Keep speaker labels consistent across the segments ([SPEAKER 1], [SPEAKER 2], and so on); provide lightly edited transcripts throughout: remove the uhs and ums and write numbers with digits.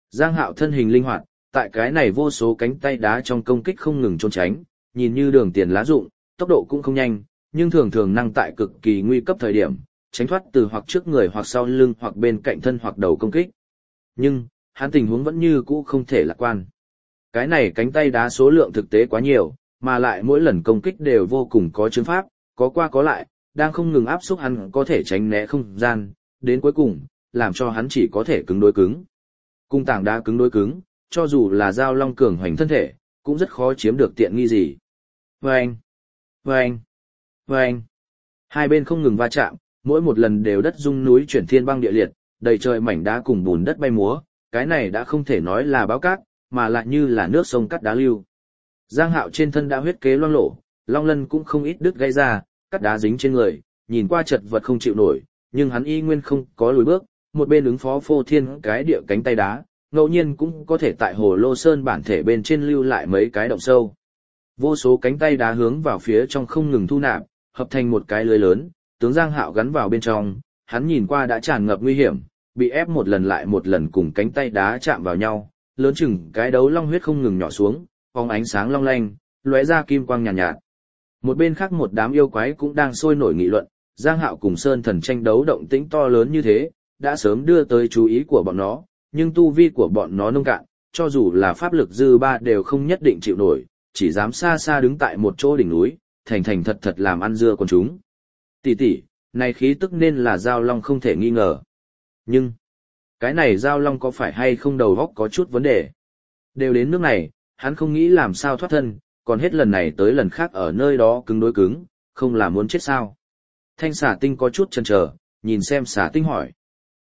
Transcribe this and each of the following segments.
[SPEAKER 1] Giang Hạo thân hình linh hoạt, tại cái này vô số cánh tay đá trong công kích không ngừng trốn tránh, nhìn như đường tiền lá rụng, tốc độ cũng không nhanh, nhưng thường thường năng tại cực kỳ nguy cấp thời điểm, tránh thoát từ hoặc trước người hoặc sau lưng hoặc bên cạnh thân hoặc đầu công kích. Nhưng, hắn tình huống vẫn như cũ không thể lạc quan. Cái này cánh tay đá số lượng thực tế quá nhiều, mà lại mỗi lần công kích đều vô cùng có chứng pháp, có qua có lại, đang không ngừng áp xúc hắn có thể tránh né không gian, đến cuối cùng, làm cho hắn chỉ có thể cứng đối cứng. Cung tảng đá cứng đối cứng, cho dù là Giao Long cường hoành thân thể, cũng rất khó chiếm được tiện nghi gì. Vâng! Vâng! Vâng! Hai bên không ngừng va chạm, mỗi một lần đều đất rung núi chuyển thiên băng địa liệt, đầy trời mảnh đá cùng bùn đất bay múa, cái này đã không thể nói là báo cát, mà lại như là nước sông cắt đá lưu. Giang Hạo trên thân đã huyết kế loang lổ, long lân cũng không ít đứt gãy ra, cắt đá dính trên người, nhìn qua chật vật không chịu nổi, nhưng hắn y nguyên không có lùi bước, một bên ứng phó phô thiên cái địa cánh tay đá, ngẫu nhiên cũng có thể tại hồ lô sơn bản thể bên trên lưu lại mấy cái động sâu. Vô số cánh tay đá hướng vào phía trong không ngừng thu nạp, hợp thành một cái lưới lớn, tướng Giang Hạo gắn vào bên trong, hắn nhìn qua đã tràn ngập nguy hiểm, bị ép một lần lại một lần cùng cánh tay đá chạm vào nhau, lớn chừng cái đấu long huyết không ngừng nhỏ xuống, phóng ánh sáng long lanh, lóe ra kim quang nhàn nhạt. Một bên khác một đám yêu quái cũng đang sôi nổi nghị luận, Giang Hạo cùng Sơn Thần tranh đấu động tĩnh to lớn như thế, đã sớm đưa tới chú ý của bọn nó, nhưng tu vi của bọn nó nông cạn, cho dù là pháp lực dư ba đều không nhất định chịu nổi, chỉ dám xa xa đứng tại một chỗ đỉnh núi, thành thành thật thật làm ăn dưa con chúng. Tỷ tỷ, này khí tức nên là Giao Long không thể nghi ngờ. Nhưng, cái này Giao Long có phải hay không đầu óc có chút vấn đề? Đều đến nước này, hắn không nghĩ làm sao thoát thân, còn hết lần này tới lần khác ở nơi đó cứng đối cứng, không là muốn chết sao? Thanh Xà Tinh có chút chần chờ, nhìn xem Xà Tinh hỏi.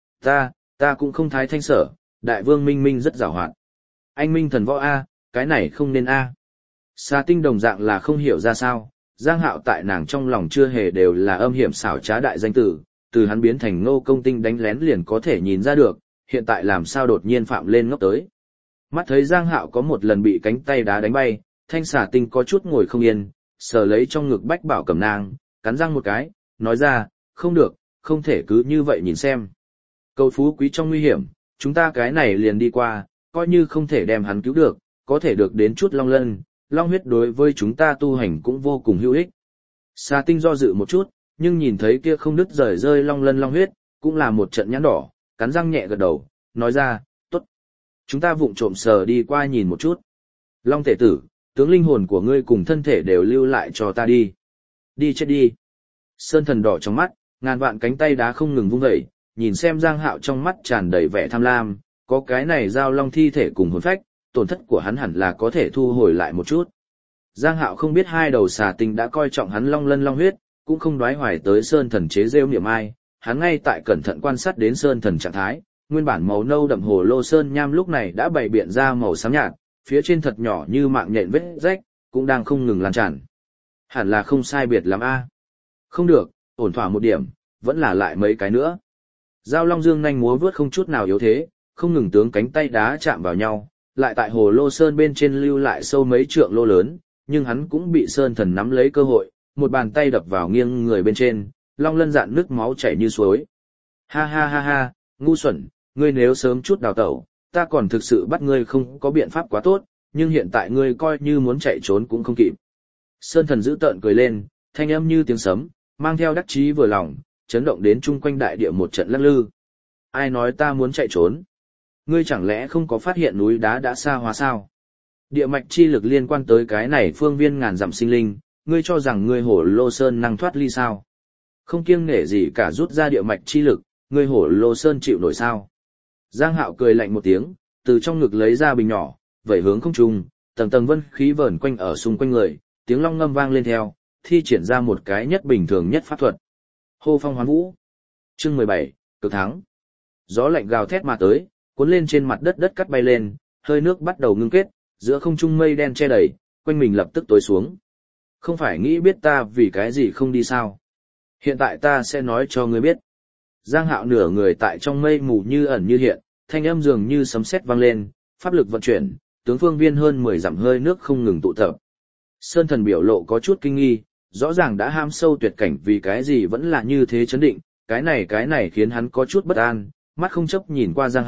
[SPEAKER 1] Ta cũng không thái thanh sở, đại vương Minh Minh rất giàu hoạt. Anh Minh thần võ A, cái này không nên A. Xà Tinh đồng dạng là không hiểu ra sao, Giang Hạo tại nàng trong lòng chưa hề đều là âm hiểm xảo trá đại danh tử, từ hắn biến thành Ngô Công Tinh đánh lén liền có thể nhìn ra được, hiện tại làm sao đột nhiên phạm lên ngốc tới. Mắt thấy Giang Hạo có một lần bị cánh tay đá đánh bay, Thanh Xà Tinh có chút ngồi không yên, sờ lấy trong ngực bách bảo cẩm nang, cắn răng một cái, nói ra, không được, không thể cứ như vậy nhìn xem. Cầu phú quý trong nguy hiểm, chúng ta cái này liền đi qua, coi như không thể đem hắn cứu được, có thể được đến chút long lân, long huyết đối với chúng ta tu hành cũng vô cùng hữu ích. Xà Tinh do dự một chút, nhưng nhìn thấy kia không đứt rời rơi long lân long huyết, cũng là một trận nhãn đỏ, cắn răng nhẹ gật đầu, nói ra, tốt. Chúng ta vụng trộm sờ đi qua nhìn một chút. Long tể tử, tướng linh hồn của ngươi cùng thân thể đều lưu lại cho ta đi. Đi chết đi. Sơn Thần đỏ trong mắt, ngàn vạn cánh tay đá không ngừng vung vẩy, nhìn xem Giang Hạo trong mắt tràn đầy vẻ tham lam, có cái này Giao Long thi thể cùng hồn phách, tổn thất của hắn hẳn là có thể thu hồi lại một chút. Giang Hạo không biết hai đầu xà tinh đã coi trọng hắn long lân long huyết, cũng không đoái hoài tới Sơn Thần chế rêu niệm ai, hắn ngay tại cẩn thận quan sát đến Sơn Thần trạng thái, nguyên bản màu nâu đậm hồ lô sơn nham lúc này đã bày biện ra màu xám nhạt, phía trên thật nhỏ như mạng nhện vết rách, cũng đang không ngừng lan tràn. Hẳn là không sai biệt lắm a. Không được, ổn thỏa một điểm, vẫn là lại mấy cái nữa. Giao Long dương nhanh múa vướt không chút nào yếu thế, không ngừng tướng cánh tay đá chạm vào nhau, lại tại hồ lô sơn bên trên lưu lại sâu mấy trượng lô lớn, nhưng hắn cũng bị Sơn Thần nắm lấy cơ hội, một bàn tay đập vào nghiêng người bên trên, long lân dạn nước máu chảy như suối. Ha ha ha ha, ngu xuẩn, ngươi nếu sớm chút đào tẩu, ta còn thực sự bắt ngươi không có biện pháp quá tốt, nhưng hiện tại ngươi coi như muốn chạy trốn cũng không kịp. Sơn Thần giữ tợn cười lên, thanh âm như tiếng sấm, mang theo đắc chí vừa lòng, chấn động đến chung quanh đại địa một trận lắc lư. Ai nói ta muốn chạy trốn? Ngươi chẳng lẽ không có phát hiện núi đá đã xa hóa sao? Địa mạch chi lực liên quan tới cái này phương viên ngàn dặm sinh linh, ngươi cho rằng ngươi hổ lô sơn năng thoát ly sao? Không kiêng nể gì cả rút ra địa mạch chi lực, ngươi hổ lô sơn chịu nổi sao? Giang Hạo cười lạnh một tiếng, từ trong ngực lấy ra bình nhỏ, vẩy hướng không trung, tầng tầng vân khí vờn quanh ở xung quanh người, tiếng long ngâm vang lên theo, thi triển ra một cái nhất bình thường nhất pháp thuật. Hô phong hoán vũ. Chương 17, cực thắng. Gió lạnh gào thét mà tới, cuốn lên trên mặt đất, đất cắt bay lên, hơi nước bắt đầu ngưng kết, giữa không trung mây đen che đầy, quanh mình lập tức tối xuống. Không phải nghĩ biết ta vì cái gì không đi sao? Hiện tại ta sẽ nói cho ngươi biết. Giang Hạo nửa người tại trong mây mù như ẩn như hiện, thanh âm dường như sấm sét vang lên, pháp lực vận chuyển, tướng phương viên hơn 10 dặm hơi nước không ngừng tụ tập. Sơn Thần biểu lộ có chút kinh nghi, rõ ràng đã ham sâu tuyệt cảnh vì cái gì vẫn là như thế chấn định, cái này khiến hắn có chút bất an, mắt không chấp nhìn qua Giang Hạo,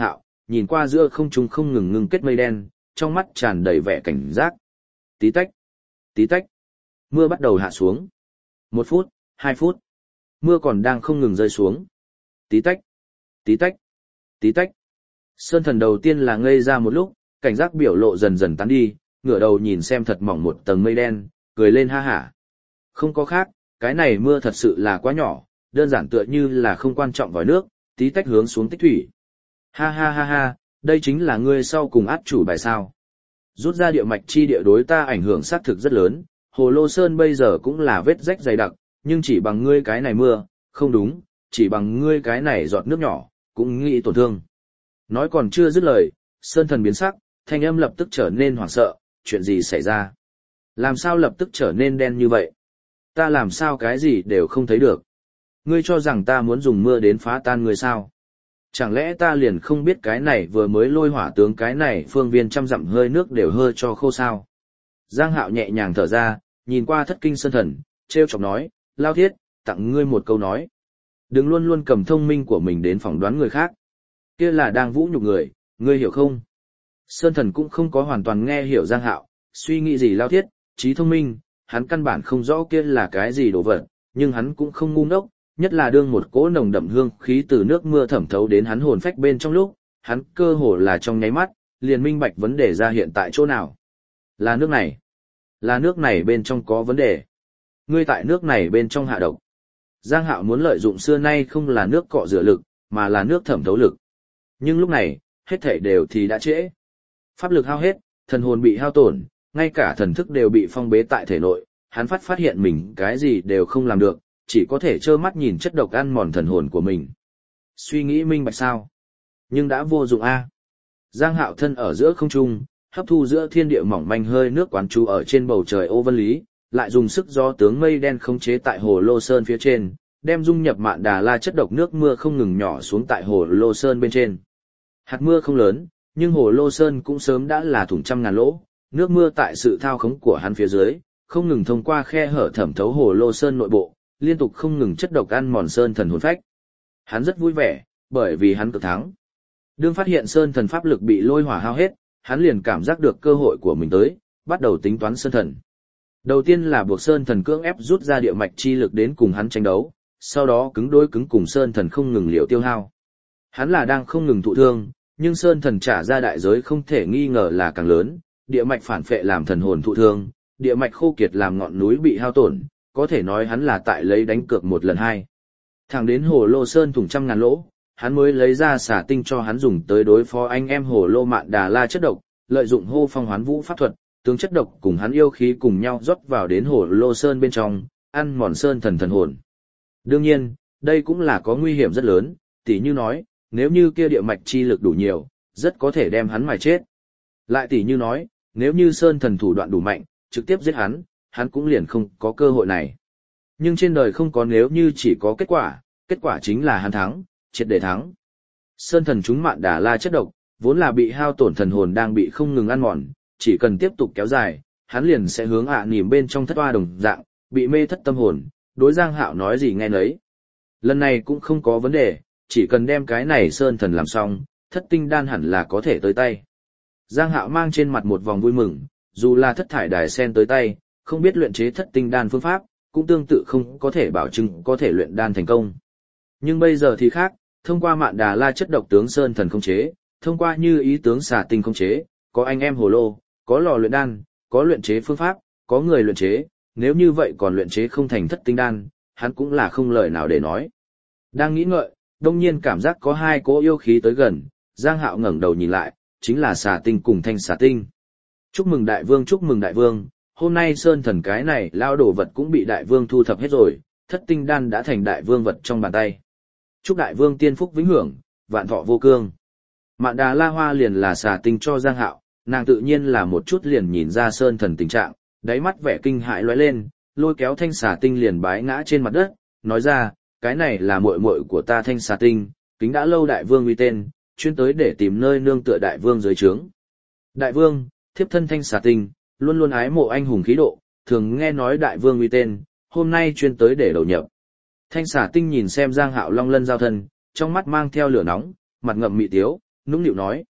[SPEAKER 1] nhìn qua giữa không trung không ngừng ngưng kết mây đen, trong mắt tràn đầy vẻ cảnh giác. Tí tách, tí tách. Mưa bắt đầu hạ xuống. 1 phút, 2 phút. Mưa còn đang không ngừng rơi xuống. Tí tách, tí tách, tí tách. Sơn Thần đầu tiên là ngây ra một lúc, cảnh giác biểu lộ dần dần tán đi, ngửa đầu nhìn xem thật mỏng một tầng mây đen, cười lên ha hả. Không có khác, cái này mưa thật sự là quá nhỏ, đơn giản tựa như là không quan trọng vòi nước, tí tách hướng xuống tích thủy. Ha ha ha ha, đây chính là ngươi sau cùng át chủ bài sao. Rút ra địa mạch chi địa đối ta ảnh hưởng xác thực rất lớn, Hồ Lô Sơn bây giờ cũng là vết rách dày đặc, nhưng chỉ bằng ngươi cái này mưa, không đúng, chỉ bằng ngươi cái này giọt nước nhỏ, cũng nghĩ tổn thương. Nói còn chưa dứt lời, Sơn Thần biến sắc, thanh âm lập tức trở nên hoảng sợ, chuyện gì xảy ra? Làm sao lập tức trở nên đen như vậy? Ta làm sao cái gì đều không thấy được? Ngươi cho rằng ta muốn dùng mưa đến phá tan ngươi sao? Chẳng lẽ ta liền không biết cái này vừa mới lôi hỏa tướng cái này phương viên trăm dặm hơi nước đều hơi cho khô sao? Giang Hạo nhẹ nhàng thở ra, nhìn qua Thất Kinh Sơn Thần, trêu chọc nói, Lao Thiết, tặng ngươi một câu nói. Đừng luôn luôn cầm thông minh của mình đến phỏng đoán người khác. Kia là đang vũ nhục người, ngươi hiểu không? Sơn Thần cũng không có hoàn toàn nghe hiểu Giang Hạo, suy nghĩ gì Lao Thiết, trí thông minh, hắn căn bản không rõ kia là cái gì đồ vật, nhưng hắn cũng không ngu ngốc, nhất là đương một cỗ nồng đậm hương khí từ nước mưa thẩm thấu đến hắn hồn phách bên trong lúc, hắn cơ hồ là trong nháy mắt, liền minh bạch vấn đề ra hiện tại chỗ nào. Là nước này. Là nước này bên trong có vấn đề. Ngươi tại nước này bên trong hạ độc. Giang Hạo muốn lợi dụng xưa nay không là nước cọ rửa lực, mà là nước thẩm thấu lực. Nhưng lúc này, hết thảy đều thì đã trễ. Pháp lực hao hết, thần hồn bị hao tổn, ngay cả thần thức đều bị phong bế tại thể nội, hắn phát hiện mình cái gì đều không làm được, chỉ có thể trơ mắt nhìn chất độc ăn mòn thần hồn của mình. Suy nghĩ minh bạch sao? Nhưng đã vô dụng a. Giang Hạo thân ở giữa không trung, hấp thu giữa thiên địa mỏng manh hơi nước quán chú ở trên bầu trời ô vân lý, lại dùng sức gió tướng mây đen khống chế tại hồ Lô Sơn phía trên, đem dung nhập Mạn Đà La chất độc nước mưa không ngừng nhỏ xuống tại hồ Lô Sơn bên trên. Hạt mưa không lớn, nhưng hồ Lô Sơn cũng sớm đã là thủng trăm ngàn lỗ, nước mưa tại sự thao khống của hắn phía dưới, không ngừng thông qua khe hở thẩm thấu hồ Lô Sơn nội bộ, liên tục không ngừng chất độc ăn mòn Sơn Thần hồn phách. Hắn rất vui vẻ, bởi vì hắn cực thắng. Đương phát hiện Sơn Thần pháp lực bị lôi hỏa hao hết, hắn liền cảm giác được cơ hội của mình tới, bắt đầu tính toán Sơn Thần. Đầu tiên là buộc Sơn Thần cưỡng ép rút ra địa mạch chi lực đến cùng hắn tranh đấu, sau đó cứng đối cứng cùng Sơn Thần không ngừng liều tiêu hao. Hắn là đang không ngừng thụ thương, nhưng Sơn Thần trả ra đại giới không thể nghi ngờ là càng lớn, địa mạch phản phệ làm thần hồn thụ thương, địa mạch khô kiệt làm ngọn núi bị hao tổn, có thể nói hắn là tại lấy đánh cược một lần hai. Thẳng đến hồ Lô Sơn thủng trăm ngàn lỗ, hắn mới lấy ra xả tinh cho hắn dùng tới đối phó anh em hồ Lô Mạn Đà La chất độc, lợi dụng hô phong hoán vũ pháp thuật, tướng chất độc cùng hắn yêu khí cùng nhau rót vào đến hồ Lô Sơn bên trong, ăn mòn Sơn Thần thần hồn. Đương nhiên, đây cũng là có nguy hiểm rất lớn, tỉ như nói, nếu như kia địa mạch chi lực đủ nhiều, rất có thể đem hắn mài chết. Lại tỉ như nói, nếu như Sơn Thần thủ đoạn đủ mạnh, trực tiếp giết hắn, hắn cũng liền không có cơ hội này. Nhưng trên đời không có nếu như chỉ có kết quả chính là hắn thắng, triệt để thắng. Sơn Thần chúng Mạn Đà La chất độc, vốn là bị hao tổn thần hồn đang bị không ngừng ăn mòn, chỉ cần tiếp tục kéo dài, hắn liền sẽ hướng nỉm bên trong thất oa đồng dạng, bị mê thất tâm hồn, đối Giang Hạo nói gì nghe nấy. Lần này cũng không có vấn đề, chỉ cần đem cái này Sơn Thần làm xong, thất tinh đan hẳn là có thể tới tay. Giang Hạo mang trên mặt một vòng vui mừng, dù là thất thải đài sen tới tay, không biết luyện chế thất tinh đan phương pháp, cũng tương tự không có thể bảo chứng có thể luyện đan thành công. Nhưng bây giờ thì khác, thông qua Mạn Đà La chất độc tướng Sơn Thần không chế, thông qua như ý tướng xà tinh không chế, có anh em hồ lô, có lò luyện đan, có luyện chế phương pháp, có người luyện chế, nếu như vậy còn luyện chế không thành thất tinh đan, hắn cũng là không lời nào để nói. Đang nghĩ ngợi, đông nhiên cảm giác có hai cỗ yêu khí tới gần, Giang Hạo ngẩng đầu nhìn lại, chính là xà tinh cùng thanh xà tinh. Chúc mừng đại vương, hôm nay Sơn Thần cái này lao đổ vật cũng bị đại vương thu thập hết rồi, thất tinh đan đã thành đại vương vật trong bàn tay. Chúc đại vương tiên phúc vĩnh hưởng, vạn thọ vô cương. Mạn Đà La Hoa liền là xà tinh cho Giang Hạo, nàng tự nhiên là một chút liền nhìn ra Sơn Thần tình trạng, đáy mắt vẻ kinh hãi lóe lên, lôi kéo thanh xà tinh liền bái ngã trên mặt đất, nói ra, cái này là muội muội của ta thanh xà tinh, kính đã lâu đại vương uy tên, chuyên tới để tìm nơi nương tựa đại vương dưới trướng. Đại vương, thiếp thân thanh xà tinh, luôn luôn ái mộ anh hùng khí độ, thường nghe nói đại vương uy tên, hôm nay chuyên tới để đầu nhập. Thanh xà tinh nhìn xem Giang Hạo long lân giao thân, trong mắt mang theo lửa nóng, mặt ngậm mị tiếu, nũng nịu nói,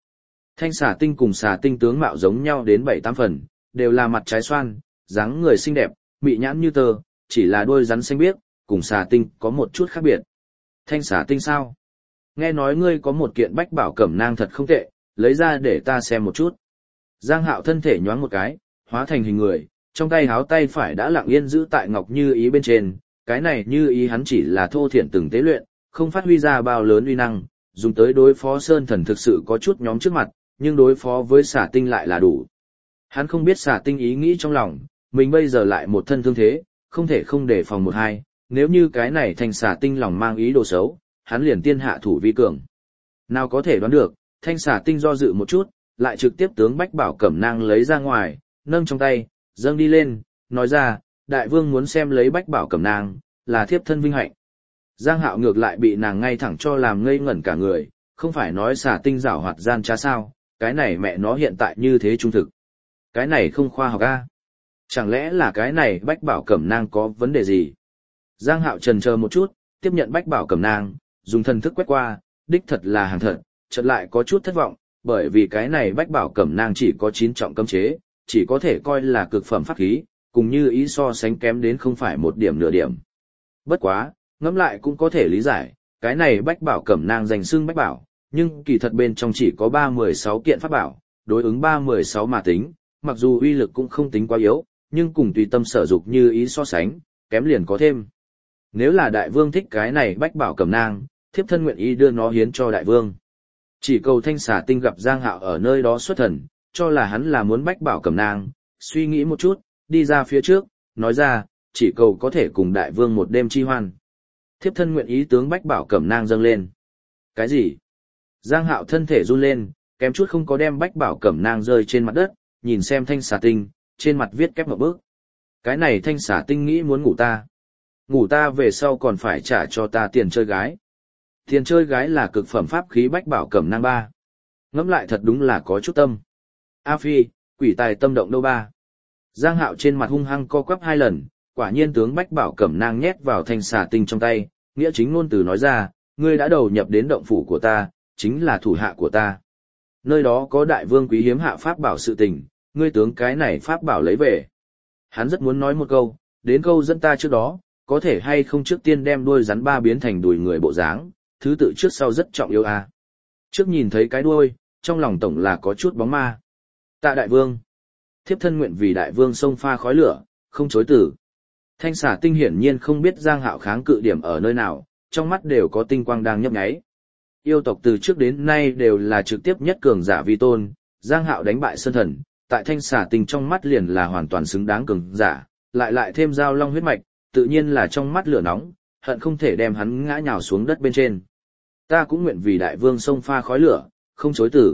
[SPEAKER 1] Thanh xà tinh cùng xà tinh tướng mạo giống nhau đến 7-8 phần, đều là mặt trái xoan, dáng người xinh đẹp, mị nhãn như tơ, chỉ là đôi rắn xanh biếc, cùng xà tinh có một chút khác biệt. Thanh xà tinh sao? Nghe nói ngươi có một kiện bách bảo cẩm nang thật không tệ, lấy ra để ta xem một chút. Giang Hạo thân thể nhoáng một cái, hóa thành hình người, trong tay háo tay phải đã lặng yên giữ tại ngọc như ý bên trên, cái này như ý hắn chỉ là thô thiện từng tế luyện, không phát huy ra bao lớn uy năng, dùng tới đối phó sơn thần thực sự có chút nhóm trước mặt, nhưng đối phó với xà tinh lại là đủ. Hắn không biết xà tinh ý nghĩ trong lòng, mình bây giờ lại một thân thương thế, không thể không đề phòng một hai, nếu như cái này thành xà tinh lòng mang ý đồ xấu, hắn liền tiên hạ thủ vi cường. Nào có thể đoán được, thanh xà tinh do dự một chút, lại trực tiếp tướng bách bảo cẩm nang lấy ra ngoài, nâng trong tay, dâng đi lên, nói ra, đại vương muốn xem lấy bách bảo cẩm nang, là thiếp thân vinh hạnh. Giang Hạo ngược lại bị nàng ngay thẳng cho làm ngây ngẩn cả người, không phải nói xà tinh giảo hoạt gian trá sao, cái này mẹ nó hiện tại như thế trung thực. Cái này không khoa học a. Chẳng lẽ là cái này bách bảo cẩm nang có vấn đề gì? Giang Hạo chần chờ một chút, tiếp nhận bách bảo cẩm nang, dùng thần thức quét qua, đích thật là hàng thật, chợt lại có chút thất vọng, bởi vì cái này bách bảo cẩm nang chỉ có 9 trọng cấm chế, chỉ có thể coi là cực phẩm pháp khí, cùng như ý so sánh kém đến không phải một điểm nửa điểm. Bất quá, ngẫm lại cũng có thể lý giải, cái này bách bảo cẩm nang danh xưng bách bảo, nhưng kỳ thật bên trong chỉ có 316 kiện pháp bảo, đối ứng 316 mà tính, mặc dù uy lực cũng không tính quá yếu, nhưng cùng tùy tâm sở dục như ý so sánh, kém liền có thêm. Nếu là đại vương thích cái này bách bảo cẩm nang, thiếp thân nguyện ý đưa nó hiến cho đại vương. Chỉ cầu thanh xà tinh gặp Giang Hạo ở nơi đó xuất thần, cho là hắn là muốn bách bảo cẩm nang, suy nghĩ một chút, đi ra phía trước, nói ra, chỉ cầu có thể cùng đại vương một đêm chi hoan. Thiếp thân nguyện ý tướng bách bảo cẩm nang dâng lên. Cái gì? Giang Hạo thân thể run lên, kém chút không có đem bách bảo cẩm nang rơi trên mặt đất, nhìn xem thanh xà tinh, trên mặt viết kép một bước. Cái này thanh xà tinh nghĩ muốn ngủ ta. Ngủ ta về sau còn phải trả cho ta tiền chơi gái. Tiền chơi gái là cực phẩm pháp khí bách bảo cẩm nang 3. Ngẫm lại thật đúng là có chút tâm. A Phi, quỷ tài tâm động đâu ba. Giang Hạo trên mặt hung hăng co quắp 2 lần, quả nhiên tướng bách bảo cẩm nang nhét vào thanh xà tinh trong tay, nghĩa chính ngôn từ nói ra, ngươi đã đầu nhập đến động phủ của ta, chính là thủ hạ của ta. Nơi đó có đại vương quý hiếm hạ pháp bảo sự tình, ngươi tướng cái này pháp bảo lấy về. Hắn rất muốn nói một câu, đến câu dẫn ta trước đó, có thể hay không trước tiên đem đuôi rắn 3 biến thành đùi người bộ dáng, thứ tự trước sau rất trọng yếu à. Trước nhìn thấy cái đuôi, trong lòng tổng là có chút bóng ma. Tạ đại vương. Thiếp thân nguyện vì đại vương sông pha khói lửa, không chối từ. Thanh xà tinh hiển nhiên không biết Giang Hạo kháng cự điểm ở nơi nào, trong mắt đều có tinh quang đang nhấp nháy. Yêu tộc từ trước đến nay đều là trực tiếp nhất cường giả vi tôn, Giang Hạo đánh bại sơn thần, tại thanh xà tinh trong mắt liền là hoàn toàn xứng đáng cường giả, lại thêm giao long huyết mạch, tự nhiên là trong mắt lửa nóng, hận không thể đem hắn ngã nhào xuống đất bên trên. Ta cũng nguyện vì đại vương sông pha khói lửa, không chối từ.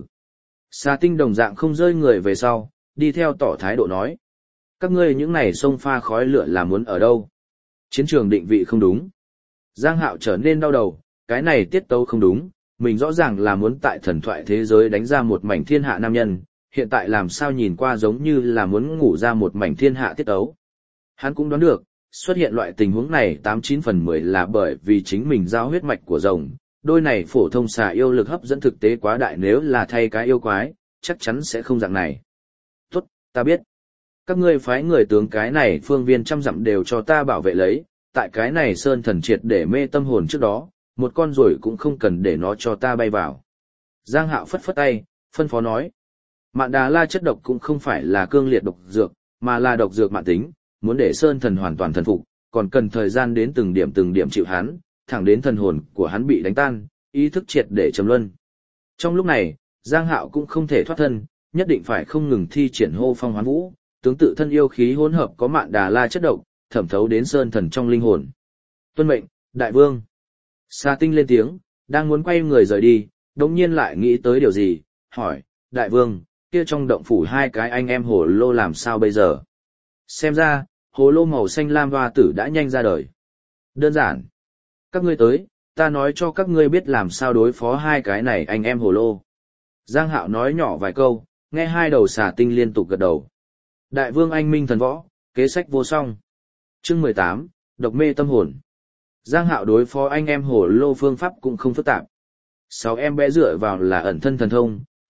[SPEAKER 1] Xà tinh đồng dạng không rơi người về sau, đi theo tỏ thái độ nói. Các ngươi những này sông pha khói lửa là muốn ở đâu? Chiến trường định vị không đúng. Giang Hạo trở nên đau đầu, cái này tiết tấu không đúng, mình rõ ràng là muốn tại thần thoại thế giới đánh ra một mảnh thiên hạ nam nhân, hiện tại làm sao nhìn qua giống như là muốn ngủ ra một mảnh thiên hạ tiết tấu. Hắn cũng đoán được, xuất hiện loại tình huống này 89 phần 10 là bởi vì chính mình giao huyết mạch của rồng, đôi này phổ thông xà yêu lực hấp dẫn thực tế quá đại, nếu là thay cái yêu quái, chắc chắn sẽ không dạng này. Tốt, ta biết. Các ngươi phái người tướng cái này phương viên trăm dặm đều cho ta bảo vệ lấy, tại cái này sơn thần triệt để mê tâm hồn trước đó, một con ruồi cũng không cần để nó cho ta bay vào. Giang Hạo phất phất tay, phân phó nói. Mạn Đà La chất độc cũng không phải là cương liệt độc dược, mà là độc dược mạn tính, muốn để sơn thần hoàn toàn thần phục, còn cần thời gian đến từng điểm chịu hắn, thẳng đến thần hồn của hắn bị đánh tan, ý thức triệt để trầm luân. Trong lúc này, Giang Hạo cũng không thể thoát thân, nhất định phải không ngừng thi triển hô phong hoán vũ, tướng tự thân yêu khí hỗn hợp có Mạn Đà La chất độc, thẩm thấu đến sơn thần trong linh hồn. Tuân mệnh, đại vương. Sa Tinh lên tiếng, đang muốn quay người rời đi, đột nhiên lại nghĩ tới điều gì, hỏi, đại vương, kia trong động phủ 2 cái anh em hồ lô làm sao bây giờ? Xem ra, hồ lô màu xanh lam hoa tử đã nhanh ra đời. Đơn giản. Các ngươi tới, ta nói cho các ngươi biết làm sao đối phó 2 cái này anh em hồ lô. Giang Hạo nói nhỏ vài câu, nghe 2 đầu Xà Tinh liên tục gật đầu. Đại vương anh minh thần võ, kế sách vô song. Chương 18, độc mê tâm hồn. Giang Hạo đối phó anh em hồ lô phương pháp cũng không phức tạp. 6 em bé dựa vào là ẩn thân thần thông,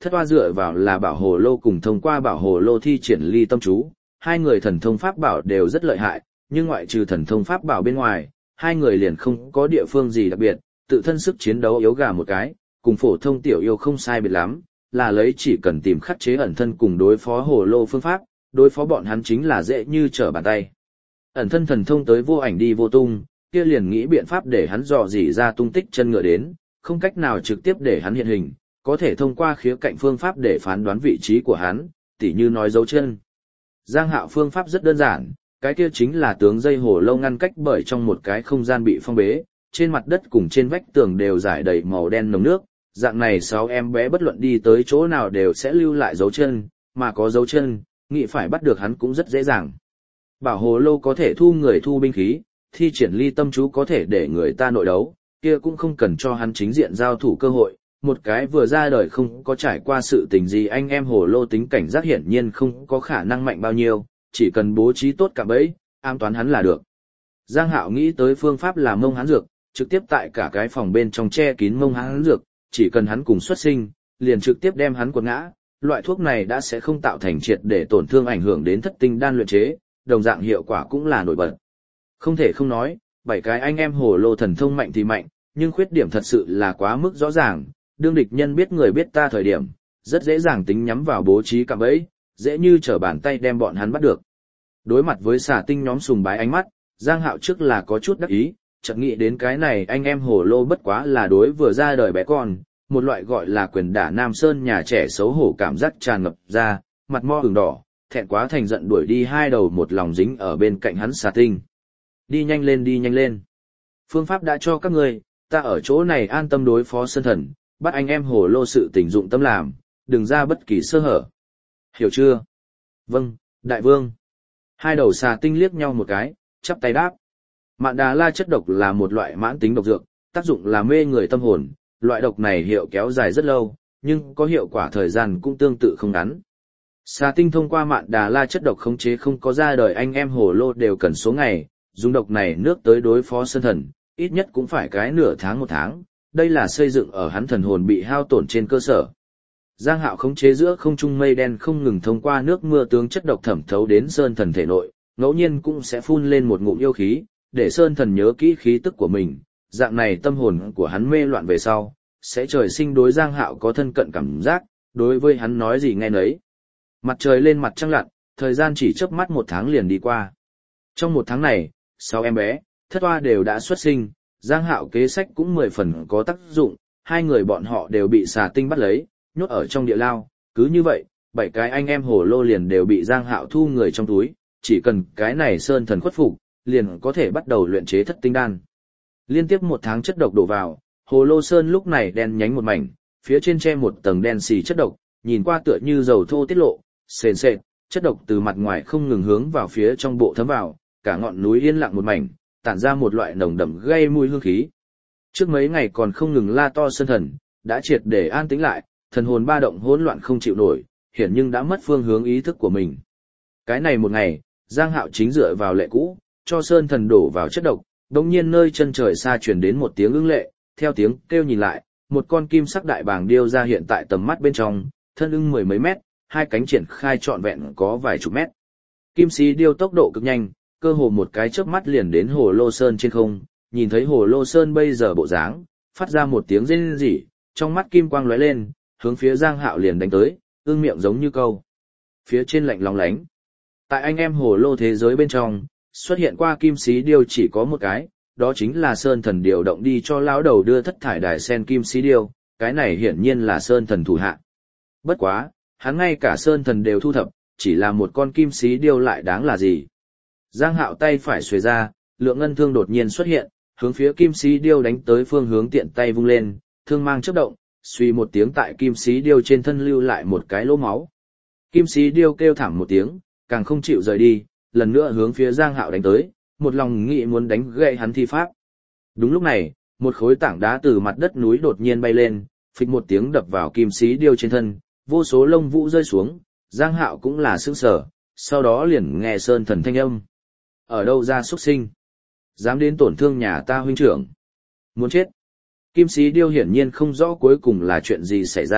[SPEAKER 1] Thất Hoa dựa vào là bảo hồ lô cùng thông qua bảo hồ lô thi triển ly tâm chú, hai người thần thông pháp bảo đều rất lợi hại, nhưng ngoại trừ thần thông pháp bảo bên ngoài, hai người liền không có địa phương gì đặc biệt, tự thân sức chiến đấu yếu gà một cái, cùng phổ thông tiểu yêu không sai biệt lắm, là lấy chỉ cần tìm khắc chế ẩn thân cùng đối phó hồ lô phương pháp, đối phó bọn hắn chính là dễ như trở bàn tay. Ẩn thân thần thông tới vô ảnh đi vô tung, kia liền nghĩ biện pháp để hắn dò dỉ ra tung tích chân ngựa đến, không cách nào trực tiếp để hắn hiện hình, có thể thông qua khía cạnh phương pháp để phán đoán vị trí của hắn, tỉ như nói dấu chân. Giang Hạo phương pháp rất đơn giản, cái kia chính là tướng dây hồ lâu ngăn cách bởi trong một cái không gian bị phong bế, trên mặt đất cùng trên vách tường đều rải đầy màu đen nồng nước, dạng này 6 em bé bất luận đi tới chỗ nào đều sẽ lưu lại dấu chân, mà có dấu chân, nghĩ phải bắt được hắn cũng rất dễ dàng. Bảo hồ lô có thể thu người thu binh khí, thi triển ly tâm chú có thể để người ta nội đấu, kia cũng không cần cho hắn chính diện giao thủ cơ hội. Một cái vừa ra đời không có trải qua sự tình gì anh em hồ lô tính cảnh giác hiển nhiên không có khả năng mạnh bao nhiêu, chỉ cần bố trí tốt cả bẫy, ám toán hắn là được. Giang Hạo nghĩ tới phương pháp là mông hắn dược, trực tiếp tại cả cái phòng bên trong che kín mông hắn dược, chỉ cần hắn cùng xuất sinh, liền trực tiếp đem hắn quật ngã. Loại thuốc này đã sẽ không tạo thành triệt để tổn thương ảnh hưởng đến thất tinh đan luyện chế, đồng dạng hiệu quả cũng là nổi bật. Không thể không nói, 7 cái anh em hồ lô thần thông mạnh thì mạnh, nhưng khuyết điểm thật sự là quá mức rõ ràng, đương địch nhân biết người biết ta thời điểm, rất dễ dàng tính nhắm vào bố trí cạm bẫy, dễ như trở bàn tay đem bọn hắn bắt được. Đối mặt với xà tinh nhóm sùng bái ánh mắt, Giang Hạo trước là có chút đắc ý, chợt nghĩ đến cái này anh em hồ lô bất quá là đối vừa ra đời bé con, một loại gọi là quyền đả Nam Sơn nhà trẻ xấu hổ cảm giác tràn ngập ra, mặt mo ửng đỏ, thẹn quá thành giận đuổi đi hai đầu một lòng dính ở bên cạnh hắn xà tinh. Đi nhanh lên đi nhanh lên. Phương pháp đã cho các ngươi, ta ở chỗ này an tâm đối phó sơn thần, bắt anh em hồ lô sự tình dụng tâm làm, đừng ra bất kỳ sơ hở. Hiểu chưa? Vâng, đại vương. Hai đầu xà tinh liếc nhau một cái, chắp tay đáp. Mạn Đà La chất độc là một loại mãn tính độc dược, tác dụng là mê người tâm hồn, loại độc này hiệu kéo dài rất lâu, nhưng có hiệu quả thời gian cũng tương tự không ngắn. Xà tinh thông qua Mạn Đà La chất độc khống chế không có ra đời anh em hồ lô đều cần số ngày, dùng độc này nước tới đối phó sơn thần, ít nhất cũng phải cái nửa tháng một tháng, đây là xây dựng ở hắn thần hồn bị hao tổn trên cơ sở. Giang Hạo khống chế giữa không trung mây đen không ngừng thông qua nước mưa tướng chất độc thẩm thấu đến sơn thần thể nội, ngẫu nhiên cũng sẽ phun lên một ngụm yêu khí, để sơn thần nhớ kỹ khí tức của mình, dạng này tâm hồn của hắn mê loạn về sau, sẽ trời sinh đối Giang Hạo có thân cận cảm giác, đối với hắn nói gì nghe nấy. Mặt trời lên mặt trăng lặn, thời gian chỉ chớp mắt 1 tháng liền đi qua. Trong 1 tháng này, 6 em bé, Thất Hoa đều đã xuất sinh, Giang Hạo kế sách cũng 10 phần có tác dụng, hai người bọn họ đều bị xà tinh bắt lấy, nhốt ở trong địa lao, cứ như vậy, 7 cái anh em hồ lô liền đều bị Giang Hạo thu người trong túi, chỉ cần cái này sơn thần khuất phục, liền có thể bắt đầu luyện chế thất tinh đan. Liên tiếp 1 tháng chất độc đổ vào, hồ lô sơn lúc này đen nhánh một mảnh, phía trên che một tầng đen xì chất độc, nhìn qua tựa như dầu thô tiết lộ, sền sệt, chất độc từ mặt ngoài không ngừng hướng vào phía trong bộ thấm vào, cả ngọn núi yên lặng một mảnh, tản ra một loại nồng đậm gây mùi hương khí. Trước mấy ngày còn không ngừng la to sơn thần, đã triệt để an tĩnh lại, thần hồn ba động hỗn loạn không chịu nổi, hiển nhưng đã mất phương hướng ý thức của mình. Cái này một ngày, Giang Hạo chính dựa vào lệ cũ, cho sơn thần đổ vào chất độc, đột nhiên nơi chân trời xa truyền đến một tiếng ưng lệ, theo tiếng kêu nhìn lại, một con kim sắc đại bàng điêu ra hiện tại tầm mắt bên trong, thân ưng 10 mấy mét, hai cánh triển khai trọn vẹn có vài chục mét. Kim sĩ điêu tốc độ cực nhanh, cơ hồ một cái chớp mắt liền đến hồ lô sơn trên không, nhìn thấy hồ lô sơn bây giờ bộ dáng, phát ra một tiếng rên rỉ, trong mắt kim quang lóe lên, hướng phía Giang Hạo liền đánh tới, ương miệng giống như câu. Phía trên lạnh lóng lánh. Tại anh em hồ lô thế giới bên trong, xuất hiện qua kim sĩ điêu chỉ có một cái, đó chính là sơn thần điều động đi cho lão đầu đưa thất thải đài sen kim sĩ điêu, cái này hiển nhiên là sơn thần thủ hạ. Bất quá, hắn ngay cả sơn thần đều thu thập, chỉ là một con kim sĩ điêu lại đáng là gì. Giang Hạo tay phải xuề ra, lượng ngân thương đột nhiên xuất hiện, hướng phía kim sĩ điêu đánh tới phương hướng tiện tay vung lên, thương mang chớp động, suy một tiếng tại kim sĩ điêu trên thân lưu lại một cái lỗ máu. Kim sĩ điêu kêu thảm một tiếng, càng không chịu rời đi, lần nữa hướng phía Giang Hạo đánh tới, một lòng nghĩ muốn đánh gãy hắn thi pháp. Đúng lúc này, một khối tảng đá từ mặt đất núi đột nhiên bay lên, phịch một tiếng đập vào kim sĩ điêu trên thân, vô số lông vũ rơi xuống, Giang Hạo cũng là sửng sở, sau đó liền nghe sơn thần thanh âm. Ở đâu ra xuất sinh? Dám đến tổn thương nhà ta huynh trưởng. Muốn chết. Kim sĩ điêu hiển nhiên không rõ cuối cùng là chuyện gì xảy ra,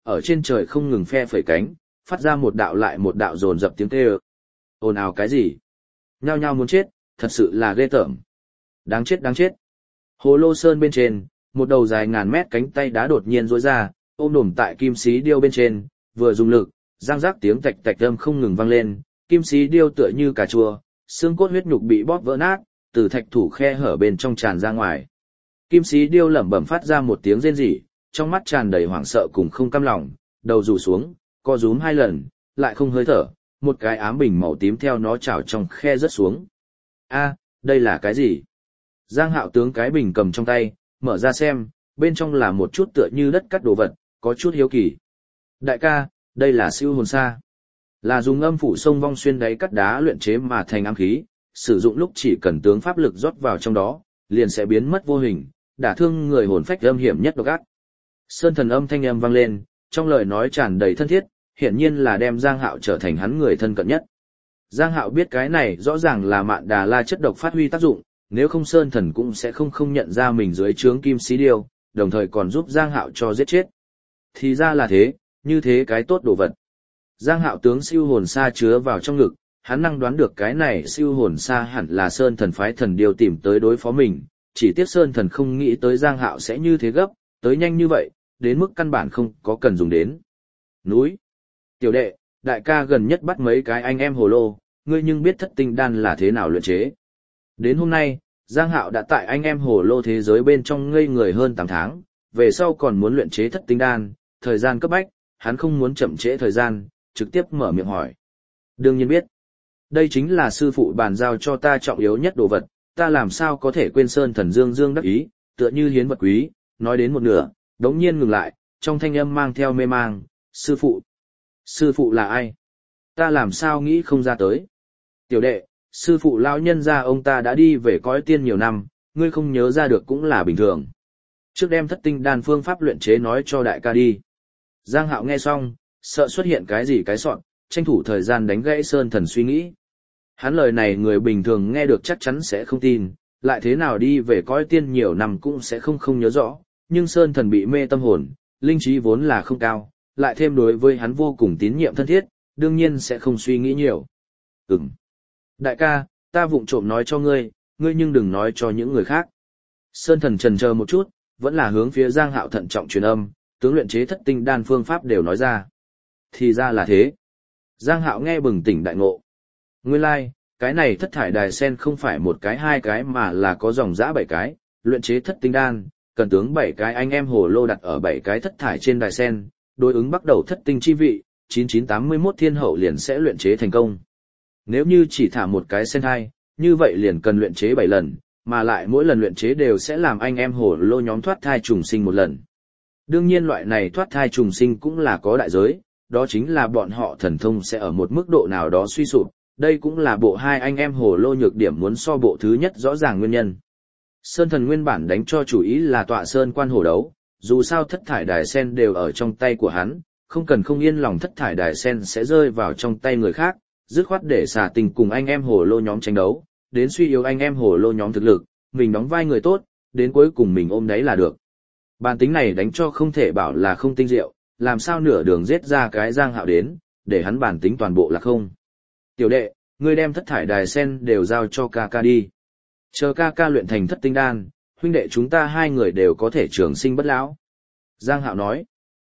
[SPEAKER 1] ở trên trời không ngừng phe phẩy cánh, phát ra một đạo lại một đạo dồn dập tiếng kêu. Ồn ào cái gì? Nhao nhao muốn chết, thật sự là ghê tởm. Đáng chết đáng chết. Hồ lô sơn bên trên, một đầu dài ngàn mét cánh tay đá đột nhiên rỗi ra, ôm đồm tại kim xí điêu bên trên, vừa dùng lực, răng rác tiếng tạch tạch âm không ngừng vang lên, kim xí điêu tựa như cà chua, xương cốt huyết nhục bị bóp vỡ nát, từ thạch thủ khe hở bên trong tràn ra ngoài. Kim xí điêu lẩm bẩm phát ra một tiếng rên rỉ, trong mắt tràn đầy hoảng sợ cùng không cam lòng, đầu rủ xuống, co rúm 2 lần, lại không hơi thở, một cái ám bình màu tím theo nó trào trong khe rớt xuống. A, đây là cái gì? Giang Hạo tướng cái bình cầm trong tay, mở ra xem, bên trong là một chút tựa như đất cắt đồ vật, có chút hiếu kỳ. Đại ca, đây là siêu hồn sa. Là dùng âm phủ sông vong xuyên đáy cắt đá luyện chế mà thành ám khí, sử dụng lúc chỉ cần tướng pháp lực rót vào trong đó, liền sẽ biến mất vô hình, đả thương người hồn phách âm hiểm nhất độc ác. Sơn thần âm thanh âm vang lên, trong lời nói tràn đầy thân thiết, hiển nhiên là đem Giang Hạo trở thành hắn người thân cận nhất. Giang Hạo biết cái này rõ ràng là Mạn Đà La chất độc phát huy tác dụng, nếu không Sơn thần cũng sẽ không nhận ra mình dưới trướng kim xí điêu, đồng thời còn giúp Giang Hạo cho giết chết. Thì ra là thế, như thế cái tốt đồ vật. Giang Hạo tướng siêu hồn sa chứa vào trong ngực, hắn năng đoán được cái này siêu hồn sa hẳn là Sơn thần phái thần điêu tìm tới đối phó mình, chỉ tiếc Sơn thần không nghĩ tới Giang Hạo sẽ như thế gấp, tới nhanh như vậy, đến mức căn bản không có cần dùng đến. Núi. Tiểu đệ, đại ca gần nhất bắt mấy cái anh em hồ lô, ngươi nhưng biết thất tinh đan là thế nào luyện chế. Đến hôm nay, Giang Hạo đã tại anh em hồ lô thế giới bên trong ngây người hơn 8 tháng, về sau còn muốn luyện chế thất tinh đan, thời gian cấp bách, hắn không muốn chậm trễ thời gian, trực tiếp mở miệng hỏi. Đương nhiên biết, đây chính là sư phụ bàn giao cho ta trọng yếu nhất đồ vật, ta làm sao có thể quên Sơn thần dương dương đắc ý, tựa như hiến vật quý, nói đến một nửa, đống nhiên ngừng lại, trong thanh âm mang theo mê mang, sư phụ. Sư phụ là ai? Ta làm sao nghĩ không ra tới. Tiểu đệ, sư phụ lão nhân gia ông ta đã đi về cõi tiên nhiều năm, ngươi không nhớ ra được cũng là bình thường. Trước đem thất tinh đan phương pháp luyện chế nói cho đại ca đi. Giang Hạo nghe xong, sợ xuất hiện cái gì cái sọn, tranh thủ thời gian đánh gãy Sơn thần suy nghĩ. Hắn lời này người bình thường nghe được chắc chắn sẽ không tin, lại thế nào đi về cõi tiên nhiều năm cũng sẽ không nhớ rõ, nhưng Sơn thần bị mê tâm hồn, linh trí vốn là không cao, lại thêm đối với hắn vô cùng tín nhiệm thân thiết, đương nhiên sẽ không suy nghĩ nhiều. Đại ca, ta vụng trộm nói cho ngươi, ngươi nhưng đừng nói cho những người khác. Sơn thần chần chờ một chút, vẫn là hướng phía Giang Hạo thận trọng truyền âm, tướng luyện chế thất tinh đan phương pháp đều nói ra. Thì ra là thế. Giang Hạo nghe bừng tỉnh đại ngộ. Nguyên lai, cái này thất thải đài sen không phải một cái hai cái mà là có dòng dã 7 cái, luyện chế thất tinh đan, cần tướng 7 cái anh em hồ lô đặt ở 7 cái thất thải trên đài sen, đối ứng bắt đầu thất tinh chi vị, 9981 thiên hậu liền sẽ luyện chế thành công. Nếu như chỉ thả một cái sen hai, như vậy liền cần luyện chế 7 lần, mà lại mỗi lần luyện chế đều sẽ làm anh em hồ lô nhóm thoát thai trùng sinh một lần. Đương nhiên loại này thoát thai trùng sinh cũng là có đại giới, đó chính là bọn họ thần thông sẽ ở một mức độ nào đó suy sụp, đây cũng là bộ hai anh em hồ lô nhược điểm muốn so bộ thứ nhất rõ ràng nguyên nhân. Sơn thần nguyên bản đánh cho chủ ý là tọa sơn quan hổ đấu, dù sao thất thải đài sen đều ở trong tay của hắn, không cần không yên lòng thất thải đài sen sẽ rơi vào trong tay người khác, dứt khoát để xả tình cùng anh em hồ lô nhóm tranh đấu, đến suy yếu anh em hồ lô nhóm thực lực, mình đóng vai người tốt, đến cuối cùng mình ôm đáy là được. Bản tính này đánh cho không thể bảo là không tinh diệu, làm sao nửa đường giết ra cái Giang Hạo đến, để hắn bản tính toàn bộ là không. Tiểu đệ, ngươi đem thất thải đài sen đều giao cho ca ca đi. Chờ ca ca luyện thành thất tinh đan, huynh đệ chúng ta hai người đều có thể trường sinh bất lão. Giang Hạo nói.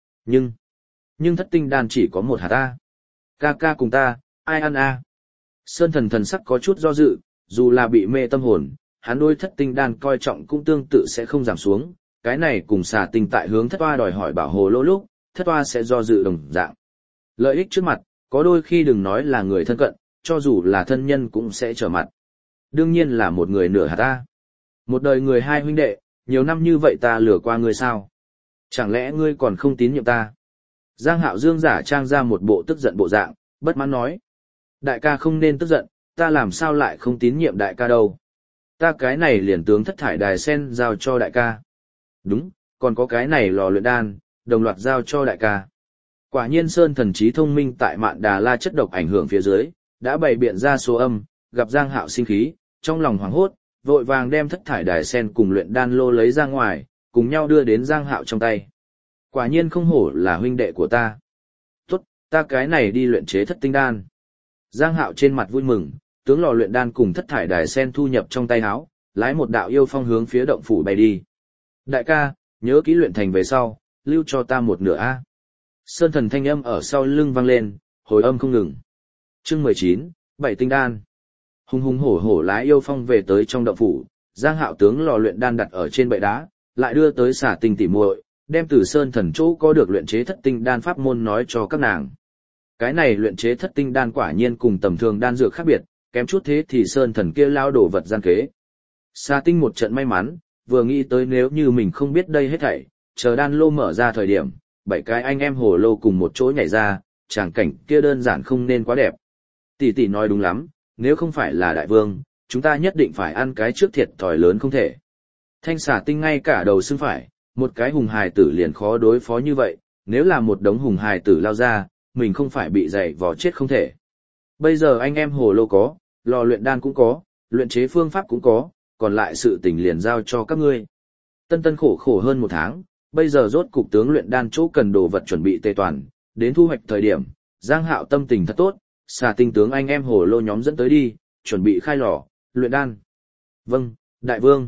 [SPEAKER 1] Nhưng thất tinh đan chỉ có một hạt ta. Ca ca cùng ta, ai ăn a? Sơn thần thần sắc có chút do dự, dù là bị mê tâm hồn, hắn đôi thất tinh đan coi trọng cũng tương tự sẽ không giảm xuống. Cái này cùng xà tinh tại hướng thất toa đòi hỏi bảo hồ lô lúc, thất toa sẽ do dự đồng dạng. Lợi ích trước mặt, có đôi khi đừng nói là người thân cận, cho dù là thân nhân cũng sẽ trở mặt. Đương nhiên là một người nửa hạt ta. Một đời người hai huynh đệ, nhiều năm như vậy ta lừa qua ngươi sao? Chẳng lẽ ngươi còn không tín nhiệm ta? Giang Hạo Dương giả trang ra một bộ tức giận bộ dạng, bất mãn nói. Đại ca không nên tức giận, ta làm sao lại không tín nhiệm đại ca đâu. Ta cái này liền tướng thất thải đài sen giao cho đại ca. Đúng, còn có cái này lò luyện đan, đồng loạt giao cho đại ca. Quả nhiên Sơn thần trí thông minh tại Mạn Đà La chất độc ảnh hưởng phía dưới, đã bày biện ra số âm, gặp Giang Hạo sinh khí, trong lòng hoảng hốt, vội vàng đem thất thải đài sen cùng luyện đan lô lấy ra ngoài, cùng nhau đưa đến Giang Hạo trong tay. Quả nhiên không hổ là huynh đệ của ta. Tốt, ta cái này đi luyện chế thất tinh đan. Giang Hạo trên mặt vui mừng, tướng lò luyện đan cùng thất thải đài sen thu nhập trong tay áo, lái một đạo yêu phong hướng phía động phủ bay đi. Đại ca, nhớ kỹ luyện thành về sau, lưu cho ta một nửa a. Sơn thần thanh âm ở sau lưng vang lên, hồi âm không ngừng. Chương 19, bảy tinh đan. Hùng hùng hổ hổ lái yêu phong về tới trong động phủ, Giang Hạo tướng lò luyện đan đặt ở trên bệ đá, lại đưa tới Xà Tinh tỉ muội, đem từ Sơn thần chỗ có được luyện chế thất tinh đan pháp môn nói cho các nàng. Cái này luyện chế thất tinh đan quả nhiên cùng tầm thường đan dược khác biệt, kém chút thế thì Sơn thần kia lao đổ vật gian kế. Xà Tinh một trận may mắn, vừa nghĩ tới nếu như mình không biết đây hết thảy, chờ đan lô mở ra thời điểm, 7 cái anh em hồ lô cùng một chỗ nhảy ra, tràng cảnh kia đơn giản không nên quá đẹp. Tỷ tỷ nói đúng lắm, nếu không phải là đại vương, chúng ta nhất định phải ăn cái trước thiệt thòi lớn không thể. Thanh Xà Tinh ngay cả đầu xưng phải, một cái hùng hài tử liền khó đối phó như vậy, nếu là một đống hùng hài tử lao ra, mình không phải bị dày vò chết không thể. Bây giờ anh em hồ lô có, lò luyện đan cũng có, luyện chế phương pháp cũng có, còn lại sự tình liền giao cho các ngươi. Tân tân khổ khổ hơn 1 tháng, bây giờ rốt cục tướng luyện đan chỗ cần đồ vật chuẩn bị tề toàn, đến thu hoạch thời điểm, Giang Hạo tâm tình thật tốt, Xà Tinh tướng anh em hồ lô nhóm dẫn tới đi, chuẩn bị khai lò, luyện đan. Vâng, đại vương.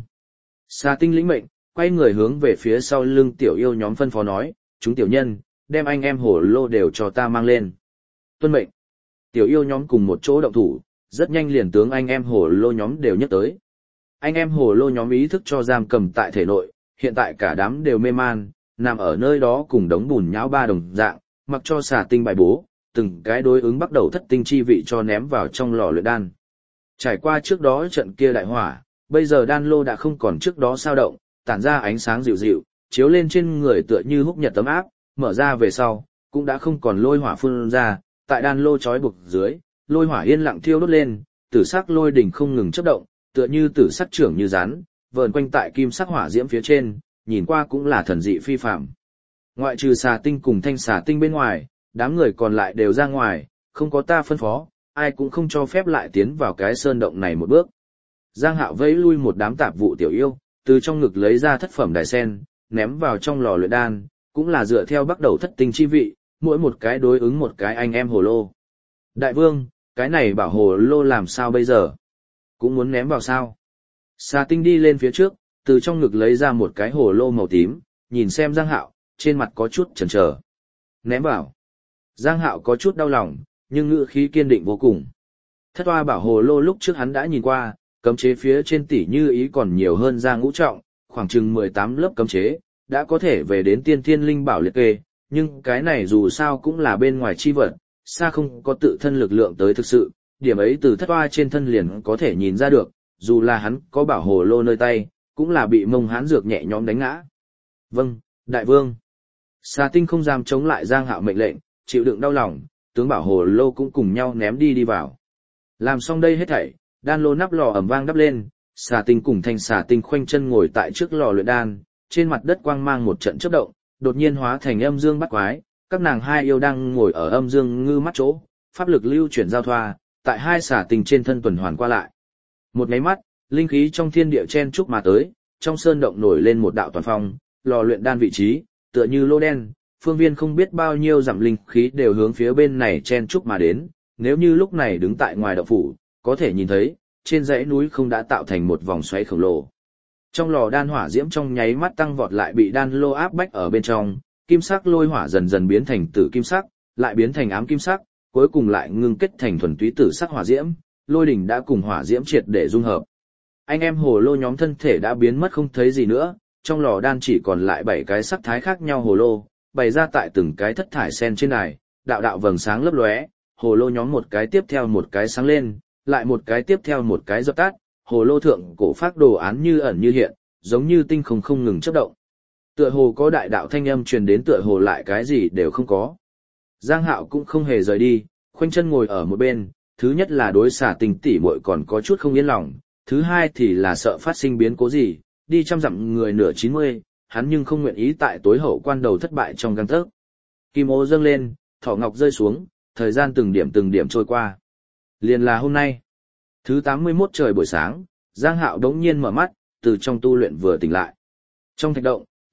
[SPEAKER 1] Xà Tinh lĩnh mệnh, quay người hướng về phía sau lưng tiểu yêu nhóm phân phó nói, chúng tiểu nhân, đem anh em hồ lô đều cho ta mang lên. Tuân mệnh. Tiểu yêu nhóm cùng một chỗ động thủ, rất nhanh liền tướng anh em hồ lô nhóm đều nhấc tới. Anh em hồ lô nhóm ý thức cho giam cầm tại thể nội, hiện tại cả đám đều mê man, nằm ở nơi đó cùng đống bùn nhão ba đồng dạng, mặc cho Xà Tinh bài bố, từng cái đối ứng bắt đầu thất tinh chi vị cho ném vào trong lò luyện đan. Trải qua trước đó trận kia đại hỏa, bây giờ đan lô đã không còn trước đó sao động, tản ra ánh sáng dịu dịu, chiếu lên trên người tựa như húc nhật tấm áp, mở ra về sau, cũng đã không còn lôi hỏa phun ra, tại đan lô trói buộc dưới, lôi hỏa yên lặng thiêu đốt lên, tử sắc lôi đỉnh không ngừng chớp động, tựa như tử sắc trưởng như rắn, vờn quanh tại kim sắc hỏa diễm phía trên, nhìn qua cũng là thần dị phi phàm. Ngoại trừ Xà Tinh cùng Thanh Xà Tinh bên ngoài, đám người còn lại đều ra ngoài, không có ta phân phó, ai cũng không cho phép lại tiến vào cái sơn động này một bước. Giang Hạo vẫy lui một đám tạp vụ tiểu yêu, từ trong ngực lấy ra thất phẩm đài sen, ném vào trong lò luyện đan, cũng là dựa theo bắt đầu thất tinh chi vị, mỗi một cái đối ứng một cái anh em hồ lô. Đại vương, cái này bảo hồ lô làm sao bây giờ? Cũng muốn ném vào sao? Xà Tinh đi lên phía trước, từ trong ngực lấy ra một cái hồ lô màu tím, nhìn xem Giang Hạo, trên mặt có chút chần chờ. Ném vào. Giang Hạo có chút đau lòng, nhưng ngữ khí kiên định vô cùng. Thất oa bảo hồ lô lúc trước hắn đã nhìn qua, cấm chế phía trên tỷ như ý còn nhiều hơn ra ngũ trọng, khoảng chừng 18 lớp cấm chế, đã có thể về đến tiên thiên linh bảo liệt kê, nhưng cái này dù sao cũng là bên ngoài chi vật, xa không có tự thân lực lượng tới thực sự, điểm ấy từ thất oa trên thân liền có thể nhìn ra được, dù là hắn có bảo hồ lô nơi tay, cũng là bị mông hán dược nhẹ nhõm đánh ngã. Vâng, đại vương. Xà Tinh không dám chống lại Giang Hạo mệnh lệnh, chịu đựng đau lòng, tướng bảo hồ lô cũng cùng nhau ném đi vào. Làm xong đây hết thảy, đan lô nắp lò ầm vang đắp lên, Xà Tinh cùng Thanh Xà Tinh khoanh chân ngồi tại trước lò luyện đan, trên mặt đất quang mang một trận chớp động, đột nhiên hóa thành âm dương bắt quái, các nàng hai yêu đang ngồi ở âm dương ngư mắt chỗ, pháp lực lưu chuyển giao thoa, tại hai Xà Tinh trên thân tuần hoàn qua lại. Một cái mắt, linh khí trong thiên địa chen chúc mà tới, trong sơn động nổi lên một đạo toàn phong, lò luyện đan vị trí, tựa như lô đen, phương viên không biết bao nhiêu dặm linh khí đều hướng phía bên này chen chúc mà đến, nếu như lúc này đứng tại ngoài động phủ, có thể nhìn thấy, trên dãy núi không đã tạo thành một vòng xoáy khổng lồ. Trong lò đan hỏa diễm trong nháy mắt tăng vọt lại bị đan lô áp bách ở bên trong, kim sắc lôi hỏa dần dần biến thành tử kim sắc, lại biến thành ám kim sắc, cuối cùng lại ngưng kết thành thuần túy tử sắc hỏa diễm, lôi đỉnh đã cùng hỏa diễm triệt để dung hợp. Anh em hồ lô nhóm thân thể đã biến mất không thấy gì nữa, trong lò đan chỉ còn lại 7 cái sắc thái khác nhau hồ lô, bày ra tại từng cái thất thải sen trên đài, đạo đạo vầng sáng lấp lóe, hồ lô nhóm một cái tiếp theo một cái sáng lên, lại một cái tiếp theo một cái dập tắt, hồ lô thượng cổ phác đồ án như ẩn như hiện, giống như tinh không không ngừng chớp động. Tựa hồ có đại đạo thanh âm truyền đến, tựa hồ lại cái gì đều không có. Giang Hạo cũng không hề rời đi, khoanh chân ngồi ở một bên, thứ nhất là đối Xà Tinh tỷ muội còn có chút không yên lòng, thứ hai thì là sợ phát sinh biến cố gì, đi trăm dặm người nửa 90, hắn nhưng không nguyện ý tại tối hậu quan đầu thất bại trong gang tấc. Kim ô dâng lên, thỏ ngọc rơi xuống, thời gian từng điểm trôi qua. Liền là hôm nay, thứ 81 trời buổi sáng, Giang Hạo đống nhiên mở mắt, từ trong tu luyện vừa tỉnh lại. Trong thạch động,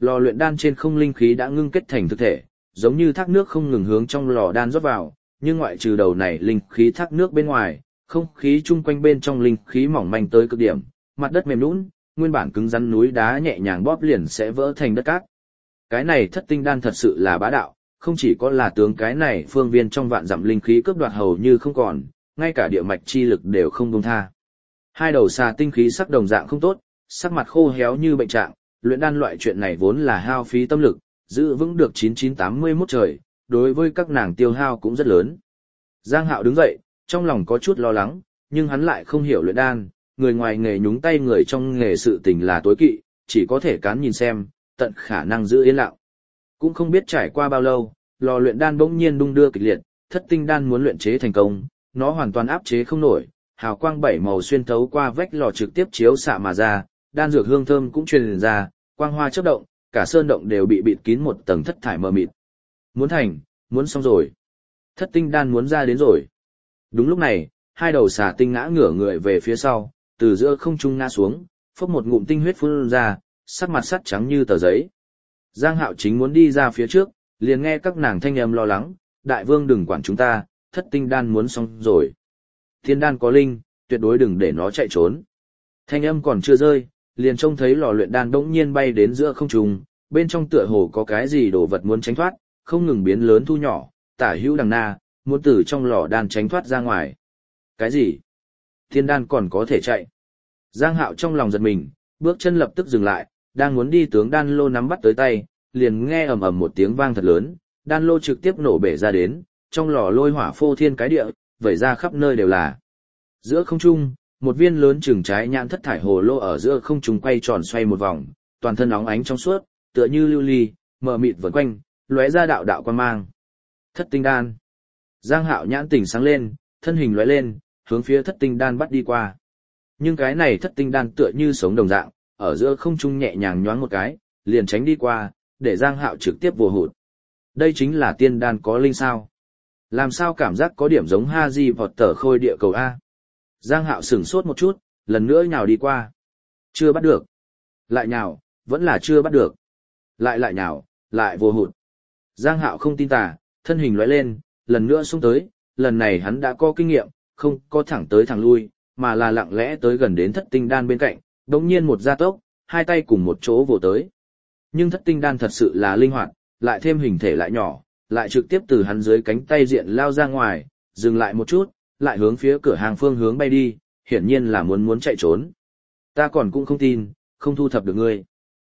[SPEAKER 1] Lò luyện đan trên không linh khí đã ngưng kết thành thực thể, giống như thác nước không ngừng hướng trong lò đan rót vào, nhưng ngoại trừ đầu này linh khí thác nước bên ngoài, không khí chung quanh bên trong linh khí mỏng manh tới cực điểm, mặt đất mềm nhũn, nguyên bản cứng rắn núi đá nhẹ nhàng bóp liền sẽ vỡ thành đất cát. Cái này thất tinh đan thật sự là bá đạo, không chỉ có là tướng cái này phương viên trong vạn dặm linh khí cướp đoạt hầu như không còn, ngay cả địa mạch chi lực đều không buông tha. Hai đầu xà tinh khí sắc đồng dạng không tốt, sắc mặt khô héo như bệnh trạng, luyện đan loại chuyện này vốn là hao phí tâm lực, giữ vững được 9981 trời, đối với các nàng tiêu hao cũng rất lớn. Giang Hạo đứng dậy, trong lòng có chút lo lắng, nhưng hắn lại không hiểu luyện đan, người ngoài nghề nhúng tay người trong nghề sự tình là tối kỵ, chỉ có thể cán nhìn xem, tận khả năng giữ yên lặng. Cũng không biết trải qua bao lâu, lò luyện đan bỗng nhiên đung đưa kịch liệt, thất tinh đan muốn luyện chế thành công, nó hoàn toàn áp chế không nổi, hào quang bảy màu xuyên thấu qua vách lò trực tiếp chiếu xạ mà ra, đan dược hương thơm cũng truyền ra, quang hoa chớp động, cả sơn động đều bị bịt kín một tầng thất thải mờ mịt. Muốn thành, muốn xong rồi. Thất tinh đan muốn ra đến rồi. Đúng lúc này, hai đầu xà tinh ngã ngửa người về phía sau, từ giữa không trung ngã xuống, phốc một ngụm tinh huyết phun ra, sắc mặt sắt trắng như tờ giấy. Giang Hạo chính muốn đi ra phía trước, liền nghe các nàng thanh âm lo lắng, đại vương đừng quản chúng ta, thất tinh đan muốn xong rồi. Thiên đan có linh, tuyệt đối đừng để nó chạy trốn. Thanh âm còn chưa rơi, liền trông thấy lò luyện đan bỗng nhiên bay đến giữa không trung, bên trong tựa hồ có cái gì đồ vật muốn tránh thoát, không ngừng biến lớn thu nhỏ, tả hữu đằng na, muốn từ trong lò đan tránh thoát ra ngoài. Cái gì? Thiên đan còn có thể chạy. Giang Hạo trong lòng giật mình, bước chân lập tức dừng lại, đang muốn đi tướng đan lô nắm bắt tới tay, liền nghe ầm ầm một tiếng vang thật lớn, đan lô trực tiếp nổ bể ra đến, trong lò lôi hỏa phô thiên cái địa, vẩy ra khắp nơi đều là. Giữa không trung, một viên lớn chừng trái nhãn thất thải hồ lô ở giữa không trung quay tròn xoay một vòng, toàn thân óng ánh trong suốt, tựa như lưu ly, mờ mịt vần quanh, lóe ra đạo đạo quan mang. Thất tinh đan. Giang Hạo nhãn tỉnh sáng lên, thân hình lóe lên, hướng phía thất tinh đan bắt đi qua. Nhưng cái này thất tinh đan tựa như sống đồng dạng, ở giữa không trung nhẹ nhàng nhoáng một cái, liền tránh đi qua, để Giang Hạo trực tiếp vô hụt. Đây chính là tiên đan có linh sao? Làm sao cảm giác có điểm giống Haji vọt tờ khôi địa cầu A? Giang Hạo sửng sốt một chút, lần nữa nhào đi qua. Chưa bắt được. Lại nhào, vẫn là chưa bắt được. Lại nhào, lại vô hụt. Giang Hạo không tin tà, thân hình lóe lên, lần nữa xông tới, lần này hắn đã có kinh nghiệm, không có thẳng tới thẳng lui, mà là lặng lẽ tới gần đến thất tinh đan bên cạnh, đống nhiên một gia tốc, hai tay cùng một chỗ vồ tới. Nhưng thất tinh đan thật sự là linh hoạt, lại thêm hình thể lại nhỏ, lại trực tiếp từ hắn dưới cánh tay diện lao ra ngoài, dừng lại một chút, lại hướng phía cửa hàng phương hướng bay đi, hiển nhiên là muốn chạy trốn. Ta còn cũng không tin, không thu thập được ngươi.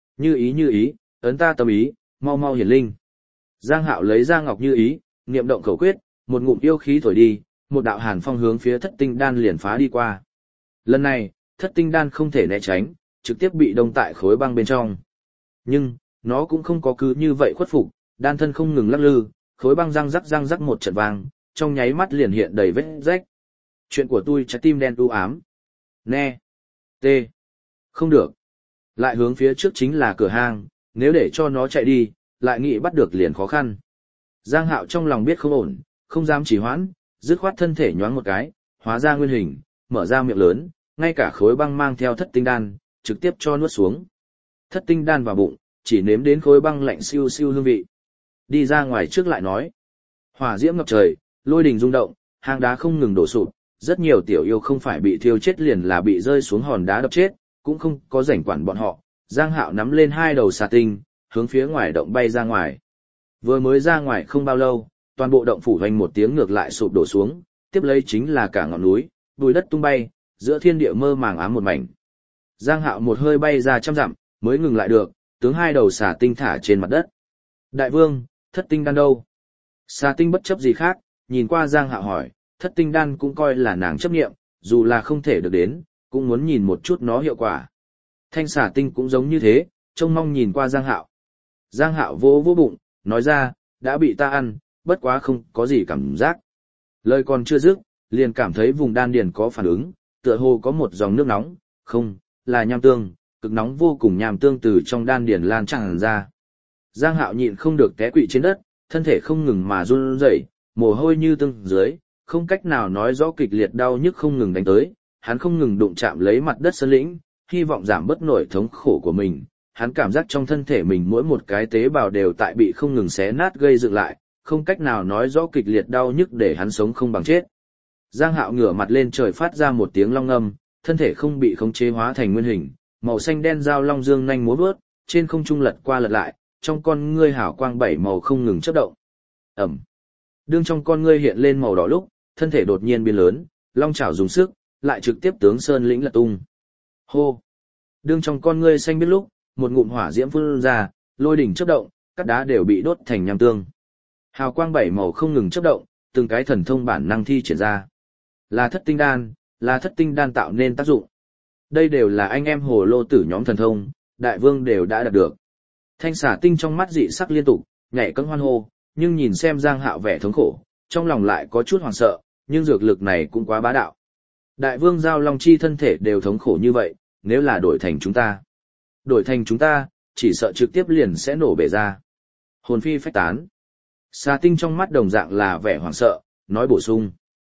[SPEAKER 1] Như ý, ấn ta tâm ý, mau hiển linh. Giang Hạo lấy ra ngọc như ý, niệm động khẩu quyết, một ngụm yêu khí thổi đi, một đạo hàn phong hướng phía thất tinh đan liền phá đi qua. Lần này, thất tinh đan không thể né tránh, trực tiếp bị đông tại khối băng bên trong. Nhưng, nó cũng không có cứ như vậy khuất phục, đan thân không ngừng lắc lư, khối băng răng rắc một trận vang, trong nháy mắt liền hiện đầy vết rách. Chuyện của tôi trái tim đen u ám. Nè. T. Không được. Lại hướng phía trước chính là cửa hang, nếu để cho nó chạy đi, lại nghĩ bắt được liền khó khăn. Giang Hạo trong lòng biết không ổn, không dám trì hoãn, dứt khoát thân thể nhoáng một cái, hóa ra nguyên hình, mở ra miệng lớn, ngay cả khối băng mang theo thất tinh đan, trực tiếp cho nuốt xuống. Thất tinh đan vào bụng, chỉ nếm đến khối băng lạnh siêu siêu hương vị. Đi ra ngoài trước lại nói. Hỏa diễm ngập trời, lôi đình rung động, hang đá không ngừng đổ sụp, rất nhiều tiểu yêu không phải bị thiêu chết liền là bị rơi xuống hòn đá đập chết, cũng không có rảnh quản bọn họ. Giang Hạo nắm lên hai đầu xà tinh, hướng phía ngoài động bay ra ngoài. Vừa mới ra ngoài không bao lâu, toàn bộ động phủ hoành một tiếng ngược lại sụp đổ xuống, tiếp lấy chính là cả ngọn núi, bùi đất tung bay, giữa thiên địa mơ màng ám một mảnh. Giang Hạo một hơi bay ra trăm dặm, mới ngừng lại được, tướng hai đầu xà tinh thả trên mặt đất. Đại vương, thất tinh đan đâu? Xà tinh bất chấp gì khác, nhìn qua Giang Hạo hỏi, thất tinh đan cũng coi là nàng chấp nghiệm, dù là không thể được đến, cũng muốn nhìn một chút nó hiệu quả. Thanh xà tinh cũng giống như thế, trông mong nhìn qua Giang Hạo. Giang Hạo vô bụng, nói ra, đã bị ta ăn, bất quá không có gì cảm giác. Lời còn chưa dứt, liền cảm thấy vùng đan điền có phản ứng, tựa hồ có một dòng nước nóng, không, là nham tương, cực nóng vô cùng nham tương từ trong đan điền lan tràn ra. Giang Hạo nhịn không được té quỵ trên đất, thân thể không ngừng mà run rẩy, mồ hôi như tương dưới, không cách nào nói rõ kịch liệt đau nhức không ngừng đánh tới, hắn không ngừng đụng chạm lấy mặt đất sơn lĩnh, hy vọng giảm bớt nỗi thống khổ của mình, hắn cảm giác trong thân thể mình mỗi một cái tế bào đều tại bị không ngừng xé nát gây dựng lại, không cách nào nói rõ kịch liệt đau nhức để hắn sống không bằng chết. Giang Hạo ngửa mặt lên trời phát ra một tiếng long ngâm, thân thể không bị khống chế hóa thành nguyên hình, màu xanh đen dao long dương nhanh múa vớt, trên không trung lật qua lật lại, trong con ngươi hào quang bảy màu không ngừng chớp động. Ầm. Đương trong con ngươi hiện lên màu đỏ lúc, thân thể đột nhiên biến lớn, long chảo dùng sức, lại trực tiếp tướng sơn lĩnh lật tung. Hô. Đương trong con ngươi xanh biết lúc, một ngụm hỏa diễm phun ra, lôi đỉnh chớp động, các đá đều bị đốt thành nham tương. Hào quang bảy màu không ngừng chớp động, từng cái thần thông bản năng thi triển ra. Là thất tinh đan tạo nên tác dụng. Đây đều là anh em hồ lô tử nhóm thần thông, đại vương đều đã đạt được. Thanh xà tinh trong mắt dị sắc liên tục, nhảy cẫng hoan hô, nhưng nhìn xem Giang Hạo vẻ thống khổ, trong lòng lại có chút hoảng sợ, nhưng dược lực này cũng quá bá đạo. Đại vương giao long chi thân thể đều thống khổ như vậy, nếu là đổi thành chúng ta, chỉ sợ trực tiếp liền sẽ nổ bể ra. Hồn phi phách tán. Xà tinh trong mắt đồng dạng là vẻ hoảng sợ, nói bổ sung.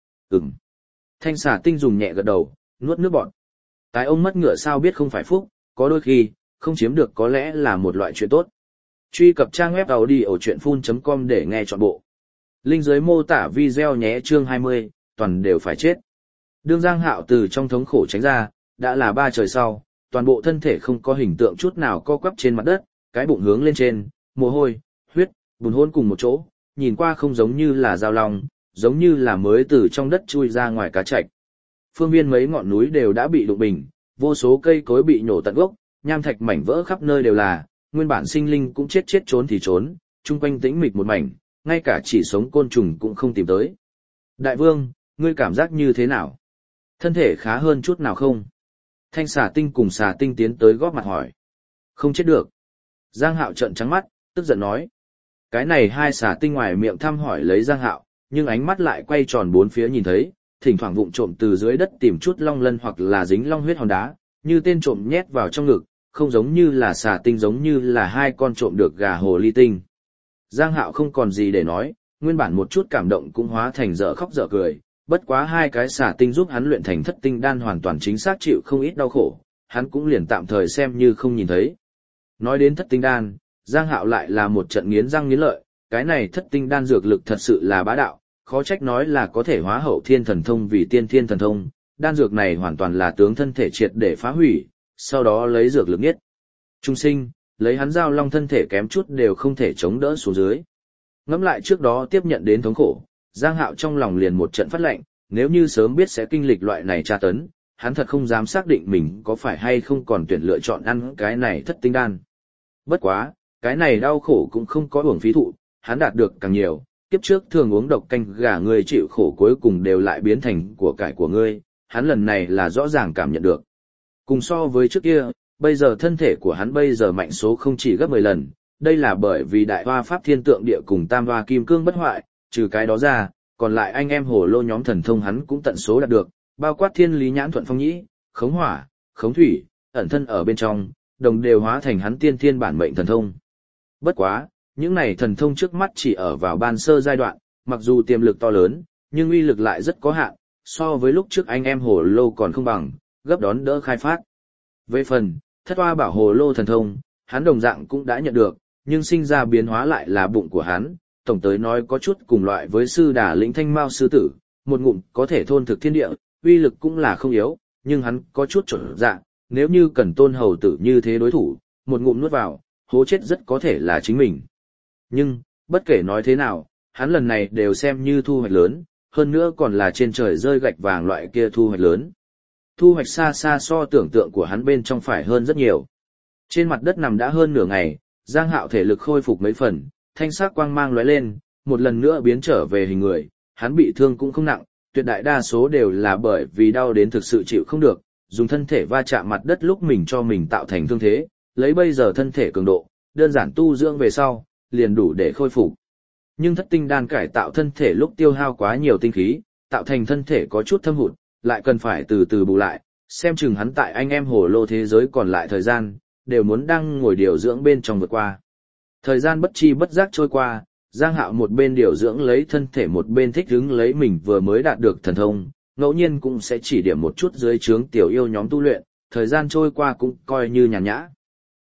[SPEAKER 1] Thanh xà tinh dùng nhẹ gật đầu, nuốt nước bọt. Tái ông mất ngựa sao biết không phải phúc, có đôi khi, không chiếm được có lẽ là một loại chuyện tốt. Truy cập trang web audiochuyenphun.com để nghe trọn bộ. Link dưới mô tả video nhé. Chương 20, toàn đều phải chết. Đương Giang Hạo từ trong thống khổ tránh ra, đã là 3 trời sau, toàn bộ thân thể không có hình tượng chút nào co quắp trên mặt đất, cái bụng hướng lên trên, mồ hôi, huyết, bùn hôn cùng một chỗ, nhìn qua không giống như là dao long, giống như là mới từ trong đất chui ra ngoài cá trạch. Phương viên mấy ngọn núi đều đã bị đụng bình, vô số cây cối bị nhổ tận gốc, nham thạch mảnh vỡ khắp nơi đều là, nguyên bản sinh linh cũng chết trốn thì trốn, chung quanh tĩnh mịch một mảnh, ngay cả chỉ sống côn trùng cũng không tìm tới. Đại vương, ngươi cảm giác như thế nào? Thân thể khá hơn chút nào không? Thanh xà tinh cùng xà tinh tiến tới góp mặt hỏi. Không chết được. Giang Hạo trợn trắng mắt, tức giận nói. Cái này hai xà tinh ngoài miệng thăm hỏi lấy Giang Hạo, nhưng ánh mắt lại quay tròn bốn phía nhìn thấy, thỉnh thoảng vụng trộm từ dưới đất tìm chút long lân hoặc là dính long huyết hòn đá, như tên trộm nhét vào trong ngực, không giống như là xà tinh, giống như là hai con trộm được gà hồ ly tinh. Giang Hạo không còn gì để nói, nguyên bản một chút cảm động cũng hóa thành dở khóc dở cười, bất quá hai cái xà tinh giúp hắn luyện thành thất tinh đan hoàn toàn chính xác chịu không ít đau khổ, hắn cũng liền tạm thời xem như không nhìn thấy. Nói đến thất tinh đan, Giang Hạo lại là một trận nghiến răng nghiến lợi, cái này thất tinh đan dược lực thật sự là bá đạo, khó trách nói là có thể hóa hậu thiên thần thông vì tiên thiên thần thông, đan dược này hoàn toàn là tướng thân thể triệt để phá hủy, sau đó lấy dược lực nhất. Trung sinh, lấy hắn giao long thân thể kém chút đều không thể chống đỡ xuống dưới. Ngẫm lại trước đó tiếp nhận đến thống khổ, Giang Hạo trong lòng liền một trận phát lạnh, nếu như sớm biết sẽ kinh lịch loại này tra tấn, hắn thật không dám xác định mình có phải hay không còn tuyển lựa chọn ăn cái này thất tinh đan. Bất quá, cái này đau khổ cũng không có uổng phí thụ, hắn đạt được càng nhiều, kiếp trước thường uống độc canh gà ngươi chịu khổ cuối cùng đều lại biến thành của cải của ngươi, hắn lần này là rõ ràng cảm nhận được. Cùng so với trước kia, bây giờ thân thể của hắn bây giờ mạnh số không chỉ gấp 10 lần, đây là bởi vì đại hoa pháp thiên tượng địa cùng tam hoa kim cương bất hoại, trừ cái đó ra, còn lại anh em hồ lô nhóm thần thông hắn cũng tận số đạt được, bao quát thiên lý nhãn thuận phong nhĩ, khống hỏa, khống thủy, ẩn thân ở bên trong, đồng đều hóa thành hắn tiên thiên bản mệnh thần thông. Bất quá, những này thần thông trước mắt chỉ ở vào ban sơ giai đoạn, mặc dù tiềm lực to lớn, nhưng uy lực lại rất có hạn, so với lúc trước anh em hồ lô còn không bằng, gấp đón đỡ khai phát. Về phần, thất hoa bảo hồ lô thần thông, hắn đồng dạng cũng đã nhận được, nhưng sinh ra biến hóa lại là bụng của hắn, tổng tới nói có chút cùng loại với sư đà lĩnh thanh mao sư tử, một ngụm có thể thôn thực thiên địa, uy lực cũng là không yếu, nhưng hắn có chút trở dạng, nếu như cần tôn hầu tử như thế đối thủ, một ngụm nuốt vào, hố chết rất có thể là chính mình. Nhưng, bất kể nói thế nào, hắn lần này đều xem như thu hoạch lớn, hơn nữa còn là trên trời rơi gạch vàng loại kia thu hoạch lớn. Thu hoạch xa xa so tưởng tượng của hắn bên trong phải hơn rất nhiều. Trên mặt đất nằm đã hơn nửa ngày, Giang Hạo thể lực khôi phục mấy phần, thanh sắc quang mang lóe lên, một lần nữa biến trở về hình người, hắn bị thương cũng không nặng, tuyệt đại đa số đều là bởi vì đau đến thực sự chịu không được, dùng thân thể va chạm mặt đất lúc mình cho mình tạo thành thương thế, lấy bây giờ thân thể cường độ, đơn giản tu dưỡng về sau, liền đủ để khôi phục. Nhưng thất tinh đan cải tạo thân thể lúc tiêu hao quá nhiều tinh khí, tạo thành thân thể có chút thâm hụt, lại cần phải từ từ bù lại, xem chừng hắn tại anh em hồ lô thế giới còn lại thời gian, đều muốn đang ngồi điều dưỡng bên trong vượt qua. Thời gian bất chi bất giác trôi qua, Giang Hạo một bên điều dưỡng lấy thân thể một bên thích ứng lấy mình vừa mới đạt được thần thông, ngẫu nhiên cũng sẽ chỉ điểm một chút dưới trướng tiểu yêu nhóm tu luyện, thời gian trôi qua cũng coi như nhàn nhã.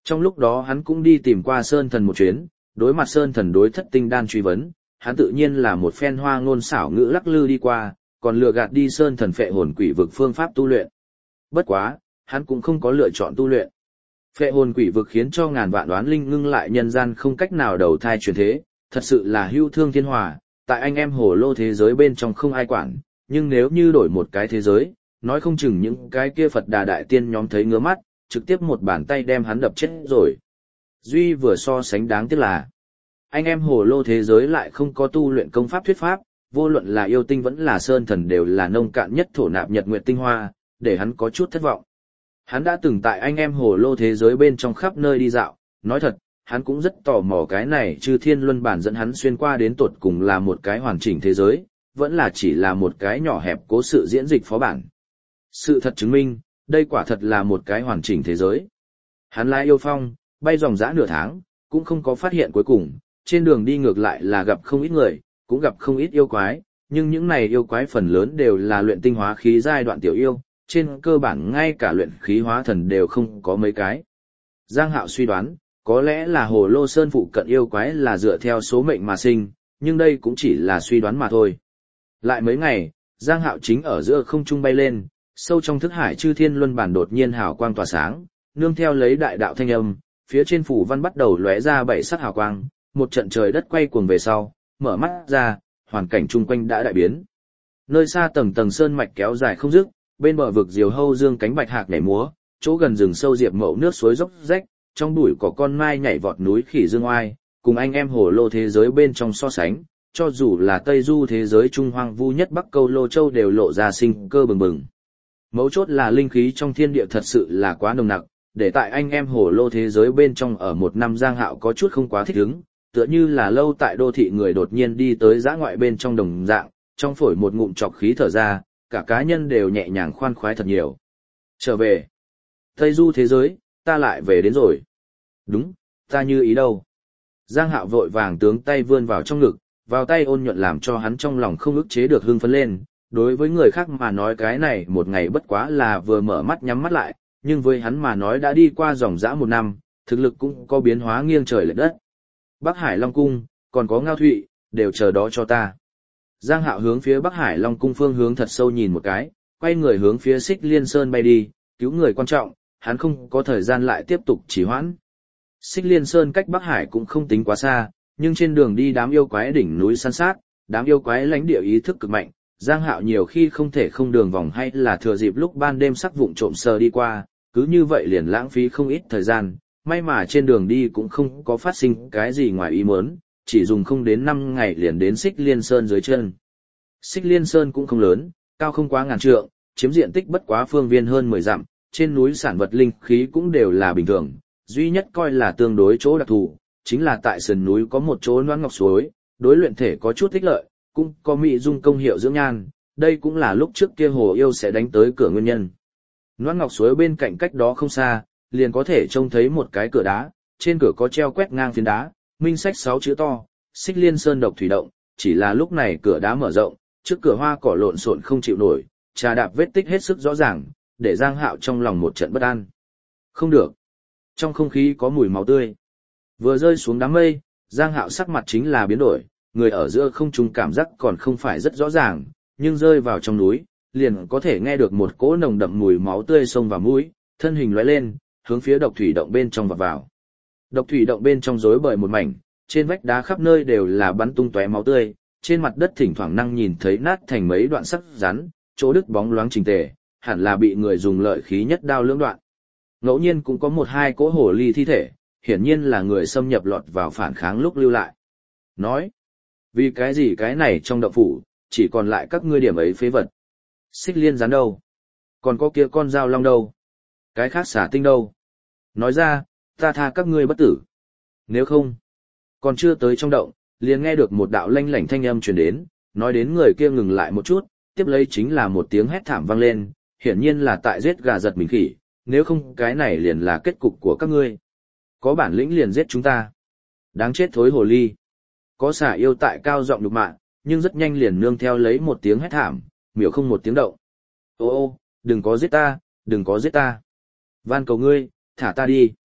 [SPEAKER 1] Trong lúc đó hắn cũng đi tìm qua Sơn Thần một chuyến, đối mặt Sơn Thần đối thất tinh đan truy vấn, hắn tự nhiên là một phen hoa ngôn xảo ngữ lắc lư đi qua, còn lừa gạt đi Sơn Thần phệ hồn quỷ vực phương pháp tu luyện. Bất quá, hắn cũng không có lựa chọn tu luyện. Phệ hồn quỷ vực khiến cho ngàn vạn đoán linh ngưng lại nhân gian không cách nào đầu thai chuyển thế, thật sự là hưu thương thiên hòa, tại anh em hồ lô thế giới bên trong không ai quản, nhưng nếu như đổi một cái thế giới, nói không chừng những cái kia Phật Đà đại tiên nhóm thấy ngứa mắt, trực tiếp một bàn tay đem hắn đập chết rồi. Duy vừa so sánh đáng tiếc là, anh em hồ lô thế giới lại không có tu luyện công pháp thuyết pháp, vô luận là yêu tinh vẫn là Sơn Thần đều là nông cạn nhất thổ nạp nhật nguyệt tinh hoa, để hắn có chút thất vọng. Hắn đã từng tại anh em hồ lô thế giới bên trong khắp nơi đi dạo, nói thật, hắn cũng rất tò mò cái này chư thiên luân bản dẫn hắn xuyên qua đến tột cùng là một cái hoàn chỉnh thế giới, vẫn là chỉ là một cái nhỏ hẹp cố sự diễn dịch phó bản. Sự thật chứng minh, đây quả thật là một cái hoàn chỉnh thế giới. Hắn lái yêu phong, bay dòng dã nửa tháng, cũng không có phát hiện cuối cùng, trên đường đi ngược lại là gặp không ít người, cũng gặp không ít yêu quái, nhưng những này yêu quái phần lớn đều là luyện tinh hóa khí giai đoạn tiểu yêu, trên cơ bản ngay cả luyện khí hóa thần đều không có mấy cái. Giang Hạo suy đoán, có lẽ là Hồ Lô Sơn phụ cận yêu quái là dựa theo số mệnh mà sinh, nhưng đây cũng chỉ là suy đoán mà thôi. Lại mấy ngày, Giang Hạo chính ở giữa không trung bay lên, sâu trong thức hải chư thiên luân bản đột nhiên hào quang tỏa sáng, nương theo lấy đại đạo thanh âm, phía trên phủ văn bắt đầu lóe ra bảy sắc hào quang, một trận trời đất quay cuồng về sau, mở mắt ra, hoàn cảnh chung quanh đã đại biến. Nơi xa tầng tầng sơn mạch kéo dài không dứt, bên bờ vực diều hâu dương cánh bạch hạc nhảy múa, chỗ gần rừng sâu diệp mậu nước suối dốc rách, trong bụi có con mai nhảy vọt núi khỉ dương oai, cùng anh em hồ lô thế giới bên trong so sánh, cho dù là Tây Du thế giới trung hoang vu nhất Bắc Câu Lô Châu đều lộ ra sinh cơ bừng bừng. Mấu chốt là linh khí trong thiên địa thật sự là quá nồng nặc, để tại anh em hồ lô thế giới bên trong ở một năm Giang Hạo có chút không quá thích ứng, tựa như là lâu tại đô thị người đột nhiên đi tới dã ngoại bên trong đồng dạng, trong phổi một ngụm trọc khí thở ra, cả cá nhân đều nhẹ nhàng khoan khoái thật nhiều. Trở về. Tây Du thế giới, ta lại về đến rồi. Đúng, ta như ý đâu. Giang Hạo vội vàng tướng tay vươn vào trong ngực, vào tay ôn nhuận làm cho hắn trong lòng không ức chế được hưng phấn lên. Đối với người khác mà nói cái này một ngày bất quá là vừa mở mắt nhắm mắt lại, nhưng với hắn mà nói đã đi qua dòng dã một năm, thực lực cũng có biến hóa nghiêng trời lệch đất. Bắc Hải Long Cung, còn có Ngao Thụy, đều chờ đó cho ta. Giang Hạo hướng phía Bắc Hải Long Cung phương hướng thật sâu nhìn một cái, quay người hướng phía Xích Liên Sơn bay đi, cứu người quan trọng, hắn không có thời gian lại tiếp tục trì hoãn. Xích Liên Sơn cách Bắc Hải cũng không tính quá xa, nhưng trên đường đi đám yêu quái đỉnh núi săn sát, đám yêu quái lãnh địa ý thức cực mạnh, Giang Hạo nhiều khi không thể không đường vòng hay là thừa dịp lúc ban đêm sắc vụng trộm sờ đi qua, cứ như vậy liền lãng phí không ít thời gian, may mà trên đường đi cũng không có phát sinh cái gì ngoài ý muốn, chỉ dùng không đến 5 ngày liền đến Xích Liên Sơn dưới chân. Xích Liên Sơn cũng không lớn, cao không quá ngàn trượng, chiếm diện tích bất quá phương viên hơn 10 dặm, trên núi sản vật linh khí cũng đều là bình thường, duy nhất coi là tương đối chỗ đặc thù, chính là tại sườn núi có một chỗ loãng ngọc suối, đối luyện thể có chút ích lợi, cũng có mỹ dung công hiệu dưỡng nhan, đây cũng là lúc trước kia hồ yêu sẽ đánh tới cửa nguyên nhân. Loãng ngọc suối bên cạnh cách đó không xa, liền có thể trông thấy một cái cửa đá, trên cửa có treo quét ngang phiến đá, minh sách 6 chữ to, Xích Liên Sơn độc thủy động, chỉ là lúc này cửa đá mở rộng, trước cửa hoa cỏ lộn xộn không chịu nổi, trà đạp vết tích hết sức rõ ràng, để Giang Hạo trong lòng một trận bất an. Không được. Trong không khí có mùi máu tươi. Vừa rơi xuống đám mây, Giang Hạo sắc mặt chính là biến đổi, người ở giữa không trung cảm giác còn không phải rất rõ ràng, nhưng rơi vào trong núi, liền có thể nghe được một cỗ nồng đậm mùi máu tươi xông vào mũi, thân hình lóe lên, hướng phía độc thủy động bên trong vọt vào. Độc thủy động bên trong rối bời một mảnh, trên vách đá khắp nơi đều là bắn tung tóe máu tươi, trên mặt đất thỉnh thoảng năng nhìn thấy nát thành mấy đoạn sắc rắn, chỗ đứt bóng loáng chỉnh tề, hẳn là bị người dùng lợi khí nhất đao lưỡng đoạn. Ngẫu nhiên cũng có một hai cỗ hổ ly thi thể, hiển nhiên là người xâm nhập lọt vào phản kháng lúc lưu lại. Nói, vì cái gì cái này trong động phủ, chỉ còn lại các ngươi điểm ấy phế vật. Xích Liên rắn đâu? Còn có kia con dao long đâu? Cái khác xả tinh đâu? Nói ra, ta tha các ngươi bất tử. Nếu không, còn chưa tới trong động, liền nghe được một đạo lanh lảnh thanh âm truyền đến, nói đến người kia ngừng lại một chút, tiếp lấy chính là một tiếng hét thảm vang lên, hiển nhiên là tại giết gà giật mình khỉ, nếu không cái này liền là kết cục của các ngươi. Có bản lĩnh liền giết chúng ta. Đáng chết thối hồ ly. Có xả yêu tại cao giọng nhục mạ, nhưng rất nhanh liền nương theo lấy một tiếng hét thảm, miểu không một tiếng động. Ô ô, đừng có giết ta, đừng có giết ta. Van cầu ngươi, thả ta đi.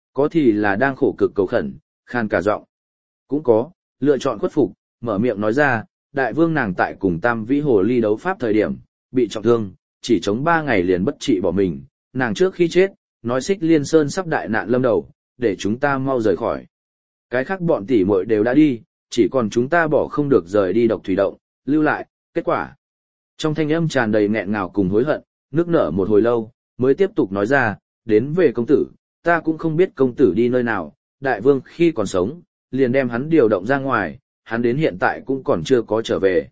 [SPEAKER 1] Có thì là đang khổ cực cầu khẩn, khan cả giọng. Cũng có, lựa chọn khuất phục, mở miệng nói ra, đại vương nàng tại cùng Tam Vĩ Hồ Ly đấu pháp thời điểm, bị trọng thương, chỉ chống 3 ngày liền bất trị bỏ mình, nàng trước khi chết, nói Xích Liên Sơn sắp đại nạn lâm đầu, để chúng ta mau rời khỏi. Cái khác bọn tỷ muội đều đã đi, chỉ còn chúng ta bỏ không được rời đi Độc Thủy Động, lưu lại, kết quả. Trong thanh âm tràn đầy nghẹn ngào cùng hối hận, nước nở một hồi lâu, mới tiếp tục nói ra, đến về công tử, ta cũng không biết công tử đi nơi nào, đại vương khi còn sống, liền đem hắn điều động ra ngoài, hắn đến hiện tại cũng còn chưa có trở về.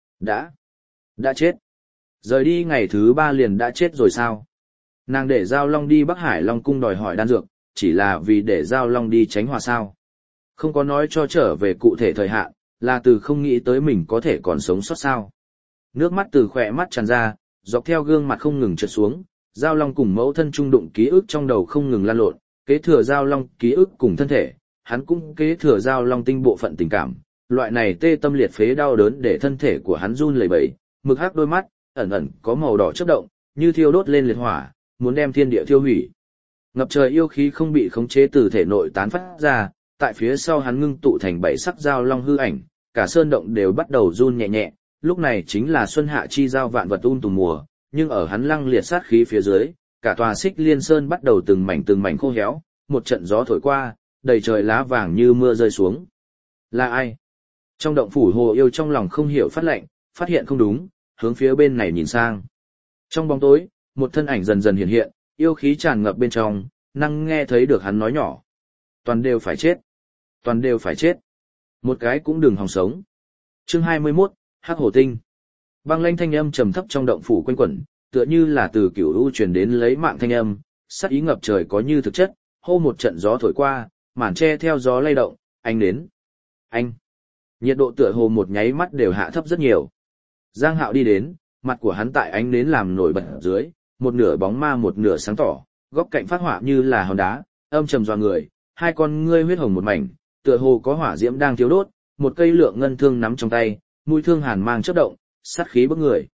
[SPEAKER 1] Đã chết. Rời đi ngày thứ 3 liền đã chết rồi sao? Nàng để Giao Long đi Bắc Hải Long Cung đòi hỏi đan dược, chỉ là vì để Giao Long đi tránh hòa sao. Không có nói cho trở về cụ thể thời hạn, là từ không nghĩ tới mình có thể còn sống sót sao. Nước mắt từ khỏe mắt tràn ra, dọc theo gương mặt không ngừng trượt xuống, Giao Long cùng mẫu thân trung đụng ký ức trong đầu không ngừng lan lộn, kế thừa Giao Long ký ức cùng thân thể, hắn cũng kế thừa Giao Long tinh bộ phận tình cảm, loại này tê tâm liệt phế đau đớn để thân thể của hắn run lẩy bẩy, mực hắc đôi mắt, ẩn ẩn có màu đỏ chớp động, như thiêu đốt lên liệt hỏa, muốn đem thiên địa thiêu hủy. Ngập trời yêu khí không bị khống chế từ thể nội tán phát ra, tại phía sau hắn ngưng tụ thành 7 sắc Giao Long hư ảnh, cả sơn động đều bắt đầu run nhẹ nhẹ, lúc này chính là xuân hạ chi giao vạn vật tùm mùa, nhưng ở hắn lăng liệt sát khí phía dưới, cả tòa Xích Liên Sơn bắt đầu từng mảnh khô héo, một trận gió thổi qua, đầy trời lá vàng như mưa rơi xuống. Là ai? Trong động phủ Hồ Yêu trong lòng không hiểu phát lệnh, phát hiện không đúng, hướng phía bên này nhìn sang. Trong bóng tối, một thân ảnh dần dần hiện hiện, yêu khí tràn ngập bên trong, năng nghe thấy được hắn nói nhỏ. Toàn đều phải chết. Toàn đều phải chết. Một cái cũng đừng hòng sống. Chương 21, Hắc Hổ Tinh. Băng lãnh thanh âm trầm thấp trong động phủ quanh quẩn, tựa như là từ cửu u truyền đến lấy mạng thanh âm, sát ý ngập trời có như thực chất, hô một trận gió thổi qua, màn tre theo gió lay động, anh đến. Anh. Nhiệt độ tựa hồ một nháy mắt đều hạ thấp rất nhiều. Giang Hạo đi đến, mặt của hắn tại ánh nến làm nổi bật dưới, một nửa bóng ma một nửa sáng tỏ, góc cạnh phát họa như là hòn đá, âm trầm dọa người, hai con ngươi huyết hồng một mảnh, tựa hồ có hỏa diễm đang thiêu đốt, một cây lượng ngân thương nắm trong tay, mũi thương hàn mang chớp động, sát khí bức người.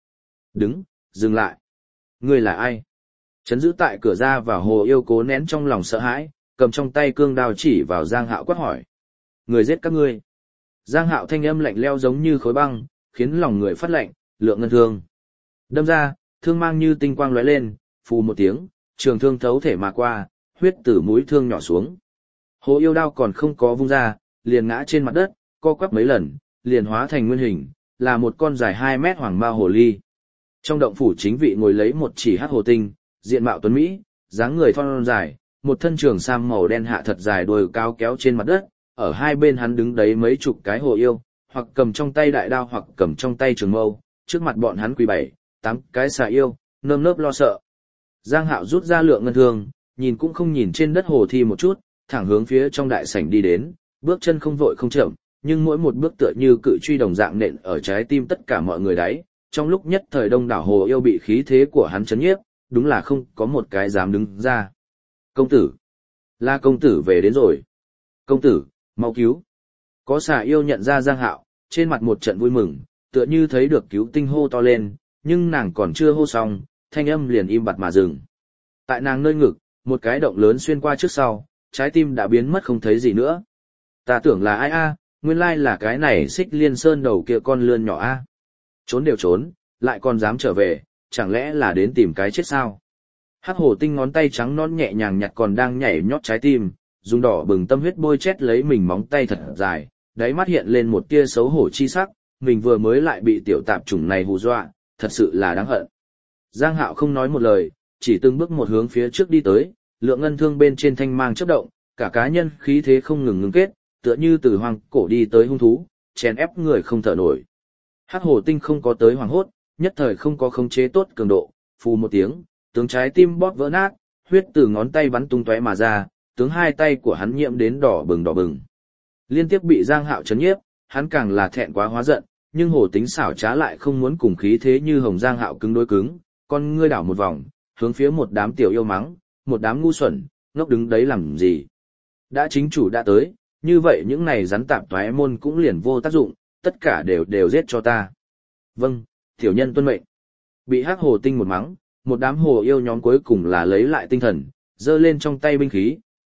[SPEAKER 1] Dừng lại. Ngươi là ai? Chấn giữ tại cửa ra vào Hồ Yêu cố nén trong lòng sợ hãi, cầm trong tay cương đao chỉ vào Giang Hạo quát hỏi. Người giết các ngươi. Giang Hạo thanh âm lạnh lẽo giống như khối băng, khiến lòng người phát lạnh, lượng ngân thương. Đâm ra, thương mang như tinh quang lóe lên, phù một tiếng, trường thương thấu thể mà qua, huyết từ mũi thương nhỏ xuống. Hồ Yêu đao còn không có vung ra, liền ngã trên mặt đất, co quắp mấy lần, liền hóa thành nguyên hình, là một con dài 2 mét hoàng ma hồ ly. Trong động phủ chính vị ngồi lấy một chỉ hắc hồ tinh, diện mạo tuấn mỹ, dáng người thon dài, một thân trường sam màu đen hạ thật dài đuôi cao kéo trên mặt đất, ở hai bên hắn đứng đấy mấy chục cái hồ yêu, hoặc cầm trong tay đại đao hoặc cầm trong tay trường mâu, trước mặt bọn hắn quỳ 7-8 cái xà yêu, nơm nớp lo sợ. Giang Hạo rút ra lượng ngân thương, nhìn cũng không nhìn trên đất hồ thi một chút, thẳng hướng phía trong đại sảnh đi đến, bước chân không vội không chậm, nhưng mỗi một bước tựa như cự truy đồng dạng nện ở trái tim tất cả mọi người đấy. Trong lúc nhất thời đông đảo hồ yêu bị khí thế của hắn chấn nhiếp, đúng là không có một cái dám đứng ra. Công tử! La công tử về đến rồi! Công tử, mau cứu! Có xà yêu nhận ra Giang Hạo, trên mặt một trận vui mừng, tựa như thấy được cứu tinh hô to lên, nhưng nàng còn chưa hô xong, thanh âm liền im bặt mà dừng. Tại nàng nơi ngực, một cái động lớn xuyên qua trước sau, trái tim đã biến mất không thấy gì nữa. Ta tưởng là ai a, nguyên lai là cái này Xích Liên Sơn đầu kia con lươn nhỏ a. Trốn đều trốn, lại còn dám trở về, chẳng lẽ là đến tìm cái chết sao? Hắc hổ tinh ngón tay trắng nõn nhẹ nhàng nhặt còn đang nhảy nhót trái tim, dùng đỏ bừng tâm huyết bôi chét lấy mình móng tay thật dài, đáy mắt hiện lên một tia xấu hổ chi sắc, mình vừa mới lại bị tiểu tạp chủng này hù dọa, thật sự là đáng hận. Giang Hạo không nói một lời, chỉ từng bước một hướng phía trước đi tới, lượng ngân thương bên trên thanh mang chớp động, cả cá nhân khí thế không ngừng ngưng kết, tựa như từ hoang cổ đi tới hung thú, chèn ép người không thở nổi. Hắc hổ tinh không có tới hoàng hốt, nhất thời không có khống chế tốt cường độ, phù một tiếng, tướng trái tim bóp vỡ nát, huyết từ ngón tay bắn tung tóe mà ra, tướng hai tay của hắn nhiễm đến đỏ bừng. Liên tiếp bị Giang Hạo chấn nhiếp, hắn càng là thẹn quá hóa giận, nhưng hổ tính xảo trá lại không muốn cùng khí thế như hồng Giang Hạo cứng đối cứng, con ngươi đảo một vòng, hướng phía một đám tiểu yêu mắng, một đám ngu xuẩn, ngốc đứng đấy làm gì? Đã chính chủ đã tới, như vậy những này rắn tạp toái môn cũng liền vô tác dụng, tất cả đều giết cho ta. Vâng, tiểu nhân tuân mệnh. Bị hắc hồ tinh một mắng, một đám hồ yêu nhóm cuối cùng là lấy lại tinh thần, giơ lên trong tay binh khí,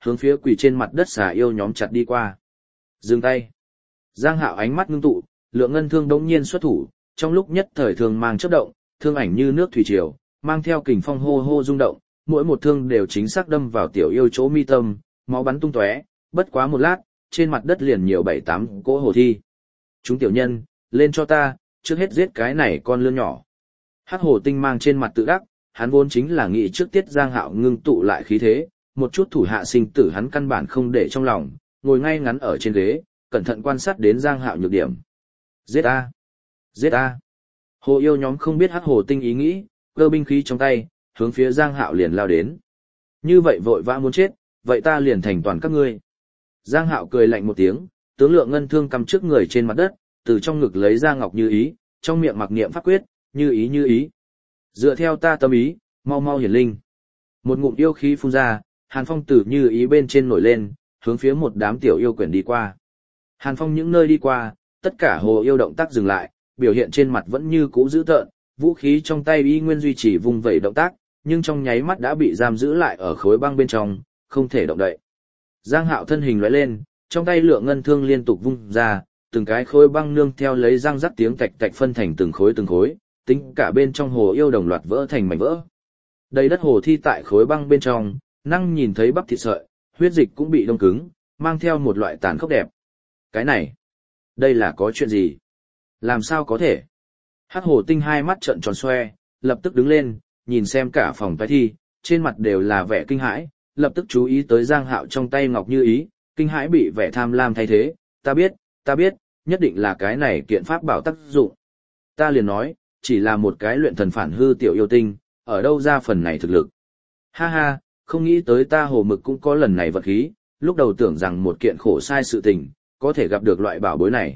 [SPEAKER 1] hướng phía quỳ trên mặt đất xà yêu nhóm chặt đi qua. Dừng tay. Giang Hạo ánh mắt ngưng tụ, Lượng Ngân Thương đống nhiên xuất thủ, trong lúc nhất thời thương mang chớp động, thương ảnh như nước thủy triều, mang theo kình phong hô hô rung động, mỗi một thương đều chính xác đâm vào tiểu yêu chỗ mi tâm, máu bắn tung tóe, bất quá một lát, trên mặt đất liền nhiều 7-8 cỗ hồ thi. Chúng tiểu nhân, lên cho ta, trước hết giết cái này con lươn nhỏ. Hắc Hổ Tinh mang trên mặt tự đắc, hắn vốn chính là nghĩ trước tiết Giang Hạo ngưng tụ lại khí thế, một chút thủ hạ sinh tử hắn căn bản không để trong lòng, ngồi ngay ngắn ở trên ghế, cẩn thận quan sát đến Giang Hạo nhược điểm. Giết a, giết a. Hồ yêu nhóm không biết Hắc Hổ Tinh ý nghĩ, cơ binh khí trong tay, hướng phía Giang Hạo liền lao đến. Như vậy vội vã muốn chết, vậy ta liền thành toàn các ngươi. Giang Hạo cười lạnh một tiếng, tướng Lượng Ngân Thương cầm trước người trên mặt đất, từ trong ngực lấy ra ngọc như ý, trong miệng mặc niệm pháp quyết, như ý như ý. Dựa theo ta tâm ý, mau mau hiển linh. Một ngụm yêu khí phun ra, Hàn Phong từ như ý bên trên nổi lên, hướng phía một đám tiểu yêu quyển đi qua. Hàn Phong những nơi đi qua, tất cả hồ yêu động tác dừng lại, biểu hiện trên mặt vẫn như cũ dữ tợn, vũ khí trong tay y nguyên duy trì vùng vẩy động tác, nhưng trong nháy mắt đã bị giam giữ lại ở khối băng bên trong, không thể động đậy. Giang Hạo thân hình lóe lên, trong tay Lượng Ngân Thương liên tục vung ra, từng cái khối băng nương theo lấy răng rắc tiếng tạch tạch phân thành từng khối, tính cả bên trong hồ yêu đồng loạt vỡ thành mảnh vỡ. Đầy đất hồ thi tại khối băng bên trong, năng nhìn thấy bắp thịt sợi, huyết dịch cũng bị đông cứng, mang theo một loại tàn khốc đẹp. Cái này, đây là có chuyện gì? Làm sao có thể? Hắc Hổ Tinh hai mắt trợn tròn xoe, lập tức đứng lên, nhìn xem cả phòng tái thi, trên mặt đều là vẻ kinh hãi, lập tức chú ý tới Giang Hạo trong tay ngọc như ý, kinh hãi bị vẻ tham lam thay thế, ta biết, nhất định là cái này kiện pháp bảo tác dụng. Ta liền nói, chỉ là một cái luyện thần phản hư tiểu yêu tinh, ở đâu ra phần này thực lực. Ha ha, không nghĩ tới ta Hồ Mực cũng có lần này vật khí, lúc đầu tưởng rằng một kiện khổ sai sự tình, có thể gặp được loại bảo bối này.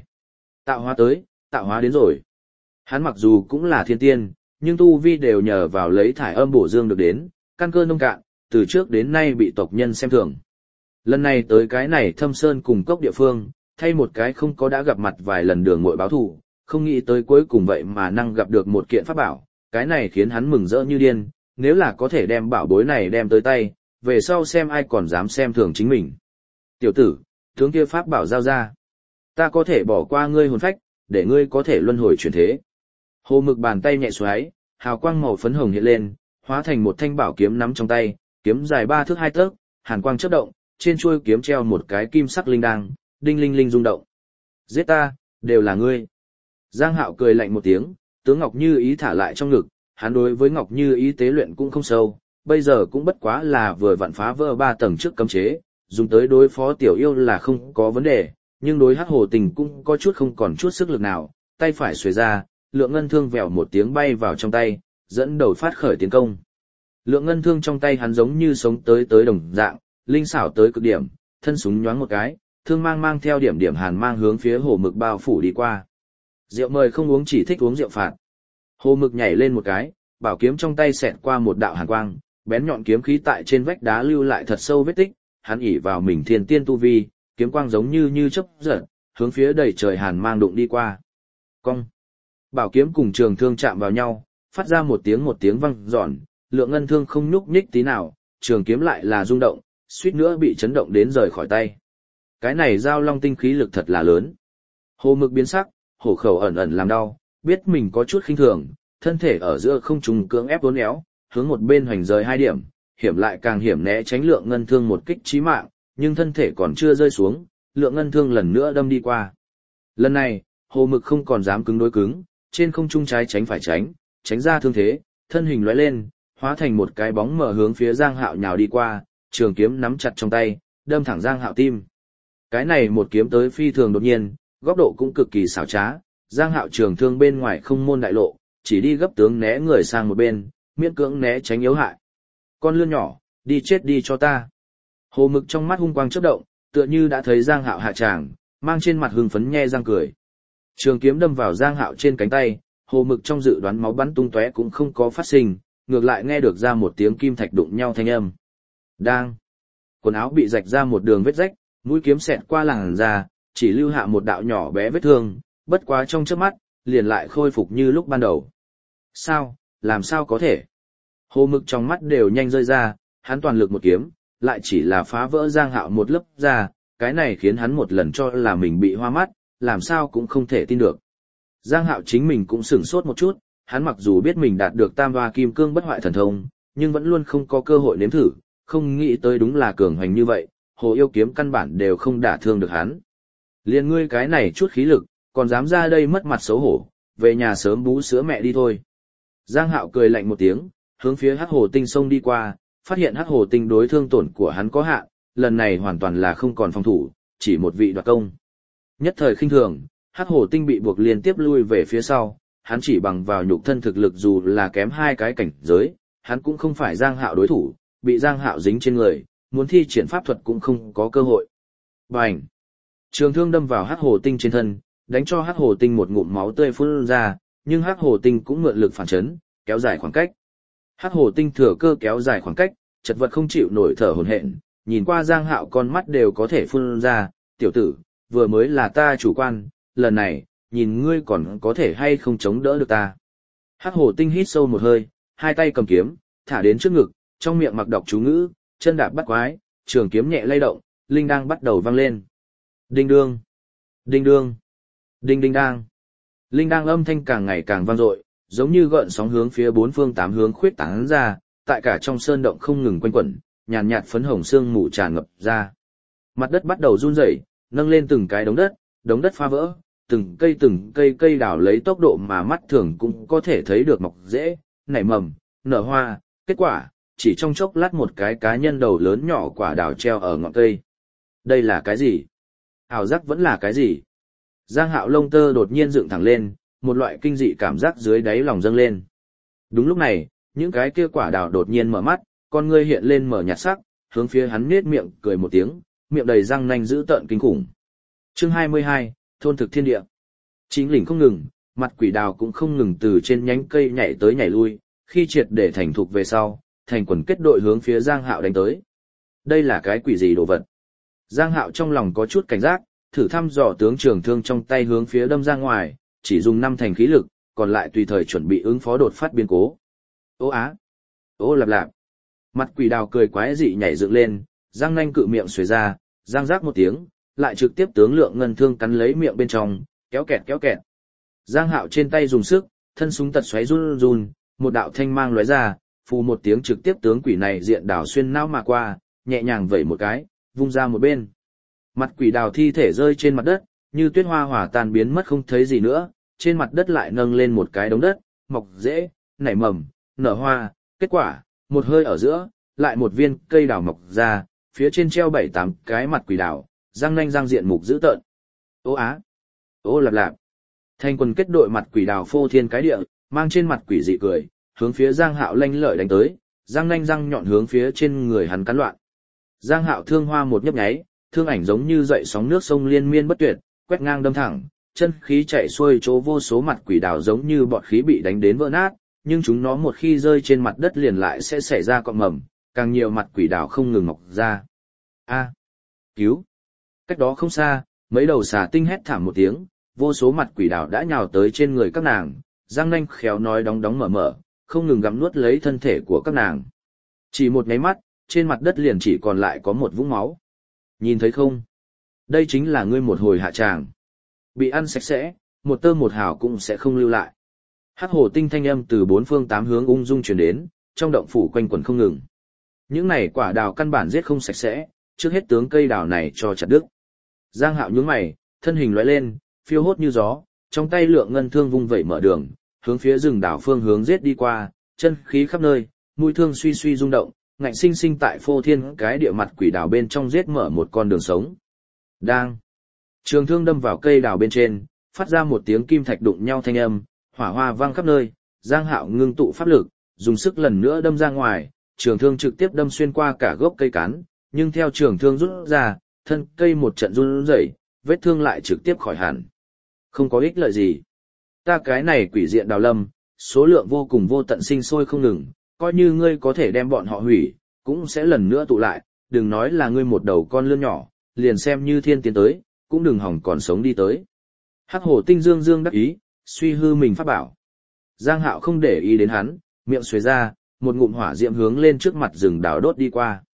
[SPEAKER 1] Tạo hóa đến rồi. Hắn mặc dù cũng là thiên tiên, nhưng tu vi đều nhờ vào lấy thải âm bổ dương được đến, căn cơ nông cạn, từ trước đến nay bị tộc nhân xem thường. Lần này tới cái này Thâm Sơn cùng cốc địa phương, thay một cái không có đã gặp mặt vài lần đường muội báo thù, không nghĩ tới cuối cùng vậy mà năng gặp được một kiện pháp bảo, cái này khiến hắn mừng rỡ như điên, nếu là có thể đem bảo bối này đem tới tay, về sau xem ai còn dám xem thường chính mình. Tiểu tử, tướng kia pháp bảo giao ra. Ta có thể bỏ qua ngươi hồn phách, để ngươi có thể luân hồi chuyển thế. Hồ Mực bàn tay nhẹ xoáy, hào quang màu phấn hồng hiện lên, hóa thành một thanh bảo kiếm nắm trong tay, kiếm dài 3 thước 2 tấc, hàn quang chớp động, trên chuôi kiếm treo một cái kim sắc linh đăng, đinh linh linh rung động. Giết ta, đều là ngươi. Giang Hạo cười lạnh một tiếng, tướng Ngọc Như Ý thả lại trong ngực, hắn đối với Ngọc Như Ý tế luyện cũng không sâu, bây giờ cũng bất quá là vừa vặn phá vỡ 3 tầng trước cấm chế, dùng tới đối phó tiểu yêu là không có vấn đề, nhưng đối Hắc Hổ Tình cũng có chút không còn chút sức lực nào, tay phải xuề ra, Lượng Ngân Thương vèo một tiếng bay vào trong tay, dẫn đầu phát khởi tiến công. Lượng Ngân Thương trong tay hắn giống như sống tới đồng dạng, linh xảo tới cực điểm, thân súng nhoáng một cái, thương mang theo điểm điểm hàn mang hướng phía Hồ Mực bao phủ đi qua. Rượu mời không uống chỉ thích uống rượu phạt. Hồ Mực nhảy lên một cái, bảo kiếm trong tay xẹt qua một đạo hàn quang, bén nhọn kiếm khí tại trên vách đá lưu lại thật sâu vết tích, hắn ỷ vào mình thiên tiên tu vi, kiếm quang giống như chớp giật, hướng phía đầy trời hàn mang đụng đi qua. Cong. Bảo kiếm cùng trường thương chạm vào nhau, phát ra một tiếng vang giòn, Lượng Ngân Thương không nhúc nhích tí nào, trường kiếm lại là rung động, suýt nữa bị chấn động đến rời khỏi tay. Cái này giao long tinh khí lực thật là lớn. Hồ Mực biến sắc, hổ khẩu ẩn ẩn làm đau, biết mình có chút khinh thường, thân thể ở giữa không trung cưỡng ép uốn éo, hướng một bên hoành rời 2 điểm, hiểm lại càng hiểm né tránh Lượng Ngân Thương một kích chí mạng, nhưng thân thể còn chưa rơi xuống, Lượng Ngân Thương lần nữa đâm đi qua. Lần này, Hồ Mực không còn dám cứng đối cứng, trên không trung trái tránh phải tránh ra thương thế, thân hình lóe lên, hóa thành một cái bóng mờ hướng phía Giang Hạo nhào đi qua, trường kiếm nắm chặt trong tay, đâm thẳng Giang Hạo tim. Cái này một kiếm tới phi thường đột nhiên, góc độ cũng cực kỳ xảo trá, Giang Hạo trường thương bên ngoài không môn đại lộ, chỉ đi gấp tướng né người sang một bên, miễn cưỡng né tránh yếu hại. Con lươn nhỏ, đi chết đi cho ta. Hồ Mực trong mắt hung quang chớp động, tựa như đã thấy Giang Hạo hạ tràng, mang trên mặt hưng phấn nhe răng cười. Trường kiếm đâm vào Giang Hạo trên cánh tay, Hồ Mực trong dự đoán máu bắn tung tóe cũng không có phát sinh, ngược lại nghe được ra một tiếng kim thạch đụng nhau thanh âm. Đang. Quần áo bị rạch ra một đường vết rách, mũi kiếm xẹt qua làn da, chỉ lưu hạ một đạo nhỏ bé vết thương, bất quá trong chớp mắt, liền lại khôi phục như lúc ban đầu. Sao, làm sao có thể? Hồ Mực trong mắt đều nhanh rơi ra, hắn toàn lực một kiếm, lại chỉ là phá vỡ Giang Hạo một lớp da, cái này khiến hắn một lần cho là mình bị hoa mắt, làm sao cũng không thể tin được. Giang Hạo chính mình cũng sửng sốt một chút, hắn mặc dù biết mình đạt được Tam Hoa Kim Cương bất hoại thần thông, nhưng vẫn luôn không có cơ hội nếm thử, không nghĩ tới đúng là cường hoành như vậy, Hồ Yêu kiếm căn bản đều không đả thương được hắn. Liên ngươi cái này chút khí lực, còn dám ra đây mất mặt xấu hổ, về nhà sớm bú sữa mẹ đi thôi. Giang Hạo cười lạnh một tiếng, hướng phía Hắc Hồ Tinh xông đi qua, phát hiện Hắc Hồ Tinh đối thương tổn của hắn có hạn, lần này hoàn toàn là không còn phòng thủ, chỉ một vị đoạt công. Nhất thời khinh thường, Hắc Hồ Tinh bị buộc liên tiếp lui về phía sau, hắn chỉ bằng vào nhục thân thực lực dù là kém 2 cái cảnh giới, hắn cũng không phải Giang Hạo đối thủ, bị Giang Hạo dính trên người, muốn thi triển pháp thuật cũng không có cơ hội. Bành! Trường thương đâm vào Hắc Hồ Tinh trên thân, đánh cho Hắc Hồ Tinh một ngụm máu tươi phun ra, nhưng Hắc Hồ Tinh cũng mượn lực phản chấn, kéo dài khoảng cách. Hắc Hồ Tinh thừa cơ kéo dài khoảng cách, chật vật không chịu nổi thở hổn hển, nhìn qua Giang Hạo con mắt đều có thể phun ra, "Tiểu tử, vừa mới là ta chủ quan, lần này, nhìn ngươi còn có thể hay không chống đỡ được ta." Hắc Hồ Tinh hít sâu một hơi, hai tay cầm kiếm, thả đến trước ngực, trong miệng mặc đọc chú ngữ, chân đạp bắt quái, trường kiếm nhẹ lay động, linh đang bắt đầu vang lên. Đinh đương, đinh đương, đinh đinh đang. Linh đang âm thanh càng ngày càng vang dội, giống như gợn sóng hướng phía bốn phương tám hướng khuyết tán ra, tại cả trong sơn động không ngừng quanh quẩn, nhàn nhạt phấn hồng sương mù tràn ngập ra. Mặt đất bắt đầu run rẩy, nâng lên từng cái đống đất phá vỡ, từng cây cây đào lấy tốc độ mà mắt thường cũng có thể thấy được mọc rễ, nảy mầm, nở hoa, kết quả, chỉ trong chốc lát một cái cá nhân đầu lớn nhỏ quả đào treo ở ngọn cây. Đây là cái gì? Ảo giác vẫn là cái gì? Giang Hạo lông tơ đột nhiên dựng thẳng lên, một loại kinh dị cảm giác dưới đáy lòng dâng lên. Đúng lúc này, những cái kia quả đào đột nhiên mở mắt, con ngươi hiện lên mở nhạt sắc, hướng phía hắn nhếch miệng cười một tiếng, miệng đầy răng nanh dữ tợn kinh khủng. Chương 22, thôn thực thiên địa. Chính lỉnh không ngừng, mặt quỷ đào cũng không ngừng từ trên nhánh cây nhảy tới nhảy lui, khi triệt để thành thục về sau, thành quần kết đội hướng phía Giang Hạo đánh tới. Đây là cái quỷ gì đồ vật? Giang Hạo trong lòng có chút cảnh giác, thử thăm dò tướng trường thương trong tay hướng phía đâm ra ngoài, chỉ dùng 5 thành khí lực, còn lại tùy thời chuẩn bị ứng phó đột phát biến cố. Ô á! Ô lạp lạp! Mặt quỷ đào cười quái dị nhảy dựng lên, răng nanh cự miệng xuề ra, răng rác một tiếng, lại trực tiếp tướng lượng ngân thương cắn lấy miệng bên trong, kéo kẹt kéo kẹt. Giang Hạo trên tay dùng sức, thân súng tật xoáy run run, một đạo thanh mang lóe ra, phù một tiếng trực tiếp tướng quỷ này diện đảo xuyên não mà qua, nhẹ nhàng vẩy một cái, vung ra một bên. Mặt quỷ đào thi thể rơi trên mặt đất, như tuyết hoa hòa tan biến mất không thấy gì nữa, trên mặt đất lại nâng lên một cái đống đất, mọc rễ, nảy mầm, nở hoa, kết quả, một hơi ở giữa, lại một viên cây đào mọc ra, phía trên treo 7-8 cái mặt quỷ đào, răng nanh răng diện mục dữ tợn. Ô á! Ô lạp lạp! Thành quần kết đội mặt quỷ đào phô thiên cái địa, mang trên mặt quỷ dị cười, hướng phía Giang Hạo lanh lợi đánh tới, răng nanh răng nhọn hướng phía trên người hắn cắn loạn. Giang Hạo thương hoa một nhấp nháy, thương ảnh giống như dậy sóng nước sông liên miên bất tuyệt, quét ngang đâm thẳng, chân khí chạy xuôi chỗ vô số mặt quỷ đào giống như bọt khí bị đánh đến vỡ nát, nhưng chúng nó một khi rơi trên mặt đất liền lại sẽ xảy ra cọng mầm, càng nhiều mặt quỷ đào không ngừng mọc ra. A! Cứu! Cách đó không xa, mấy đầu xà tinh hét thảm một tiếng, vô số mặt quỷ đào đã nhào tới trên người các nàng, răng nanh khéo nói đóng đóng mở mở, không ngừng gặm nuốt lấy thân thể của các nàng. Chỉ một cái mắt, trên mặt đất liền chỉ còn lại có một vũng máu. Nhìn thấy không? Đây chính là ngươi một hồi hạ tràng. Bị ăn sạch sẽ, một tơ một hào cũng sẽ không lưu lại. Hắc Hồ Tinh thanh âm từ 4 phương 8 hướng ung dung truyền đến, trong động phủ quanh quẩn không ngừng. Những này quả đào căn bản giết không sạch sẽ, trước hết tướng cây đào này cho chặt đứt. Giang Hạo nhướng mày, thân hình lóe lên, phiêu hốt như gió, trong tay lượng ngân thương vung vẩy mở đường, hướng phía rừng đảo phương hướng giết đi qua, chân khí khắp nơi, mũi thương suy suy rung động, ngạnh sinh sinh tại phô thiên cái địa mặt quỷ đảo bên trong giết mở một con đường sống. Đang. Trường thương đâm vào cây đào bên trên, phát ra một tiếng kim thạch đụng nhau thanh âm, hỏa hoa vang khắp nơi, Giang Hạo ngưng tụ pháp lực, dùng sức lần nữa đâm ra ngoài, trường thương trực tiếp đâm xuyên qua cả gốc cây cán, nhưng theo trường thương rút ra, thân cây một trận run rẩy, vết thương lại trực tiếp khỏi hẳn. Không có ích lợi gì. Ta cái này quỷ diện đào lâm, số lượng vô cùng vô tận sinh sôi không ngừng, coi như ngươi có thể đem bọn họ hủy, cũng sẽ lần nữa tụ lại, đừng nói là ngươi một đầu con lươn nhỏ, liền xem như thiên tiến tới, cũng đừng hỏng còn sống đi tới. Hắc Hồ Tinh dương dương đắc ý, suy hư mình pháp bảo. Giang Hạo không để ý đến hắn, miệng xuề ra, một ngụm hỏa diệm hướng lên trước mặt rừng đào đốt đi qua.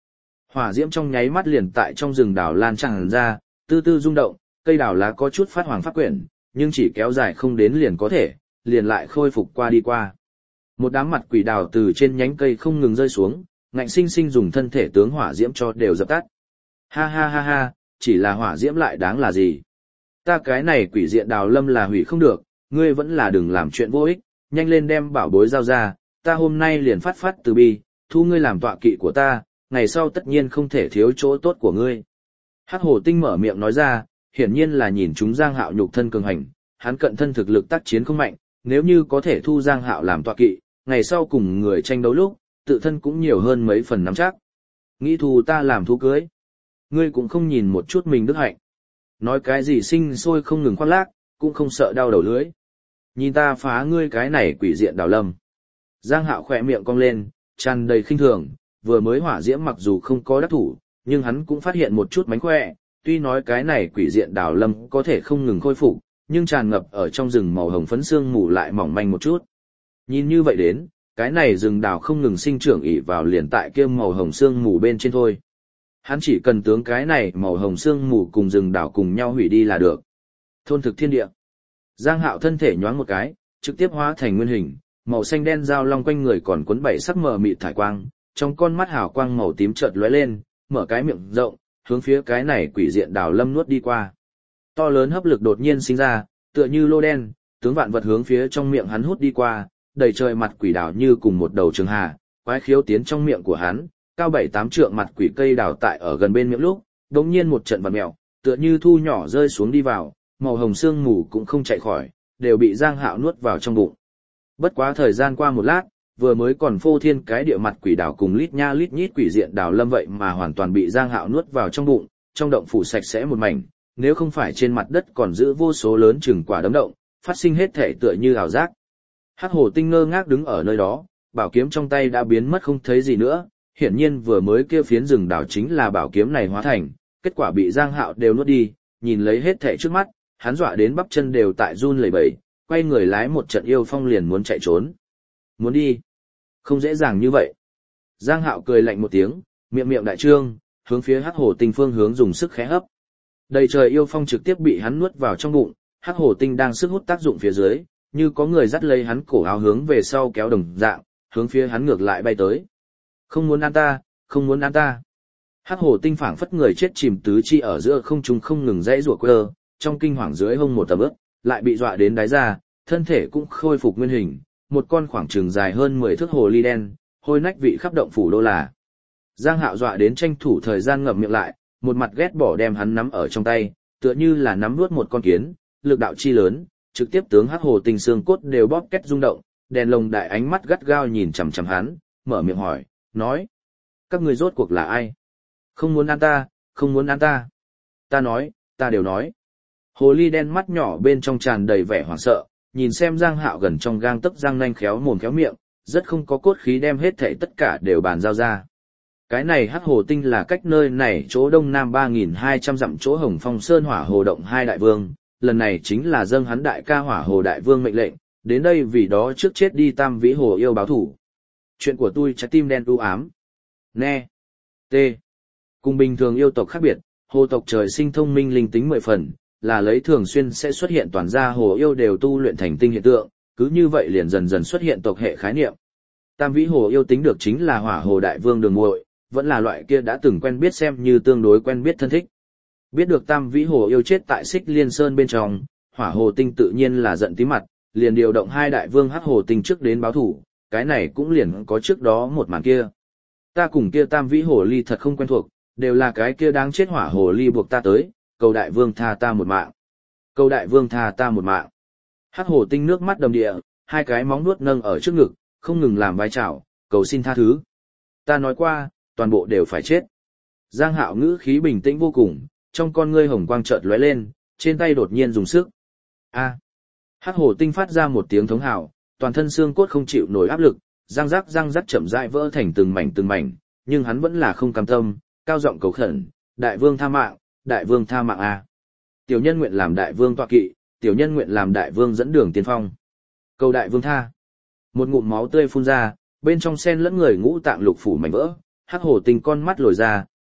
[SPEAKER 1] Hỏa diễm trong nháy mắt liền tại trong rừng đào lan tràn ra, tư tư rung động, cây đào lá có chút phát hoàng phát quyển, nhưng chỉ kéo dài không đến liền có thể, liền lại khôi phục qua đi qua. Một đám mặt quỷ đào từ trên nhánh cây không ngừng rơi xuống, ngạnh sinh sinh dùng thân thể tướng hỏa diễm cho đều dập tắt. Ha ha ha ha, chỉ là hỏa diễm lại đáng là gì? Ta cái này quỷ diện đào lâm là hủy không được, ngươi vẫn là đừng làm chuyện vô ích, nhanh lên đem bảo bối giao ra, ta hôm nay liền phát phát từ bi, thu ngươi làm tọa kỵ của ta, ngày sau tất nhiên không thể thiếu chỗ tốt của ngươi. Hắc Hổ Tinh mở miệng nói ra, hiển nhiên là nhìn chúng Giang Hạo nhục thân cường hành, hắn cận thân thực lực tác chiến không mạnh, nếu như có thể thu Giang Hạo làm tọa kỵ, ngày sau cùng người tranh đấu lúc, tự thân cũng nhiều hơn mấy phần nắm chắc. Nghĩ thù ta làm thú cưới. Ngươi cũng không nhìn một chút mình đức hạnh. Nói cái gì sinh sôi không ngừng khoác lác, cũng không sợ đau đầu lưỡi. Nhìn ta phá ngươi cái này quỷ diện đào lâm. Giang Hạo khỏe miệng cong lên, tràn đầy khinh thường, vừa mới hỏa diễm mặc dù không có đắc thủ, nhưng hắn cũng phát hiện một chút mánh khỏe, tuy nói cái này quỷ diện đào lâm có thể không ngừng khôi phục, nhưng tràn ngập ở trong rừng màu hồng phấn xương mù lại mỏng manh một chút. Nhìn như vậy đến, cái này rừng đào không ngừng sinh trưởng ỉ vào liền tại kia màu hồng xương mù bên trên thôi. Hắn chỉ cần tướng cái này màu hồng xương mù cùng rừng đào cùng nhau hủy đi là được. Thôn thực thiên địa. Giang Hạo thân thể nhoáng một cái, trực tiếp hóa thành nguyên hình, màu xanh đen dao long quanh người còn quấn bảy sắc mờ mịt thải quang, trong con mắt hào quang màu tím chợt lóe lên, mở cái miệng rộng, hướng phía cái này quỷ diện đào lâm nuốt đi qua. To lớn hấp lực đột nhiên sinh ra, tựa như lô đen, tướng vạn vật hướng phía trong miệng hắn hút đi qua, đầy trời mặt quỷ đào như cùng một đầu trường hà, quái khiếu tiến trong miệng của hắn, cao 7-8 trượng mặt quỷ cây đào tại ở gần bên miệng lúc, đột nhiên một trận vặn mèo, tựa như thu nhỏ rơi xuống đi vào, màu hồng xương mù cũng không chạy khỏi, đều bị Giang Hạo nuốt vào trong bụng. Bất quá thời gian qua một lát, vừa mới còn phô thiên cái địa mặt quỷ đào cùng lít nha lít nhít quỷ diện đào lâm vậy mà hoàn toàn bị Giang Hạo nuốt vào trong bụng, trong động phủ sạch sẽ một mảnh, nếu không phải trên mặt đất còn giữ vô số lớn chừng quả đấm động, phát sinh hết thể tựa như ảo giác. Hắc Hổ Tinh ngơ ngác đứng ở nơi đó, bảo kiếm trong tay đã biến mất không thấy gì nữa, hiển nhiên vừa mới kia phiến rừng đào chính là bảo kiếm này hóa thành, kết quả bị Giang Hạo đều nuốt đi, nhìn lấy hết thể trước mắt, hắn dọa đến bắp chân đều tại run lẩy bẩy, quay người lái một trận yêu phong liền muốn chạy trốn. Muốn đi? Không dễ dàng như vậy. Giang Hạo cười lạnh một tiếng, miệng miệng đại trương, hướng phía Hắc Hổ Tinh phương hướng dùng sức khẽ hấp. Đầy trời yêu phong trực tiếp bị hắn nuốt vào trong bụng, Hắc Hổ Tinh đang sức hút tác dụng phía dưới, như có người dắt lấy hắn cổ áo hướng về sau kéo đồng dạng, hướng phía hắn ngược lại bay tới. Không muốn ăn ta, không muốn ăn ta. Hắc Hổ Tinh phảng phất người chết chìm tứ chi ở giữa không trung không ngừng dãy rủa quơ, trong kinh hoàng dưới hông một tầm ướp, lại bị dọa đến đáy ra, thân thể cũng khôi phục nguyên hình, một con khoảng chừng dài hơn 10 thước hồ ly đen, hôi nách vị khắp động phủ đô là. Giang Hạo dọa đến tranh thủ thời gian ngậm miệng lại, một mặt ghét bỏ đem hắn nắm ở trong tay, tựa như là nắm nuốt một con kiến, lực đạo chi lớn, trực tiếp tướng Hắc Hổ Tinh xương cốt đều bóp két rung động, đèn lồng đại ánh mắt gắt gao nhìn chằm chằm hắn, mở miệng hỏi, nói: "Các ngươi rốt cuộc là ai? Không muốn ăn ta, không muốn ăn ta." Ta nói, ta đều nói. Hồ ly đen mắt nhỏ bên trong tràn đầy vẻ hoảng sợ, nhìn xem Giang Hạo gần trong gang tấc răng nanh khéo mồm khéo miệng, rất không có cốt khí đem hết thảy tất cả đều bàn giao ra. Cái này Hắc Hồ Tinh là cách nơi này chỗ đông nam 3.200 dặm chỗ Hồng Phong Sơn Hỏa Hồ Động hai đại vương, lần này chính là dâng hắn đại ca Hỏa Hồ đại vương mệnh lệnh, đến đây vì đó trước chết đi Tam Vĩ Hồ yêu báo thủ. Chuyện của tôi trái tim đen u ám. Nè. T. Cùng bình thường yêu tộc khác biệt, hồ tộc trời sinh thông minh linh tính 10 phần, là lấy thường xuyên sẽ xuất hiện toàn gia hồ yêu đều tu luyện thành tinh hiện tượng, cứ như vậy liền dần dần xuất hiện tộc hệ khái niệm. Tam Vĩ Hồ yêu tính được chính là Hỏa Hồ đại vương Đường Muội, vẫn là loại kia đã từng quen biết xem như tương đối quen biết thân thích. Biết được Tam Vĩ Hồ yêu chết tại Xích Liên Sơn bên trong, Hỏa Hồ Tinh tự nhiên là giận tím mặt, liền điều động hai đại vương Hắc Hồ Tinh trước đến báo thủ, cái này cũng liền có trước đó một màn kia. Ta cùng kia Tam Vĩ Hồ ly thật không quen thuộc, đều là cái kia đáng chết Hỏa Hồ ly buộc ta tới, cầu đại vương tha ta một mạng. Cầu đại vương tha ta một mạng. Hắc Hồ Tinh nước mắt đầm địa, hai cái móng nuốt nâng ở trước ngực, không ngừng làm vai chảo, cầu xin tha thứ. Ta nói qua, toàn bộ đều phải chết. Giang Hạo ngữ khí bình tĩnh vô cùng, trong con ngươi hồng quang chợt lóe lên, trên tay đột nhiên dùng sức. A! Hắc Hồ Tinh phát ra một tiếng thống hào, toàn thân xương cốt không chịu nổi áp lực, răng rắc chậm rãi vỡ thành từng mảnh, nhưng hắn vẫn là không cam tâm, cao giọng cầu khẩn, đại vương tha mạng, đại vương tha mạng a. Tiểu nhân nguyện làm đại vương tọa kỵ, tiểu nhân nguyện làm đại vương dẫn đường tiên phong. Cầu đại vương tha. Một ngụm máu tươi phun ra, bên trong sen lẫn người ngũ tạng lục phủ mảnh vỡ, Hắc Hồ Tinh con mắt lồi ra,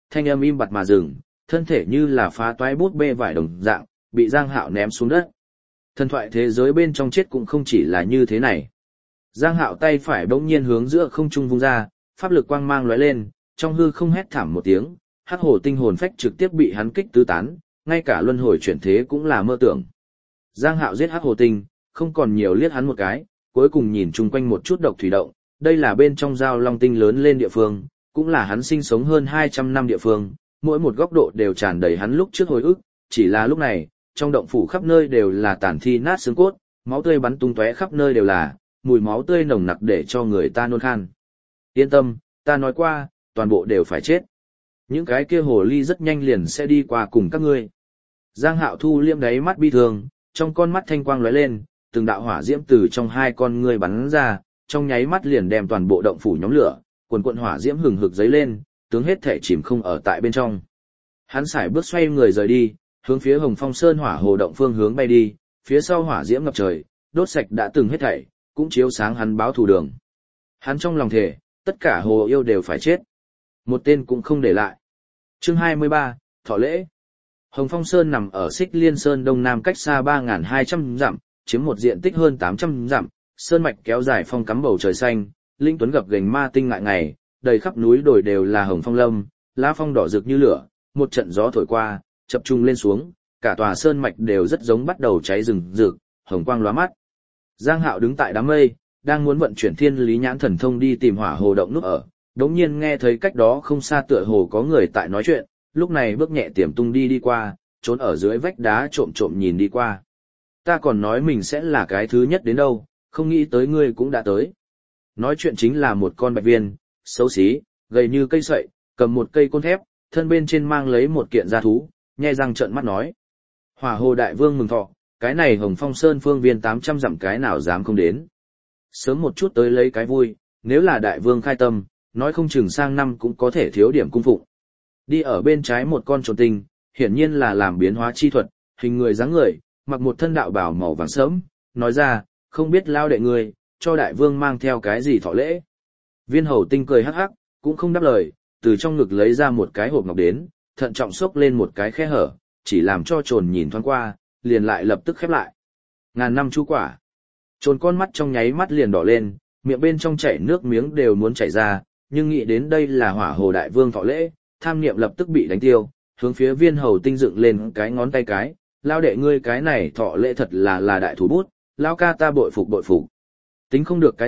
[SPEAKER 1] thanh âm im bặt mà dừng, thân thể như là phá toái bút bê vải đồng dạng, bị Giang Hạo ném xuống đất. Thần thoại thế giới bên trong chết cũng không chỉ là như thế này. Giang Hạo tay phải bỗng nhiên hướng giữa không trung vung ra, pháp lực quang mang lóe lên, trong hư không hét thảm một tiếng, hắc hồ tinh hồn phách trực tiếp bị hắn kích tứ tán, ngay cả luân hồi chuyển thế cũng là mơ tưởng. Giang Hạo giết hắc hồ tinh, không còn nhiều liếc hắn một cái, cuối cùng nhìn chung quanh một chút độc thủy động, đây là bên trong giao long tinh lớn lên địa phương, cũng là hắn sinh sống hơn 200 năm địa phương, mỗi một góc độ đều tràn đầy hắn lúc trước hồi ức, chỉ là lúc này, trong động phủ khắp nơi đều là tàn thi nát xương cốt, máu tươi bắn tung tóe khắp nơi đều là, mùi máu tươi nồng nặc để cho người ta nôn khan. Yên tâm, ta nói qua, toàn bộ đều phải chết. Những cái kia hồ ly rất nhanh liền sẽ đi qua cùng các ngươi. Giang Hạo thu liêm đáy mắt bi thương, trong con mắt thanh quang lóe lên, từng đạo hỏa diễm từ trong hai con ngươi bắn ra, trong nháy mắt liền đem toàn bộ động phủ nhóm lửa, quần quần hỏa diễm hừng hực dấy lên, tướng hết thể chìm không ở tại bên trong. Hắn sải bước xoay người rời đi, hướng phía Hồng Phong Sơn hỏa hồ động phương hướng bay đi, phía sau hỏa diễm ngập trời, đốt sạch đã từng hết thảy, cũng chiếu sáng hắn báo thù đường. Hắn trong lòng thề, tất cả hồ yêu đều phải chết. Một tên cũng không để lại. Chương 23, Thọ lễ. Hồng Phong Sơn nằm ở Xích Liên Sơn đông nam cách xa 3.200 dặm, chiếm một diện tích hơn 800 dặm, sơn mạch kéo dài phong cắm bầu trời xanh, linh tuấn gập ghềnh ma tinh ngại ngày, đầy khắp núi đồi đều là hồng phong lâm, lá phong đỏ rực như lửa, một trận gió thổi qua, chập trung lên xuống, cả tòa sơn mạch đều rất giống bắt đầu cháy rừng rực, hồng quang lóa mắt. Giang Hạo đứng tại đám mây, đang muốn vận chuyển Thiên Lý Nhãn Thần Thông đi tìm hỏa hồ động núp ở, đống nhiên nghe thấy cách đó không xa tựa hồ có người tại nói chuyện, lúc này bước nhẹ tiềm tung đi qua, trốn ở dưới vách đá trộm trộm nhìn đi qua. Ta còn nói mình sẽ là cái thứ nhất đến đâu, không nghĩ tới ngươi cũng đã tới. Nói chuyện chính là một con bạch viên, xấu xí, gầy như cây sậy, cầm một cây côn thép, thân bên trên mang lấy một kiện gia thú, nhe răng trợn mắt nói. Hỏa hồ đại vương mừng thọ, cái này Hồng Phong Sơn phương viên 800 dặm cái nào dám không đến. Sớm một chút tới lấy cái vui, nếu là đại vương khai tâm, nói không chừng sang năm cũng có thể thiếu điểm cung phụng. Đi ở bên trái một con trồn tinh, hiển nhiên là làm biến hóa chi thuật, hình người dáng người, mặc một thân đạo bào màu vàng sẫm, nói ra, không biết lao đệ người, cho đại vương mang theo cái gì thọ lễ. Viên hầu tinh cười hắc hắc, cũng không đáp lời, từ trong ngực lấy ra một cái hộp ngọc đến, thận trọng xốc lên một cái khe hở, chỉ làm cho trồn nhìn thoáng qua, liền lại lập tức khép lại. Ngàn năm chú quả. Trồn con mắt trong nháy mắt liền đỏ lên, miệng bên trong chảy nước miếng đều muốn chảy ra, nhưng nghĩ đến đây là hỏa hồ đại vương thọ lễ, tham niệm lập tức bị đánh tiêu, hướng phía viên hầu tinh dựng lên cái ngón tay cái, lao đệ ngươi cái này thọ lễ thật là đại thủ bút, lao ca ta bội phục bội phục. Tính không được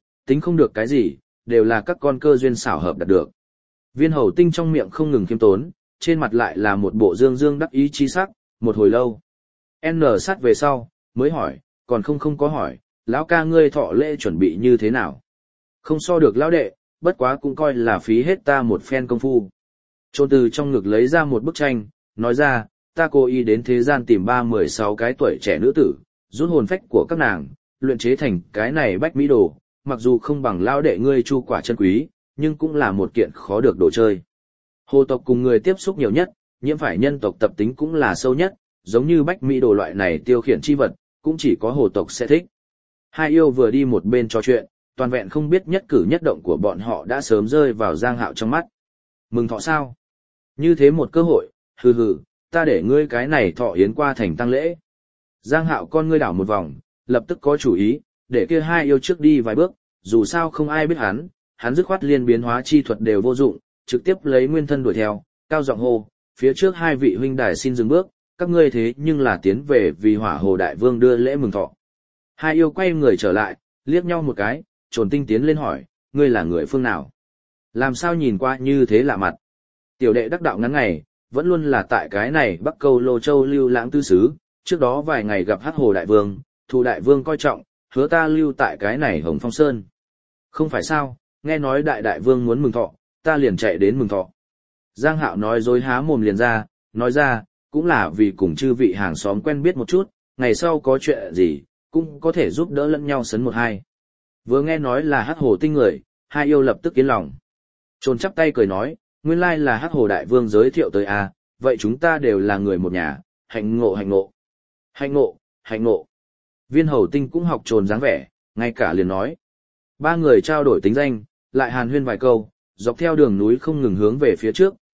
[SPEAKER 1] cái gì, đều là các con cơ duyên xảo hợp đạt được. Viên hầu tinh trong miệng không ngừng khiêm tốn, trên mặt lại là một bộ dương dương đắc ý chi sắc, một hồi lâu. N sát về sau, mới hỏi, còn không có hỏi, lão ca ngươi thọ lễ chuẩn bị như thế nào? Không so được lão đệ, bất quá cũng coi là phí hết ta một phen công phu. Trôn từ trong ngực lấy ra một bức tranh, nói ra, ta cố ý đến thế gian tìm 16 cái tuổi trẻ nữ tử, rút hồn phách của các nàng, luyện chế thành cái này bách mỹ đồ, mặc dù không bằng lão đệ ngươi chu quả chân quý, nhưng cũng là một kiện khó được đồ chơi. Hồ tộc cùng người tiếp xúc nhiều nhất, nhiễm phải nhân tộc tập tính cũng là sâu nhất, giống như bách mỹ đồ loại này tiêu khiển chi vật, cũng chỉ có hồ tộc sẽ thích. Hai yêu vừa đi một bên trò chuyện, toàn vẹn không biết nhất cử nhất động của bọn họ đã sớm rơi vào Giang Hạo trong mắt. Mừng thọ sao? Như thế một cơ hội, hừ hừ, ta để ngươi cái này thọ yến qua thành tăng lễ. Giang Hạo con ngươi đảo một vòng, lập tức có chủ ý, để kia hai yêu trước đi vài bước, dù sao không ai biết hắn dứt khoát liên biến hóa chi thuật đều vô dụng, trực tiếp lấy nguyên thân đuổi theo, cao giọng hô, phía trước hai vị huynh đài xin dừng bước, các ngươi thế nhưng là tiến về vì hỏa hồ đại vương đưa lễ mừng thọ. Hai yêu quay người trở lại, liếc nhau một cái, Trồn tinh tiến lên hỏi, ngươi là người phương nào? Làm sao nhìn qua như thế lạ mặt? Tiểu đệ đắc đạo ngắn ngày, vẫn luôn là tại cái này Bắc Câu Lô Châu lưu lãng tư xứ, trước đó vài ngày gặp Hắc Hồ đại vương, Thù đại vương coi trọng, hứa ta lưu tại cái này Hồng Phong Sơn. Không phải sao, nghe nói đại vương muốn mừng thọ, ta liền chạy đến mừng thọ. Giang Hạo nói dối há mồm liền ra, nói ra, cũng là vì cùng chư vị hàng xóm quen biết một chút, ngày sau có chuyện gì, cũng có thể giúp đỡ lẫn nhau sấn một hai. Vừa nghe nói là Hắc Hồ tinh người, hai yêu lập tức yên lòng. Trồn chắp tay cười nói, nguyên lai là Hắc Hồ đại vương giới thiệu tới à, vậy chúng ta đều là người một nhà, hạnh ngộ hạnh ngộ. Hạnh ngộ, hạnh ngộ. Viên hầu tinh cũng học Trồn dáng vẻ, ngay cả liền nói. Ba người trao đổi tính danh, lại hàn huyên vài câu, dọc theo đường núi không ngừng hướng về phía trước,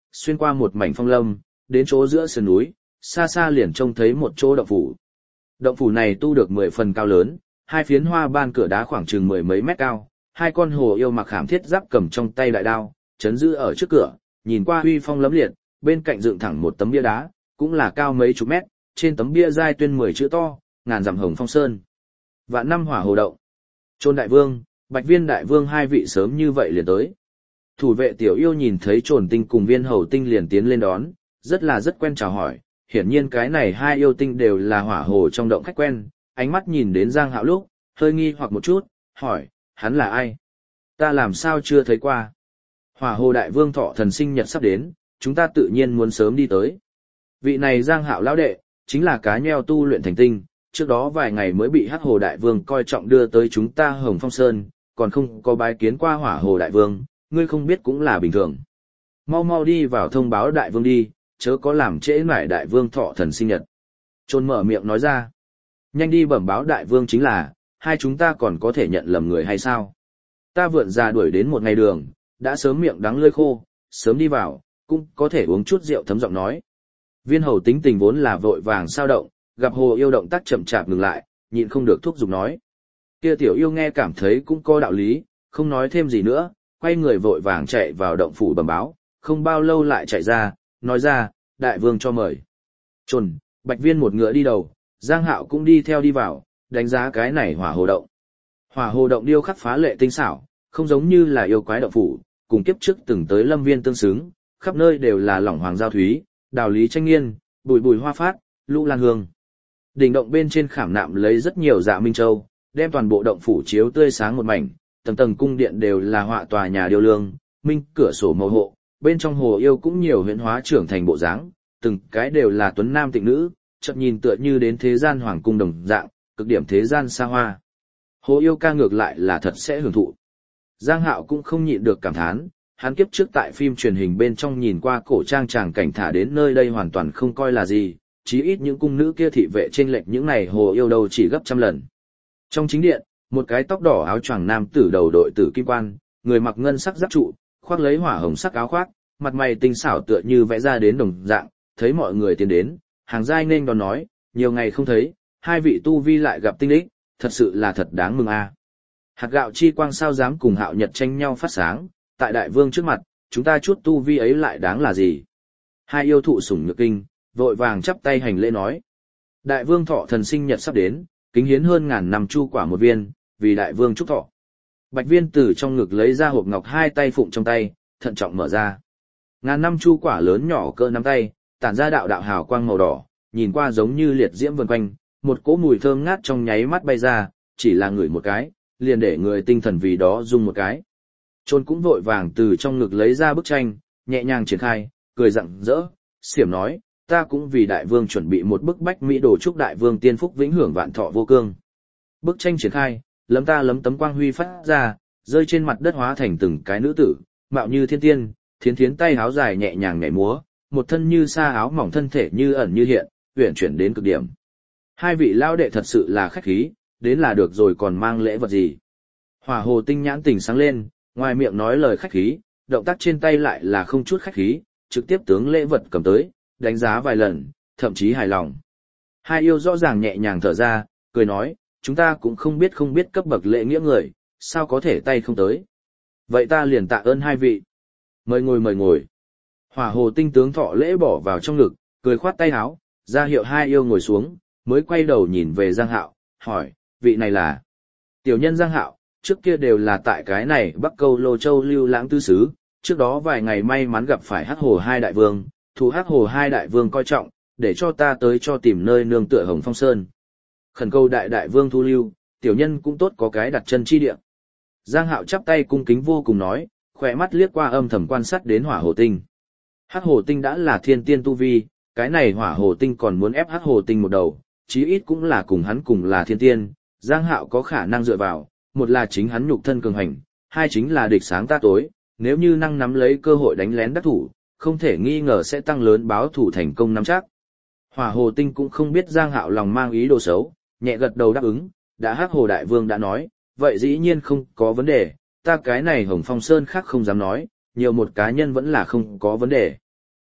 [SPEAKER 1] Xuyên qua một mảnh phong lâm, đến chỗ giữa sườn núi, xa xa liền trông thấy một chỗ động phủ. Động phủ này tu được 10 phần cao lớn, hai phiến hoa ban cửa đá khoảng chừng 10 mấy mét cao, hai con hồ yêu mặc hàm thiết giáp cầm trong tay đại đao, chấn giữ ở trước cửa, nhìn qua huy phong lẫm liệt, bên cạnh dựng thẳng một tấm bia đá, cũng là cao mấy chục mét, trên tấm bia giai tuyên 10 chữ to, ngàn dặm hồng phong sơn. Vạn năm hỏa hồ động. Trôn đại vương, Bạch Viên đại vương hai vị sớm như vậy liền tới. Thủ vệ tiểu yêu nhìn thấy Trồn Tinh cùng Viên Hầu Tinh liền tiến lên đón, rất quen chào hỏi, hiển nhiên cái này hai yêu tinh đều là hỏa hồ trong động khách quen, ánh mắt nhìn đến Giang Hạo lúc, hơi nghi hoặc một chút, hỏi, hắn là ai? Ta làm sao chưa thấy qua? Hỏa hồ đại vương thọ thần sinh nhật sắp đến, chúng ta tự nhiên muốn sớm đi tới. Vị này Giang Hạo lão đệ, chính là cá nheo tu luyện thành tinh, trước đó vài ngày mới bị Hắc Hồ đại vương coi trọng đưa tới chúng ta Hồng Phong Sơn, còn không có bái kiến qua Hỏa hồ đại vương, ngươi không biết cũng là bình thường. Mau mau đi vào thông báo đại vương đi, chớ có làm trễ nải đại vương thọ thần sinh nhật. Trôn mở miệng nói ra. Nhanh đi bẩm báo đại vương chính là, hai chúng ta còn có thể nhận lầm người hay sao? Ta vượn già đuổi đến một ngày đường, đã sớm miệng đắng lưỡi khô, sớm đi vào, cũng có thể uống chút rượu thấm giọng nói. Viên Hầu tính tình vốn là vội vàng sao động, gặp hồ yêu động tác chậm chạp ngừng lại, nhịn không được thúc giục nói. Kia tiểu yêu nghe cảm thấy cũng có đạo lý, không nói thêm gì nữa, quay người vội vàng chạy vào động phủ bẩm báo, không bao lâu lại chạy ra, nói ra, đại vương cho mời. Trồn, Bạch Viên một ngựa đi đầu, Giang Hạo cũng đi theo đi vào, đánh giá cái này hỏa hồ động. Hỏa hồ động điêu khắc phá lệ tinh xảo, không giống như là yêu quái động phủ, cùng kiếp trước từng tới lâm viên tương xứng, khắp nơi đều là lỏng hoàng giao thúy, đào lý tranh nghiên, bùi bùi hoa phát, lũ lan hương. Đỉnh động bên trên khảm nạm lấy rất nhiều dạ minh châu, đem toàn bộ động phủ chiếu tươi sáng một mảnh, tầng tầng cung điện đều là họa tòa nhà điêu lương, minh cửa sổ màu hộ, bên trong hồ yêu cũng nhiều huyễn hóa trưởng thành bộ dáng, từng cái đều là tuấn nam tịnh nữ, chợt nhìn tựa như đến thế gian hoàng cung đồng dạng, cực điểm thế gian xa hoa. Hồ yêu ca ngược lại là thật sẽ hưởng thụ. Giang Hạo cũng không nhịn được cảm thán, hắn kiếp trước tại phim truyền hình bên trong nhìn qua cổ trang tràng cảnh thả đến nơi đây hoàn toàn không coi là gì, chí ít những cung nữ kia thị vệ trên lệch những này hồ yêu đâu chỉ gấp trăm lần. Trong chính điện, một cái tóc đỏ áo choàng nam tử đầu đội tử kim quan, người mặc ngân sắc giáp trụ, khoác lấy hỏa hồng sắc áo khoác, mặt mày tinh xảo tựa như vẽ ra đến đồng dạng, thấy mọi người tiến đến, hàng giai nên đón nói, nhiều ngày không thấy, hai vị tu vi lại gặp tinh đích, thật sự là thật đáng mừng a. Hạt gạo chi quang sao dám cùng Hạo Nhật tranh nhau phát sáng, tại đại vương trước mặt, chúng ta chút tu vi ấy lại đáng là gì? Hai yêu thụ sủng nhược kinh, vội vàng chắp tay hành lễ nói. Đại vương thọ thần sinh nhật sắp đến, kính hiến hơn ngàn năm chu quả một viên, vì đại vương chúc thọ. Bạch Viên từ trong ngực lấy ra hộp ngọc hai tay phụng trong tay, thận trọng mở ra. Ngàn năm chu quả lớn nhỏ cỡ nắm tay, tản ra đạo đạo hào quang màu đỏ, nhìn qua giống như liệt diễm vần quanh, một cỗ mùi thơm ngát trong nháy mắt bay ra, chỉ là ngửi một cái, liền để người tinh thần vì đó rung một cái. Trôn cũng vội vàng từ trong ngực lấy ra bức tranh, nhẹ nhàng triển khai, cười rặng rỡ, xiểm nói, ta cũng vì đại vương chuẩn bị một bức bách mỹ đồ chúc đại vương tiên phúc vĩnh hưởng vạn thọ vô cương. Bức tranh triển khai, lấm tấm quang huy phát ra, rơi trên mặt đất hóa thành từng cái nữ tử, mạo như thiên tiên, thiến thiến tay áo dài nhẹ nhàng nhảy múa, một thân như sa áo mỏng thân thể như ẩn như hiện, uyển chuyển đến cực điểm. Hai vị lão đệ thật sự là khách khí, đến là được rồi còn mang lễ vật gì. Hỏa hồ tinh nhãn tỉnh sáng lên, ngoài miệng nói lời khách khí, động tác trên tay lại là không chút khách khí, trực tiếp tướng lễ vật cầm tới, đánh giá vài lần, thậm chí hài lòng. Hai yêu rõ ràng nhẹ nhàng thở ra, cười nói, chúng ta cũng không biết cấp bậc lễ nghĩa người, sao có thể tay không tới. Vậy ta liền tạ ơn hai vị. Mời ngồi. Hỏa hồ tinh tướng thọ lễ bỏ vào trong ngực, cười khoát tay áo, ra hiệu hai yêu ngồi xuống, mới quay đầu nhìn về Giang Hạo, hỏi, vị này là tiểu nhân Giang Hạo, trước kia đều là tại cái này Bắc Câu Lô Châu lưu lãng tư xứ, trước đó vài ngày may mắn gặp phải Hắc Hồ hai đại vương, thủ Hắc Hồ hai đại vương coi trọng, để cho ta tới cho tìm nơi nương tựa Hồng Phong Sơn. Khẩn cầu đại vương thu lưu, tiểu nhân cũng tốt có cái đặt chân chi địa. Giang Hạo chắp tay cung kính vô cùng nói, khỏe mắt liếc qua âm thầm quan sát đến Hỏa Hồ Tinh. Hắc Hồ Tinh đã là thiên tiên tu vi, cái này Hỏa Hồ Tinh còn muốn ép Hắc Hồ Tinh một đầu, chí ít cũng là cùng hắn cùng là thiên tiên, Giang Hạo có khả năng dựa vào, một là chính hắn nhục thân cường hành, hai chính là địch sáng ta tối, nếu như năng nắm lấy cơ hội đánh lén đắc thủ, không thể nghi ngờ sẽ tăng lớn báo thủ thành công nắm chắc. Hỏa Hồ Tinh cũng không biết Giang Hạo lòng mang ý đồ xấu, nhẹ gật đầu đáp ứng, đã Hắc Hồ đại vương đã nói, vậy dĩ nhiên không có vấn đề, ta cái này Hồng Phong Sơn khác không dám nói, nhiều một cá nhân vẫn là không có vấn đề.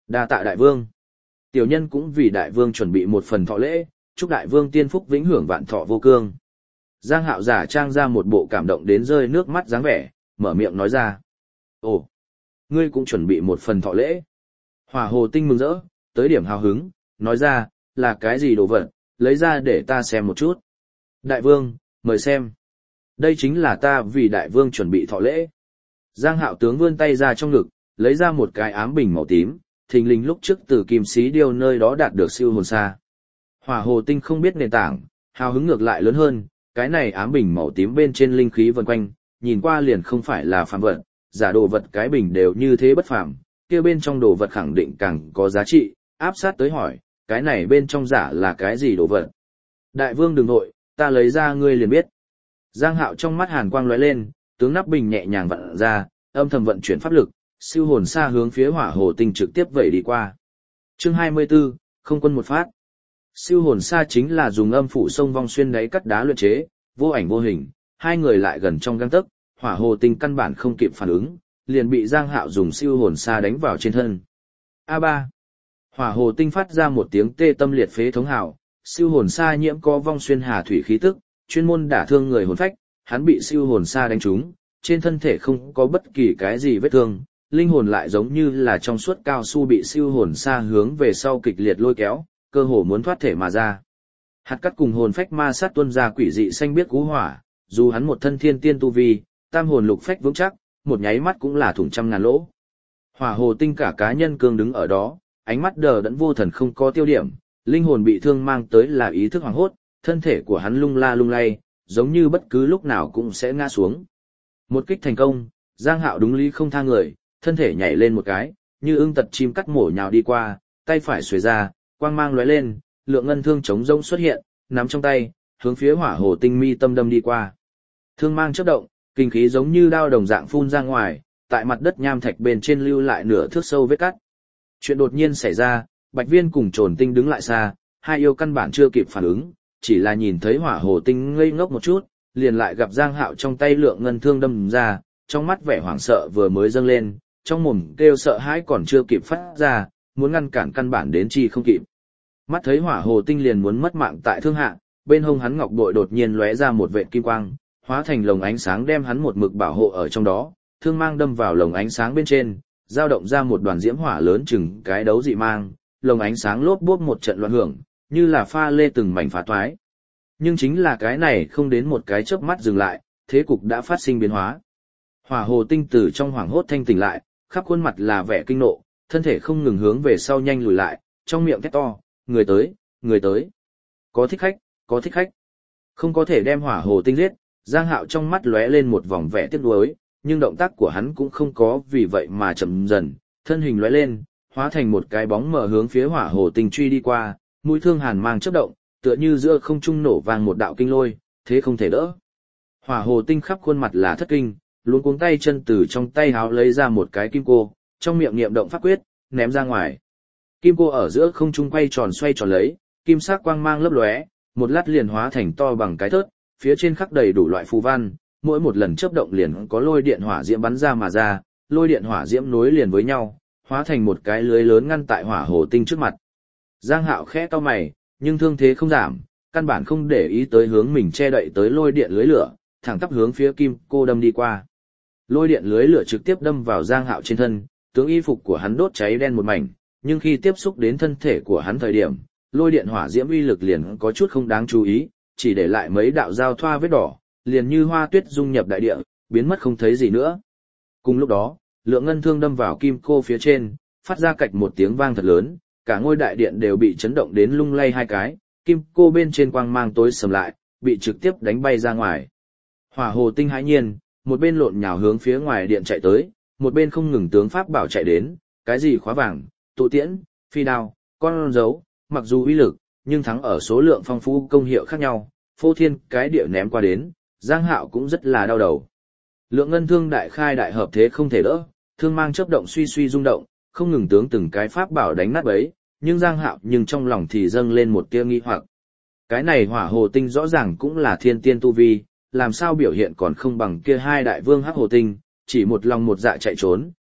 [SPEAKER 1] Đa tạ đại vương. Tiểu nhân cũng vì đại vương chuẩn bị một phần thọ lễ, chúc đại vương tiên phúc vĩnh hưởng vạn thọ vô cương. Giang Hạo giả trang ra một bộ cảm động đến rơi nước mắt dáng vẻ, mở miệng nói ra. Ồ, ngươi cũng chuẩn bị một phần thọ lễ. Hỏa Hồ Tinh mừng rỡ, tới điểm hào hứng, nói ra, là cái gì đồ vật, lấy ra để ta xem một chút. Đại vương, mời xem. Đây chính là ta vì đại vương chuẩn bị thọ lễ. Giang Hạo tướng vươn tay ra trong ngực, lấy ra một cái ám bình màu tím, thình lình lúc trước từ Kim Sĩ Điêu nơi đó đạt được siêu hồn sa. Hỏa Hồ Tinh không biết nền tảng, hào hứng ngược lại lớn hơn, cái này ám bình màu tím bên trên linh khí vần quanh, nhìn qua liền không phải là phàm vật, giả đồ vật cái bình đều như thế bất phàm, kia bên trong đồ vật khẳng định càng có giá trị, áp sát tới hỏi, cái này bên trong giả là cái gì đồ vật? Đại vương đừng nội, ta lấy ra ngươi liền biết. Giang Hạo trong mắt hàn quang lóe lên, tướng nắp bình nhẹ nhàng vặn ra, âm thầm vận chuyển pháp lực, siêu hồn sa hướng phía Hỏa Hồ Tinh trực tiếp vẩy đi qua. Chương 24, không quân một phát. Siêu hồn sa chính là dùng âm phủ sông vong xuyên đáy cắt đá luyện chế, vô ảnh vô hình, hai người lại gần trong gang tấc, Hỏa Hồ Tinh căn bản không kịp phản ứng, liền bị Giang Hạo dùng siêu hồn sa đánh vào trên thân. A3. Hỏa Hồ Tinh phát ra một tiếng tê tâm liệt phế thống hào, siêu hồn sa nhiễm có vong xuyên hà thủy khí tức, chuyên môn đả thương người hồn phách, hắn bị siêu hồn sa đánh trúng, trên thân thể không có bất kỳ cái gì vết thương, linh hồn lại giống như là trong suốt cao su bị siêu hồn sa hướng về sau kịch liệt lôi kéo, cơ hồ muốn thoát thể mà ra. Hạt cắt cùng hồn phách ma sát tuôn ra quỷ dị xanh biếc cú hỏa, dù hắn một thân thiên tiên tu vi, tam hồn lục phách vững chắc, một nháy mắt cũng là thủng trăm ngàn lỗ. Hỏa Hồ Tinh cả cá nhân cương đứng ở đó, ánh mắt đờ đẫn vô thần không có tiêu điểm, linh hồn bị thương mang tới là ý thức hoảng hốt, thân thể của hắn lung la lung lay, giống như bất cứ lúc nào cũng sẽ ngã xuống. Một kích thành công, Giang Hạo đúng lý không tha người, thân thể nhảy lên một cái, như ưng tật chim cắt mổ nhào đi qua, tay phải xuề ra, quang mang lóe lên, lượng ngân thương chống rỗng xuất hiện, nắm trong tay, hướng phía Hỏa Hồ Tinh mi tâm đâm đi qua. Thương mang chớp động, kinh khí giống như đao đồng dạng phun ra ngoài, tại mặt đất nham thạch bên trên lưu lại nửa thước sâu vết cắt. Chuyện đột nhiên xảy ra, Bạch Viên cùng Trồn Tinh đứng lại xa, hai yêu căn bản chưa kịp phản ứng, chỉ là nhìn thấy Hỏa Hồ Tinh ngây ngốc một chút, liền lại gặp Giang Hạo trong tay lượng ngân thương đâm ra, trong mắt vẻ hoảng sợ vừa mới dâng lên, trong mồm kêu sợ hãi còn chưa kịp phát ra, muốn ngăn cản căn bản đến chi không kịp. Mắt thấy Hỏa Hồ Tinh liền muốn mất mạng tại thương hạ, bên hông hắn ngọc bội đột nhiên lóe ra một vệt kim quang, hóa thành lồng ánh sáng đem hắn một mực bảo hộ ở trong đó, thương mang đâm vào lồng ánh sáng bên trên, dao động ra một đoàn diễm hỏa lớn chừng cái đấu dị mang, lồng ánh sáng lốp bốp một trận loạn hưởng, như là pha lê từng mảnh phá toái. Nhưng chính là cái này không đến một cái chớp mắt dừng lại, thế cục đã phát sinh biến hóa. Hỏa Hồ Tinh từ trong hoảng hốt thanh tỉnh lại, khắp khuôn mặt là vẻ kinh nộ, thân thể không ngừng hướng về sau nhanh lùi lại, trong miệng thét to, người tới, người tới. Có thích khách, có thích khách. Không có thể đem Hỏa Hồ Tinh giết, Giang Hạo trong mắt lóe lên một vòng vẻ tiếc nuối, nhưng động tác của hắn cũng không có vì vậy mà chậm dần, thân hình lóe lên, hóa thành một cái bóng mờ hướng phía Hỏa Hồ Tinh truy đi qua, mũi thương hàn mang chớp động, tựa như giữa không trung nổ vang một đạo kinh lôi, thế không thể đỡ. Hỏa Hồ Tinh khắp khuôn mặt là thất kinh, luống cuống tay chân từ trong tay háo lấy ra một cái kim cô, trong miệng niệm động pháp quyết, ném ra ngoài. Kim cô ở giữa không trung quay tròn xoay tròn lấy, kim sắc quang mang lấp lóe, một lát liền hóa thành to bằng cái thớt, phía trên khắc đầy đủ loại phù văn, mỗi một lần chớp động liền có lôi điện hỏa diễm bắn ra mà ra, lôi điện hỏa diễm nối liền với nhau, hóa thành một cái lưới lớn ngăn tại Hỏa Hồ Tinh trước mặt. Giang Hạo khẽ cau mày, nhưng thương thế không giảm, căn bản không để ý tới hướng mình che đậy tới lôi điện lưới lửa, thẳng tắp hướng phía kim cô đâm đi qua. Lôi điện lưới lửa trực tiếp đâm vào Giang Hạo trên thân, tướng y phục của hắn đốt cháy đen một mảnh, nhưng khi tiếp xúc đến thân thể của hắn thời điểm, lôi điện hỏa diễm uy lực liền có chút không đáng chú ý, chỉ để lại mấy đạo giao thoa vết đỏ, liền như hoa tuyết dung nhập đại địa, biến mất không thấy gì nữa. Cùng lúc đó, lượng ngân thương đâm vào kim cô phía trên, phát ra cạch một tiếng vang thật lớn, cả ngôi đại điện đều bị chấn động đến lung lay hai cái, kim cô bên trên quang mang tối sầm lại, bị trực tiếp đánh bay ra ngoài. Hỏa Hồ Tinh hãi nhiên, một bên lộn nhào hướng phía ngoài điện chạy tới, một bên không ngừng tướng pháp bảo chạy đến, cái gì khóa vàng, tụ tiễn, phi đao, con dấu, mặc dù uy lực, nhưng thắng ở số lượng phong phú công hiệu khác nhau, phô thiên cái địa ném qua đến, Giang Hạo cũng rất là đau đầu. Lượng ngân thương đại khai đại hợp thế không thể đỡ, thương mang chớp động suy suy rung động, không ngừng tướng từng cái pháp bảo đánh nát bấy, nhưng Giang Hạo nhưng trong lòng thì dâng lên một tia nghi hoặc. Cái này Hỏa Hồ Tinh rõ ràng cũng là thiên tiên tu vi, làm sao biểu hiện còn không bằng kia hai đại vương Hắc Hồ Tinh, chỉ một lòng một dạ chạy trốn,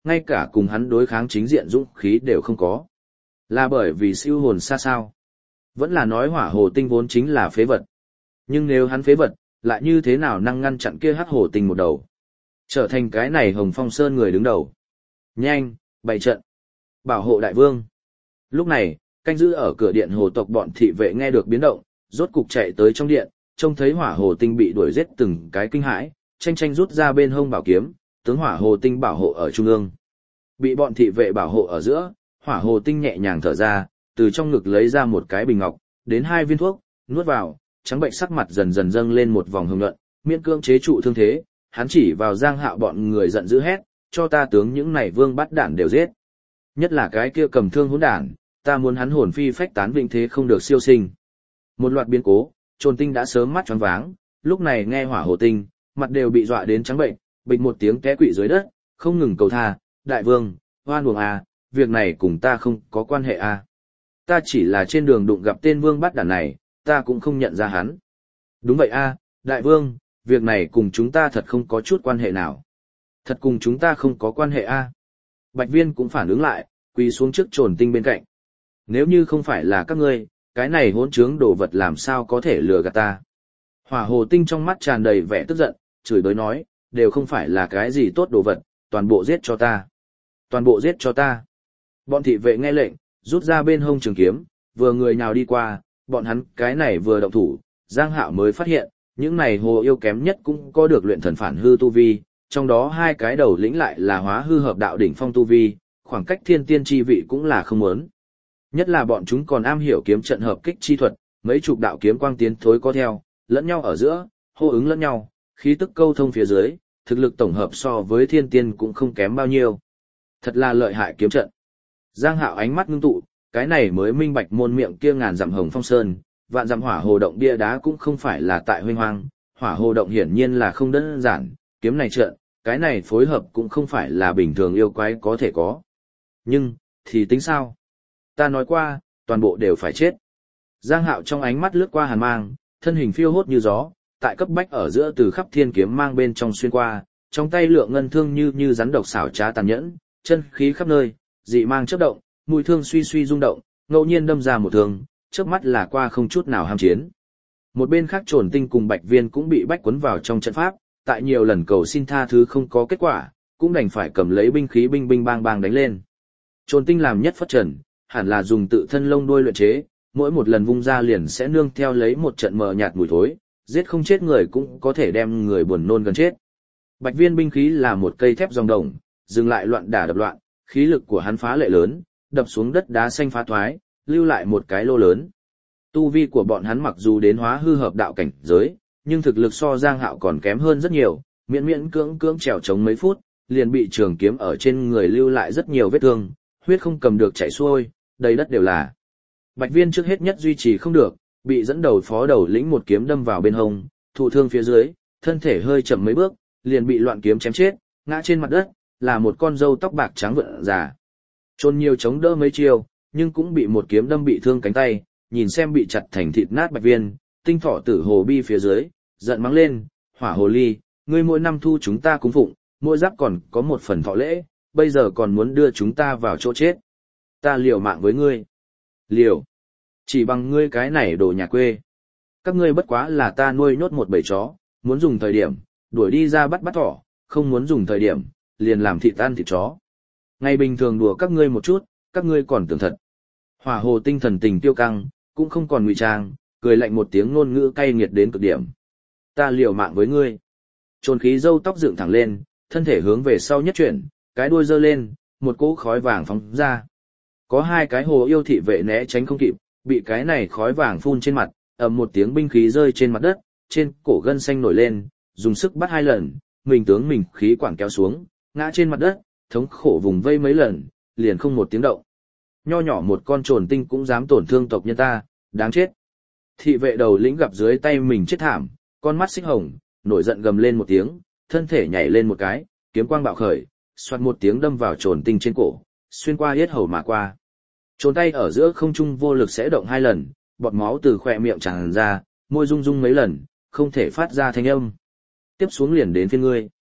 [SPEAKER 1] ngay cả cùng hắn đối kháng chính diện dũng khí đều không có. Là bởi vì siêu hồn xa sao? Vẫn là nói hỏa hồ tinh vốn chính là phế vật. Nhưng nếu hắn phế vật, lại như thế nào năng ngăn chặn kia hắc hồ tinh một đầu? Trở thành cái này Hồng Phong Sơn người đứng đầu. Nhanh, bày trận. Bảo hộ đại vương. Lúc này, canh giữ ở cửa điện hồ tộc bọn thị vệ nghe được biến động, rốt cục chạy tới trong điện, trông thấy hỏa hồ tinh bị đuổi giết từng cái kinh hãi, tranh rút ra bên hông bảo kiếm, tướng hỏa hồ tinh bảo hộ ở trung ương. Bị bọn thị vệ bảo hộ ở giữa, hỏa hồ tinh nhẹ nhàng thở ra, từ trong ngực lấy ra một cái bình ngọc, đến 2 viên thuốc, nuốt vào, trắng bệnh sắc mặt dần dần dâng lên một vòng hồng nhuận, miễn cưỡng chế trụ thương thế, hắn chỉ vào Giang Hạo bọn người giận dữ hét, cho ta tướng những này vương bắt đản đều giết. Nhất là cái kia cầm thương hỗn đản, ta muốn hắn hồn phi phách tán vĩnh thế không được siêu sinh. Một loạt biến cố, Trồn Tinh đã sớm mắt choáng váng, lúc này nghe hỏa hồ tinh, mặt đều bị dọa đến trắng bệnh, bịch một tiếng té quỵ dưới đất, không ngừng cầu tha, đại vương, hoan uổng à, việc này cùng ta không có quan hệ à. Ta chỉ là trên đường đụng gặp tên vương bắt đản này, ta cũng không nhận ra hắn. Đúng vậy à, đại vương, việc này cùng chúng ta thật không có chút quan hệ nào. Thật cùng chúng ta không có quan hệ à. Bạch Viên cũng phản ứng lại, quỳ xuống trước Trồn Tinh bên cạnh. Nếu như không phải là các ngươi, cái này hỗn trướng đồ vật làm sao có thể lừa gạt ta. Hỏa hồ tinh trong mắt tràn đầy vẻ tức giận, chửi bới nói, đều không phải là cái gì tốt đồ vật, toàn bộ giết cho ta. Toàn bộ giết cho ta. Bọn thị vệ nghe lệnh, rút ra bên hông trường kiếm, vừa người nào đi qua, bọn hắn cái này vừa động thủ, Giang Hạo mới phát hiện, những này hồ yêu kém nhất cũng có được luyện thần phản hư tu vi, trong đó 2 cái đầu lĩnh lại là hóa hư hợp đạo đỉnh phong tu vi, khoảng cách thiên tiên chi vị cũng là không muốn. Nhất là bọn chúng còn am hiểu kiếm trận hợp kích chi thuật, mấy chục đạo kiếm quang tiến thối có theo, lẫn nhau ở giữa, hô ứng lẫn nhau, khí tức câu thông phía dưới, thực lực tổng hợp so với thiên tiên cũng không kém bao nhiêu. Thật là lợi hại kiếm trận. Giang Hạo ánh mắt ngưng tụ, cái này mới minh bạch môn miệng kia ngàn dặm Hồng Phong Sơn, vạn dặm hỏa hồ động bia đá cũng không phải là tại Huênh Hoang, hỏa hồ động hiển nhiên là không đơn giản, kiếm này trận, cái này phối hợp cũng không phải là bình thường yêu quái có thể có. Nhưng, thì tính sao? Ta nói qua, toàn bộ đều phải chết. Giang Hạo trong ánh mắt lướt qua hàn mang, thân hình phiêu hốt như gió, tại cấp bách ở giữa từ khắp thiên kiếm mang bên trong xuyên qua, trong tay lượng ngân thương như rắn độc xảo trá tàn nhẫn, chân khí khắp nơi, dị mang chớp động, mũi thương suy rung động, ngẫu nhiên đâm ra một thương, chớp mắt là qua không chút nào ham chiến. Một bên khác Trồn Tinh cùng Bạch Viên cũng bị bách cuốn vào trong trận pháp, tại nhiều lần cầu xin tha thứ không có kết quả, cũng đành phải cầm lấy binh khí bing bang bang đánh lên. Trồn Tinh làm nhất phất trần, hẳn là dùng tự thân lông đuôi luyện chế, mỗi một lần vung ra liền sẽ nương theo lấy một trận mờ nhạt mùi thối, giết không chết người cũng có thể đem người buồn nôn gần chết. Bạch Viên binh khí là một cây thép ròng đồng, dừng lại loạn đả đập loạn, khí lực của hắn phá lệ lớn, đập xuống đất đá xanh phá thoái, lưu lại một cái lô lớn. Tu vi của bọn hắn mặc dù đến hóa hư hợp đạo cảnh giới, nhưng thực lực so Giang Hạo còn kém hơn rất nhiều, miễn cưỡng trèo chống mấy phút, liền bị trường kiếm ở trên người lưu lại rất nhiều vết thương, huyết không cầm được chảy xuôi, đầy đất đều là. Bạch Viên trước hết nhất duy trì không được, bị dẫn đầu phó đầu lĩnh một kiếm đâm vào bên hông, thụ thương phía dưới, thân thể hơi chậm mấy bước, liền bị loạn kiếm chém chết, ngã trên mặt đất, là một con râu tóc bạc trắng vượn già. Trôn nhiều chống đỡ mấy chiêu, nhưng cũng bị một kiếm đâm bị thương cánh tay, nhìn xem bị chặt thành thịt nát Bạch Viên, tinh thọ tử hồ bi phía dưới, giận mắng lên, hỏa hồ ly, ngươi mỗi năm thu chúng ta cúng phụng, mỗi giáp còn có một phần thọ lễ, bây giờ còn muốn đưa chúng ta vào chỗ chết. Ta liều mạng với ngươi. Liều. Chỉ bằng ngươi cái này đồ nhà quê. Các ngươi bất quá là ta nuôi nhốt một bầy chó, muốn dùng thời điểm, đuổi đi ra bắt thỏ, không muốn dùng thời điểm, liền làm thịt ăn thịt chó. Ngày bình thường đùa các ngươi một chút, các ngươi còn tưởng thật. Hỏa hồ tinh thần tình tiêu căng, cũng không còn ngụy trang, cười lạnh một tiếng ngôn ngữ cay nghiệt đến cực điểm. Ta liều mạng với ngươi. Trồn khí râu tóc dựng thẳng lên, thân thể hướng về sau nhất chuyển, cái đuôi giơ lên, một cỗ khói vàng phóng ra. Có 2 cái hồ yêu thị vệ né tránh không kịp, bị cái này khói vàng phun trên mặt, ầm một tiếng binh khí rơi trên mặt đất, trên cổ gân xanh nổi lên, dùng sức bắt 2 lần, mình tướng mình khí quản kéo xuống, ngã trên mặt đất, thống khổ vùng vây mấy lần, liền không một tiếng động. Nho nhỏ một con Trồn Tinh cũng dám tổn thương tộc nhân ta, đáng chết. Thị vệ đầu lĩnh gặp dưới tay mình chết thảm, con mắt xích hồng, nổi giận gầm lên một tiếng, thân thể nhảy lên một cái, kiếm quang bạo khởi, xoạt một tiếng đâm vào Trồn Tinh trên cổ, xuyên qua yết hầu mà qua. Trồn tay ở giữa không trung vô lực sẽ động 2 lần, bọt máu từ khóe miệng tràn ra, môi rung rung mấy lần, không thể phát ra thanh âm. Tiếp xuống liền đến phiên ngươi.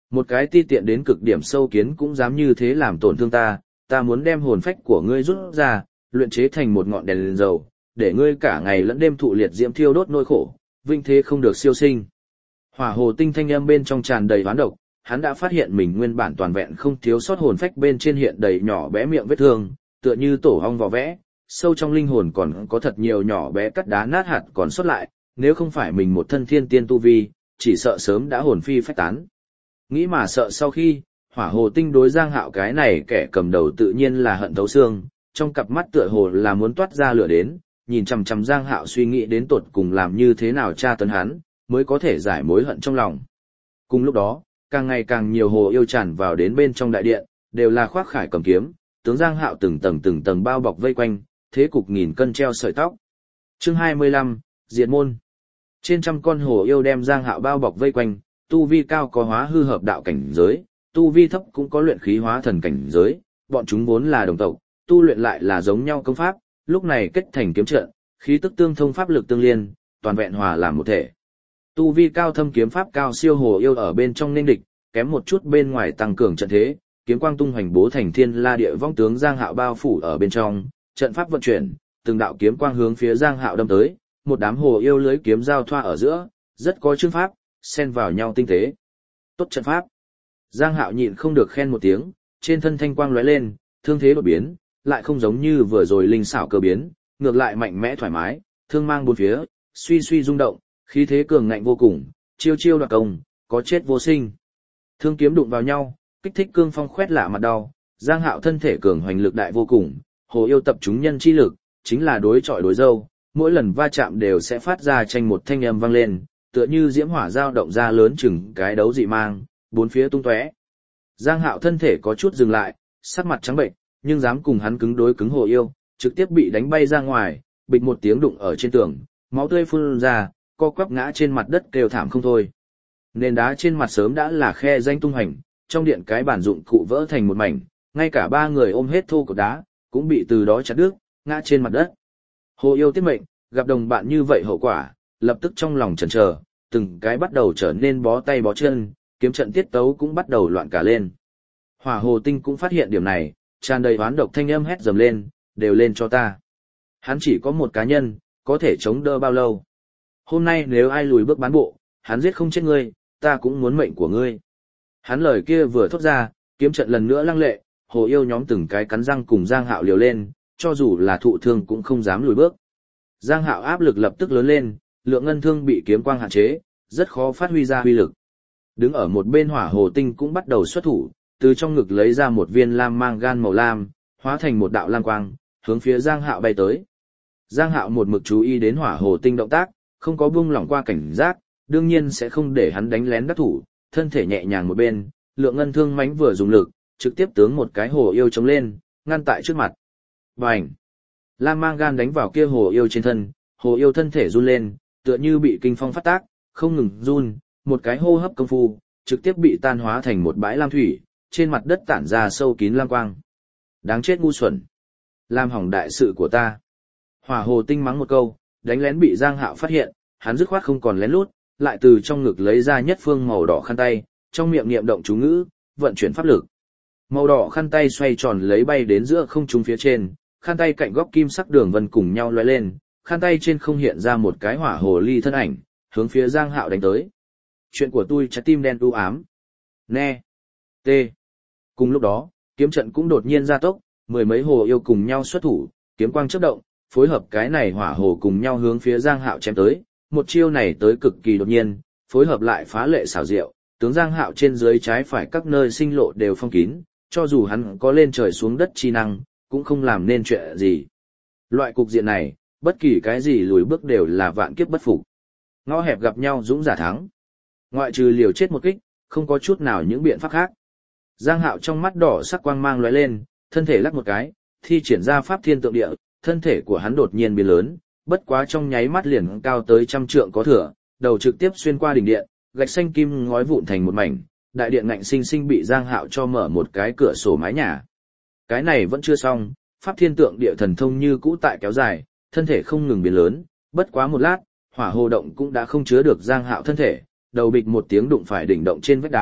[SPEAKER 1] Một cái ti tiện đến cực điểm sâu kiến cũng dám như thế làm tổn thương ta muốn đem hồn phách của ngươi rút ra, luyện chế thành một ngọn đèn dầu, để ngươi cả ngày lẫn đêm thụ liệt diễm thiêu đốt nỗi khổ, vinh thế không được siêu sinh. Hỏa hồ tinh thanh âm bên trong tràn đầy oán độc, hắn đã phát hiện mình nguyên bản toàn vẹn không thiếu sót hồn phách bên trên hiện đầy nhỏ bé miệng vết thương, tựa như tổ ong vò vẽ, sâu trong linh hồn còn có thật nhiều nhỏ bé cắt đá nát hạt còn sót lại, nếu không phải mình một thân thiên tiên tu vi, chỉ sợ sớm đã hồn phi phách tán. Nghĩ mà sợ sau khi, hỏa hồ tinh đối Giang Hạo cái này kẻ cầm đầu tự nhiên là hận thấu xương, trong cặp mắt tựa hồ là muốn toát ra lửa đến, nhìn chằm chằm Giang Hạo suy nghĩ đến tột cùng làm như thế nào tra tấn hắn, mới có thể giải mối hận trong lòng. Cùng lúc đó, càng ngày càng nhiều hồ yêu tràn vào đến bên trong đại điện, đều là khoác khải cầm kiếm, tướng Giang Hạo từng tầng bao bọc vây quanh, thế cục nghìn cân treo sợi tóc. Chương 25, Diệt môn. Trên trăm con hồ yêu đem Giang Hạo bao bọc vây quanh, tu vi cao có hóa hư hợp đạo cảnh giới, tu vi thấp cũng có luyện khí hóa thần cảnh giới, bọn chúng vốn là đồng tộc, tu luyện lại là giống nhau công pháp, lúc này kết thành kiếm trận, khí tức tương thông pháp lực tương liên, toàn vẹn hòa làm một thể. Tu vi cao thâm kiếm pháp cao siêu hồ yêu ở bên trong nên địch, kém một chút bên ngoài tăng cường trận thế, kiếm quang tung hoành bố thành thiên la địa vong tướng Giang Hạo bao phủ ở bên trong, trận pháp vận chuyển, từng đạo kiếm quang hướng phía Giang Hạo đâm tới, một đám hồ yêu lưới kiếm giao thoa ở giữa, rất có chương pháp, xen vào nhau tinh tế. Tốt trận pháp. Giang Hạo nhịn không được khen một tiếng, trên thân thanh quang lóe lên, thương thế đột biến, lại không giống như vừa rồi linh xảo cơ biến, ngược lại mạnh mẽ thoải mái, thương mang bốn phía, suy suy rung động, khí thế cường ngạnh vô cùng, chiêu chiêu đoạt công, có chết vô sinh. Thương kiếm đụng vào nhau, kích thích cương phong khoét lạ mặt đau, Giang Hạo thân thể cường hoành lực đại vô cùng, hồ yêu tập chúng nhân chi lực, chính là đối chọi đối dâu, mỗi lần va chạm đều sẽ phát ra tranh một thanh âm vang lên, tựa như diễm hỏa dao động ra lớn chừng cái đấu dị mang, bốn phía tung tóe. Giang Hạo thân thể có chút dừng lại, sắc mặt trắng bệnh, nhưng dám cùng hắn cứng đối cứng hồ yêu, trực tiếp bị đánh bay ra ngoài, bịch một tiếng đụng ở trên tường, máu tươi phun ra, co quắp ngã trên mặt đất kêu thảm không thôi. Nền đá trên mặt sớm đã là khe danh tung hành, trong điện cái bản dụng cụ vỡ thành một mảnh, ngay cả ba người ôm hết thô cột đá, cũng bị từ đó chặt đứt, ngã trên mặt đất. Hồ yêu tiết mệnh, gặp đồng bạn như vậy hậu quả, lập tức trong lòng chần chờ, từng cái bắt đầu trở nên bó tay bó chân, kiếm trận tiết tấu cũng bắt đầu loạn cả lên. Hỏa hồ tinh cũng phát hiện điểm này, tràn đầy oán độc thanh âm hét dầm lên, đều lên cho ta. Hắn chỉ có một cá nhân, có thể chống đỡ bao lâu. Hôm nay nếu ai lùi bước bán bộ, hắn giết không chết ngươi, ta cũng muốn mệnh của ngươi. Hắn lời kia vừa thốt ra, kiếm trận lần nữa lăng lệ, hồ yêu nhóm từng cái cắn răng cùng Giang Hạo liều lên, cho dù là thụ thương cũng không dám lùi bước. Giang Hạo áp lực lập tức lớn lên, lượng ngân thương bị kiếm quang hạn chế, rất khó phát huy ra huy lực. Đứng ở một bên hỏa hồ tinh cũng bắt đầu xuất thủ, từ trong ngực lấy ra một viên lam mang gan màu lam, hóa thành một đạo lam quang, hướng phía Giang Hạo bay tới. Giang Hạo một mực chú ý đến hỏa hồ tinh động tác, không có buông lỏng qua cảnh giác, đương nhiên sẽ không để hắn đánh lén đắc thủ, thân thể nhẹ nhàng một bên, lượng ngân thương mãnh vừa dùng lực, trực tiếp tướng một cái hồ yêu chống lên, ngăn tại trước mặt. Bành! Lam mang gan đánh vào kia hồ yêu trên thân, hồ yêu thân thể run lên, tựa như bị kinh phong phát tác, không ngừng run, một cái hô hấp công phu, trực tiếp bị tan hóa thành một bãi lam thủy, trên mặt đất tản ra sâu kín lam quang. Đáng chết ngu xuẩn! Làm hỏng đại sự của ta. Hỏa hồ tinh mắng một câu, đánh lén bị Giang Hạo phát hiện, hắn dứt khoát không còn lén lút, lại từ trong ngực lấy ra nhất phương màu đỏ khăn tay, trong miệng niệm động chú ngữ, vận chuyển pháp lực. Màu đỏ khăn tay xoay tròn lấy bay đến giữa không trung phía trên, khăn tay cạnh góc kim sắc đường vân cùng nhau lóe lên, khăn tay trên không hiện ra một cái hỏa hồ ly thân ảnh, hướng phía Giang Hạo đánh tới. Chuyện của tôi trái tim đen u ám. Nè. T. Cùng lúc đó, kiếm trận cũng đột nhiên gia tốc, mười mấy hồ yêu cùng nhau xuất thủ, kiếm quang chớp động, phối hợp cái này hỏa hồ cùng nhau hướng phía Giang Hạo chém tới, một chiêu này tới cực kỳ đột nhiên, phối hợp lại phá lệ xảo diệu, tướng Giang Hạo trên dưới trái phải các nơi sinh lộ đều phong kín, cho dù hắn có lên trời xuống đất chi năng, cũng không làm nên chuyện gì. Loại cục diện này, bất kỳ cái gì lùi bước đều là vạn kiếp bất phục. Ngõ hẹp gặp nhau dũng giả thắng. Ngoại trừ liều chết một kích, không có chút nào những biện pháp khác. Giang Hạo trong mắt đỏ sắc quang mang lóe lên, thân thể lắc một cái, thi triển ra pháp thiên tượng địa, thân thể của hắn đột nhiên biến lớn, bất quá trong nháy mắt liền cao tới 100 trượng có thừa, đầu trực tiếp xuyên qua đỉnh điện, gạch xanh kim ngói vụn thành một mảnh, đại điện ngạnh sinh sinh bị Giang Hạo cho mở một cái cửa sổ mái nhà. Cái này vẫn chưa xong, pháp thiên tượng địa thần thông như cũ tại kéo dài, thân thể không ngừng biến lớn, bất quá một lát, hỏa hồ động cũng đã không chứa được Giang Hạo thân thể, đầu bịch một tiếng đụng phải đỉnh động trên vách đá,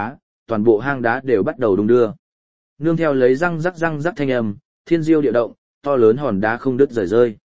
[SPEAKER 1] toàn bộ hang đá đều bắt đầu đung đưa. Nương theo lấy răng rắc thanh âm, thiên diêu địa động, to lớn hòn đá không đứt rời rơi.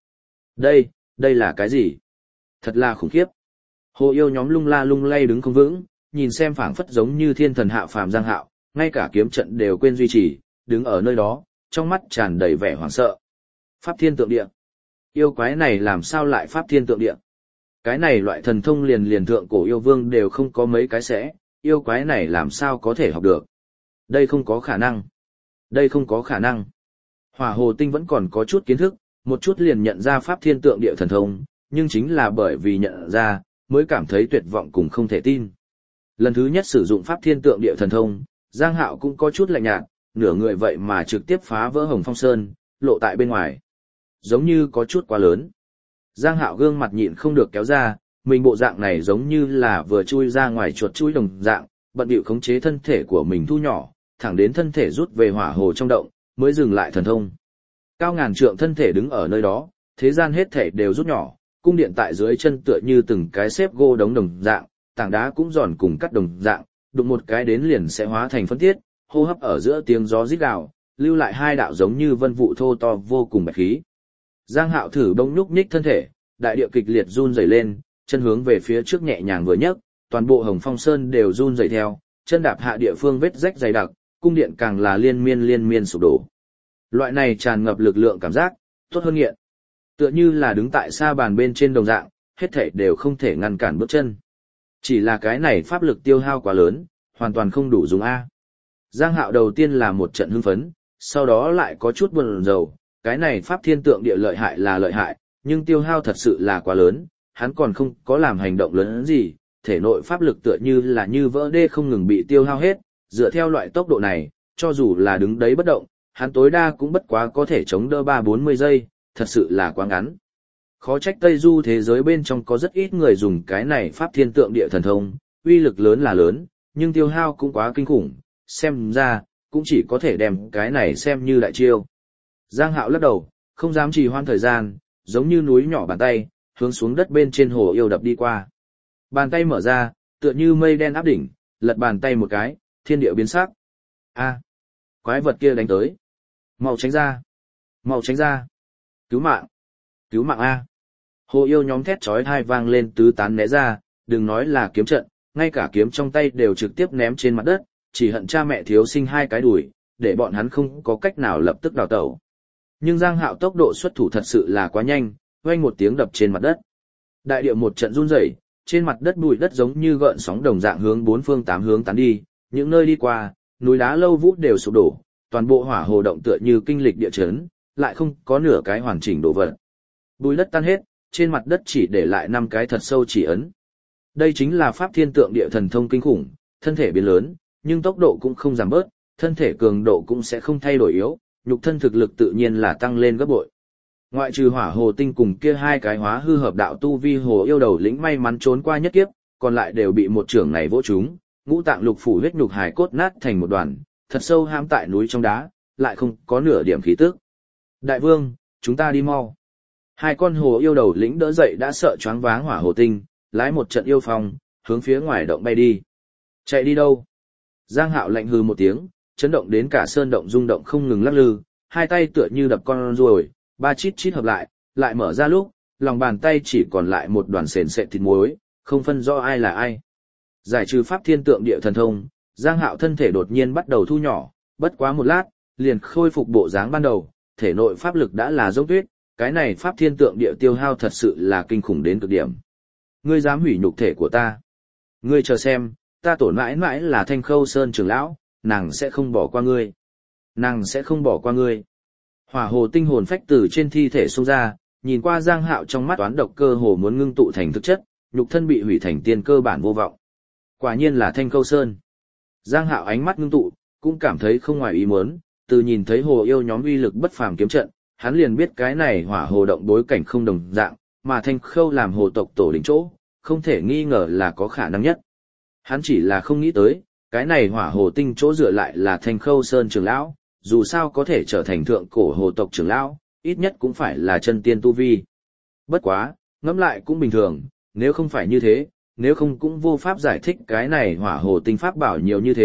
[SPEAKER 1] Đây là cái gì? Thật là khủng khiếp. Hồ yêu nhóm lung la lung lay đứng không vững, nhìn xem phảng phất giống như thiên thần hạ phàm Giang Hạo, ngay cả kiếm trận đều quên duy trì, đứng ở nơi đó, trong mắt tràn đầy vẻ hoảng sợ. Pháp thiên tượng địa. Yêu quái này làm sao lại pháp thiên tượng địa? Cái này loại thần thông liền thượng cổ yêu vương đều không có mấy cái sẽ, yêu quái này làm sao có thể học được? Đây không có khả năng. Đây không có khả năng. Hỏa Hồ Tinh vẫn còn có chút kiến thức, một chút liền nhận ra pháp thiên tượng địa thần thông, nhưng chính là bởi vì nhận ra, mới cảm thấy tuyệt vọng cùng không thể tin. Lần thứ nhất sử dụng pháp thiên tượng địa thần thông, Giang Hạo cũng có chút lạnh nhạt, nửa người vậy mà trực tiếp phá vỡ Hồng Phong Sơn, lộ tại bên ngoài. Giống như có chút quá lớn. Giang Hạo gương mặt nhịn không được kéo ra, mình bộ dạng này giống như là vừa chui ra ngoài chuột chui đồng dạng, bận bịu khống chế thân thể của mình thu nhỏ, thẳng đến thân thể rút về hỏa hồ trong động, mới dừng lại thần thông. Cao ngàn trượng thân thể đứng ở nơi đó, thế gian hết thể đều rút nhỏ, cung điện tại dưới chân tựa như từng cái xếp gỗ đống đồng dạng, tảng đá cũng giòn cùng cắt đồng dạng, đụng một cái đến liền sẽ hóa thành phân tiết, hô hấp ở giữa tiếng gió rít gào, lưu lại hai đạo giống như vân vụ thô to vô cùng bạch khí. Giang Hạo thử bỗng nhúc nhích thân thể, đại địa kịch liệt run rẩy lên, chân hướng về phía trước nhẹ nhàng vừa nhấc, toàn bộ Hồng Phong Sơn đều run rẩy theo, chân đạp hạ địa phương vết rách dày đặc, cung điện càng là liên miên sụp đổ. Loại này tràn ngập lực lượng cảm giác, tốt hơn nghiện. Tựa như là đứng tại sa bàn bên trên đồng dạng, hết thảy đều không thể ngăn cản bước chân. Chỉ là cái này pháp lực tiêu hao quá lớn, hoàn toàn không đủ dùng A. Giang Hạo đầu tiên là một trận hưng phấn, sau đó lại có chút buồn rầu, cái này pháp thiên tượng địa lợi hại là lợi hại, nhưng tiêu hao thật sự là quá lớn, hắn còn không có làm hành động lớn gì, thể nội pháp lực tựa như là như vỡ đê không ngừng bị tiêu hao hết, dựa theo loại tốc độ này, cho dù là đứng đấy bất động, hắn tối đa cũng bất quá có thể chống đỡ 3-40 giây, thật sự là quá ngắn. Khó trách Tây Du thế giới bên trong có rất ít người dùng cái này pháp thiên tượng địa thần thông, uy lực lớn là lớn, nhưng tiêu hao cũng quá kinh khủng, xem ra, cũng chỉ có thể đem cái này xem như đại chiêu. Giang Hạo lắc đầu, không dám trì hoãn thời gian, giống như núi nhỏ bàn tay, hướng xuống đất bên trên hồ yêu đập đi qua. Bàn tay mở ra, tựa như mây đen áp đỉnh, lật bàn tay một cái, thiên địa biến sắc. A, quái vật kia đánh tới. Mau tránh ra. Mau tránh ra. Cứu mạng. Cứu mạng A. Hồ yêu nhóm thét chói tai vang lên tứ tán né ra, đừng nói là kiếm trận, ngay cả kiếm trong tay đều trực tiếp ném trên mặt đất, chỉ hận cha mẹ thiếu sinh hai cái đùi, để bọn hắn không có cách nào lập tức đào tẩu. Nhưng Giang Hạo tốc độ xuất thủ thật sự là quá nhanh, oanh một tiếng đập trên mặt đất. Đại địa một trận run rẩy, trên mặt đất bụi đất giống như gợn sóng đồng dạng hướng bốn phương tám hướng tán đi, những nơi đi qua, núi đá lâu vũ đều sụp đổ, toàn bộ hỏa hồ động tựa như kinh lịch địa chấn, lại không có nửa cái hoàn chỉnh đồ vật. Bụi đất tan hết, trên mặt đất chỉ để lại 5 cái thật sâu chỉ ấn. Đây chính là pháp thiên tượng địa thần thông kinh khủng, thân thể biến lớn, nhưng tốc độ cũng không giảm bớt, thân thể cường độ cũng sẽ không thay đổi yếu, nhục thân thực lực tự nhiên là tăng lên gấp bội. Ngoại trừ hỏa hồ tinh cùng kia hai cái hóa hư hợp đạo tu vi hồ yêu đầu lĩnh may mắn trốn qua nhất kiếp, còn lại đều bị một trưởng này vỗ trúng, ngũ tạng lục phủ huyết nhục hài cốt nát thành một đoàn, thật sâu hãm tại núi trong đá, lại không có nửa điểm khí tức. Đại vương, chúng ta đi mau. Hai con hồ yêu đầu lĩnh đỡ dậy đã sợ choáng váng hỏa hồ tinh, lái một trận yêu phong, hướng phía ngoài động bay đi. Chạy đi đâu? Giang Hạo lạnh hừ một tiếng, chấn động đến cả sơn động rung động không ngừng lắc lư, hai tay tựa như đập con ruồi, ba chít chít hợp lại mở ra lúc, lòng bàn tay chỉ còn lại một đoàn sền sệt thịt muối, không phân rõ ai là ai. Giải trừ pháp thiên tượng địa thần thông, Giang Hạo thân thể đột nhiên bắt đầu thu nhỏ, bất quá một lát, liền khôi phục bộ dáng ban đầu, thể nội pháp lực đã là dốc tuyết, cái này pháp thiên tượng địa tiêu hao thật sự là kinh khủng đến cực điểm. Ngươi dám hủy nhục thể của ta? Ngươi chờ xem, ta tổn mãi mãi là Thanh Khâu Sơn trưởng lão, nàng sẽ không bỏ qua ngươi. Nàng sẽ không bỏ qua ngươi. Hỏa hồ tinh hồn phách từ trên thi thể xông ra, nhìn qua Giang Hạo trong mắt toán độc cơ hồ muốn ngưng tụ thành thực chất, nhục thân bị hủy thành tiên cơ bản vô vọng. Quả nhiên là Thanh Khâu Sơn. Giang Hạo ánh mắt ngưng tụ, cũng cảm thấy không ngoài ý muốn, từ nhìn thấy hồ yêu nhóm uy lực bất phàm kiếm trận, hắn liền biết cái này hỏa hồ động bối cảnh không đồng dạng, mà Thanh Khâu làm hồ tộc tổ đỉnh chỗ, không thể nghi ngờ là có khả năng nhất. Hắn chỉ là không nghĩ tới, cái này hỏa hồ tinh chỗ dựa lại là Thanh Khâu Sơn trưởng lão, dù sao có thể trở thành thượng cổ hồ tộc trưởng lão, ít nhất cũng phải là chân tiên tu vi. Bất quá, ngẫm lại cũng bình thường, nếu không phải như thế, nếu không cũng vô pháp giải thích cái này hỏa hồ tinh pháp bảo nhiều như thế,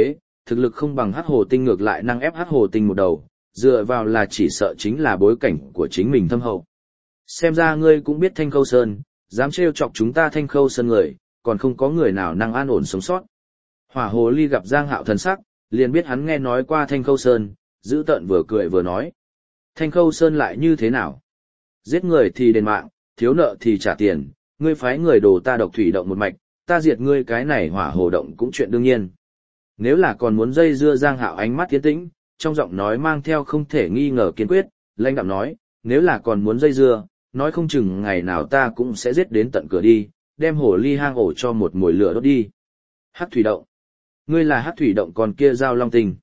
[SPEAKER 1] thực lực không bằng Hắc Hồ Tinh ngược lại năng ép Hắc Hồ Tinh một đầu, dựa vào là chỉ sợ chính là bối cảnh của chính mình thâm hậu. Xem ra ngươi cũng biết Thanh Khâu Sơn, dám trêu chọc chúng ta Thanh Khâu Sơn người, còn không có người nào năng an ổn sống sót. Hỏa Hồ Ly gặp Giang Hạo thần sắc, liền biết hắn nghe nói qua Thanh Khâu Sơn, giữ tợn vừa cười vừa nói. Thanh Khâu Sơn lại như thế nào? Giết người thì đền mạng, thiếu nợ thì trả tiền, ngươi phái người đồ ta độc thủy động một mạch, ta diệt ngươi cái này hỏa hồ động cũng chuyện đương nhiên. Nếu là còn muốn dây dưa Giang Hạo ánh mắt tiến tĩnh, trong giọng nói mang theo không thể nghi ngờ kiên quyết, lãnh đạm nói, nếu là còn muốn dây dưa, nói không chừng ngày nào ta cũng sẽ giết đến tận cửa đi, đem hồ ly hang ổ cho một mồi lửa đốt đi. Hắc thủy động. Ngươi là Hắc thủy động còn kia Giao Long Tình.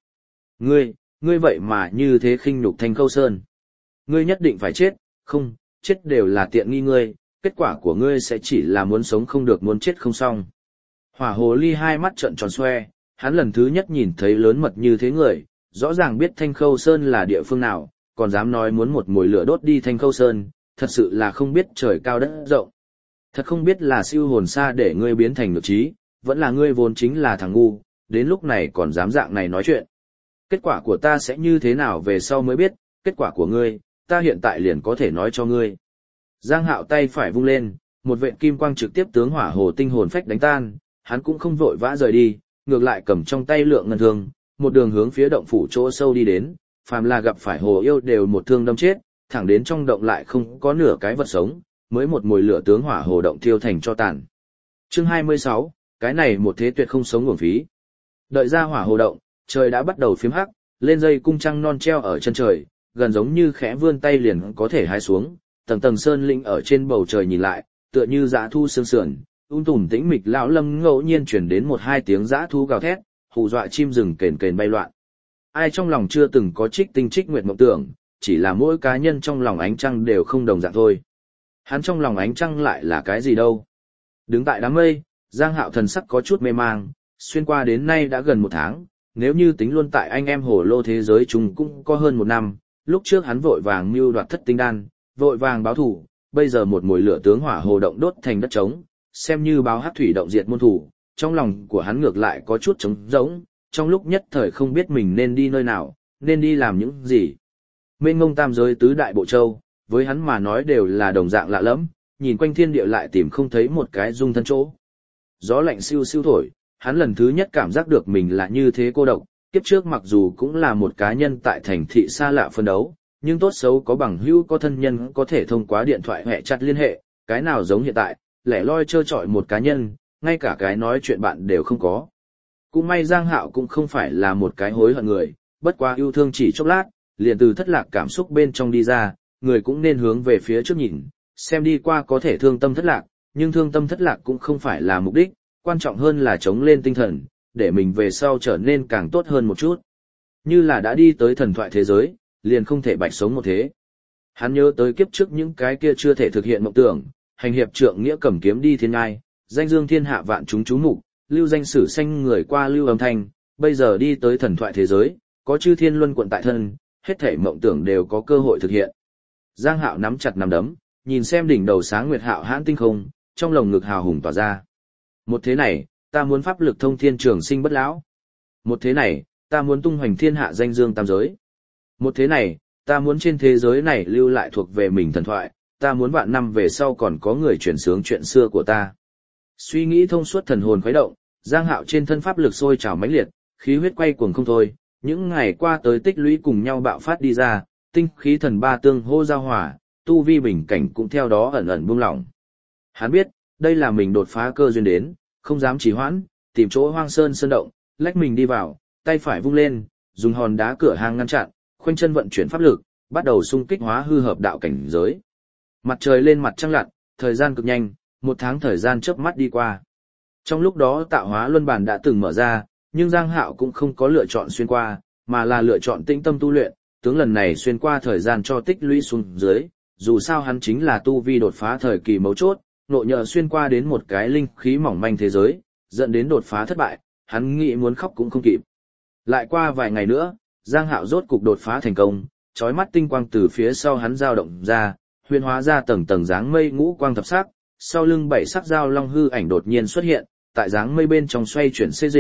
[SPEAKER 1] Ngươi vậy mà như thế khinh nhục Thanh Khâu Sơn. Ngươi nhất định phải chết, không, chết đều là tiện nghi ngươi, kết quả của ngươi sẽ chỉ là muốn sống không được muốn chết không xong. Hỏa hồ ly hai mắt trợn tròn xoe, hắn lần thứ nhất nhìn thấy lớn mật như thế người, rõ ràng biết Thanh Khâu Sơn là địa phương nào, còn dám nói muốn một mồi lửa đốt đi Thanh Khâu Sơn, thật sự là không biết trời cao đất rộng. Thật không biết là siêu hồn xa để ngươi biến thành ngược trí, vẫn là ngươi vốn chính là thằng ngu, đến lúc này còn dám dạng này nói chuyện. Kết quả của ta sẽ như thế nào về sau mới biết, kết quả của ngươi, ta hiện tại liền có thể nói cho ngươi. Giang Hạo tay phải vung lên, một vệt kim quang trực tiếp tướng hỏa hồ tinh hồn phách đánh tan, hắn cũng không vội vã rời đi, ngược lại cầm trong tay lượng ngân thương, một đường hướng phía động phủ chỗ sâu đi đến, phàm là gặp phải hồ yêu đều một thương đâm chết, thẳng đến trong động lại không có nửa cái vật sống, mới một mồi lửa tướng hỏa hồ động thiêu thành cho tàn. Chương 26, cái này một thế tuyệt không sống uổng phí. Đợi ra hỏa hồ động, trời đã bắt đầu phiếm hắc, lên dây cung trăng non treo ở chân trời, gần giống như khẽ vươn tay liền có thể hái xuống, tầng tầng sơn linh ở trên bầu trời nhìn lại, tựa như dã thu sương sườn, tùm tĩnh mịch lão lâm ngẫu nhiên truyền đến một hai tiếng dã thu gào thét, hù dọa chim rừng kền kền bay loạn. Ai trong lòng chưa từng có trích tinh trích nguyệt mộng tưởng, chỉ là mỗi cá nhân trong lòng ánh trăng đều không đồng dạng thôi. Hắn trong lòng ánh trăng lại là cái gì đâu? Đứng tại đám mây, Giang Hạo thần sắc có chút mê mang, xuyên qua đến nay đã gần một tháng, nếu như tính luôn tại anh em hồ lô thế giới chúng cũng có hơn một năm, lúc trước hắn vội vàng mưu đoạt thất tinh đan, vội vàng báo thủ, bây giờ một mùi lửa tướng hỏa hồ động đốt thành đất trống, xem như báo hắc thủy động diệt môn thủ, trong lòng của hắn ngược lại có chút trống rỗng, trong lúc nhất thời không biết mình nên đi nơi nào, nên đi làm những gì. Mênh mông tam giới tứ đại bộ châu, với hắn mà nói đều là đồng dạng lạ lẫm, nhìn quanh thiên địa lại tìm không thấy một cái dung thân chỗ. Gió lạnh siêu siêu thổi, hắn lần thứ nhất cảm giác được mình là như thế cô độc, kiếp trước mặc dù cũng là một cá nhân tại thành thị xa lạ phân đấu, nhưng tốt xấu có bằng hữu có thân nhân có thể thông qua điện thoại hẹ chặt liên hệ, cái nào giống hiện tại, lẻ loi trơ trọi một cá nhân, ngay cả cái nói chuyện bạn đều không có. Cũng may Giang Hạo cũng không phải là một cái hối hận người, bất quá yêu thương chỉ chốc lát, liền từ thất lạc cảm xúc bên trong đi ra, người cũng nên hướng về phía trước nhìn, xem đi qua có thể thương tâm thất lạc, nhưng thương tâm thất lạc cũng không phải là mục đích, quan trọng hơn là chống lên tinh thần, để mình về sau trở nên càng tốt hơn một chút. Như là đã đi tới thần thoại thế giới, liền không thể bạch sống một thế. Hắn nhớ tới kiếp trước những cái kia chưa thể thực hiện mộng tưởng, hành hiệp trượng nghĩa cầm kiếm đi thiên ngai, danh dương thiên hạ vạn chúng chú mục, lưu danh sử xanh người qua lưu âm thanh, bây giờ đi tới thần thoại thế giới, có chư thiên luân quận tại thân, hết thảy mộng tưởng đều có cơ hội thực hiện. Giang Hạo nắm chặt nắm đấm, nhìn xem đỉnh đầu sáng nguyệt hạo hãn tinh không, trong lồng ngực hào hùng tỏa ra. Một thế này, ta muốn pháp lực thông thiên trường sinh bất lão. Một thế này, ta muốn tung hoành thiên hạ danh dương tam giới. Một thế này, ta muốn trên thế giới này lưu lại thuộc về mình thần thoại, ta muốn vạn năm về sau còn có người chuyển sướng chuyện xưa của ta. Suy nghĩ thông suốt thần hồn khuấy động, Giang Hạo trên thân pháp lực sôi trào mãnh liệt, khí huyết quay cuồng không thôi, những ngày qua tới tích lũy cùng nhau bạo phát đi ra, tinh khí thần ba tương hô giao hòa, tu vi bình cảnh cũng theo đó ẩn ẩn buông lỏng. Hắn biết, đây là mình đột phá cơ duyên đến, không dám trì hoãn, tìm chỗ hoang sơn sơn động, lách mình đi vào, tay phải vung lên, dùng hòn đá cửa hang ngăn chặn, khoanh chân vận chuyển pháp lực, bắt đầu xung kích hóa hư hợp đạo cảnh giới. Mặt trời lên mặt trăng lặn, thời gian cực nhanh, một tháng thời gian chớp mắt đi qua. Trong lúc đó tạo hóa luân bản đã từng mở ra, nhưng Giang Hạo cũng không có lựa chọn xuyên qua, mà là lựa chọn tĩnh tâm tu luyện, tướng lần này xuyên qua thời gian cho tích lũy xuống dưới, dù sao hắn chính là tu vi đột phá thời kỳ mấu chốt, nội nhờ xuyên qua đến một cái linh khí mỏng manh thế giới, dẫn đến đột phá thất bại, hắn nghĩ muốn khóc cũng không kịp. Lại qua vài ngày nữa, Giang Hạo rốt cục đột phá thành công, chói mắt tinh quang từ phía sau hắn dao động ra, huyễn hóa ra tầng tầng dáng mây ngũ quang thập sắc, sau lưng bảy sắc giao long hư ảnh đột nhiên xuất hiện, tại dáng mây bên trong xoay chuyển xê dịch,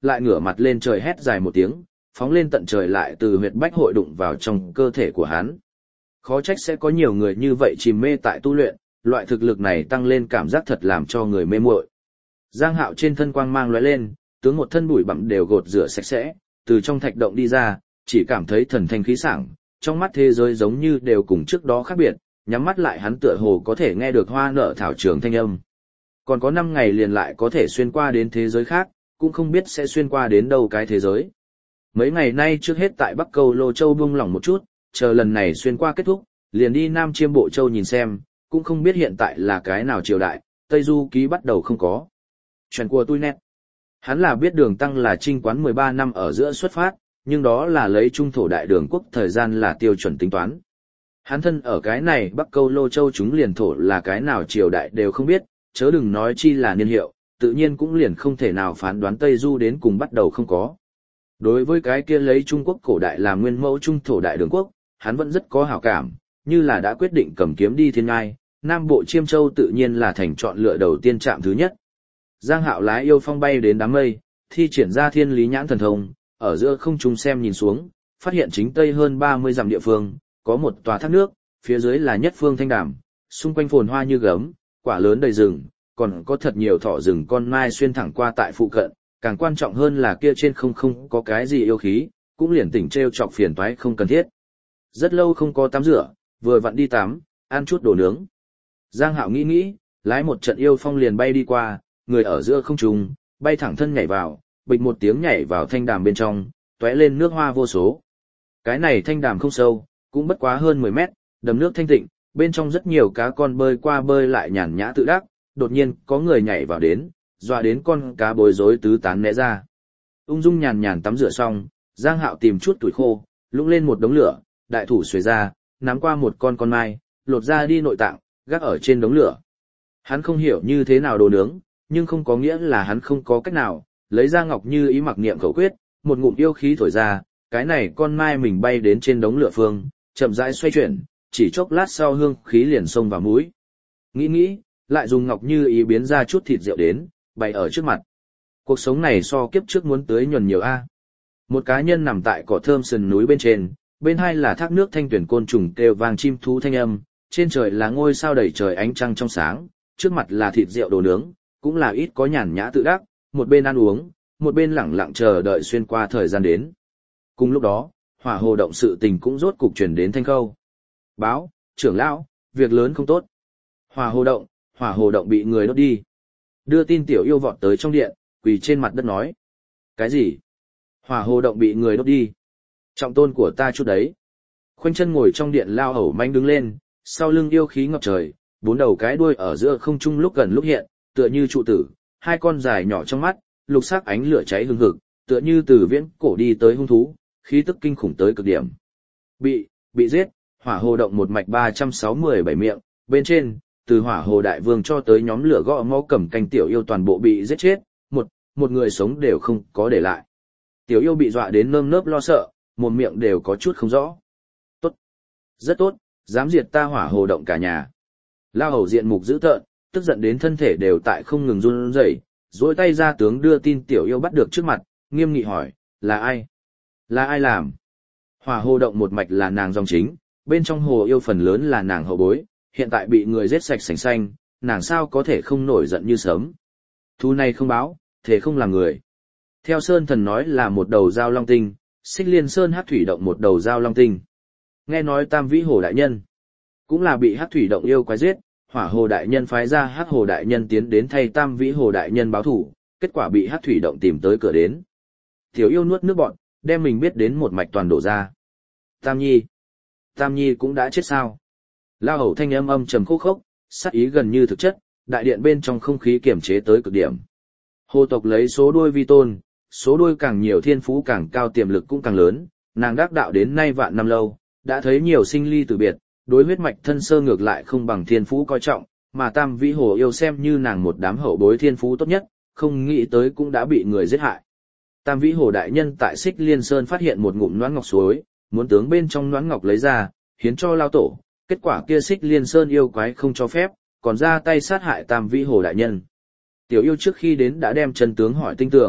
[SPEAKER 1] lại ngửa mặt lên trời hét dài một tiếng, phóng lên tận trời lại từ huyệt bách hội đụng vào trong cơ thể của hắn. Khó trách sẽ có nhiều người như vậy chìm mê tại tu luyện, loại thực lực này tăng lên cảm giác thật làm cho người mê muội. Giang Hạo trên thân quang mang lóe lên, tướng một thân bụi bặm đều gột rửa sạch sẽ, từ trong thạch động đi ra, chỉ cảm thấy thần thanh khí sảng, trong mắt thế giới giống như đều cùng trước đó khác biệt, nhắm mắt lại hắn tựa hồ có thể nghe được hoa nở thảo trường thanh âm. Còn có 5 ngày liền lại có thể xuyên qua đến thế giới khác, cũng không biết sẽ xuyên qua đến đâu cái thế giới. Mấy ngày nay trước hết tại Bắc Câu Lô Châu buông lỏng một chút, chờ lần này xuyên qua kết thúc, liền đi Nam Chiêm Bộ Châu nhìn xem, cũng không biết hiện tại là cái nào triều đại, Tây Du ký bắt đầu không có. Chuyện của tôi nét. Hắn là biết Đường Tăng là trinh quán 13 năm ở giữa xuất phát, nhưng đó là lấy trung thổ đại đường quốc thời gian là tiêu chuẩn tính toán. Hắn thân ở cái này Bắc Câu Lô Châu chúng liền thổ là cái nào triều đại đều không biết, chớ đừng nói chi là niên hiệu, tự nhiên cũng liền không thể nào phán đoán Tây Du đến cùng bắt đầu không có. Đối với cái kia lấy Trung Quốc cổ đại làm nguyên mẫu trung thổ đại đường quốc, hắn vẫn rất có hảo cảm, như là đã quyết định cầm kiếm đi thiên ngai, Nam Bộ Chiêm Châu tự nhiên là thành chọn lựa đầu tiên chạm thứ nhất. Giang Hạo lái yêu phong bay đến đám mây, thi triển ra thiên lý nhãn thần thông, ở giữa không trung xem nhìn xuống, phát hiện chính tây hơn 30 dặm địa phương, có một tòa thác nước, phía dưới là nhất phương thanh đàm, xung quanh phồn hoa như gấm, quả lớn đầy rừng, còn có thật nhiều thỏ rừng con mai xuyên thẳng qua tại phụ cận, càng quan trọng hơn là kia trên không có cái gì yêu khí, cũng liền tỉnh treo chọc phiền toái không cần thiết. Rất lâu không có tắm rửa, vừa vặn đi tắm, ăn chút đồ nướng. Giang Hạo nghĩ, lái một trận yêu phong liền bay đi qua, người ở giữa không trung, bay thẳng thân nhảy vào, bịch một tiếng nhảy vào thanh đàm bên trong, tóe lên nước hoa vô số. Cái này thanh đàm không sâu, cũng bất quá hơn 10 mét, đầm nước thanh tịnh, bên trong rất nhiều cá con bơi qua bơi lại nhàn nhã tự đắc, đột nhiên có người nhảy vào đến, dọa đến con cá bối rối tứ tán né ra. Ung dung nhàn nhàn tắm rửa xong, Giang Hạo tìm chút tuổi khô, lũng lên một đống lửa, đại thủ xuề ra, nắm qua một con mai, lột ra đi nội tạng, gác ở trên đống lửa. Hắn không hiểu như thế nào đồ nướng, nhưng không có nghĩa là hắn không có cách nào, lấy ra Ngọc Như Ý mặc niệm khẩu quyết, một ngụm yêu khí thổi ra, cái này con mai mình bay đến trên đống lửa phương, chậm rãi xoay chuyển, chỉ chốc lát sau hương khí liền xông vào mũi. Nghĩ, lại dùng Ngọc Như Ý biến ra chút thịt rượu đến, bày ở trước mặt. Cuộc sống này so kiếp trước muốn tới nhuần nhiều a. Một cá nhân nằm tại cỏ thơm sườn núi bên trên, bên hai là thác nước thanh tuyển côn trùng kêu vang chim thú thanh âm, trên trời là ngôi sao đầy trời ánh trăng trong sáng, trước mặt là thịt rượu đồ nướng, cũng là ít có nhàn nhã tự đắc, một bên ăn uống, một bên lẳng lặng chờ đợi xuyên qua thời gian đến. Cùng lúc đó, Hỏa Hồ động sự tình cũng rốt cục truyền đến Thanh Khâu. Báo, trưởng lão, việc lớn không tốt. Hỏa Hồ động bị người đốt đi. Đưa tin tiểu yêu vọt tới trong điện, quỳ trên mặt đất nói. Cái gì? Hỏa Hồ động bị người đốt đi. Trọng tôn của ta chút đấy. Khoanh chân ngồi trong điện lao hầu manh đứng lên, sau lưng yêu khí ngập trời, 4 đầu cái đuôi ở giữa không trung lúc gần lúc hiện, tựa như trụ tử, 2 con dài nhỏ trong mắt, lục sắc ánh lửa cháy hừng hực, tựa như từ viễn cổ đi tới hung thú, khí tức kinh khủng tới cực điểm. Bị giết, Hỏa Hồ động một mạch 367 miệng, bên trên, từ Hỏa Hồ đại vương cho tới nhóm lửa gõ ngõ cầm canh tiểu yêu toàn bộ bị giết chết, một người sống đều không có để lại. Tiểu yêu bị dọa đến nơm nớp lo sợ, một miệng đều có chút không rõ. Tốt, rất tốt, dám diệt ta Hỏa Hồ động cả nhà. Lao hầu diện mục dữ tợn, tức giận đến thân thể đều tại không ngừng run rẩy, duỗi tay ra tướng đưa tin tiểu yêu bắt được trước mặt, nghiêm nghị hỏi, là ai? Là ai làm? Hỏa Hồ động một mạch là nàng dòng chính, bên trong hồ yêu phần lớn là nàng hậu bối, hiện tại bị người giết sạch sành xanh, nàng sao có thể không nổi giận như sớm. Thu này không báo, thể không làm người. Theo Sơn Thần nói là một đầu dao long tinh, Xích Liên Sơn Hắc Thủy động một đầu dao long tinh. Nghe nói Tam Vĩ Hồ đại nhân cũng là bị Hắc Thủy động yêu quái giết, Hỏa Hồ đại nhân phái ra Hắc Hồ đại nhân tiến đến thay Tam Vĩ Hồ đại nhân báo thù, kết quả bị Hắc Thủy động tìm tới cửa đến. Tiểu yêu nuốt nước bọt, đem mình biết đến một mạch toàn đổ ra. Tam Nhi cũng đã chết sao? Lao hầu thanh âm trầm khô khốc, sát ý gần như thực chất, đại điện bên trong không khí kiềm chế tới cực điểm. Hồ tộc lấy số đuôi vi tôn, số đuôi càng nhiều thiên phú càng cao tiềm lực cũng càng lớn, nàng đắc đạo đến nay vạn năm lâu, đã thấy nhiều sinh ly từ biệt, đối huyết mạch thân sơ ngược lại không bằng thiên phú coi trọng, mà Tam Vĩ Hồ yêu xem như nàng một đám hậu bối thiên phú tốt nhất, không nghĩ tới cũng đã bị người giết hại. Tam Vĩ Hồ đại nhân tại Xích Liên Sơn phát hiện một ngụm noãn ngọc suối, muốn tướng bên trong noãn ngọc lấy ra, hiến cho lao tổ, kết quả kia Xích Liên Sơn yêu quái không cho phép, còn ra tay sát hại Tam Vĩ Hồ đại nhân. Tiểu yêu trước khi đến đã đem chân tướng hỏi tinh tưởng,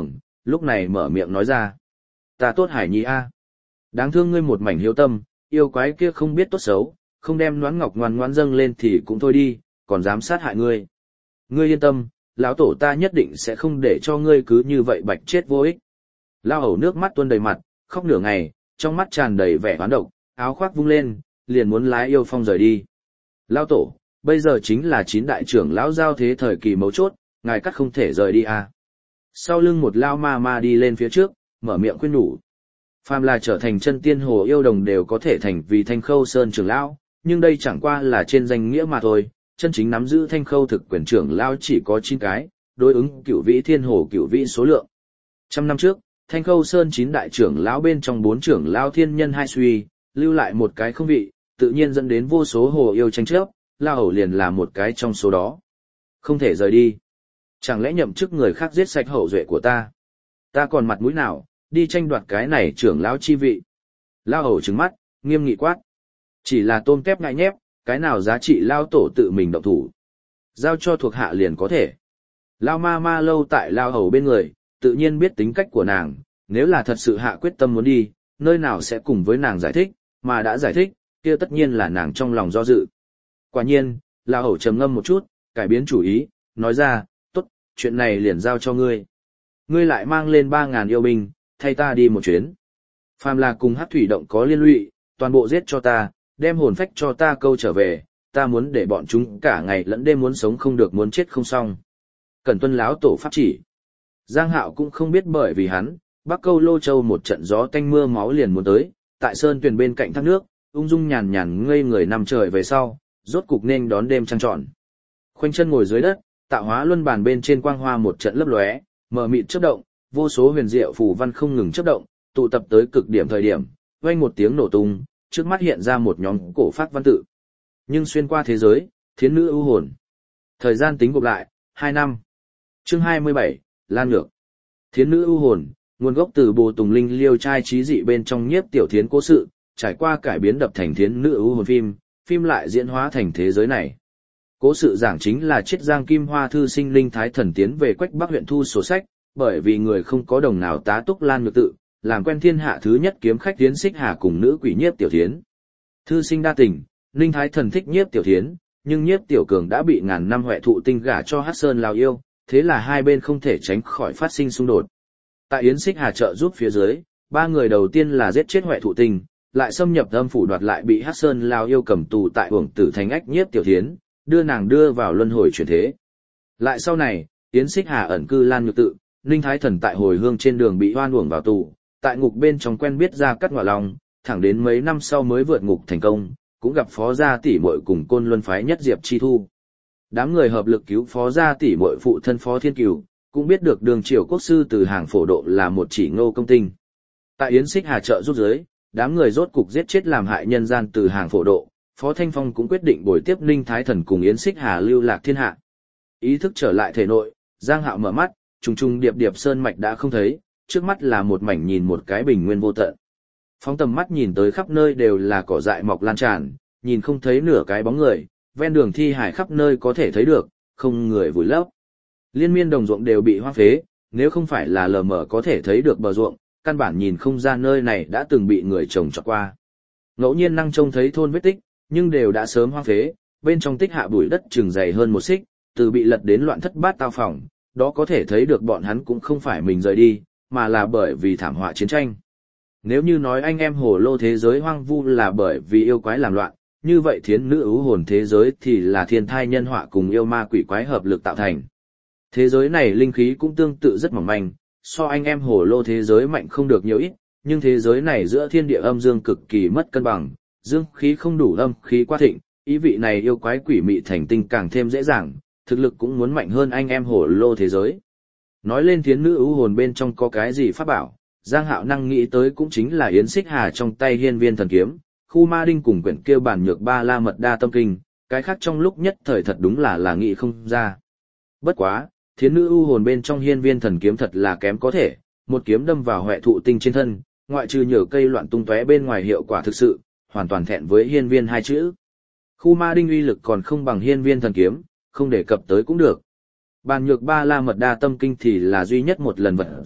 [SPEAKER 1] lúc này mở miệng nói ra. Ta tốt Hải Nhi a, đáng thương ngươi một mảnh hiếu tâm, yêu quái kia không biết tốt xấu, không đem Noãn Ngọc ngoan ngoãn dâng lên thì cũng thôi đi, còn dám sát hại ngươi. Ngươi yên tâm, lão tổ ta nhất định sẽ không để cho ngươi cứ như vậy bạch chết vô ích. Lao hầu nước mắt tuôn đầy mặt, khóc nửa ngày, trong mắt tràn đầy vẻ oán độc, áo khoác vung lên, liền muốn lái yêu phong rời đi. Lao tổ, bây giờ chính là 9 đại trưởng lão giao thế thời kỳ mấu chốt, ngài cắt không thể rời đi à. Sau lưng một lao ma ma đi lên phía trước, mở miệng khuyên nhủ. Phàm là trở thành chân tiên hồ yêu đồng đều có thể thành vì Thanh Khâu Sơn trưởng lão, nhưng đây chẳng qua là trên danh nghĩa mà thôi, chân chính nắm giữ Thanh Khâu thực quyền trưởng lão chỉ có 9 cái, đối ứng cửu vĩ thiên hồ cửu vĩ số lượng. Trăm năm trước, Thanh Khâu Sơn 9 đại trưởng lão bên trong 4 trưởng lão thiên nhân hai suy, lưu lại một cái không vị, tự nhiên dẫn đến vô số hồ yêu tranh chấp, Lao Hầu liền là một cái trong số đó. Không thể rời đi. Chẳng lẽ nhậm chức người khác giết sạch hậu duệ của ta? Ta còn mặt mũi nào, đi tranh đoạt cái này trưởng lão chi vị? Lao Hầu trừng mắt, nghiêm nghị quát. Chỉ là tôm tép ngại nhép, cái nào giá trị Lao Tổ tự mình động thủ. Giao cho thuộc hạ liền có thể. Lao ma ma lâu tại Lao Hầu bên người, tự nhiên biết tính cách của nàng, nếu là thật sự hạ quyết tâm muốn đi, nơi nào sẽ cùng với nàng giải thích, mà đã giải thích, kia tất nhiên là nàng trong lòng do dự. Quả nhiên, Lao Hầu trầm ngâm một chút, cải biến chủ ý, nói ra, tốt, chuyện này liền giao cho ngươi. Ngươi lại mang lên 3.000 yêu binh, thay ta đi một chuyến. Phàm là cùng Hắc Thủy Động có liên lụy, toàn bộ giết cho ta, đem hồn phách cho ta câu trở về, ta muốn để bọn chúng cả ngày lẫn đêm muốn sống không được muốn chết không xong. Cẩn tuân láo tổ pháp chỉ. Giang Hạo cũng không biết bởi vì hắn, Bắc Câu Lô Châu một trận gió tanh mưa máu liền muốn tới, tại sơn tuyền bên cạnh thác nước, ung dung nhàn nhàn ngây người nằm trời về sau, rốt cục nên đón đêm trăng trọn. Khoanh chân ngồi dưới đất, tạo hóa luân bàn bên trên quang hoa một trận lấp lóe, mờ mịt chớp động, vô số huyền diệu phù văn không ngừng chớp động, tụ tập tới cực điểm thời điểm, vang một tiếng nổ tung, trước mắt hiện ra một nhóm cổ phác văn tự. Nhưng xuyên qua thế giới, thiến nữ ưu hồn. Thời gian tính gộp lại, 2 năm. Chương 27, Lan Nhược. Thiến nữ ưu hồn, nguồn gốc từ Bồ Tùng Linh liêu trai trí dị bên trong nhiếp tiểu thiến cố sự, trải qua cải biến đập thành thiến nữ ưu hồn phim, phim lại diễn hóa thành thế giới này. Cố sự giảng chính là Chiết Giang Kim Hoa thư sinh linh thái thần tiến về Quách Bắc huyện thu sổ sách, bởi vì người không có đồng nào tá túc Lan Nhược tự, làm quen thiên hạ thứ nhất kiếm khách Tiến Xích Hà cùng nữ quỷ nhiếp tiểu thiến. Thư sinh đa tình, linh thái thần thích nhiếp tiểu thiến, nhưng nhiếp tiểu cường đã bị ngàn năm huệ thụ tinh gả cho Hắc Sơn Lào yêu, thế là hai bên không thể tránh khỏi phát sinh xung đột. Tại Yến Xích Hà trợ giúp phía dưới, ba người đầu tiên là giết chết huệ thụ tinh, lại xâm nhập âm phủ đoạt lại bị Hắc Sơn Lào yêu cầm tù tại uổng tử thành ách nhiếp tiểu thiến, đưa nàng đưa vào luân hồi chuyển thế. Lại sau này, Yến Xích Hà ẩn cư Lan Nhược tự, Ninh Thái Thần tại hồi hương trên đường bị oan uổng vào tù, tại ngục bên trong quen biết Gia Cát Ngọa Long, thẳng đến mấy năm sau mới vượt ngục thành công, cũng gặp Phó Gia tỷ muội cùng Côn Luân phái nhất Diệp Chi Thu. Đám người hợp lực cứu Phó Gia tỷ muội phụ thân Phó Thiên Cửu, cũng biết được Đường Triều quốc sư từ hàng phổ độ là một chỉ ngô công tinh. Tại Yến Xích Hà trợ giúp giới, đám người rốt cục giết chết làm hại nhân gian từ hàng phổ độ, Phó Thanh Phong cũng quyết định bồi tiếp Ninh Thái Thần cùng Yến Xích Hà lưu lạc thiên hạ. Ý thức trở lại thể nội, Giang Hạo mở mắt, trùng trùng điệp điệp sơn mạch đã không thấy, trước mắt là một mảnh nhìn một cái bình nguyên vô tận. Phóng tầm mắt nhìn tới khắp nơi đều là cỏ dại mọc lan tràn, nhìn không thấy nửa cái bóng người, ven đường thi hải khắp nơi có thể thấy được, không người vùi lấp. Liên miên đồng ruộng đều bị hoang phế, nếu không phải là lờ mờ có thể thấy được bờ ruộng, căn bản nhìn không ra nơi này đã từng bị người trồng trọt qua. Ngẫu nhiên năng trông thấy thôn vết tích, nhưng đều đã sớm hoang phế, bên trong tích hạ bụi đất chừng dày hơn 1 xích, từ bị lật đến loạn thất bát tao phòng, đó có thể thấy được bọn hắn cũng không phải mình rời đi, mà là bởi vì thảm họa chiến tranh. Nếu như nói anh em hồ lô thế giới hoang vu là bởi vì yêu quái làm loạn, như vậy thiến nữ ưu hồn thế giới thì là thiên thai nhân họa cùng yêu ma quỷ quái hợp lực tạo thành. Thế giới này linh khí cũng tương tự rất mỏng manh, so anh em hồ lô thế giới mạnh không được nhiều ít, nhưng thế giới này giữa thiên địa âm dương cực kỳ mất cân bằng, dương khí không đủ âm khí quá thịnh, ý vị này yêu quái quỷ mị thành tinh càng thêm dễ dàng, thực lực cũng muốn mạnh hơn anh em hồ lô thế giới. Nói lên thiến nữ ưu hồn bên trong có cái gì pháp bảo, Giang Hạo năng nghĩ tới cũng chính là Yến Xích Hà trong tay hiên viên thần kiếm, khu ma đinh cùng quyển kia bản nhược ba la mật đa tâm kinh, cái khác trong lúc nhất thời thật đúng là nghĩ không ra. Bất quá, thiến nữ ưu hồn bên trong hiên viên thần kiếm thật là kém có thể, một kiếm đâm vào huệ thụ tinh trên thân, ngoại trừ nhờ cây loạn tung tóe bên ngoài hiệu quả thực sự, hoàn toàn thẹn với hiên viên hai chữ. Khu ma đinh uy lực còn không bằng hiên viên thần kiếm, không đề cập tới cũng được. Bàn nhược ba la mật đa tâm kinh thì là duy nhất một lần vận dụng,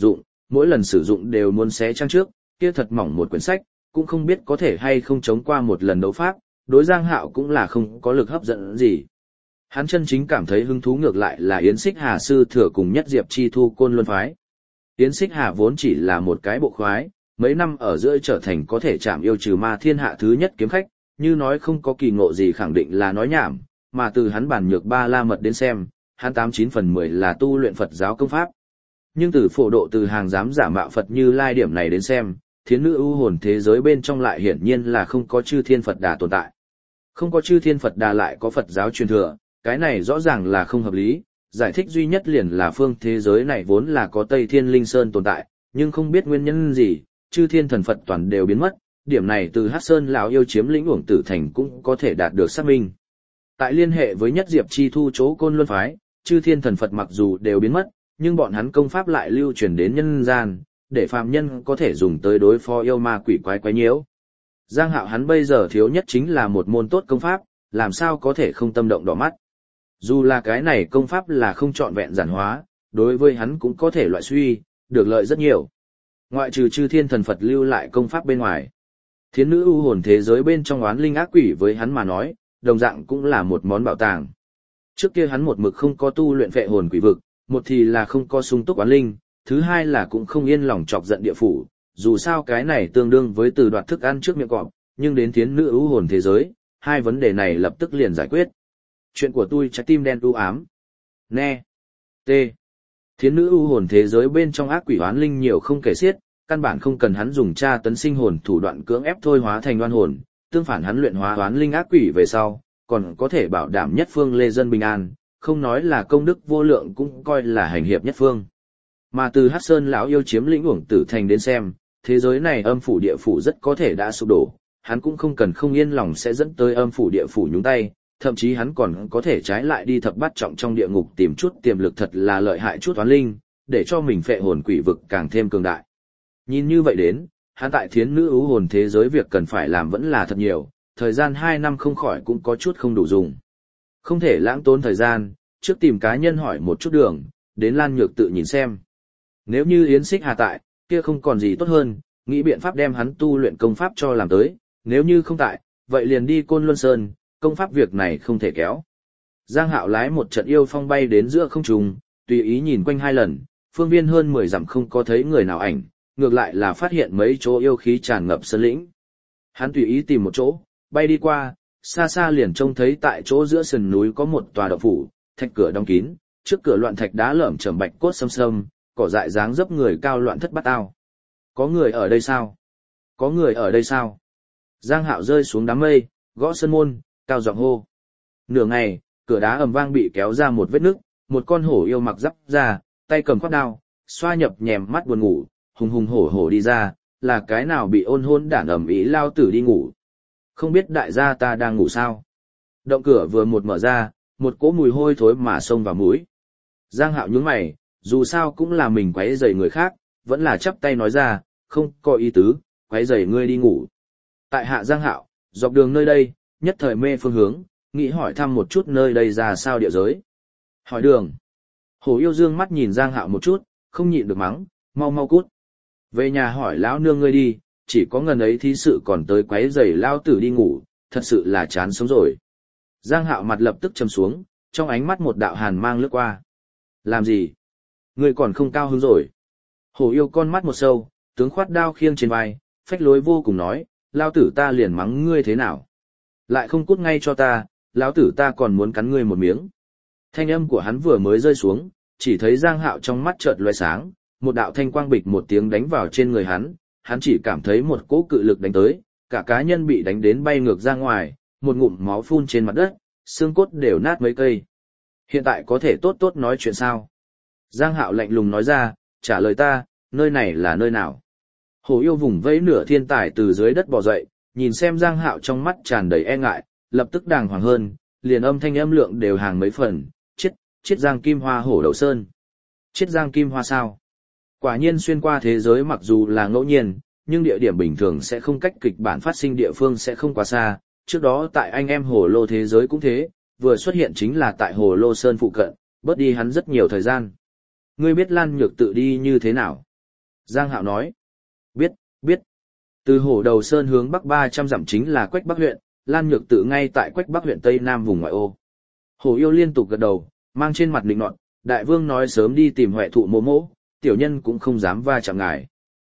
[SPEAKER 1] mỗi lần sử dụng đều muốn xé trang trước, kia thật mỏng một quyển sách, cũng không biết có thể hay không chống qua một lần đấu pháp, đối Giang Hạo cũng là không có lực hấp dẫn gì. Hắn chân chính cảm thấy hứng thú ngược lại là Yến Xích Hà sư thừa cùng Nhất Diệp Chi Thu Côn Luân phái. Yến Xích Hà vốn chỉ là một cái bộ khoái, mấy năm ở giữa trở thành có thể chạm yêu trừ ma thiên hạ thứ nhất kiếm khách, như nói không có kỳ ngộ gì khẳng định là nói nhảm, mà từ hắn bản nhược ba la mật đến xem, hắn 89/10 là tu luyện Phật giáo công pháp. Nhưng từ phổ độ từ hàng dám giả mạo Phật Như Lai điểm này đến xem, thiến nữ ưu hồn thế giới bên trong lại hiển nhiên là không có chư thiên Phật Đà tồn tại. Không có chư thiên Phật Đà lại có Phật giáo truyền thừa, cái này rõ ràng là không hợp lý, giải thích duy nhất liền là phương thế giới này vốn là có Tây Thiên Linh Sơn tồn tại, nhưng không biết nguyên nhân gì, chư thiên thần Phật toàn đều biến mất, điểm này từ Hắc Sơn lão yêu chiếm lĩnh Uổng Tử Thành cũng có thể đạt được xác minh. Tại liên hệ với Nhất Diệp Chi Thu chỗ Côn Luân phái, chư thiên thần Phật mặc dù đều biến mất, nhưng bọn hắn công pháp lại lưu truyền đến nhân gian, để phàm nhân có thể dùng tới đối phó yêu ma quỷ quái quái nhiễu. Giang Hạo hắn bây giờ thiếu nhất chính là một môn tốt công pháp, làm sao có thể không tâm động đỏ mắt. Dù là cái này công pháp là không trọn vẹn giản hóa, đối với hắn cũng có thể loại suy, được lợi rất nhiều. Ngoại trừ chư thiên thần Phật lưu lại công pháp bên ngoài, thiến nữ ưu hồn thế giới bên trong oán linh ác quỷ với hắn mà nói, đồng dạng cũng là một món bảo tàng. Trước kia hắn một mực không có tu luyện phệ hồn quỷ vực, một thì là không có sung túc oán linh, thứ hai là cũng không yên lòng chọc giận địa phủ, dù sao cái này tương đương với từ đoạt thức ăn trước miệng cọp, nhưng đến thiến nữ ưu hồn thế giới, hai vấn đề này lập tức liền giải quyết. Chuyện của tôi trái tim đen u ám. Nè. T. Thiến nữ ưu hồn thế giới bên trong ác quỷ oán linh nhiều không kể xiết, căn bản không cần hắn dùng tra tấn sinh hồn thủ đoạn cưỡng ép thôi hóa thành oan hồn, tương phản hắn luyện hóa oán linh ác quỷ về sau, còn có thể bảo đảm nhất phương lê dân bình an, không nói là công đức vô lượng cũng coi là hành hiệp nhất phương. Mà từ Hắc Sơn lão yêu chiếm lĩnh Uổng Tử Thành đến xem, thế giới này âm phủ địa phủ rất có thể đã sụp đổ, hắn cũng không cần không yên lòng sẽ dẫn tới âm phủ địa phủ nhúng tay, thậm chí hắn còn có thể trái lại đi thập bát trọng trong địa ngục tìm chút tiềm lực thật là lợi hại chút oán linh, để cho mình phệ hồn quỷ vực càng thêm cường đại. Nhìn như vậy đến, hắn tại thiến nữ ưu hồn thế giới việc cần phải làm vẫn là thật nhiều, thời gian 2 năm không khỏi cũng có chút không đủ dùng. Không thể lãng tốn thời gian, trước tìm cá nhân hỏi một chút đường, đến Lan Nhược tự nhìn xem. Nếu như Yến Xích Hà tại, kia không còn gì tốt hơn, nghĩ biện pháp đem hắn tu luyện công pháp cho làm tới, nếu như không tại, vậy liền đi Côn Luân Sơn, công pháp việc này không thể kéo. Giang Hạo lái một trận yêu phong bay đến giữa không trung, tùy ý nhìn quanh 2 lần, phương viên hơn 10 dặm không có thấy người nào ảnh, ngược lại là phát hiện mấy chỗ yêu khí tràn ngập sơn lĩnh. Hắn tùy ý tìm một chỗ, bay đi qua, xa xa liền trông thấy tại chỗ giữa sườn núi có một tòa động phủ, thạch cửa đóng kín, trước cửa loạn thạch đá lởm chởm bạch cốt xâm xâm, cỏ dại dáng dấp người cao loạn thất bát ao. Có người ở đây sao? Có người ở đây sao? Giang Hạo rơi xuống đám mây, gõ sân môn, cao giọng hô. Nửa ngày, cửa đá ầm vang bị kéo ra một vết nứt, một con hổ yêu mặc giáp ra, tay cầm quát đao, xoa nhập nhèm mắt buồn ngủ, hùng hùng hổ hổ đi ra, là cái nào bị ôn hôn đản ầm ĩ lao tử đi ngủ. Không biết đại gia ta đang ngủ sao? Động cửa vừa một mở ra, một cỗ mùi hôi thối mà xông vào mũi. Giang Hạo nhướng mày, dù sao cũng là mình quấy rầy người khác, vẫn là chắp tay nói ra, không có ý tứ, quấy rầy ngươi đi ngủ. Tại hạ Giang Hạo, dọc đường nơi đây, nhất thời mê phương hướng, nghĩ hỏi thăm một chút nơi đây ra sao địa giới. Hỏi đường. Hổ yêu dương mắt nhìn Giang Hạo một chút, không nhịn được mắng, mau mau cút. Về nhà hỏi lão nương ngươi đi, chỉ có ngần ấy thí sự còn tới quấy rầy lao tử đi ngủ, thật sự là chán sống rồi. Giang Hạo mặt lập tức trầm xuống, trong ánh mắt một đạo hàn mang lướt qua. Làm gì? Ngươi còn không cao hứng rồi. Hổ yêu con mắt một sâu, tướng khoát đao khiêng trên vai, phách lối vô cùng nói, lao tử ta liền mắng ngươi thế nào? Lại không cút ngay cho ta, lão tử ta còn muốn cắn ngươi một miếng. Thanh âm của hắn vừa mới rơi xuống, chỉ thấy Giang Hạo trong mắt chợt lóe sáng, một đạo thanh quang bịch một tiếng đánh vào trên người hắn chỉ cảm thấy một cỗ cự lực đánh tới, cả cá nhân bị đánh đến bay ngược ra ngoài, một ngụm máu phun trên mặt đất, xương cốt đều nát mấy cây. Hiện tại có thể tốt tốt nói chuyện sao? Giang Hạo lạnh lùng nói ra, trả lời ta, nơi này là nơi nào? Hổ yêu vùng vẫy nửa thiên tài từ dưới đất bò dậy, nhìn xem Giang Hạo trong mắt tràn đầy e ngại, lập tức đàng hoàng hơn, liền âm thanh âm lượng đều hàng mấy phần, chiết Giang Kim Hoa hổ đầu sơn. Chiết Giang Kim Hoa sao? Quả nhiên xuyên qua thế giới mặc dù là ngẫu nhiên, nhưng địa điểm bình thường sẽ không cách kịch bản phát sinh địa phương sẽ không quá xa, trước đó tại anh em hồ lô thế giới cũng thế, vừa xuất hiện chính là tại hồ lô sơn phụ cận, bớt đi hắn rất nhiều thời gian. Ngươi biết Lan Nhược tự đi như thế nào? Giang Hạo nói. Biết, biết. Từ Hổ Đầu Sơn hướng bắc 300 dặm chính là Quách Bắc huyện, Lan Nhược Tự ngay tại Quách Bắc huyện Tây Nam vùng ngoại ô. Hổ Yêu liên tục gật đầu, mang trên mặt định nọt, đại vương nói sớm đi tìm Huệ thụ mộ mỗ, tiểu nhân cũng không dám va chạm ngài.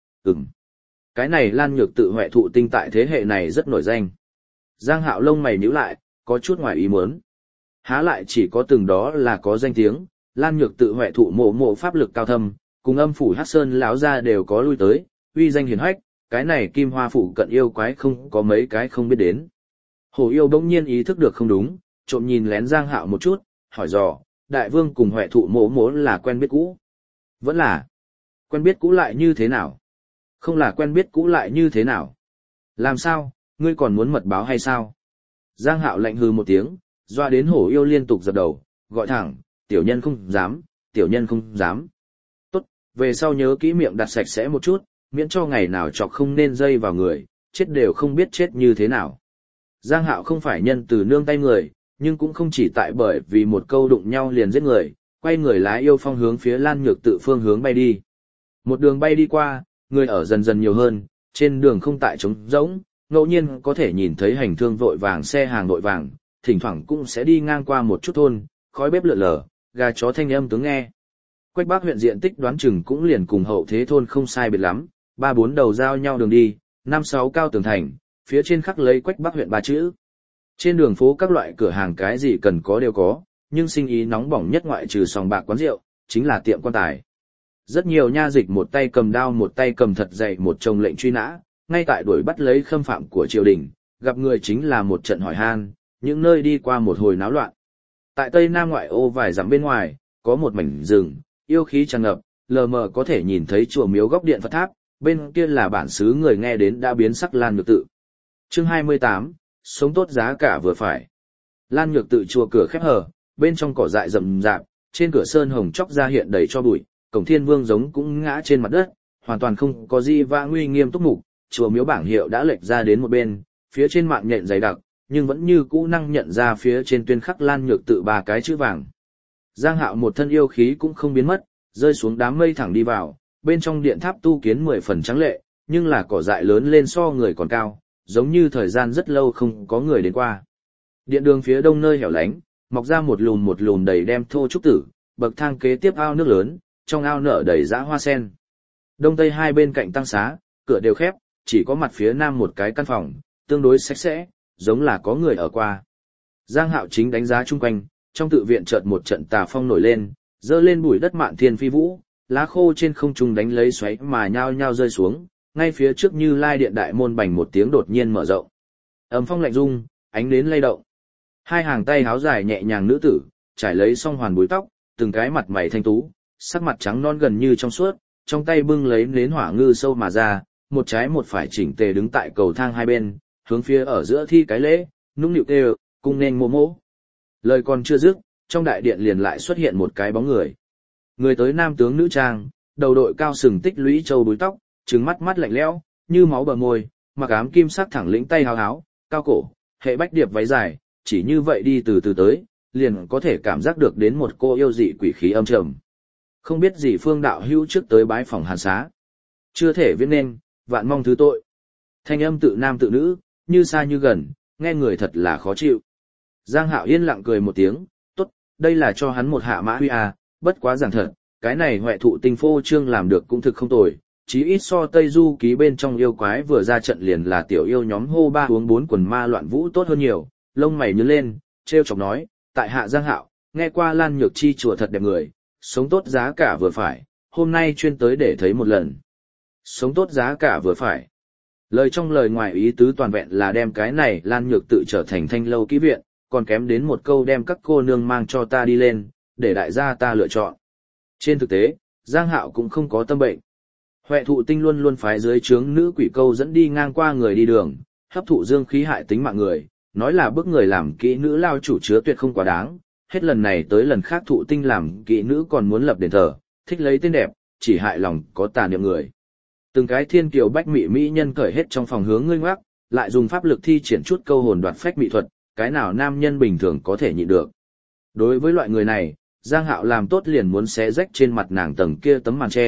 [SPEAKER 1] Cái này Lan Nhược Tự Huệ thụ tinh tại thế hệ này rất nổi danh. Giang Hạo lông mày nhíu lại, có chút ngoài ý muốn. Há lại chỉ có từng đó là có danh tiếng, Lan Nhược Tự Huệ thụ mộ mộ pháp lực cao thâm, cùng âm phủ Hắc Sơn lão gia đều có lui tới, uy danh hiển hách, cái này Kim Hoa phủ cận yêu quái không có mấy cái không biết đến. Hổ Yêu bỗng nhiên ý thức được không đúng, trộm nhìn lén Giang Hạo một chút, hỏi dò, đại vương cùng Huệ thụ mộ mộ là quen biết cũ? Vẫn là. Quen biết cũ lại như thế nào? Không là quen biết cũ lại như thế nào? Làm sao, ngươi còn muốn mật báo hay sao? Giang Hạo lạnh hừ một tiếng, doa đến Hổ Yêu liên tục dập đầu, gọi thẳng, tiểu nhân không dám, tiểu nhân không dám. Tốt, về sau nhớ kỹ miệng đặt sạch sẽ một chút, miễn cho ngày nào chọc không nên dây vào người, chết đều không biết chết như thế nào. Giang Hạo không phải nhân từ nương tay người, nhưng cũng không chỉ tại bởi vì một câu đụng nhau liền giết người, quay người lái yêu phong hướng phía Lan Nhược Tự phương hướng bay đi. Một đường bay đi qua, người ở dần dần nhiều hơn, trên đường không tại trống rỗng, ngẫu nhiên có thể nhìn thấy hành thương vội vàng xe hàng vội vàng, thỉnh thoảng cũng sẽ đi ngang qua một chút thôn, khói bếp lượn lờ, gà chó thanh âm tướng nghe. Quách Bắc huyện diện tích đoán chừng cũng liền cùng Hậu Thế thôn không sai biệt lắm, 3-4 đầu giao nhau đường đi, 5-6 cao tường thành, phía trên khắc lấy Quách Bắc huyện 3 chữ. Trên đường phố các loại cửa hàng cái gì cần có đều có, nhưng sinh ý nóng bỏng nhất ngoại trừ sòng bạc quán rượu, chính là tiệm quan tài. Rất nhiều nha dịch một tay cầm đao một tay cầm thật dày một chồng lệnh truy nã, ngay tại đuổi bắt lấy khâm phạm của triều đình, gặp người chính là một trận hỏi han, những nơi đi qua một hồi náo loạn. Tại Tây Nam ngoại ô vài dặm bên ngoài, có một mảnh rừng, yêu khí tràn ngập, lờ mờ có thể nhìn thấy chùa miếu góc điện Phật tháp, bên kia là bản xứ người nghe đến đã biến sắc Lan Nhược Tự. Chương 28, sống tốt giá cả vừa phải. Lan Nhược Tự chùa cửa khép hờ, bên trong cỏ dại rậm rạp, trên cửa sơn hồng chóc ra hiện đầy cho bụi, cổng thiên vương giống cũng ngã trên mặt đất, hoàn toàn không có gì vã nguy nghiêm túc mục, chùa miếu bảng hiệu đã lệch ra đến một bên, phía trên mạng nhện dày đặc, nhưng vẫn như cũ năng nhận ra phía trên tuyên khắc Lan Nhược Tự 3 cái chữ vàng. Giang Hạo một thân yêu khí cũng không biến mất, rơi xuống đám mây thẳng đi vào, bên trong điện tháp tu kiến 10 phần trắng lệ, nhưng là cỏ dại lớn lên so người còn cao, giống như thời gian rất lâu không có người đến qua. Điện đường phía đông nơi hẻo lánh, mọc ra một lùm đầy đem thô trúc tử, bậc thang kế tiếp ao nước lớn, trong ao nở đầy dã hoa sen. Đông tây hai bên cạnh tăng xá, cửa đều khép, chỉ có mặt phía nam một cái căn phòng, tương đối sạch sẽ, giống là có người ở qua. Giang Hạo chính đánh giá chung quanh, trong tự viện chợt một trận tà phong nổi lên, dơ lên bụi đất mạn thiên phi vũ, lá khô trên không trung đánh lấy xoáy mà nhao nhao rơi xuống, ngay phía trước Như Lai điện đại môn bành một tiếng đột nhiên mở rộng. Ấm phong lạnh rung, ánh nến lay động. Hai hàng tay háo dài nhẹ nhàng nữ tử, trải lấy song hoàn búi tóc, từng cái mặt mày thanh tú, sắc mặt trắng non gần như trong suốt, trong tay bưng lấy nến hỏa ngư sâu mà ra, một trái một phải chỉnh tề đứng tại cầu thang hai bên, hướng phía ở giữa thi cái lễ, nũng nịu kêu, cung nên mô mô. Lời còn chưa dứt, trong đại điện liền lại xuất hiện một cái bóng người. Người tới nam tướng nữ trang, đầu đội cao sừng tích lũy châu búi tóc, trừng mắt mắt lạnh lẽo, như máu bờ môi, mặc ám kim sắc thẳng lĩnh tay háo háo, cao cổ, hệ bách điệp váy dài, chỉ như vậy đi từ từ tới, liền có thể cảm giác được đến một cô yêu dị quỷ khí âm trầm. Không biết gì phương đạo hữu trước tới bái phòng hàn xá. Chưa thể viết nên, vạn mong thứ tội. Thanh âm tự nam tự nữ, như xa như gần, nghe người thật là khó chịu. Giang Hạo yên lặng cười một tiếng, tốt, đây là cho hắn một hạ mã huy à, bất quá giảng thật, cái này Huệ thụ tinh phô trương làm được cũng thực không tồi, chí ít so Tây Du ký bên trong yêu quái vừa ra trận liền là tiểu yêu nhóm hô ba uống bốn quần ma loạn vũ tốt hơn nhiều, lông mày nhướng lên, trêu chọc nói, tại hạ Giang Hạo, nghe qua Lan Nhược chi chùa thật đẹp người, sống tốt giá cả vừa phải, hôm nay chuyên tới để thấy một lần. Sống tốt giá cả vừa phải. Lời trong lời ngoài ý tứ toàn vẹn là đem cái này Lan Nhược tự trở thành thanh lâu kỹ viện, còn kém đến một câu đem các cô nương mang cho ta đi lên, để đại gia ta lựa chọn. Trên thực tế, Giang Hạo cũng không có tâm bệnh. Huệ thụ tinh luôn luôn phái dưới trướng nữ quỷ câu dẫn đi ngang qua người đi đường, hấp thụ dương khí hại tính mạng người, nói là bức người làm kỹ nữ lao chủ chứa tuyệt không quá đáng, hết lần này tới lần khác thụ tinh làm kỹ nữ còn muốn lập đền thờ, thích lấy tên đẹp, chỉ hại lòng có tà niệm người. Từng cái thiên kiều bách mỹ mỹ nhân cởi hết trong phòng hướng ngươi ngoác, lại dùng pháp lực thi triển chút câu hồn đoạt phách mỹ thuật, cái nào nam nhân bình thường có thể nhịn được. Đối với loại người này, Giang Hạo làm tốt liền muốn xé rách trên mặt nàng tầng kia tấm màn che,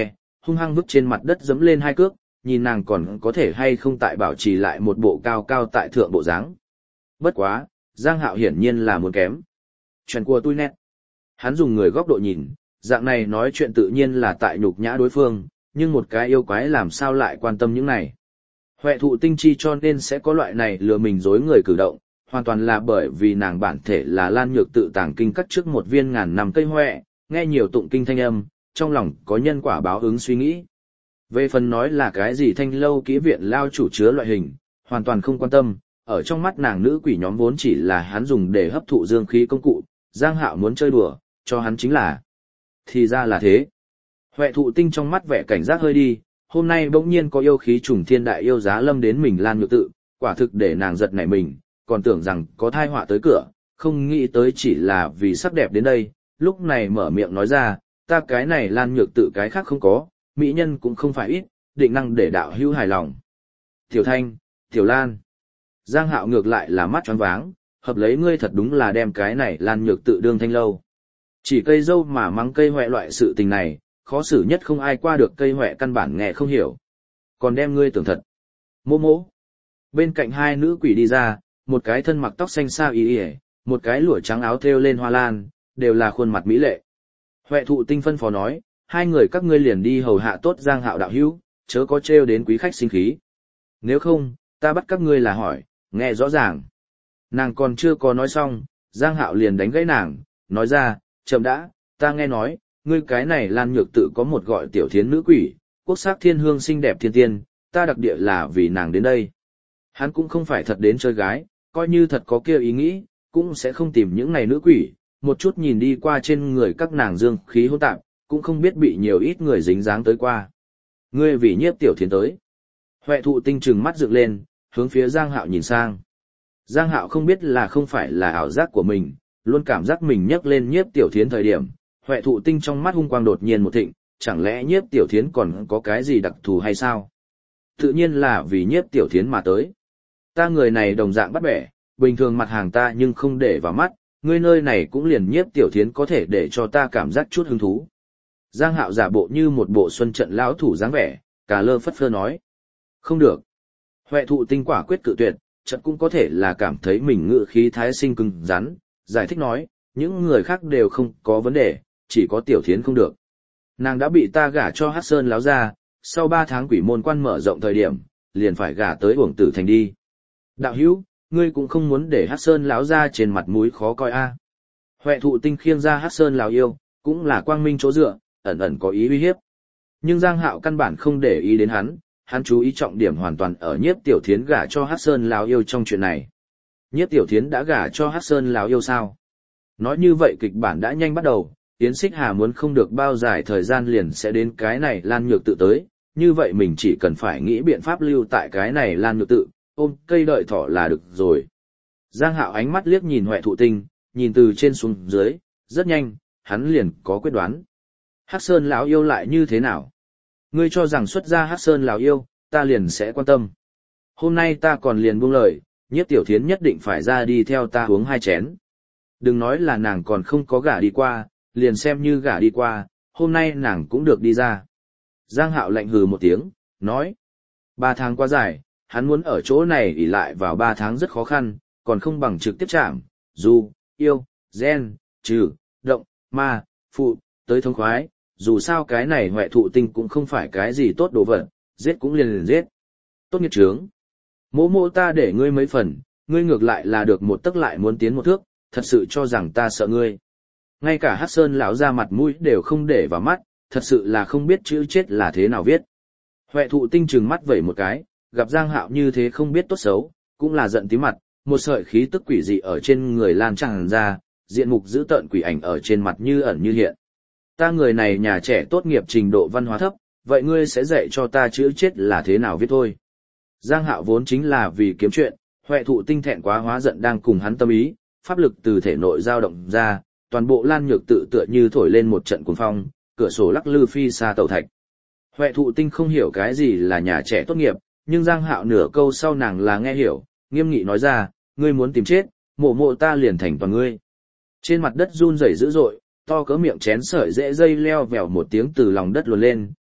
[SPEAKER 1] hung hăng vứt trên mặt đất giẫm lên 2 cước, nhìn nàng còn có thể hay không tại bảo trì lại một bộ cao cao tại thượng bộ dáng. Bất quá, Giang Hạo hiển nhiên là muốn kém. Chuyện của tôi nét. Hắn dùng người góc độ nhìn, dạng này nói chuyện tự nhiên là tại nhục nhã đối phương, nhưng một cái yêu quái làm sao lại quan tâm những này. Huệ thụ tinh chi cho nên sẽ có loại này lừa mình dối người cử động, hoàn toàn là bởi vì nàng bản thể là Lan Nhược tự tàng kinh cắt trước một viên ngàn năm cây huệ, nghe nhiều tụng kinh thanh âm, trong lòng có nhân quả báo ứng suy nghĩ. Về phần nói là cái gì thanh lâu kỹ viện lao chủ chứa loại hình, hoàn toàn không quan tâm, ở trong mắt nàng nữ quỷ nhóm vốn chỉ là hắn dùng để hấp thụ dương khí công cụ, Giang Hạo muốn chơi đùa, cho hắn chính là. Thì ra là thế. Huệ thụ tinh trong mắt vẻ cảnh giác hơi đi, hôm nay bỗng nhiên có yêu khí trùng thiên đại yêu giá lâm đến mình Lan Nhược tự, quả thực để nàng giật nảy mình, còn tưởng rằng có thai họa tới cửa, không nghĩ tới chỉ là vì sắc đẹp đến đây, lúc này mở miệng nói ra, ta cái này Lan Nhược tự cái khác không có, mỹ nhân cũng không phải ít, định năng để đạo hữu hài lòng. Tiểu Thanh, Tiểu Lan. Giang Hạo ngược lại là mắt choáng váng, hợp lấy ngươi thật đúng là đem cái này Lan Nhược tự đương thanh lâu. Chỉ cây dâu mà mắng cây hoẹ loại sự tình này, khó xử nhất không ai qua được cây hoẹ căn bản nghe không hiểu. Còn đem ngươi tưởng thật. Mô mô. Bên cạnh hai nữ quỷ đi ra, một cái thân mặc tóc xanh sao y y, một cái lụa trắng áo thêu lên hoa lan, đều là khuôn mặt mỹ lệ. Huệ thụ tinh phân phó nói, hai người các ngươi liền đi hầu hạ tốt Giang Hạo đạo hữu, chớ có trêu đến quý khách sinh khí. Nếu không, ta bắt các ngươi là hỏi, nghe rõ ràng. Nàng còn chưa có nói xong, Giang Hạo liền đánh gãy nàng, nói ra, chậm đã, ta nghe nói, ngươi cái này Lan Nhược tự có một gọi tiểu thiến nữ quỷ, quốc sắc thiên hương xinh đẹp thiên tiên, ta đặc địa là vì nàng đến đây. Hắn cũng không phải thật đến chơi gái, coi như thật có kia ý nghĩ, cũng sẽ không tìm những này nữ quỷ, một chút nhìn đi qua trên người các nàng dương khí hỗn tạp, cũng không biết bị nhiều ít người dính dáng tới qua. Ngươi vì nhiếp tiểu thiến tới. Huệ thụ tinh trừng mắt dựng lên, hướng phía Giang Hạo nhìn sang. Giang Hạo không biết là không phải là ảo giác của mình, luôn cảm giác mình nhấc lên nhiếp tiểu thiến thời điểm, Huệ thụ tinh trong mắt hung quang đột nhiên một thịnh, chẳng lẽ nhiếp tiểu thiến còn có cái gì đặc thù hay sao? Tự nhiên là vì nhiếp tiểu thiến mà tới. Ta người này đồng dạng bắt bẻ, bình thường mặt hàng ta nhưng không để vào mắt, ngươi nơi này cũng liền nhiếp tiểu thiến có thể để cho ta cảm giác chút hứng thú. Giang Hạo giả bộ như một bộ xuân trận lão thủ dáng vẻ, cả lơ phất phơ nói. Không được. Huệ thụ tinh quả quyết cự tuyệt, trận cũng có thể là cảm thấy mình ngự khí thái sinh cứng rắn, giải thích nói, những người khác đều không có vấn đề, chỉ có tiểu thiến không được. Nàng đã bị ta gả cho Hắc Sơn láo ra, sau 3 tháng quỷ môn quan mở rộng thời điểm, liền phải gả tới Uổng Tử Thành đi. Đạo hữu, ngươi cũng không muốn để Hắc Sơn láo ra trên mặt mũi khó coi a. Huệ thụ tinh khiêng ra Hắc Sơn láo yêu, cũng là quang minh chỗ dựa, ẩn ẩn có ý uy hiếp. Nhưng Giang Hạo căn bản không để ý đến hắn chú ý trọng điểm hoàn toàn ở nhiếp tiểu thiến gả cho Hắc Sơn láo yêu trong chuyện này. Nhiếp tiểu thiến đã gả cho Hắc Sơn láo yêu sao? Nói như vậy kịch bản đã nhanh bắt đầu, Yến Xích Hà muốn không được bao dài thời gian liền sẽ đến cái này Lan Nhược tự tới, như vậy mình chỉ cần phải nghĩ biện pháp lưu tại cái này Lan Nhược tự, ôm cây đợi thỏ là được rồi. Giang Hạo ánh mắt liếc nhìn Huệ thụ tinh, nhìn từ trên xuống dưới, rất nhanh, hắn liền có quyết đoán. Hắc Sơn lão yêu lại như thế nào? Ngươi cho rằng xuất ra Hắc Sơn lão yêu, ta liền sẽ quan tâm. Hôm nay ta còn liền buông lời, nhiếp tiểu thiến nhất định phải ra đi theo ta uống 2 chén. Đừng nói là nàng còn không có gả đi qua, liền xem như gả đi qua, hôm nay nàng cũng được đi ra. Giang Hạo lạnh hừ một tiếng, nói. 3 tháng quá dài, hắn muốn ở chỗ này ỷ lại vào 3 tháng rất khó khăn, còn không bằng trực tiếp chạm, du, yêu, gen, trừ, động, ma, phụ, tới thông khoái, dù sao cái này Huệ thụ tinh cũng không phải cái gì tốt đồ vật, giết cũng liền giết. Tốt nghiệt trướng. Mỗ mỗ ta để ngươi mấy phần, ngươi ngược lại là được một tấc lại muốn tiến một thước, thật sự cho rằng ta sợ ngươi. Ngay cả Hắc Sơn lão ra mặt mũi đều không để vào mắt, thật sự là không biết chữ chết là thế nào viết. Huệ thụ tinh trừng mắt vẩy một cái, gặp Giang Hạo như thế không biết tốt xấu, cũng là giận tím mặt, một sợi khí tức quỷ dị ở trên người lan tràn ra, diện mục dữ tợn quỷ ảnh ở trên mặt như ẩn như hiện. Ta người này nhà trẻ tốt nghiệp trình độ văn hóa thấp, vậy ngươi sẽ dạy cho ta chữ chết là thế nào viết thôi. Giang Hạo vốn chính là vì kiếm chuyện, Huệ thụ tinh thẹn quá hóa giận đang cùng hắn tâm ý, pháp lực từ thể nội dao động ra, toàn bộ Lan Nhược tự tựa như thổi lên một trận cuồng phong, cửa sổ lắc lư phi xa tàu thạch. Huệ thụ tinh không hiểu cái gì là nhà trẻ tốt nghiệp, nhưng Giang Hạo nửa câu sau nàng là nghe hiểu, nghiêm nghị nói ra, ngươi muốn tìm chết, mộ mộ ta liền thành toàn ngươi. Trên mặt đất run rẩy dữ dội, to cỡ miệng chén sợi dễ dây leo vèo một tiếng từ lòng đất luồn lên,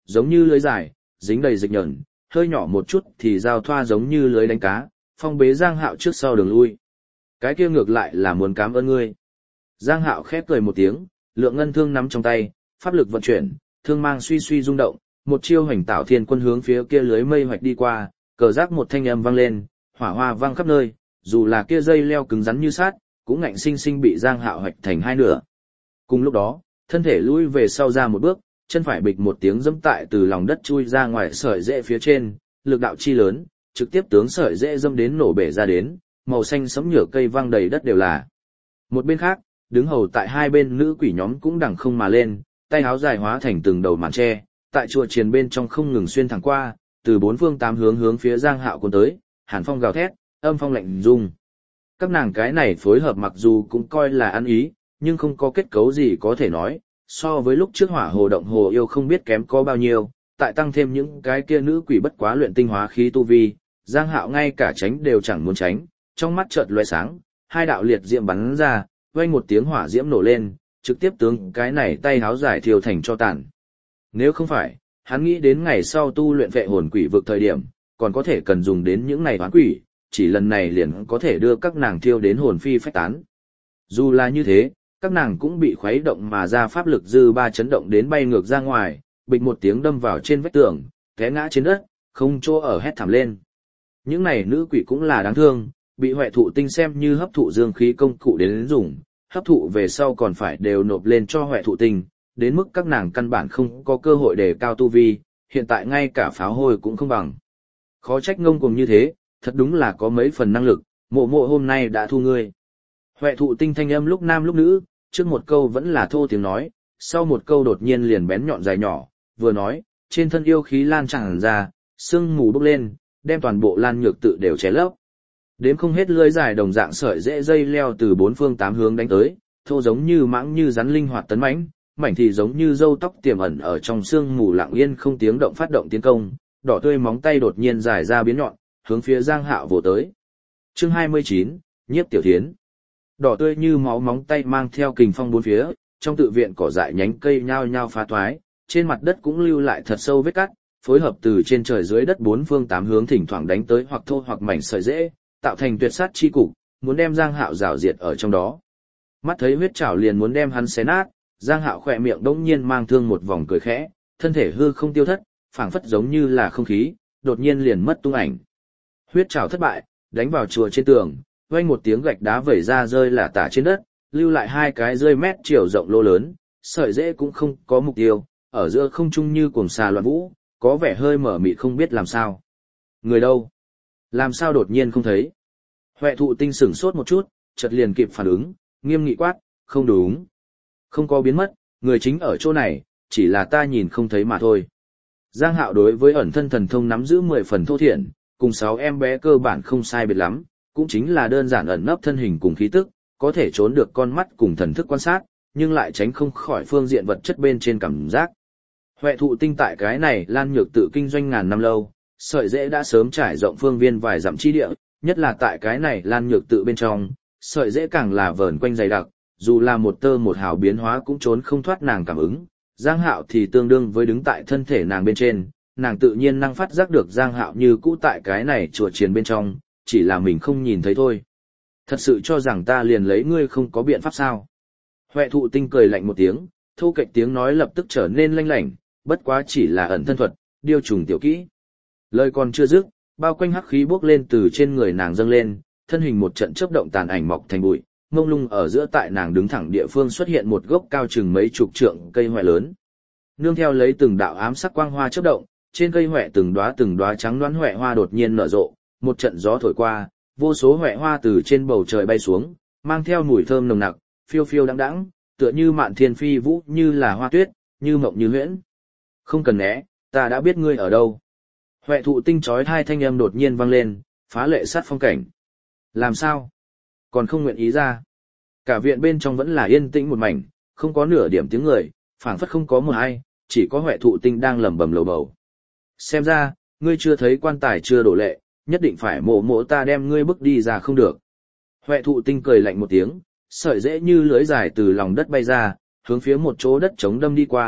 [SPEAKER 1] giống như lưới dài, dính đầy dịch nhờn, hơi nhỏ một chút thì giao thoa giống như lưới đánh cá, phong bế Giang Hạo trước sau đường lui. Cái kia ngược lại là muốn cảm ơn ngươi. Giang Hạo khép cười một tiếng, lượng ngân thương nắm trong tay, pháp lực vận chuyển, thương mang suy suy rung động, một chiêu hành tạo thiên quân hướng phía kia lưới mây hoạch đi qua, cờ giác một thanh âm vang lên, hỏa hoa vang khắp nơi, dù là kia dây leo cứng rắn như sát, cũng ngạnh sinh sinh bị Giang Hạo hoạch thành hai nửa. Cùng lúc đó, thân thể lui về sau ra một bước, chân phải bịch một tiếng dẫm tại từ lòng đất chui ra ngoài sợi rễ phía trên, lực đạo chi lớn, trực tiếp tướng sợi rễ dâm đến nổ bể ra đến, màu xanh sẫm nhựa cây văng đầy đất đều là. Một bên khác, đứng hầu tại hai bên nữ quỷ nhóm cũng đằng không mà lên, tay áo dài hóa thành từng đầu màn tre, tại chùa chiền bên trong không ngừng xuyên thẳng qua, từ bốn phương tám hướng hướng phía Giang Hạo cuốn tới, hàn phong gào thét, âm phong lạnh rung. Các nàng cái này phối hợp mặc dù cũng coi là ăn ý, nhưng không có kết cấu gì có thể nói, so với lúc trước hỏa hồ động hồ yêu không biết kém có bao nhiêu, tại tăng thêm những cái kia nữ quỷ bất quá luyện tinh hóa khí tu vi, Giang Hạo ngay cả tránh đều chẳng muốn tránh, trong mắt chợt lóe sáng, hai đạo liệt diệm bắn ra, vang một tiếng hỏa diễm nổ lên, trực tiếp tướng cái này tay háo dài thiêu thành cho tàn. Nếu không phải, hắn nghĩ đến ngày sau tu luyện vệ hồn quỷ vực thời điểm, còn có thể cần dùng đến những này hoán quỷ, chỉ lần này liền có thể đưa các nàng thiêu đến hồn phi phách tán. Dù là như thế, các nàng cũng bị khuấy động mà ra pháp lực dư ba chấn động đến bay ngược ra ngoài, bịch một tiếng đâm vào trên vách tường, té ngã trên đất, không chỗ ở hét thảm lên. Những này nữ quỷ cũng là đáng thương, bị Huệ Thụ Tinh xem như hấp thụ dương khí công cụ đến dùng, hấp thụ về sau còn phải đều nộp lên cho Huệ Thụ Tinh, đến mức các nàng căn bản không có cơ hội đề cao tu vi, hiện tại ngay cả pháo hôi cũng không bằng. Khó trách ngông cuồng như thế, thật đúng là có mấy phần năng lực, mộ mộ hôm nay đã thu ngươi. Huệ Thụ Tinh thanh âm lúc nam lúc nữ, trước một câu vẫn là thô tiếng nói, sau một câu đột nhiên liền bén nhọn dài nhỏ, vừa nói, trên thân yêu khí lan tràn ra, sương mù bốc lên, đem toàn bộ Lan Nhược tự đều che lấp. Đếm không hết lưới dài đồng dạng sợi rễ dây leo từ bốn phương tám hướng đánh tới, thô giống như mãng như rắn linh hoạt tấn mãnh, mảnh thì giống như râu tóc tiềm ẩn ở trong sương mù lặng yên không tiếng động phát động tiến công, đỏ tươi móng tay đột nhiên dài ra biến nhọn, hướng phía Giang Hạo vồ tới. Chương 29, Nhiếp Tiểu Thiến. Đỏ tươi như máu móng tay mang theo kình phong bốn phía, trong tự viện cỏ dại nhánh cây nhao nhao phá thoái, trên mặt đất cũng lưu lại thật sâu vết cắt, phối hợp từ trên trời dưới đất bốn phương tám hướng thỉnh thoảng đánh tới hoặc thô hoặc mảnh sợi rễ, tạo thành tuyệt sát chi cục, muốn đem Giang Hạo rào diệt ở trong đó. Mắt thấy huyết trảo liền muốn đem hắn xé nát, Giang Hạo khỏe miệng đống nhiên mang thương một vòng cười khẽ, thân thể hư không tiêu thất, phảng phất giống như là không khí, đột nhiên liền mất tung ảnh. Huyết trảo thất bại, đánh vào chùa trên tường, vang một tiếng gạch đá vẩy ra rơi lả tả trên đất, lưu lại hai cái rơi mét chiều rộng lỗ lớn, sợi rễ cũng không có mục tiêu, ở giữa không trung như cuồng xà loạn vũ, có vẻ hơi mở mịt không biết làm sao. Người đâu? Làm sao đột nhiên không thấy? Huệ Thụ Tinh sửng sốt một chút, chợt liền kịp phản ứng, nghiêm nghị quát, không đúng. Không có biến mất, người chính ở chỗ này, chỉ là ta nhìn không thấy mà thôi. Giang Hạo đối với ẩn thân thần thông nắm giữ 10 phần thô thiển, cùng 6 em bé cơ bản không sai biệt lắm, cũng chính là đơn giản ẩn nấp thân hình cùng khí tức, có thể trốn được con mắt cùng thần thức quan sát, nhưng lại tránh không khỏi phương diện vật chất bên trên cảm giác. Huệ Thụ Tinh tại cái này Lan Nhược tự kinh doanh ngàn năm lâu, sợi rễ đã sớm trải rộng phương viên vài dặm chi địa, nhất là tại cái này Lan Nhược tự bên trong, sợi rễ càng là vờn quanh dày đặc, dù là một tơ một hào biến hóa cũng trốn không thoát nàng cảm ứng. Giang Hạo thì tương đương với đứng tại thân thể nàng bên trên, nàng tự nhiên năng phát giác được Giang Hạo như cũ tại cái này chùa chiền bên trong, chỉ là mình không nhìn thấy thôi. Thật sự cho rằng ta liền lấy ngươi không có biện pháp sao? Huệ Thụ Tinh cười lạnh một tiếng, thô kệch tiếng nói lập tức trở nên lanh lảnh, bất quá chỉ là ẩn thân thuật, điêu trùng tiểu kỹ. Lời còn chưa dứt, bao quanh hắc khí bốc lên từ trên người nàng dâng lên, thân hình một trận chớp động tàn ảnh mọc thành bụi, mông lung ở giữa tại nàng đứng thẳng địa phương xuất hiện một gốc cao chừng mấy chục trượng cây hoè lớn. Nương theo lấy từng đạo ám sắc quang hoa chớp động, trên cây hoè từng đóa trắng đoán hoè hoa đột nhiên nở rộ, một trận gió thổi qua, vô số hoè hoa từ trên bầu trời bay xuống, mang theo mùi thơm nồng nặc, phiêu phiêu đãng đãng, tựa như mạn thiên phi vũ, như là hoa tuyết, như mộng như huyễn. Không cần né, ta đã biết ngươi ở đâu. Huệ Thụ Tinh chói tai thanh âm đột nhiên vang lên, phá lệ sát phong cảnh. Làm sao? Còn không nguyện ý ra. Cả viện bên trong vẫn là yên tĩnh một mảnh, không có nửa điểm tiếng người, phảng phất không có một ai, chỉ có Huệ Thụ Tinh đang lẩm bẩm lầu bầu. Xem ra, ngươi chưa thấy quan tài chưa đổ lệ, nhất định phải mộ ta đem ngươi bước đi ra không được. Huệ Thụ Tinh cười lạnh một tiếng, sợi rễ như lưới dài từ lòng đất bay ra, hướng phía một chỗ đất trống đâm đi qua,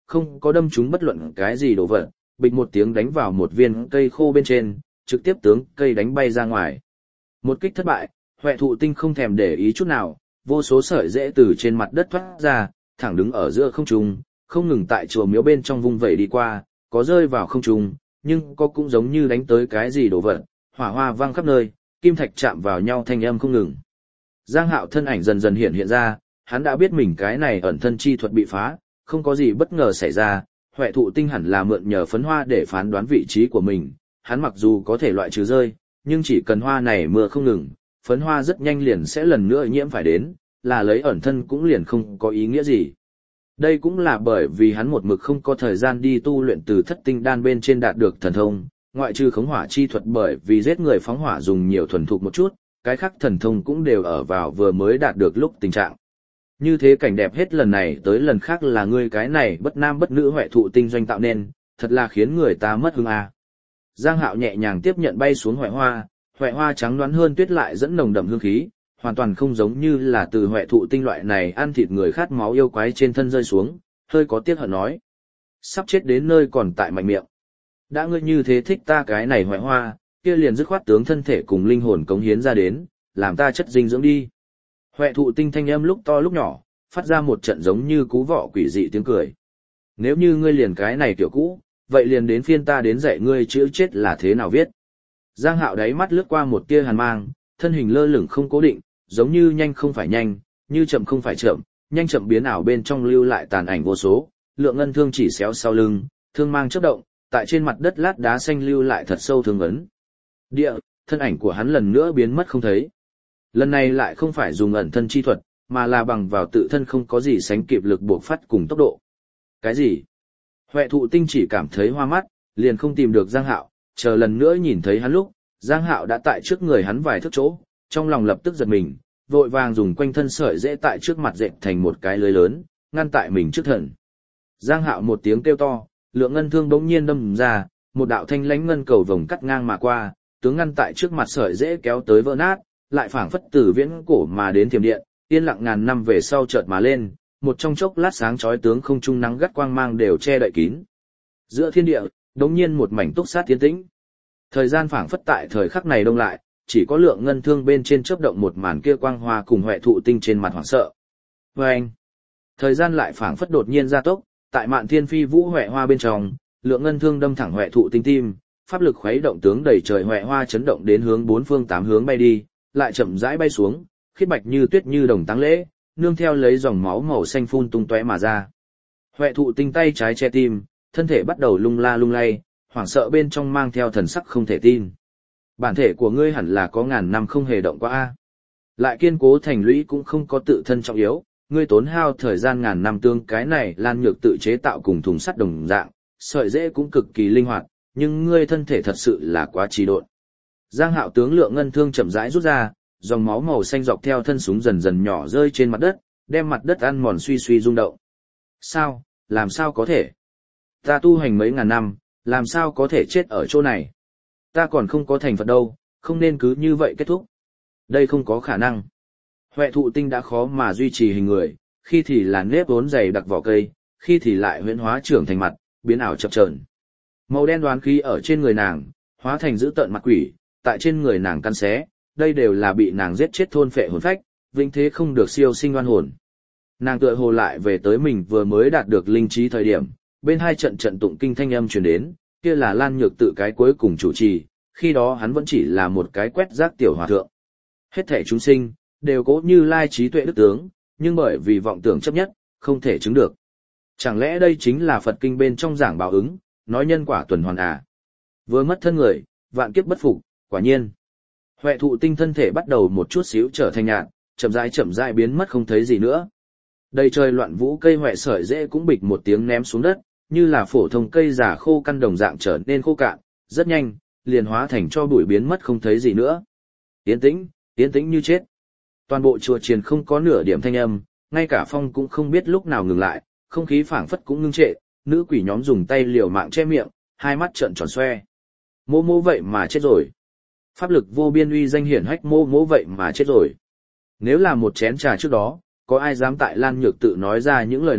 [SPEAKER 1] không có đâm trúng bất luận cái gì đồ vật, bịch một tiếng đánh vào một viên cây khô bên trên, trực tiếp tướng cây đánh bay ra ngoài. Một kích thất bại, Huệ thụ tinh không thèm để ý chút nào, vô số sợi rễ từ trên mặt đất thoát ra, thẳng đứng ở giữa không trung, không ngừng tại chùa miếu bên trong vung vẩy đi qua, có rơi vào không trung, nhưng có cũng giống như đánh tới cái gì đồ vật, hỏa hoa vang khắp nơi, kim thạch chạm vào nhau thanh âm không ngừng. Giang Hạo thân ảnh dần dần hiện ra, hắn đã biết mình cái này ẩn thân chi thuật bị phá, không có gì bất ngờ xảy ra, Huệ thụ tinh hẳn là mượn nhờ phấn hoa để phán đoán vị trí của mình, hắn mặc dù có thể loại trừ rơi, nhưng chỉ cần hoa này mưa không ngừng, phấn hoa rất nhanh liền sẽ lần nữa nhiễm phải đến, là lấy ẩn thân cũng liền không có ý nghĩa gì. Đây cũng là bởi vì hắn một mực không có thời gian đi tu luyện từ thất tinh đan bên trên đạt được thần thông, ngoại trừ khống hỏa chi thuật bởi vì giết người phóng hỏa dùng nhiều thuần thục một chút, cái khác thần thông cũng đều ở vào vừa mới đạt được lúc tình trạng. Như thế cảnh đẹp hết lần này tới lần khác là ngươi cái này bất nam bất nữ Huệ thụ tinh doanh tạo nên, thật là khiến người ta mất hứng à. Giang Hạo nhẹ nhàng tiếp nhận bay xuống Huệ hoa trắng đoán hơn tuyết lại dẫn nồng đậm hương khí, hoàn toàn không giống như là từ Huệ thụ tinh loại này ăn thịt người khát máu yêu quái trên thân rơi xuống, hơi có tiếc hận nói. Sắp chết đến nơi còn tại mạnh miệng. Đã ngươi như thế thích ta cái này Huệ hoa, kia liền dứt khoát tướng thân thể cùng linh hồn cống hiến ra đến, làm ta chất dinh dưỡng đi. Huệ thụ tinh thanh âm lúc to lúc nhỏ, phát ra một trận giống như cú vọ quỷ dị tiếng cười. Nếu như ngươi liền cái này tiểu cũ, vậy liền đến phiên ta đến dạy ngươi chữ chết là thế nào viết. Giang Hạo đáy mắt lướt qua một tia hàn mang, thân hình lơ lửng không cố định, giống như nhanh không phải nhanh, như chậm không phải chậm, nhanh chậm biến ảo bên trong lưu lại tàn ảnh vô số, lượng ngân thương chỉ xéo sau lưng, thương mang chớp động, tại trên mặt đất lát đá xanh lưu lại thật sâu thương ấn. Địa, thân ảnh của hắn lần nữa biến mất không thấy. Lần này lại không phải dùng ẩn thân chi thuật, mà là bằng vào tự thân không có gì sánh kịp lực bộc phát cùng tốc độ. Cái gì? Huệ thụ tinh chỉ cảm thấy hoa mắt, liền không tìm được Giang Hạo, chờ lần nữa nhìn thấy hắn lúc, Giang Hạo đã tại trước người hắn vài thước chỗ, trong lòng lập tức giật mình, vội vàng dùng quanh thân sợi dễ tại trước mặt dệt thành một cái lưới lớn, ngăn tại mình trước thần. Giang Hạo một tiếng kêu to, lượng ngân thương bỗng nhiên đâm ra, một đạo thanh lãnh ngân cầu vồng cắt ngang mà qua, tướng ngăn tại trước mặt sợi dễ kéo tới vỡ nát, lại phảng phất từ viễn cổ mà đến thiểm điện, yên lặng ngàn năm về sau chợt mà lên, một trong chốc lát sáng chói tướng không trung nắng gắt quang mang đều che đậy kín. Giữa thiên địa, đống nhiên một mảnh túc sát tiến tĩnh. Thời gian phảng phất tại thời khắc này đông lại, chỉ có lượng ngân thương bên trên chớp động một màn kia quang hoa cùng Huệ thụ tinh trên mặt hoảng sợ. Vâng! Thời gian lại phảng phất đột nhiên gia tốc, tại Mạn Thiên Phi Vũ Huệ hoa bên trong, lượng ngân thương đâm thẳng Huệ thụ tinh tim, pháp lực khuấy động tướng đầy trời Huệ hoa chấn động đến hướng bốn phương tám hướng bay đi, lại chậm rãi bay xuống, khiết bạch như tuyết như đồng táng lễ, nương theo lấy dòng máu màu xanh phun tung tóe mà ra. Huệ thụ tinh tay trái che tim, thân thể bắt đầu lung la lung lay, hoảng sợ bên trong mang theo thần sắc không thể tin. Bản thể của ngươi hẳn là có ngàn năm không hề động qua a. Lại kiên cố thành lũy cũng không có tự thân trọng yếu, ngươi tốn hao thời gian ngàn năm tương cái này lan nhược tự chế tạo cùng thùng sắt đồng dạng, sợi dễ cũng cực kỳ linh hoạt, nhưng ngươi thân thể thật sự là quá trì độn. Giang Hạo tướng lượng ngân thương chậm rãi rút ra, dòng máu màu xanh dọc theo thân súng dần dần nhỏ rơi trên mặt đất, đem mặt đất ăn mòn suy suy rung động. Sao, làm sao có thể? Ta tu hành mấy ngàn năm, làm sao có thể chết ở chỗ này? Ta còn không có thành Phật đâu, không nên cứ như vậy kết thúc. Đây không có khả năng. Huệ thụ tinh đã khó mà duy trì hình người, khi thì là nếp vốn dày đặc vỏ cây, khi thì lại huyễn hóa trưởng thành mặt, biến ảo chập chờn. Màu đen đoán khí ở trên người nàng, hóa thành dữ tợn mặt quỷ, tại trên người nàng căn xé, đây đều là bị nàng giết chết thôn phệ hồn phách, vĩnh thế không được siêu sinh oan hồn. Nàng tựa hồ lại về tới mình vừa mới đạt được linh trí thời điểm, bên hai trận trận tụng kinh thanh âm truyền đến, kia là Lan Nhược tự cái cuối cùng chủ trì, khi đó hắn vẫn chỉ là một cái quét rác tiểu hòa thượng. Hết thảy chúng sinh, đều cố như lai trí tuệ đức tướng, nhưng bởi vì vọng tưởng chấp nhất, không thể chứng được. Chẳng lẽ đây chính là Phật kinh bên trong giảng báo ứng, nói nhân quả tuần hoàn à? Vừa mất thân người, vạn kiếp bất phục, quả nhiên. Huệ thụ tinh thân thể bắt đầu một chút xíu trở thành nhạt, chậm rãi biến mất không thấy gì nữa. Đầy trời loạn vũ cây huệ sợi rễ cũng bịch một tiếng ném xuống đất, như là phổ thông cây già khô căn đồng dạng trở nên khô cạn, rất nhanh, liền hóa thành cho bụi biến mất không thấy gì nữa. Yên tĩnh như chết. Toàn bộ chùa chiền không có nửa điểm thanh âm, ngay cả phong cũng không biết lúc nào ngừng lại, không khí phảng phất cũng ngưng trệ, nữ quỷ nhóm dùng tay liều mạng che miệng, hai mắt trợn tròn xoe. Mô mô vậy mà chết rồi. Pháp lực vô biên uy danh hiển hách mô mô vậy mà chết rồi. Nếu là một chén trà trước đó, có ai dám tại Lan Nhược tự nói ra những lời này,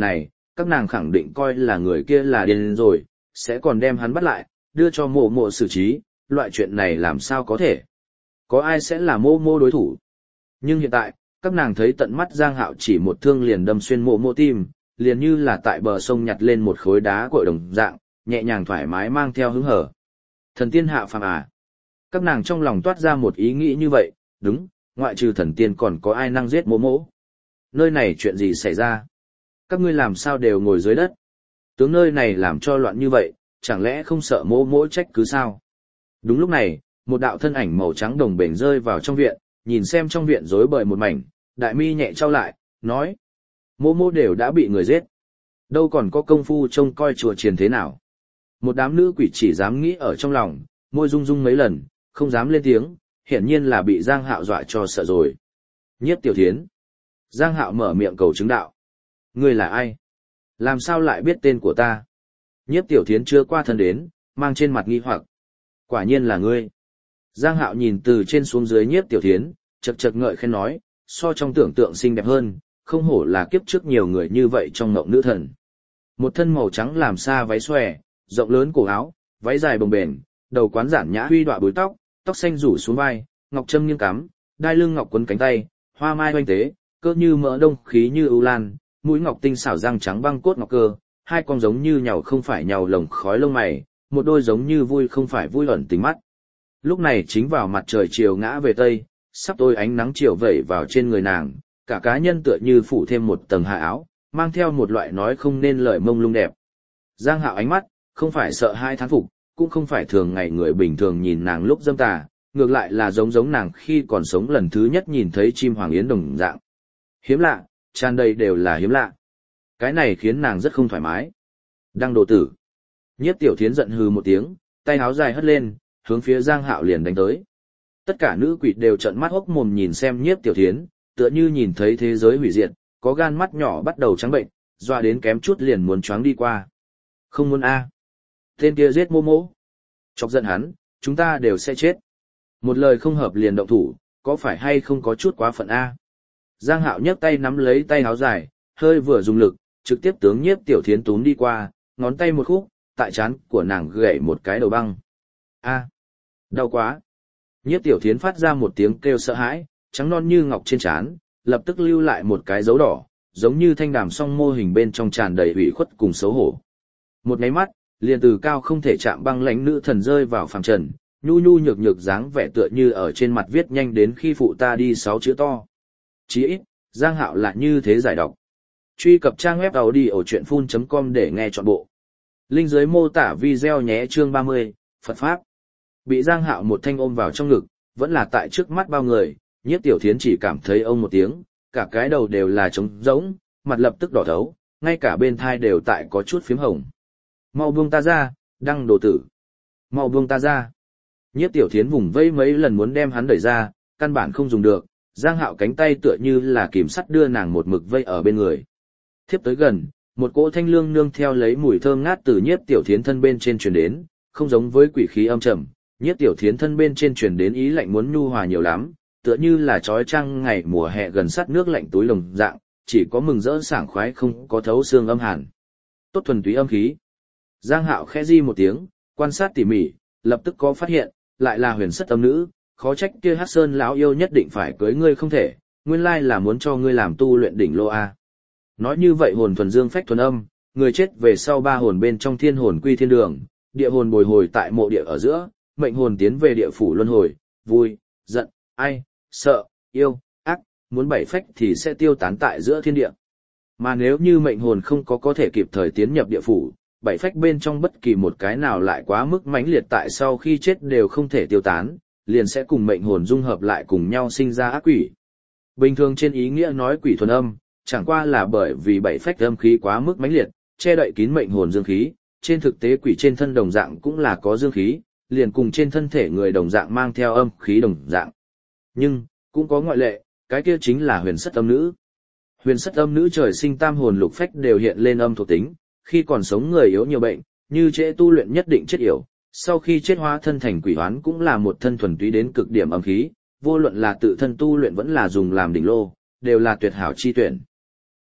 [SPEAKER 1] các nàng khẳng định coi là người kia là điên rồi, sẽ còn đem hắn bắt lại, đưa cho mộ mộ xử trí, loại chuyện này làm sao có thể. Có ai sẽ là mộ mộ đối thủ. Nhưng hiện tại, các nàng thấy tận mắt Giang Hạo chỉ một thương liền đâm xuyên mộ mộ tim, liền như là tại bờ sông nhặt lên một khối đá cội đồng dạng, nhẹ nhàng thoải mái mang theo hứng hở. Thần tiên hạ phàm à? Các nàng trong lòng toát ra một ý nghĩ như vậy, đúng, ngoại trừ thần tiên còn có ai năng giết mộ mộ. Nơi này chuyện gì xảy ra? Các ngươi làm sao đều ngồi dưới đất? Tướng nơi này làm cho loạn như vậy, chẳng lẽ không sợ mộ mộ trách cứ sao? Đúng lúc này, một đạo thân ảnh màu trắng đồng bền rơi vào trong viện, nhìn xem trong viện rối bời một mảnh, đại mi nhẹ trao lại, nói. Mộ mộ đều đã bị người giết. Đâu còn có công phu trông coi chùa chiền thế nào? Một đám nữ quỷ chỉ dám nghĩ ở trong lòng, môi rung rung mấy lần, không dám lên tiếng, hiển nhiên là bị Giang Hạo dọa cho sợ rồi. Nhiếp Tiểu Thiến. Giang Hạo mở miệng cầu chứng đạo. Ngươi là ai? Làm sao lại biết tên của ta? Nhiếp Tiểu Thiến chưa qua thân đến, mang trên mặt nghi hoặc. Quả nhiên là ngươi. Giang Hạo nhìn từ trên xuống dưới Nhiếp Tiểu Thiến, chật chật ngợi khen nói, so trong tưởng tượng xinh đẹp hơn, không hổ là kiếp trước nhiều người như vậy trong ngộng nữ thần. Một thân màu trắng làm xa váy xòe, rộng lớn cổ áo, váy dài bồng bềnh, đầu quán giản nhã huy đọa búi tóc, tóc xanh rủ xuống vai, ngọc trâm nghiêng cắm, đai lưng ngọc quấn cánh tay, hoa mai oanh tế, cơ như mỡ đông khí như ưu lan, mũi ngọc tinh xảo răng trắng băng cốt ngọc cơ, hai con giống như nhàu không phải nhàu lồng khói lông mày, một đôi giống như vui không phải vui ẩn tính mắt. Lúc này chính vào mặt trời chiều ngã về tây, sắp tối ánh nắng chiều vẩy vào trên người nàng, cả cá nhân tựa như phủ thêm một tầng hạ áo, mang theo một loại nói không nên lời mông lung đẹp. Giang Hạo ánh mắt, không phải sợ hai thán phục, cũng không phải thường ngày người bình thường nhìn nàng lúc dâm tà, ngược lại là giống nàng khi còn sống lần thứ nhất nhìn thấy chim hoàng yến đồng dạng. Hiếm lạ, tràn đầy đều là hiếm lạ. Cái này khiến nàng rất không thoải mái. Đăng đồ tử. Nhiếp Tiểu Thiến giận hừ một tiếng, tay áo dài hất lên, hướng phía Giang Hạo liền đánh tới. Tất cả nữ quỷ đều trợn mắt hốc mồm nhìn xem Nhiếp Tiểu Thiến, tựa như nhìn thấy thế giới hủy diệt, có gan mắt nhỏ bắt đầu trắng bệnh, doa đến kém chút liền muốn choáng đi qua. Không muốn a. Tên kia giết mô mô. Chọc giận hắn, chúng ta đều sẽ chết. Một lời không hợp liền động thủ, có phải hay không có chút quá phận a? Giang Hạo nhấc tay nắm lấy tay áo dài, hơi vừa dùng lực, trực tiếp tướng Nhiếp Tiểu Thiến túm đi qua, ngón tay một khúc, tại trán của nàng gãy một cái đầu băng. A, đau quá. Nhiếp Tiểu Thiến phát ra một tiếng kêu sợ hãi, trắng non như ngọc trên trán, lập tức lưu lại một cái dấu đỏ, giống như thanh đàm song mô hình bên trong tràn đầy ủy khuất cùng xấu hổ. Một cái mắt, liền từ cao không thể chạm băng lãnh nữ thần rơi vào phàm trần, nhu nhu nhược nhược dáng vẻ tựa như ở trên mặt viết nhanh đến khi phụ ta đi 6 chữ to. Chí ít, Giang Hạo là như thế giải đọc. Truy cập trang web audio.full.com để nghe trọn bộ. Link dưới mô tả video nhé. Chương 30, Phật Pháp. Bị Giang Hạo một thanh ôm vào trong ngực, vẫn là tại trước mắt bao người, Nhiếp Tiểu Thiến chỉ cảm thấy ông một tiếng, cả cái đầu đều là trống rỗng, mặt lập tức đỏ thấu, ngay cả bên thai đều tại có chút phím hồng. Mau buông ta ra, Đăng đồ tử. Mau buông ta ra. Nhiếp Tiểu Thiến vùng vây mấy lần muốn đem hắn đẩy ra, căn bản không dùng được, Giang Hạo cánh tay tựa như là kìm sắt đưa nàng một mực vây ở bên người. Thiếp tới gần, một cỗ thanh lương nương theo lấy mùi thơm ngát từ Nhiếp Tiểu Thiến thân bên trên truyền đến, không giống với quỷ khí âm trầm, Nhiếp Tiểu Thiến thân bên trên truyền đến ý lạnh muốn nhu hòa nhiều lắm, tựa như là trói trăng ngày mùa hè gần sát nước lạnh túi lồng dạng, chỉ có mừng rỡ sảng khoái không có thấu xương âm hàn. Tốt thuần túy âm khí. Giang Hạo khẽ di một tiếng, quan sát tỉ mỉ, lập tức có phát hiện, lại là huyền sất âm nữ, khó trách kia Hắc Sơn lão yêu nhất định phải cưới ngươi không thể, nguyên lai là muốn cho ngươi làm tu luyện đỉnh lô a. Nói như vậy hồn thuần dương phách thuần âm, người chết về sau ba hồn bên trong thiên hồn quy thiên đường, địa hồn bồi hồi tại mộ địa ở giữa, mệnh hồn tiến về địa phủ luân hồi, vui, giận, ai, sợ, yêu, ác, muốn bảy phách thì sẽ tiêu tán tại giữa thiên địa. Mà nếu như mệnh hồn không có thể kịp thời tiến nhập địa phủ, bảy phách bên trong bất kỳ một cái nào lại quá mức mãnh liệt tại sau khi chết đều không thể tiêu tán, liền sẽ cùng mệnh hồn dung hợp lại cùng nhau sinh ra ác quỷ. Bình thường trên ý nghĩa nói quỷ thuần âm, chẳng qua là bởi vì bảy phách âm khí quá mức mãnh liệt, che đậy kín mệnh hồn dương khí, trên thực tế quỷ trên thân đồng dạng cũng là có dương khí, liền cùng trên thân thể người đồng dạng mang theo âm khí đồng dạng. Nhưng, cũng có ngoại lệ, cái kia chính là huyền sất âm nữ. Huyền sất âm nữ trời sinh tam hồn lục phách đều hiện lên âm thuộc tính, khi còn sống người yếu nhiều bệnh, như trễ tu luyện nhất định chết yểu, sau khi chết hóa thân thành quỷ hoán cũng là một thân thuần túy đến cực điểm âm khí, vô luận là tự thân tu luyện vẫn là dùng làm đỉnh lô, đều là tuyệt hảo chi tuyển.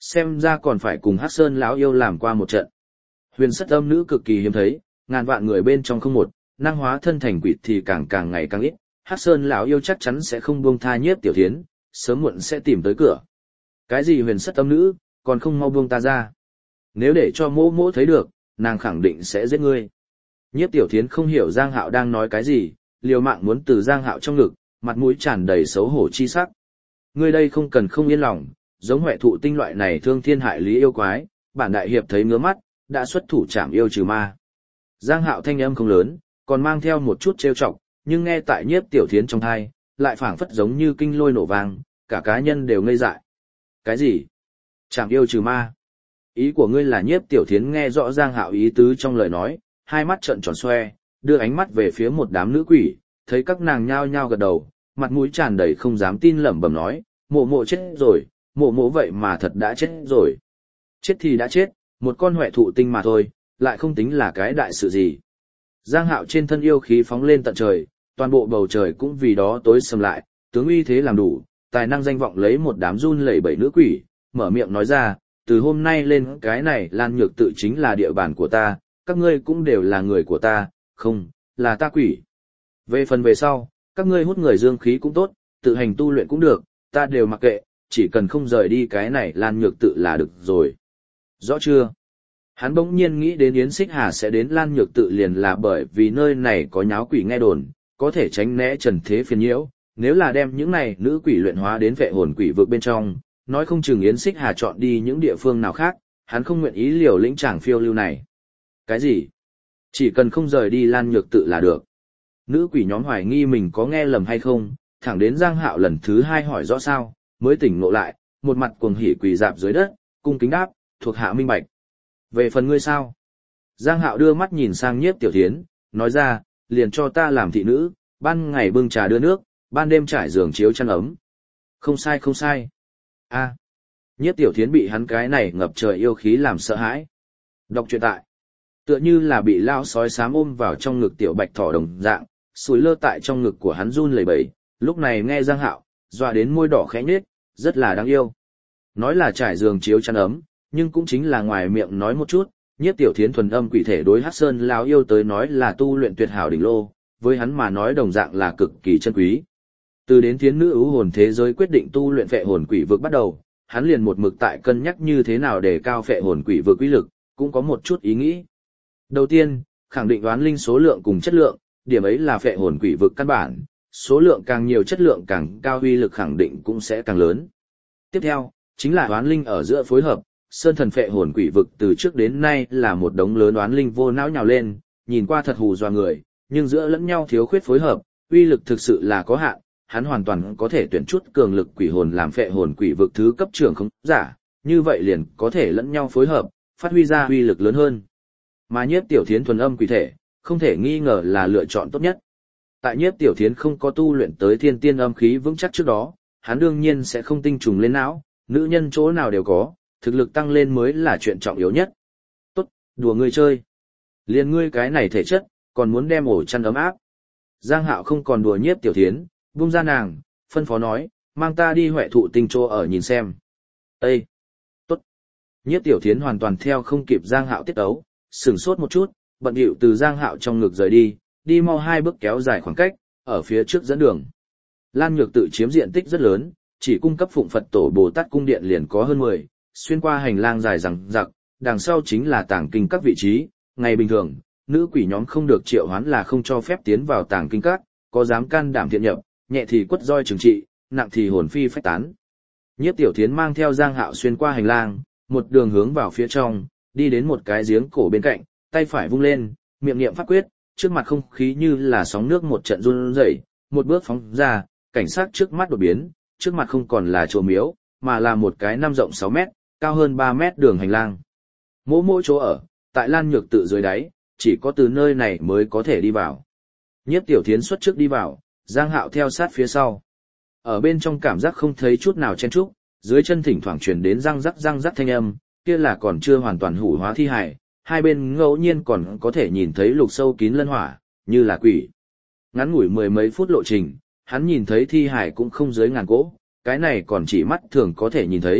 [SPEAKER 1] Xem ra còn phải cùng Hắc Sơn lão yêu làm qua một trận. Huyền Sắt Âm Nữ cực kỳ hiếm thấy, ngàn vạn người bên trong không một, năng hóa thân thành quỷ thì càng ngày càng ít. Hắc Sơn lão yêu chắc chắn sẽ không buông tha Nhiếp Tiểu Thiến, sớm muộn sẽ tìm tới cửa. Cái gì Huyền Sắt Âm Nữ, còn không mau buông ta ra. Nếu để cho mỗ mỗ thấy được, nàng khẳng định sẽ giết ngươi. Nhiếp Tiểu Thiến không hiểu Giang Hạo đang nói cái gì, liều mạng muốn từ Giang Hạo trong ngực, mặt mũi tràn đầy xấu hổ chi sắc. Ngươi đây không cần không yên lòng, giống Huệ Thụ Tinh loại này thương thiên hại lý yêu quái, bản đại hiệp thấy ngứa mắt, đã xuất thủ trảm yêu trừ ma. Giang Hạo thanh âm không lớn, còn mang theo một chút trêu chọc, nhưng nghe tại Nhiếp Tiểu Thiến trong tai, lại phảng phất giống như kinh lôi nổ vang, cả cá nhân đều ngây dại. Cái gì? Trảm yêu trừ ma? Ý của ngươi là Nhiếp Tiểu Thiến nghe rõ Giang Hạo ý tứ trong lời nói, hai mắt trợn tròn xoe, đưa ánh mắt về phía một đám nữ quỷ, thấy các nàng nhao nhao gật đầu, mặt mũi tràn đầy không dám tin lẩm bẩm nói, mộ mộ chết rồi, mộ mộ vậy mà thật đã chết rồi. Chết thì đã chết, một con Huệ Thụ Tinh mà thôi, lại không tính là cái đại sự gì. Giang Hạo trên thân yêu khí phóng lên tận trời, toàn bộ bầu trời cũng vì đó tối sầm lại, tướng uy thế làm đủ, tài năng danh vọng lấy một đám run lẩy bẩy nữ quỷ, mở miệng nói ra, từ hôm nay lên cái này Lan Nhược tự chính là địa bàn của ta, các ngươi cũng đều là người của ta, không, là ta quỷ. Về phần về sau, các ngươi hút người dương khí cũng tốt, tự hành tu luyện cũng được, ta đều mặc kệ, chỉ cần không rời đi cái này Lan Nhược tự là được rồi. Rõ chưa? Hắn bỗng nhiên nghĩ đến Yến Xích Hà sẽ đến Lan Nhược tự liền là bởi vì nơi này có nháo quỷ nghe đồn, có thể tránh né trần thế phiền nhiễu, nếu là đem những này nữ quỷ luyện hóa đến vệ hồn quỷ vực bên trong, nói không chừng Yến Xích Hà chọn đi những địa phương nào khác, hắn không nguyện ý liều lĩnh chàng phiêu lưu này. Cái gì? Chỉ cần không rời đi Lan Nhược tự là được. Nữ quỷ nhóm hoài nghi mình có nghe lầm hay không, thẳng đến Giang Hạo lần thứ hai hỏi rõ sao, mới tỉnh ngộ lại, một mặt cuồng hỉ quỳ dạp dưới đất, cung kính đáp, thuộc hạ minh bạch. Về phần ngươi sao? Giang Hạo đưa mắt nhìn sang Nhiếp Tiểu Thiến, nói ra, liền cho ta làm thị nữ, ban ngày bưng trà đưa nước, ban đêm trải giường chiếu chăn ấm. Không sai không sai. A. Nhiếp Tiểu Thiến bị hắn cái này ngập trời yêu khí làm sợ hãi. Đọc truyện tại. Tựa như là bị lao sói xám ôm vào trong ngực tiểu bạch thỏ đồng dạng, sùi lơ tại trong ngực của hắn run lẩy bẩy, lúc này nghe Giang Hạo, dọa đến môi đỏ khẽ nhếch, rất là đáng yêu. Nói là trải giường chiếu chăn ấm, nhưng cũng chính là ngoài miệng nói một chút, Nhiếp Tiểu Thiến thuần âm quỷ thể đối Hắc Sơn lão yêu tới nói là tu luyện tuyệt hảo đỉnh lô, với hắn mà nói đồng dạng là cực kỳ chân quý. Từ đến Thiến nữ ưu hồn thế giới quyết định tu luyện phệ hồn quỷ vực bắt đầu, hắn liền một mực tại cân nhắc như thế nào để cao phệ hồn quỷ vực uy lực, cũng có một chút ý nghĩ. Đầu tiên, khẳng định oán linh số lượng cùng chất lượng, điểm ấy là phệ hồn quỷ vực căn bản, số lượng càng nhiều chất lượng càng cao uy lực khẳng định cũng sẽ càng lớn. Tiếp theo, chính là oán linh ở giữa phối hợp, sơn thần phệ hồn quỷ vực từ trước đến nay là một đống lớn oán linh vô não nhào lên, nhìn qua thật hù dọa người, nhưng giữa lẫn nhau thiếu khuyết phối hợp, uy lực thực sự là có hạn, hắn hoàn toàn có thể tuyển chút cường lực quỷ hồn làm phệ hồn quỷ vực thứ cấp trưởng không giả, như vậy liền có thể lẫn nhau phối hợp, phát huy ra uy lực lớn hơn. Mà Nhiếp Tiểu Thiến thuần âm quỷ thể, không thể nghi ngờ là lựa chọn tốt nhất. Tại Nhiếp Tiểu Thiến không có tu luyện tới thiên tiên âm khí vững chắc trước đó, hắn đương nhiên sẽ không tinh trùng lên não, nữ nhân chỗ nào đều có, thực lực tăng lên mới là chuyện trọng yếu nhất. Tốt, đùa ngươi chơi. Liên ngươi cái này thể chất, còn muốn đem ổ chăn ấm áp. Giang Hạo không còn đùa Nhiếp Tiểu Thiến, buông ra nàng, phân phó nói, mang ta đi Huệ Thụ Tinh chỗ ở nhìn xem. Ê! Tốt! Nhiếp Tiểu Thiến hoàn toàn theo không kịp Giang Hạo tiết ấu, sửng sốt một chút, bận bịu từ Giang Hạo trong ngực rời đi, đi mau 2 bước kéo dài khoảng cách, ở phía trước dẫn đường. Lan Nhược tự chiếm diện tích rất lớn, chỉ cung cấp phụng Phật tổ Bồ Tát cung điện liền có hơn 10, xuyên qua hành lang dài dằng dặc, đằng sau chính là tàng kinh các vị trí, ngày bình thường, nữ quỷ nhóm không được triệu hoán là không cho phép tiến vào tàng kinh các, có dám can đảm thiện nhập, nhẹ thì quất roi trừng trị, nặng thì hồn phi phách tán. Nhiếp Tiểu Thiến mang theo Giang Hạo xuyên qua hành lang, một đường hướng vào phía trong, đi đến một cái giếng cổ bên cạnh, tay phải vung lên, miệng niệm pháp quyết, trước mặt không khí như là sóng nước một trận run rẩy, một bước phóng ra, cảnh sát trước mắt đột biến, trước mặt không còn là chùa miếu, mà là một cái 5 rộng 6 mét, cao hơn 3 mét đường hành lang. Mỗi chỗ ở, tại Lan Nhược tự dưới đáy, chỉ có từ nơi này mới có thể đi vào. Nhiếp Tiểu Thiến xuất trước đi vào, Giang Hạo theo sát phía sau. Ở bên trong cảm giác không thấy chút nào chen chúc, dưới chân thỉnh thoảng truyền đến răng rắc thanh âm, kia là còn chưa hoàn toàn hủ hóa thi hài, hai bên ngẫu nhiên còn có thể nhìn thấy lục sâu kín lân hỏa, như là quỷ. Ngắn ngủi 10 mấy phút lộ trình, hắn nhìn thấy thi hài cũng không dưới ngàn cỗ, cái này còn chỉ mắt thường có thể nhìn thấy,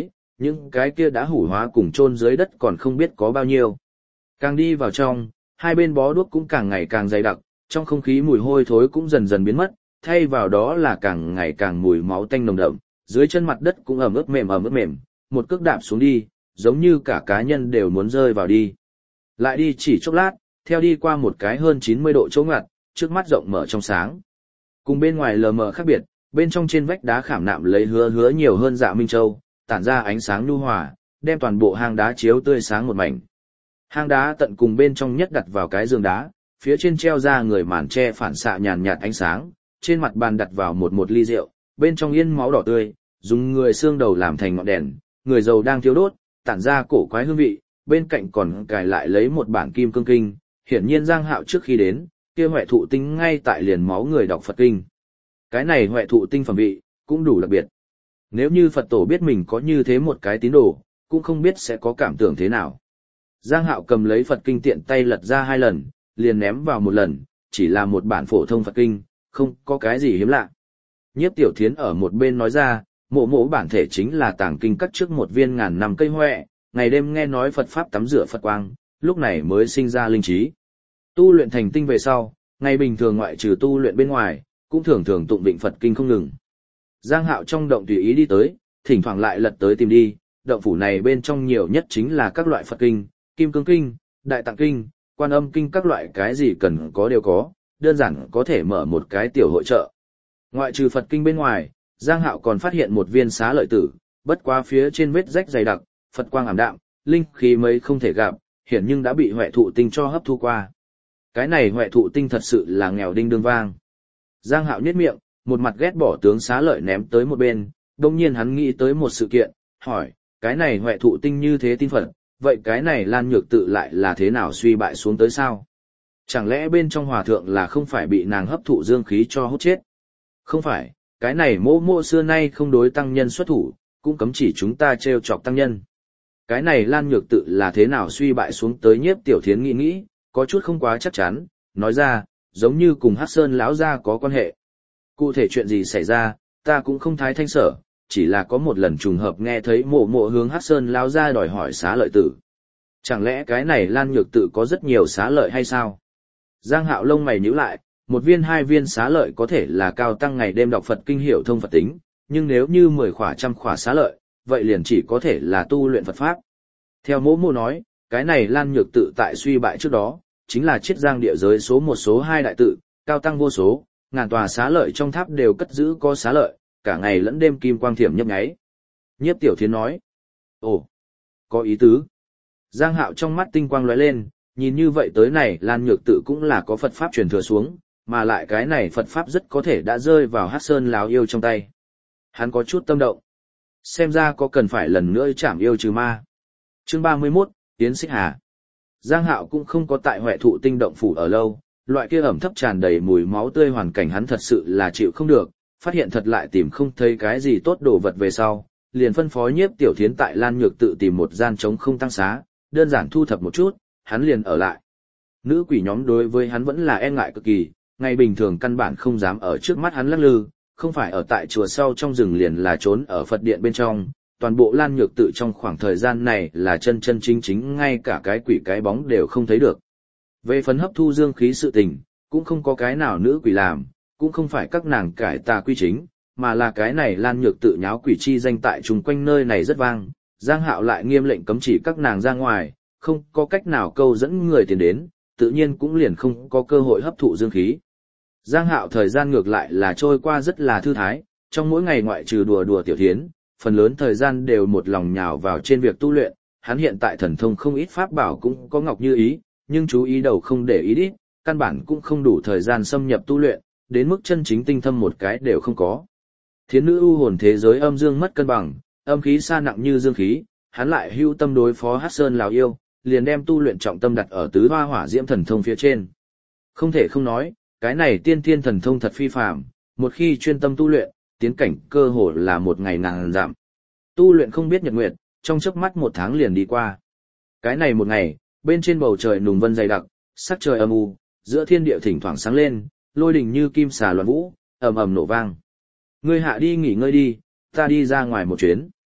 [SPEAKER 1] những cái kia đã hủ hóa cùng chôn dưới đất còn không biết có bao nhiêu. Càng đi vào trong, hai bên bó đuốc cũng càng ngày càng dày đặc, trong không khí mùi hôi thối cũng dần dần biến mất, thay vào đó là càng ngày càng mùi máu tanh nồng đậm, dưới chân mặt đất cũng ẩm ướt mềm, một cước đạp xuống đi, giống như cả cá nhân đều muốn rơi vào đi. Lại đi chỉ chốc lát, theo đi qua một cái hơn 90 độ chỗ ngoặt, trước mắt rộng mở trong sáng. Cùng bên ngoài lờ mờ khác biệt, bên trong trên vách đá khảm nạm lấy hứa nhiều hơn dạ minh châu, tản ra ánh sáng nhu hòa, đem toàn bộ hang đá chiếu tươi sáng một mảnh. Hang đá tận cùng bên trong nhất đặt vào cái giường đá, phía trên treo ra người màn che phản xạ nhàn nhạt ánh sáng, trên mặt bàn đặt vào một ly rượu, bên trong yên máu đỏ tươi, dùng người xương đầu làm thành ngọn đèn, người dầu đang thiêu đốt, tản ra cổ quái hương vị, bên cạnh còn cài lại lấy một bản kim cương kinh, hiển nhiên Giang Hạo trước khi đến, kia Huệ Thụ Tinh ngay tại liền máu người đọc Phật kinh. Cái này Huệ Thụ Tinh phẩm vị cũng đủ đặc biệt. Nếu như Phật tổ biết mình có như thế một cái tín đồ, cũng không biết sẽ có cảm tưởng thế nào. Giang Hạo cầm lấy Phật kinh tiện tay lật ra 2 lần, liền ném vào một lần, chỉ là một bản phổ thông Phật kinh, không có cái gì hiếm lạ. Nhiếp Tiểu Thiến ở một bên nói ra, mộ bản thể chính là tàng kinh cắt trước một viên ngàn năm cây huệ, ngày đêm nghe nói Phật pháp tắm rửa Phật quang, lúc này mới sinh ra linh trí. Tu luyện thành tinh về sau, ngày bình thường ngoại trừ tu luyện bên ngoài, cũng thường tụng vịnh Phật kinh không ngừng. Giang Hạo trong động tùy ý đi tới, thỉnh thoảng lại lật tới tìm đi, động phủ này bên trong nhiều nhất chính là các loại Phật kinh, Kim Cương kinh, Đại Tạng kinh, Quan Âm kinh, các loại cái gì cần có đều có, đơn giản có thể mở một cái tiểu hội chợ. Ngoại trừ Phật kinh bên ngoài, Giang Hạo còn phát hiện một viên xá lợi tử, bất quá phía trên vết rách dày đặc, Phật quang ảm đạm, linh khí mấy không thể gặp, hiển nhưng đã bị Huệ Thụ Tinh cho hấp thu qua. Cái này Huệ Thụ Tinh thật sự là nghèo đinh đương vang. Giang Hạo nhếch miệng, một mặt ghét bỏ tướng xá lợi ném tới một bên, đồng nhiên hắn nghĩ tới một sự kiện, hỏi, cái này Huệ Thụ Tinh như thế tin Phật, vậy cái này Lan Nhược Tự lại là thế nào suy bại xuống tới sao? Chẳng lẽ bên trong hòa thượng là không phải bị nàng hấp thụ dương khí cho hút chết? Không phải, cái này mô xưa nay không đối tăng nhân xuất thủ, cũng cấm chỉ chúng ta trêu chọc tăng nhân. Cái này Lan Nhược Tự là thế nào suy bại xuống tới? Nhiếp Tiểu Thiến nghĩ, có chút không quá chắc chắn, nói ra, giống như cùng Hắc Sơn lão gia có quan hệ. Cụ thể chuyện gì xảy ra, ta cũng không thái thanh sở, chỉ là có một lần trùng hợp nghe thấy mộ hướng Hắc Sơn lão gia đòi hỏi xá lợi tử. Chẳng lẽ cái này Lan Nhược Tự có rất nhiều xá lợi hay sao? Giang Hạo lông mày nhíu lại, 1 viên 2 viên xá lợi có thể là cao tăng ngày đêm đọc Phật kinh hiểu thông Phật tính, nhưng nếu như 10 khỏa trăm khỏa xá lợi, vậy liền chỉ có thể là tu luyện Phật pháp. Theo mộ nói, cái này Lan Nhược Tự tại suy bại trước đó, chính là Chiết Giang địa giới số 1 số 2 đại tự, cao tăng vô số, ngàn tòa xá lợi trong tháp đều cất giữ có xá lợi, cả ngày lẫn đêm kim quang thiểm nhấp nháy. Nhiếp Tiểu Thiến nói, ồ, có ý tứ. Giang Hạo trong mắt tinh quang lóe lên, nhìn như vậy tới này Lan Nhược Tự cũng là có Phật pháp truyền thừa xuống, mà lại cái này Phật pháp rất có thể đã rơi vào Hắc Sơn lão yêu trong tay. Hắn có chút tâm động. Xem ra có cần phải lần nữa chảm yêu trừ ma. Chương 31, Tiến Xích Hà. Giang Hạo cũng không có tại Huệ Thụ Tinh động phủ ở lâu, loại kia ẩm thấp tràn đầy mùi máu tươi hoàn cảnh hắn thật sự là chịu không được, phát hiện thật lại tìm không thấy cái gì tốt đồ vật về sau, liền phân phó Nhiếp Tiểu Thiến tại Lan Nhược Tự tìm một gian trống không tăng xá, đơn giản thu thập một chút, hắn liền ở lại. Nữ quỷ nhóm đối với hắn vẫn là e ngại cực kỳ, ngày bình thường căn bản không dám ở trước mắt hắn lắc lư, không phải ở tại chùa sau trong rừng liền là trốn ở Phật điện bên trong, toàn bộ Lan Nhược Tự trong khoảng thời gian này là chân chính ngay cả cái quỷ cái bóng đều không thấy được. Về phần hấp thu dương khí sự tình, cũng không có cái nào nữ quỷ làm, cũng không phải các nàng cải tà quy chính, mà là cái này Lan Nhược Tự nháo quỷ chi danh tại chung quanh nơi này rất vang, Giang Hạo lại nghiêm lệnh cấm chỉ các nàng ra ngoài, không có cách nào câu dẫn người tiền đến, tự nhiên cũng liền không có cơ hội hấp thụ dương khí. Giang Hạo thời gian ngược lại là trôi qua rất là thư thái, trong mỗi ngày ngoại trừ đùa Tiểu Thiến, phần lớn thời gian đều một lòng nhào vào trên việc tu luyện, hắn hiện tại thần thông không ít pháp bảo cũng có ngọc như ý, nhưng chú ý đầu không để ý đít, căn bản cũng không đủ thời gian xâm nhập tu luyện, đến mức chân chính tinh thâm một cái đều không có. Thiến nữ u hồn thế giới âm dương mất cân bằng, âm khí sa nặng như dương khí, hắn lại hưu tâm đối phó Hắc Sơn lão yêu, liền đem tu luyện trọng tâm đặt ở tứ hoa hỏa diễm thần thông phía trên. Không thể không nói, cái này tiên thiên thần thông thật phi phàm, một khi chuyên tâm tu luyện, tiến cảnh cơ hồ là một ngày ngàn dặm. Tu luyện không biết nhật nguyệt, trong chớp mắt 1 tháng liền đi qua. Cái này một ngày, bên trên bầu trời nùng vân dày đặc, sắc trời âm u, giữa thiên địa thỉnh thoảng sáng lên, lôi đình như kim xà loạn vũ, ầm ầm nổ vang. Ngươi hạ đi nghỉ ngơi đi, ta đi ra ngoài một chuyến.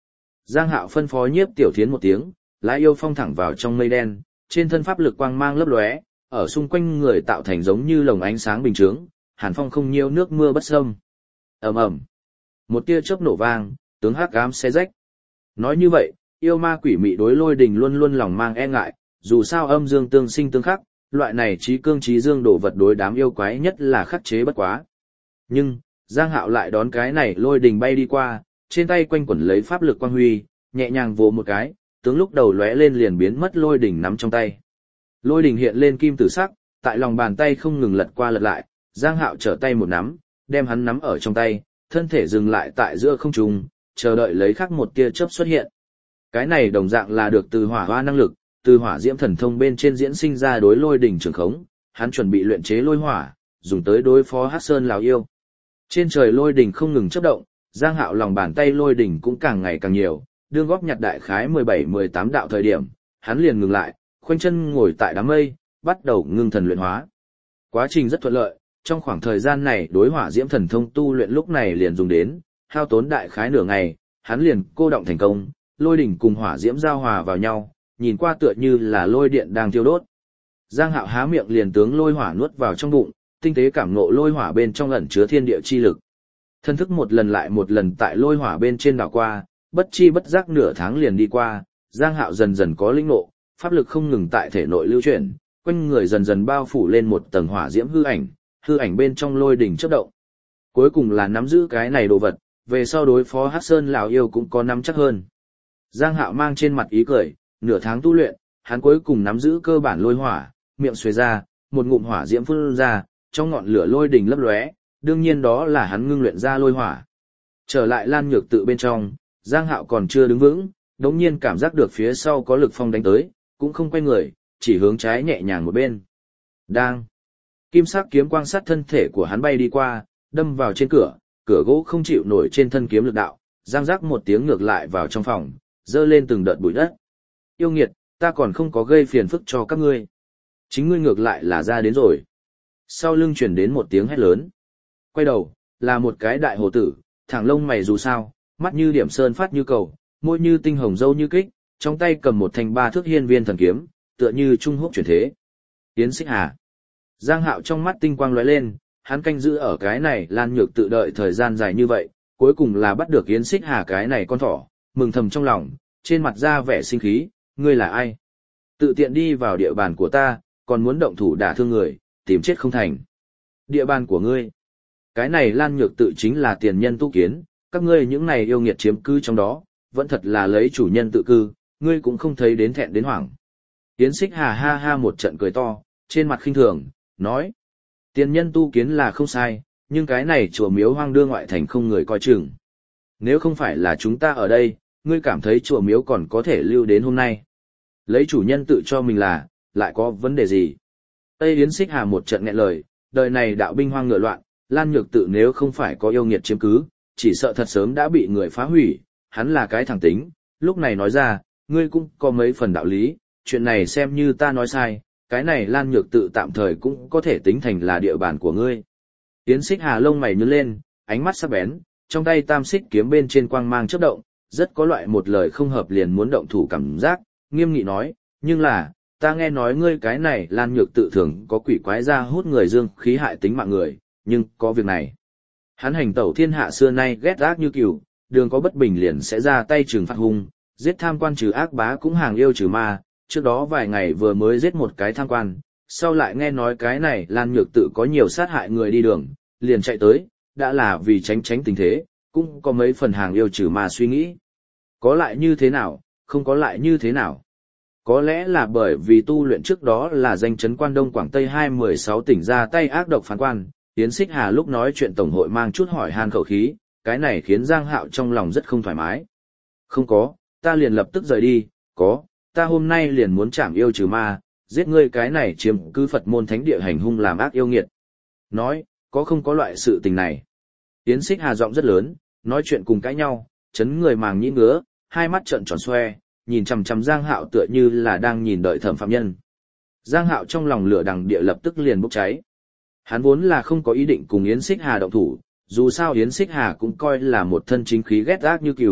[SPEAKER 1] Giang Hạo phân phó Nhiếp Tiểu Thiến một tiếng, lái yêu phong thẳng vào trong mây đen, trên thân pháp lực quang mang lấp lóe, ở xung quanh người tạo thành giống như lồng ánh sáng bình chướng, hàn phong không nhiêu nước mưa bất xâm. Ầm ầm, một tia chớp nổ vang, tướng hắc ám xé rách. Nói như vậy, yêu ma quỷ mị đối Lôi Đình luôn luôn lòng mang e ngại, dù sao âm dương tương sinh tương khắc, loại này trí cương trí dương đổ vật đối đám yêu quái nhất là khắc chế bất quá. Nhưng, Giang Hạo lại đón cái này Lôi Đình bay đi qua, trên tay quanh quẩn lấy pháp lực quang huy, nhẹ nhàng vồ một cái, tướng lúc đầu lóe lên liền biến mất Lôi Đình nắm trong tay. Lôi Đình hiện lên kim tử sắc, tại lòng bàn tay không ngừng lật qua lật lại, Giang Hạo trở tay một nắm, đem hắn nắm ở trong tay, thân thể dừng lại tại giữa không trung, chờ đợi lấy khắc một tia chớp xuất hiện. Cái này đồng dạng là được từ hỏa hoa năng lực, từ hỏa diễm thần thông bên trên diễn sinh ra đối Lôi Đình trường khống, hắn chuẩn bị luyện chế lôi hỏa, dùng tới đối phó Hắc Sơn lão yêu. Trên trời Lôi Đình không ngừng chớp động, Giang Hạo lòng bàn tay Lôi Đình cũng càng ngày càng nhiều, đương góp nhặt đại khái 17-18 đạo thời điểm, hắn liền ngừng lại, khoanh chân ngồi tại đám mây, bắt đầu ngưng thần luyện hóa. Quá trình rất thuận lợi, trong khoảng thời gian này đối hỏa diễm thần thông tu luyện lúc này liền dùng đến, hao tốn đại khái nửa ngày, hắn liền cô động thành công, Lôi Đỉnh cùng hỏa diễm giao hòa vào nhau, nhìn qua tựa như là lôi điện đang thiêu đốt. Giang Hạo há miệng liền tướng lôi hỏa nuốt vào trong bụng, tinh tế cảm ngộ lôi hỏa bên trong ẩn chứa thiên địa chi lực. Thân thức một lần lại một lần tại lôi hỏa bên trên đảo qua, bất chi bất giác nửa tháng liền đi qua, Giang Hạo dần dần có linh ngộ, pháp lực không ngừng tại thể nội lưu chuyển, quanh người dần dần bao phủ lên một tầng hỏa diễm hư ảnh bên trong lôi đỉnh chớp động. Cuối cùng là nắm giữ cái này đồ vật, về sau đối phó Hắc Sơn lão yêu cũng có nắm chắc hơn. Giang Hạo mang trên mặt ý cười, nửa tháng tu luyện, hắn cuối cùng nắm giữ cơ bản lôi hỏa, miệng xuề ra, một ngụm hỏa diễm phun ra, trong ngọn lửa lôi đỉnh lấp lóe, đương nhiên đó là hắn ngưng luyện ra lôi hỏa. Trở lại Lan Nhược tự bên trong, Giang Hạo còn chưa đứng vững, đống nhiên cảm giác được phía sau có lực phong đánh tới, cũng không quay người, chỉ hướng trái nhẹ nhàng một bên. Đang. Kim sắc kiếm quang sát thân thể của hắn bay đi qua, đâm vào trên cửa, cửa gỗ không chịu nổi trên thân kiếm lực đạo, giang rắc một tiếng ngược lại vào trong phòng, dơ lên từng đợt bụi đất. Yêu nghiệt, ta còn không có gây phiền phức cho các ngươi. Chính ngươi ngược lại là ra đến rồi. Sau lưng truyền đến một tiếng hét lớn. Quay đầu, là một cái đại hồ tử, thẳng lông mày dù sao, mắt như điểm sơn phát như cầu, môi như tinh hồng dâu như kích, trong tay cầm một thanh 3 thước hiên viên thần kiếm, tựa như trung húc chuyển thế. Yến Xích Hà. Giang Hạo trong mắt tinh quang lóe lên, hắn canh giữ ở cái này Lan Nhược tự đợi thời gian dài như vậy, cuối cùng là bắt được Yến Xích Hà cái này con thỏ, mừng thầm trong lòng, trên mặt ra vẻ sinh khí, ngươi là ai? Tự tiện đi vào địa bàn của ta, còn muốn động thủ đả thương người, tìm chết không thành. Địa bàn của ngươi. Cái này Lan Nhược tự chính là tiền nhân tu kiến, các ngươi những này yêu nghiệt chiếm cư trong đó, vẫn thật là lấy chủ nhân tự cư, ngươi cũng không thấy đến thẹn đến hoảng. Yến Xích Hà ha ha một trận cười to, trên mặt khinh thường, nói. Tiền nhân tu kiến là không sai, nhưng cái này chùa miếu hoang đưa ngoại thành không người coi chừng. Nếu không phải là chúng ta ở đây, ngươi cảm thấy chùa miếu còn có thể lưu đến hôm nay. Lấy chủ nhân tự cho mình là, lại có vấn đề gì? Tây Yến Xích Hà một trận nghẹn lời, đời này đạo binh hoang ngựa loạn, Lan Nhược tự nếu không phải có yêu nghiệt chiếm cứ, chỉ sợ thật sớm đã bị người phá hủy, hắn là cái thẳng tính, lúc này nói ra, ngươi cũng có mấy phần đạo lý, chuyện này xem như ta nói sai, cái này Lan Nhược tự tạm thời cũng có thể tính thành là địa bàn của ngươi. Yến Xích Hà lông mày nhướng lên, ánh mắt sắc bén, trong tay tam xích kiếm bên trên quang mang chớp động, rất có loại một lời không hợp liền muốn động thủ cảm giác, nghiêm nghị nói, nhưng là, ta nghe nói ngươi cái này Lan Nhược tự thường có quỷ quái ra hút người dương khí hại tính mạng người, nhưng có việc này. Hắn hành tẩu thiên hạ xưa nay ghét ác như cừu, đường có bất bình liền sẽ ra tay trừng phạt hung, giết tham quan trừ ác bá cũng hàng yêu trừ ma, trước đó vài ngày vừa mới giết một cái tham quan, sau lại nghe nói cái này Lan Nhược tự có nhiều sát hại người đi đường, liền chạy tới, đã là vì tránh tình thế, cũng có mấy phần hàng yêu trừ ma suy nghĩ. Có lại như thế nào, không có lại như thế nào. Có lẽ là bởi vì tu luyện trước đó là danh chấn quan Đông Quảng Tây 216 tỉnh ra tay ác độc phán quan, Yến Xích Hà lúc nói chuyện tổng hội mang chút hỏi han khẩu khí, cái này khiến Giang Hạo trong lòng rất không thoải mái. Không có, ta liền lập tức rời đi, có, ta hôm nay liền muốn chảm yêu trừ ma, giết ngươi cái này chiếm cứ Phật môn thánh địa hành hung làm ác yêu nghiệt. Nói, có không có loại sự tình này. Yến Xích Hà giọng rất lớn, nói chuyện cùng cãi nhau, chấn người màng nhĩ ngứa, hai mắt trợn tròn xoe, nhìn chằm chằm Giang Hạo tựa như là đang nhìn đợi thẩm phạm nhân. Giang Hạo trong lòng lửa đằng địa lập tức liền bốc cháy. Hắn vốn là không có ý định cùng Yến Xích Hà động thủ, dù sao Yến Xích Hà cũng coi là một thân chính khí ghét ác như cừu,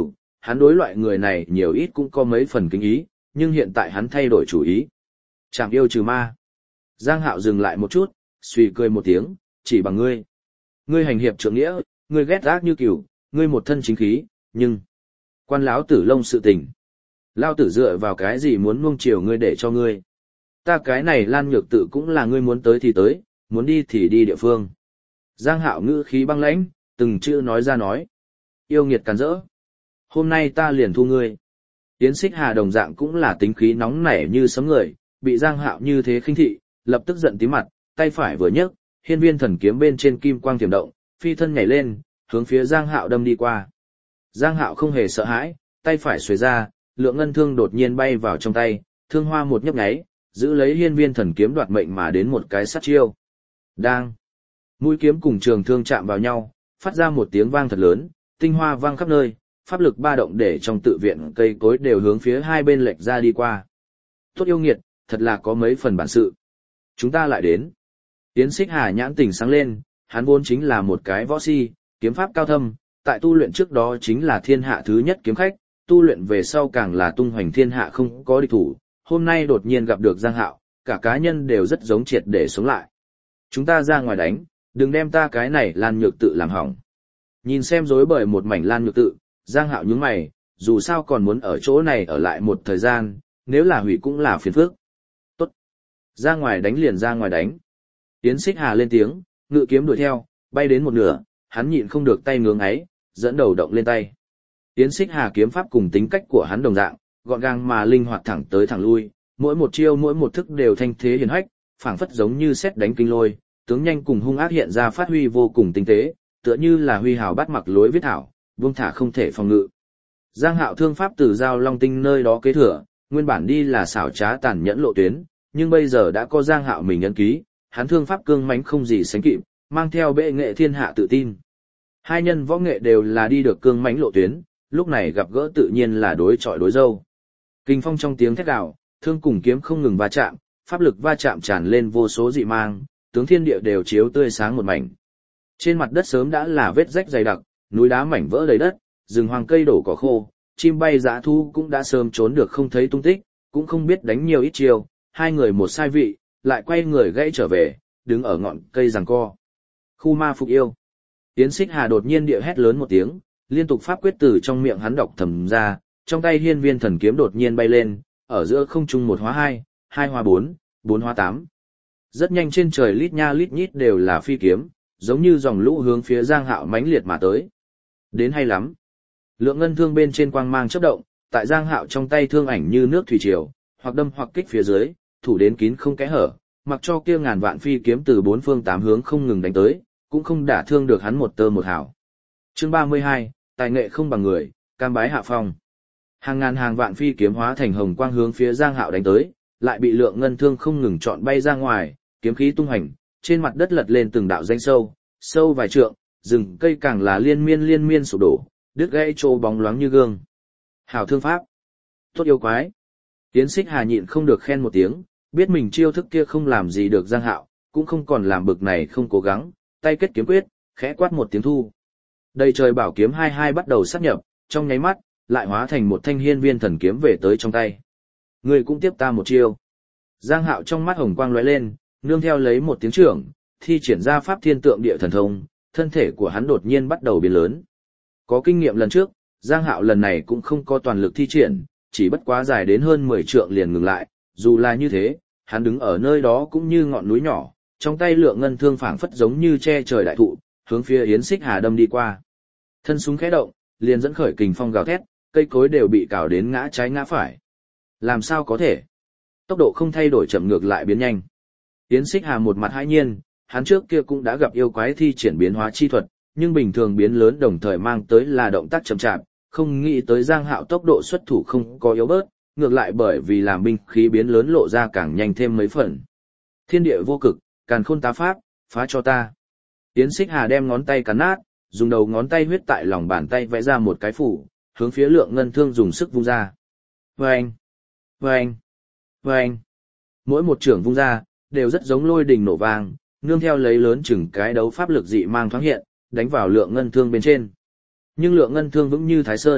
[SPEAKER 1] hắn đối loại người này nhiều ít cũng có mấy phần kính ý, nhưng hiện tại hắn thay đổi chủ ý. Chảm yêu trừ ma. Giang Hạo dừng lại một chút, suy cười một tiếng, chỉ bằng ngươi. Ngươi hành hiệp trượng nghĩa, ngươi ghét ác như cừu, ngươi một thân chính khí, nhưng quan lão tử lông sự tình. Lao tử dựa vào cái gì muốn nuông chiều ngươi để cho ngươi. Ta cái này Lan Nhược Tự cũng là ngươi muốn tới thì tới, muốn đi thì đi địa phương. Giang Hạo ngữ khí băng lãnh, từng chữ nói ra nói. Yêu nghiệt càn rỡ. Hôm nay ta liền thu ngươi. Yến Xích Hà đồng dạng cũng là tính khí nóng nảy như sấm người, bị Giang Hạo như thế khinh thị, lập tức giận tím mặt, tay phải vừa nhấc, hiên viên thần kiếm bên trên kim quang tiềm động, phi thân nhảy lên, hướng phía Giang Hạo đâm đi qua. Giang Hạo không hề sợ hãi, tay phải xuề ra, lượng ngân thương đột nhiên bay vào trong tay, thương hoa một nhấp nháy, giữ lấy hiên viên thần kiếm đoạt mệnh mà đến một cái sát chiêu. Đang. Mũi kiếm cùng trường thương chạm vào nhau, phát ra một tiếng vang thật lớn, tinh hoa vang khắp nơi, pháp lực ba động để trong tự viện cây cối đều hướng phía hai bên lệch ra đi qua. Tốt yêu nghiệt, thật là có mấy phần bản sự. Chúng ta lại đến. Yến Xích Hà nhãn tỉnh sáng lên, hắn vốn chính là một cái võ si, kiếm pháp cao thâm, tại tu luyện trước đó chính là thiên hạ thứ nhất kiếm khách, tu luyện về sau càng là tung hoành thiên hạ không có địch thủ, hôm nay đột nhiên gặp được Giang Hạo, cả cá nhân đều rất giống triệt để sống lại. Chúng ta ra ngoài đánh, đừng đem ta cái này Lan Nhược Tự làm hỏng. Nhìn xem rối bời một mảnh Lan Nhược Tự, Giang Hạo nhướng mày, dù sao còn muốn ở chỗ này ở lại một thời gian, nếu là hủy cũng là phiền phức. Tốt. Ra ngoài đánh liền ra ngoài đánh. Yến Xích Hà lên tiếng, ngự kiếm đuổi theo, bay đến một nửa, hắn nhịn không được tay ngưỡng ấy, dẫn đầu động lên tay. Yến Xích Hà kiếm pháp cùng tính cách của hắn đồng dạng, gọn gàng mà linh hoạt thẳng tới thẳng lui, mỗi một chiêu mỗi một thức đều thanh thế hiển hách, phảng phất giống như sét đánh kinh lôi, tướng nhanh cùng hung ác hiện ra phát huy vô cùng tinh tế, tựa như là huy hào bắt mặc lối viết thảo, buông thả không thể phòng ngự. Giang Hạo thương pháp từ Giao Long Tinh nơi đó kế thừa, nguyên bản đi là xảo trá tàn nhẫn lộ tuyến, nhưng bây giờ đã có Giang Hạo mình ấn ký, hắn thương pháp cương mãnh không gì sánh kịp, mang theo bệ nghệ thiên hạ tự tin. Hai nhân võ nghệ đều là đi được cương mãnh lộ tuyến, lúc này gặp gỡ tự nhiên là đối chọi đối dâu. Kinh phong trong tiếng thét gào, thương cùng kiếm không ngừng va chạm, pháp lực va chạm tràn lên vô số dị mang, tướng thiên địa đều chiếu tươi sáng một mảnh. Trên mặt đất sớm đã là vết rách dày đặc, núi đá mảnh vỡ đầy đất, rừng hoang cây đổ cỏ khô, chim bay dã thu cũng đã sớm trốn được không thấy tung tích, cũng không biết đánh nhiều ít chiều, hai người một sai vị, lại quay người gãy trở về, đứng ở ngọn cây giằng co. Khu ma phục yêu. Yến Xích Hà đột nhiên địa hét lớn một tiếng, liên tục pháp quyết từ trong miệng hắn đọc thầm ra, trong tay hiên viên thần kiếm đột nhiên bay lên, ở giữa không trung một hóa hai, hai hóa bốn, bốn hóa tám. Rất nhanh trên trời lít nha lít nhít đều là phi kiếm, giống như dòng lũ hướng phía Giang Hạo mãnh liệt mà tới. Đến hay lắm. Lượng ngân thương bên trên quang mang chớp động, tại Giang Hạo trong tay thương ảnh như nước thủy triều, hoặc đâm hoặc kích phía dưới, thủ đến kín không kẽ hở, mặc cho kia ngàn vạn phi kiếm từ bốn phương tám hướng không ngừng đánh tới, cũng không đả thương được hắn một tơ một hào. Chương 32, tài nghệ không bằng người, cam bái hạ phong. Hàng ngàn hàng vạn phi kiếm hóa thành hồng quang hướng phía Giang Hạo đánh tới, lại bị lượng ngân thương không ngừng chọn bay ra ngoài, kiếm khí tung hành, trên mặt đất lật lên từng đạo rãnh sâu, sâu vài trượng, rừng cây càng là liên miên sụp đổ, đứt gãy trô bóng loáng như gương. Hảo thương pháp, tốt yêu quái. Yến Xích Hà nhịn không được khen một tiếng, biết mình chiêu thức kia không làm gì được Giang Hạo, cũng không còn làm bực này không cố gắng, tay kết kiếm quyết, khẽ quát một tiếng thu. Đầy trời bảo kiếm hai hai bắt đầu sát nhập, trong nháy mắt, lại hóa thành một thanh hiên viên thần kiếm về tới trong tay. Người cũng tiếp ta một chiêu. Giang Hạo trong mắt hồng quang lóe lên, nương theo lấy một tiếng trưởng, thi triển ra pháp thiên tượng địa thần thông, thân thể của hắn đột nhiên bắt đầu biến lớn. Có kinh nghiệm lần trước, Giang Hạo lần này cũng không có toàn lực thi triển, chỉ bất quá dài đến hơn 10 trượng liền ngừng lại, dù là như thế, hắn đứng ở nơi đó cũng như ngọn núi nhỏ, trong tay lượng ngân thương phảng phất giống như che trời đại thụ, hướng phía Yến Xích Hà đâm đi qua. Thân súng khẽ động, liền dẫn khởi kình phong gào thét, cây cối đều bị cào đến ngã trái ngã phải. Làm sao có thể? Tốc độ không thay đổi chậm ngược lại biến nhanh. Yến Xích Hà một mặt hãi nhiên, hắn trước kia cũng đã gặp yêu quái thi triển biến hóa chi thuật, nhưng bình thường biến lớn đồng thời mang tới là động tác chậm chạp, không nghĩ tới Giang Hạo tốc độ xuất thủ không có yếu bớt, ngược lại bởi vì làm binh khí biến lớn lộ ra càng nhanh thêm mấy phần. Thiên địa vô cực, càn khôn tá pháp, phá cho ta. Yến Xích Hà đem ngón tay cắn nát, dùng đầu ngón tay huyết tại lòng bàn tay vẽ ra một cái phủ, hướng phía lượng ngân thương dùng sức vung ra. Vâng! Vâng! Vâng! Mỗi một trưởng vung ra, đều rất giống lôi đình nổ vang, nương theo lấy lớn chừng cái đấu pháp lực dị mang thoáng hiện, đánh vào lượng ngân thương bên trên. Nhưng lượng ngân thương vững như Thái Sơn,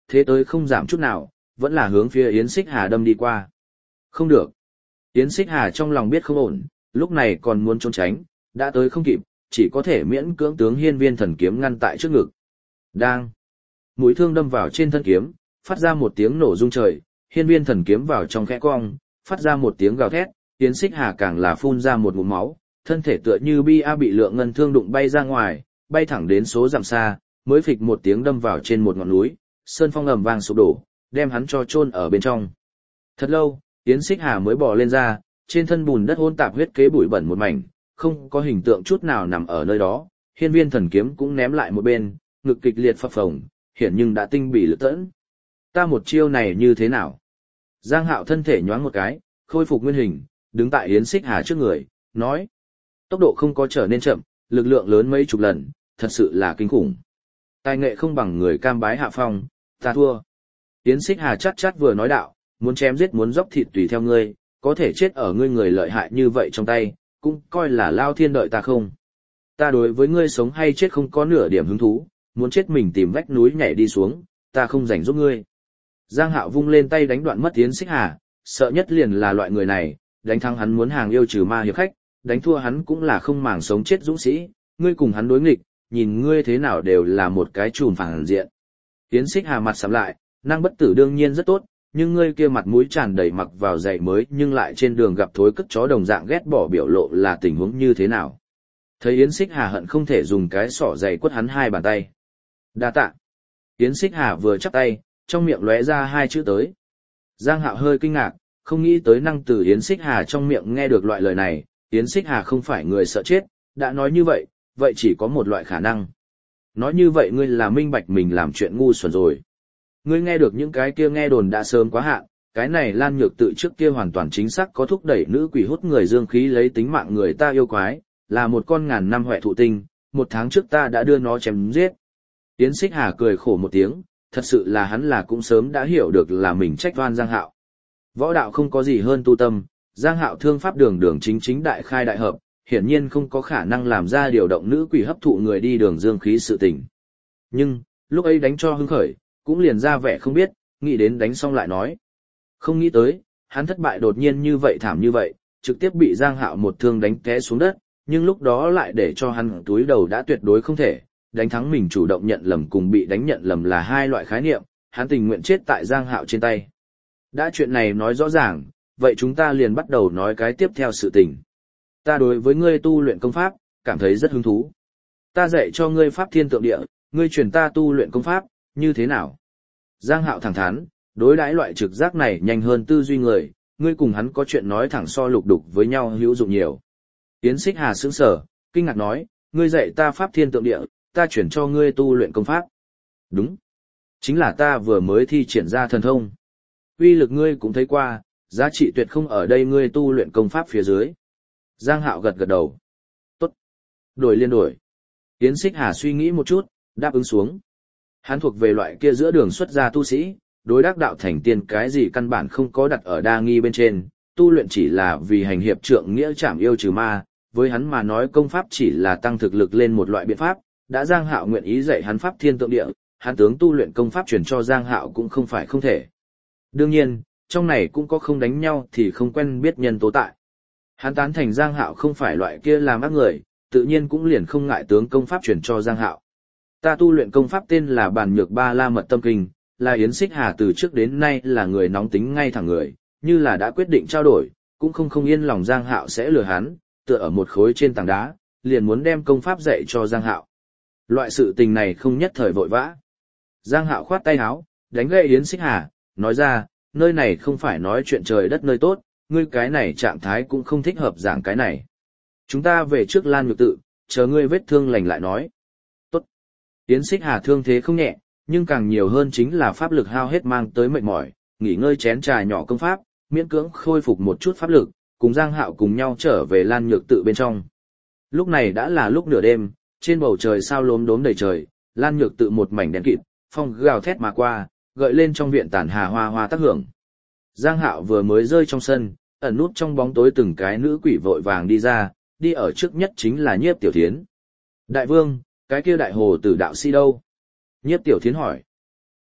[SPEAKER 1] thế tới không giảm chút nào, vẫn là hướng phía Yến Xích Hà đâm đi qua. Không được. Yến Xích Hà trong lòng biết không ổn, lúc này còn muốn trốn tránh, đã tới không kịp, chỉ có thể miễn cưỡng tướng hiên viên thần kiếm ngăn tại trước ngực. Đang. Mũi thương đâm vào trên thân kiếm, phát ra một tiếng nổ rung trời, hiên viên thần kiếm vào trong khẽ cong, phát ra một tiếng gào thét, Yến Xích Hà càng là phun ra một ngụm máu, thân thể tựa như bị lượng ngân thương đụng bay ra ngoài, bay thẳng đến số dặm xa, mới phịch một tiếng đâm vào trên một ngọn núi, sơn phong ầm vang sụp đổ, đem hắn cho chôn ở bên trong. Thật lâu, Yến Xích Hà mới bò lên ra, trên thân bùn đất hỗn tạp huyết kế bụi bẩn một mảnh, không có hình tượng chút nào nằm ở nơi đó, hiên viên thần kiếm cũng ném lại một bên, ngực kịch liệt phập phồng, hiển nhưng đã tinh bị lực tẫn. Ta một chiêu này như thế nào? Giang Hạo thân thể nhoáng một cái, khôi phục nguyên hình, đứng tại Yến Xích Hà trước người, nói. Tốc độ không có trở nên chậm, lực lượng lớn mấy chục lần, thật sự là kinh khủng. Tài nghệ không bằng người cam bái hạ phong, ta thua. Yến Xích Hà chát chát vừa nói đạo, muốn chém giết muốn dốc thịt tùy theo ngươi, có thể chết ở ngươi người lợi hại như vậy trong tay, cũng coi là lao thiên đợi ta không. Ta đối với ngươi sống hay chết không có nửa điểm hứng thú, muốn chết mình tìm vách núi nhảy đi xuống, ta không rảnh giúp ngươi. Giang Hạo vung lên tay đánh đoạn mất Yến Xích Hà, sợ nhất liền là loại người này, đánh thắng hắn muốn hàng yêu trừ ma hiệp khách, đánh thua hắn cũng là không màng sống chết dũng sĩ, ngươi cùng hắn đối nghịch, nhìn ngươi thế nào đều là một cái trùm phản diện. Yến Xích Hà mặt sạm lại, năng bất tử đương nhiên rất tốt, nhưng ngươi kia mặt mũi tràn đầy mặc vào giày mới nhưng lại trên đường gặp thối cất chó đồng dạng ghét bỏ biểu lộ là tình huống như thế nào. Thấy Yến Xích Hà hận không thể dùng cái xỏ giày quất hắn hai bàn tay. Đa tạ. Yến Xích Hà vừa chắp tay, trong miệng lóe ra hai chữ tới. Giang Hạo hơi kinh ngạc, không nghĩ tới năng từ Yến Xích Hà trong miệng nghe được loại lời này, Yến Xích Hà không phải người sợ chết, đã nói như vậy, vậy chỉ có một loại khả năng. Nói như vậy ngươi là minh bạch mình làm chuyện ngu xuẩn rồi. Ngươi nghe được những cái kia nghe đồn đã sớm quá hạn, cái này Lan Nhược tự trước kia hoàn toàn chính xác có thúc đẩy nữ quỷ hút người dương khí lấy tính mạng người ta yêu quái, là một con ngàn năm huệ thụ tinh, 1 tháng trước ta đã đưa nó chém giết. Yến Xích Hà cười khổ một tiếng, thật sự là hắn là cũng sớm đã hiểu được là mình trách oan Giang Hạo. Võ đạo không có gì hơn tu tâm, Giang Hạo thương pháp đường đường chính chính đại khai đại hợp, hiển nhiên không có khả năng làm ra điều động nữ quỷ hấp thụ người đi đường dương khí sự tình. Nhưng, lúc ấy đánh cho hưng khởi, cũng liền ra vẻ không biết, nghĩ đến đánh xong lại nói. Không nghĩ tới, hắn thất bại đột nhiên như vậy thảm như vậy, trực tiếp bị Giang Hạo một thương đánh té xuống đất, nhưng lúc đó lại để cho hắn túi đầu đã tuyệt đối không thể, đánh thắng mình chủ động nhận lầm cùng bị đánh nhận lầm là hai loại khái niệm, hắn tình nguyện chết tại Giang Hạo trên tay. Đã chuyện này nói rõ ràng, vậy chúng ta liền bắt đầu nói cái tiếp theo sự tình. Ta đối với ngươi tu luyện công pháp, cảm thấy rất hứng thú. Ta dạy cho ngươi pháp thiên tượng địa, ngươi truyền ta tu luyện công pháp, như thế nào? Giang Hạo thẳng thắn, đối đãi loại trực giác này nhanh hơn tư duy người, ngươi cùng hắn có chuyện nói thẳng so lục đục với nhau hữu dụng nhiều. Yến Xích Hà sững sờ, kinh ngạc nói, ngươi dạy ta pháp thiên tượng địa, ta chuyển cho ngươi tu luyện công pháp. Đúng. Chính là ta vừa mới thi triển ra thần thông. Uy lực ngươi cũng thấy qua, giá trị tuyệt không ở đây ngươi tu luyện công pháp phía dưới. Giang Hạo gật gật đầu. Tốt. Đổi liên đổi. Yến Xích Hà suy nghĩ một chút, đáp ứng xuống. Hắn thuộc về loại kia giữa đường xuất gia tu sĩ, đối đắc đạo thành tiên cái gì căn bản không có đặt ở đa nghi bên trên, tu luyện chỉ là vì hành hiệp trượng nghĩa trảm yêu trừ ma, với hắn mà nói công pháp chỉ là tăng thực lực lên một loại biện pháp, đã Giang Hạo nguyện ý dạy hắn pháp thiên tượng địa, hắn tướng tu luyện công pháp truyền cho Giang Hạo cũng không phải không thể. Đương nhiên, trong này cũng có không đánh nhau thì không quen biết nhân tố tại. Hắn tán thành Giang Hạo không phải loại kia làm ác người, tự nhiên cũng liền không ngại tướng công pháp truyền cho Giang Hạo. Ta tu luyện công pháp tên là Bàn Nhược Ba La Mật Tâm Kinh, là Yến Xích Hà từ trước đến nay là người nóng tính ngay thẳng người, như là đã quyết định trao đổi, cũng không yên lòng Giang Hạo sẽ lừa hắn, tựa ở một khối trên tảng đá, liền muốn đem công pháp dạy cho Giang Hạo. Loại sự tình này không nhất thời vội vã. Giang Hạo khoát tay áo, đánh gậy Yến Xích Hà, nói ra, nơi này không phải nói chuyện trời đất nơi tốt, ngươi cái này trạng thái cũng không thích hợp giảng cái này. Chúng ta về trước Lan Nhược tự, chờ ngươi vết thương lành lại nói. Tốt. Yến Xích Hà thương thế không nhẹ, nhưng càng nhiều hơn chính là pháp lực hao hết mang tới mệt mỏi, nghỉ ngơi chén trà nhỏ công pháp, miễn cưỡng khôi phục một chút pháp lực, cùng Giang Hạo cùng nhau trở về Lan Nhược tự bên trong. Lúc này đã là lúc nửa đêm, trên bầu trời sao lốm đốm đầy trời, Lan Nhược tự một mảnh đen kịt, phong gào thét mà qua, gợi lên trong viện tản hà hoa hoa tác hưởng. Giang Hạo vừa mới rơi trong sân, ẩn nút trong bóng tối từng cái nữ quỷ vội vàng đi ra, đi ở trước nhất chính là Nhiếp Tiểu Thiến. Đại vương, cái kia đại hồ tử đạo sĩ đâu? Nhiếp Tiểu Thiến hỏi.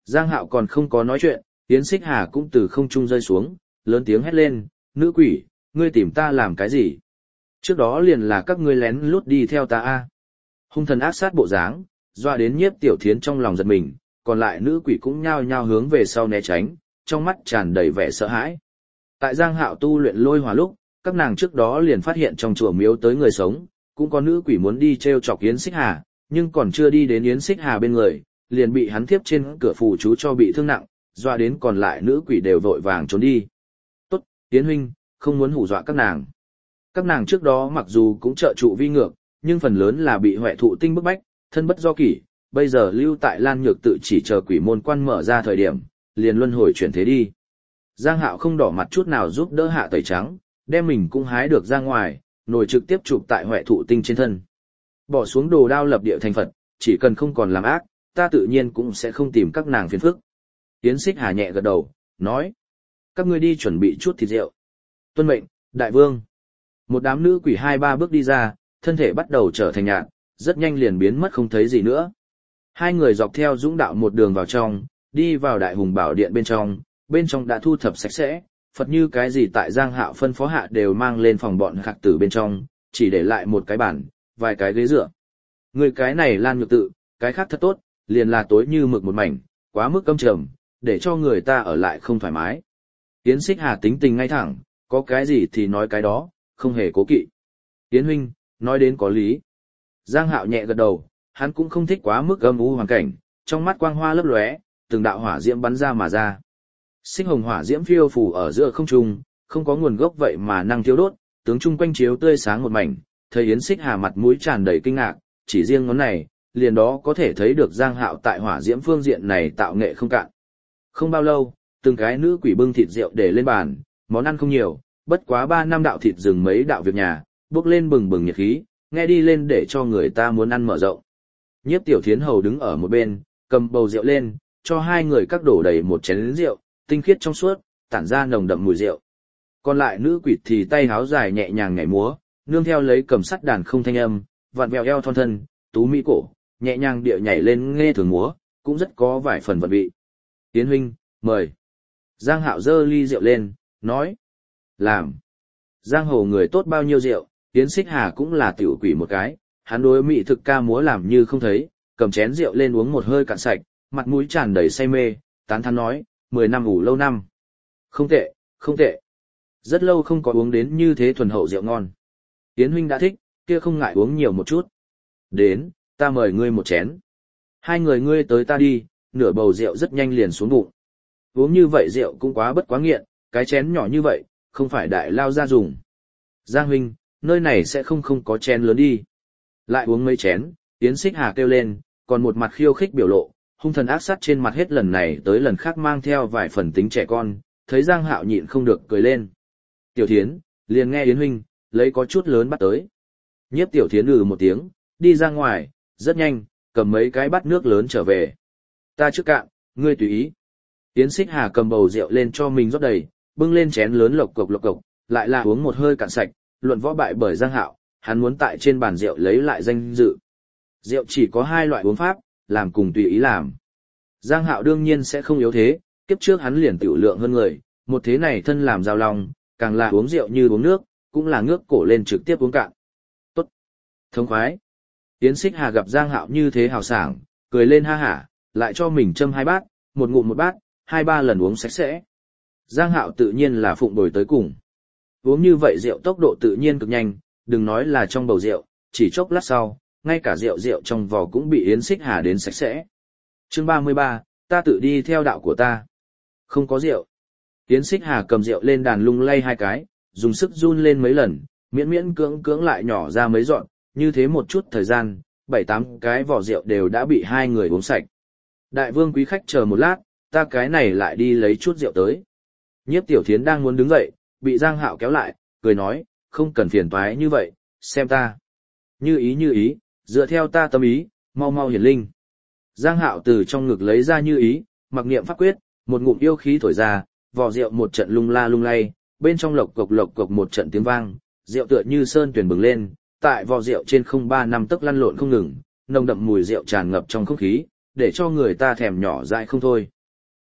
[SPEAKER 1] Giang Hạo còn không có nói chuyện, Yến Xích Hà cũng từ không trung rơi xuống, lớn tiếng hét lên, nữ quỷ, ngươi tìm ta làm cái gì? Trước đó liền là các ngươi lén lút đi theo ta a. Hung thần ác sát bộ dáng, doa đến Nhiếp Tiểu Thiến trong lòng giật mình, còn lại nữ quỷ cũng nhao nhao hướng về sau né tránh, trong mắt tràn đầy vẻ sợ hãi. Tại Giang Hạo tu luyện lôi hỏa lúc, các nàng trước đó liền phát hiện trong chùa miếu tới người sống, cũng có nữ quỷ muốn đi treo chọc Yến Xích Hà, nhưng còn chưa đi đến Yến Xích Hà bên người, liền bị hắn thiếp trên cửa phù chú cho bị thương nặng, doa đến còn lại nữ quỷ đều vội vàng trốn đi. Tốt, Yến huynh, không muốn hù dọa các nàng. Các nàng trước đó mặc dù cũng trợ trụ vi ngược, nhưng phần lớn là bị Huệ Thụ Tinh bức bách, thân bất do kỷ, bây giờ lưu tại Lan Nhược tự chỉ chờ quỷ môn quan mở ra thời điểm, liền luân hồi chuyển thế đi. Giang Hạo không đỏ mặt chút nào giúp đỡ Hạ Tẩy Trắng, đem mình cũng hái được ra ngoài, nổi trực tiếp chụp tại Huệ Thụ Tinh trên thân. Bỏ xuống đồ đao lập địa thành Phật, chỉ cần không còn làm ác, ta tự nhiên cũng sẽ không tìm các nàng phiền phức. Yến Xích Hà nhẹ gật đầu, nói, các ngươi đi chuẩn bị chút thịt rượu. Tuân mệnh, đại vương. Một đám nữ quỷ 2-3 bước đi ra, thân thể bắt đầu trở thành nhạt, rất nhanh liền biến mất không thấy gì nữa. Hai người dọc theo dũng đạo một đường vào trong, đi vào Đại Hùng Bảo Điện bên trong đã thu thập sạch sẽ, Phật như cái gì tại Giang Hạo phân phó hạ đều mang lên phòng bọn khạc tử bên trong, chỉ để lại một cái bàn, vài cái ghế dựa. Người cái này Lan Nhược tự, cái khác thật tốt, liền là tối như mực một mảnh, quá mức câm trầm, để cho người ta ở lại không thoải mái. Yến Xích Hà tính tình ngay thẳng, có cái gì thì nói cái đó, không hề cố kỵ. Yến huynh, nói đến có lý. Giang Hạo nhẹ gật đầu, hắn cũng không thích quá mức âm u hoàn cảnh, trong mắt quang hoa lấp lóe, từng đạo hỏa diễm bắn ra mà ra. Sinh hồng hỏa diễm phiêu phù ở giữa không trung, không có nguồn gốc vậy mà năng thiêu đốt, tướng chung quanh chiếu tươi sáng một mảnh, thấy Yến Xích Hà mặt mũi tràn đầy kinh ngạc, chỉ riêng ngón này, liền đó có thể thấy được Giang Hạo tại hỏa diễm phương diện này tạo nghệ không cạn. Không bao lâu, từng cái nữ quỷ bưng thịt rượu để lên bàn, món ăn không nhiều, bất quá 3 năm đạo thịt rừng mấy đạo việc nhà, bước lên bừng bừng nhiệt khí, nghe đi lên để cho người ta muốn ăn mở rộng. Nhiếp Tiểu Thiến hầu đứng ở một bên, cầm bầu rượu lên, cho hai người các đổ đầy một chén rượu, tinh khiết trong suốt, tản ra nồng đậm mùi rượu. Còn lại nữ quỷ thì tay háo dài nhẹ nhàng nhảy múa, nương theo lấy cầm sắt đàn không thanh âm, vặn vẹo eo thon thân, tú mỹ cổ, nhẹ nhàng địa nhảy lên nghe thường múa, cũng rất có vài phần vận vị. Tiến huynh, mời. Giang Hạo giơ ly rượu lên, nói. Làm. Giang hồ người tốt bao nhiêu rượu, Tiến Xích Hà cũng là tiểu quỷ một cái, hắn đối mỹ thực ca múa làm như không thấy, cầm chén rượu lên uống một hơi cạn sạch, mặt mũi tràn đầy say mê, tán thán nói, 10 năm ngủ lâu năm. Không tệ, không tệ. Rất lâu không có uống đến như thế thuần hậu rượu ngon. Tiến huynh đã thích, kia không ngại uống nhiều một chút. Đến, ta mời ngươi một chén. Hai người ngươi tới ta đi, nửa bầu rượu rất nhanh liền xuống bụng. Uống như vậy rượu cũng quá bất quá nghiện, cái chén nhỏ như vậy, không phải đại lao ra dùng. Giang huynh, nơi này sẽ không có chén lớn đi. Lại uống mấy chén, Yến Xích Hà kêu lên, còn một mặt khiêu khích biểu lộ, hung thần ác sát trên mặt hết lần này tới lần khác mang theo vài phần tính trẻ con, thấy Giang Hạo nhịn không được cười lên. Tiểu Thiến, liền nghe Yến huynh, lấy có chút lớn bắt tới. Nhiếp Tiểu Thiến một tiếng, đi ra ngoài, rất nhanh, cầm mấy cái bát nước lớn trở về. Ta trước cạn, ngươi tùy ý. Yến Xích Hà cầm bầu rượu lên cho mình rót đầy, bưng lên chén lớn lộc cộc, lại là uống một hơi cạn sạch, luận võ bại bởi Giang Hạo, hắn muốn tại trên bàn rượu lấy lại danh dự. Rượu chỉ có 2 loại uống pháp, làm cùng tùy ý làm. Giang Hạo đương nhiên sẽ không yếu thế, kiếp trước hắn liền tiểu lượng hơn người, một thế này thân làm giao long, càng là uống rượu như uống nước, cũng là ngước cổ lên trực tiếp uống cạn. Tốt, thống khoái. Yến Xích Hà gặp Giang Hạo như thế hào sảng, cười lên ha hả, lại cho mình châm 2 bát, một ngụm một bát, 2-3 lần uống sạch sẽ. Giang Hạo tự nhiên là phụng bồi tới cùng. Uống như vậy rượu tốc độ tự nhiên cực nhanh, đừng nói là trong bầu rượu, chỉ chốc lát sau, ngay cả rượu trong vò cũng bị Yến Xích Hà đến sạch sẽ. Chương 33, ta tự đi theo đạo của ta. Không có rượu. Yến Xích Hà cầm rượu lên đàn lung lay 2 cái, dùng sức run lên mấy lần, miễn cưỡng lại nhỏ ra mấy dọn, như thế một chút thời gian, 7-8 cái vỏ rượu đều đã bị 2 người uống sạch. Đại vương quý khách chờ một lát, ta cái này lại đi lấy chút rượu tới. Nhiếp Tiểu Thiến đang muốn đứng dậy, bị Giang Hạo kéo lại, cười nói, không cần phiền toái như vậy, xem ta. Như ý, dựa theo ta tâm ý, mau hiển linh. Giang Hạo từ trong ngực lấy ra như ý, mặc niệm pháp quyết, một ngụm yêu khí thổi ra, vỏ rượu một trận lung lay, bên trong lộc cộc một trận tiếng vang, rượu tựa như sơn tuyển bừng lên, tại vỏ rượu trên không 3 năm tấc lăn lộn không ngừng, nồng đậm mùi rượu tràn ngập trong không khí, để cho người ta thèm nhỏ dại không thôi.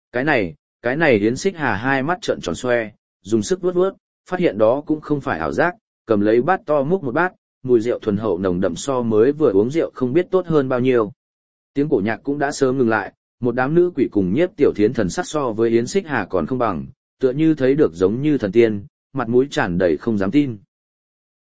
[SPEAKER 1] Cái này Yến Xích Hà hai mắt trợn tròn xoe, dùng sức vuốt vuốt, phát hiện đó cũng không phải ảo giác, cầm lấy bát to múc một bát, mùi rượu thuần hậu nồng đậm so mới vừa uống rượu không biết tốt hơn bao nhiêu. Tiếng cổ nhạc cũng đã sớm ngừng lại, một đám nữ quỷ cùng Nhiếp Tiểu Thiến thần sắc so với Yến Xích Hà còn không bằng, tựa như thấy được giống như thần tiên, mặt mũi tràn đầy không dám tin.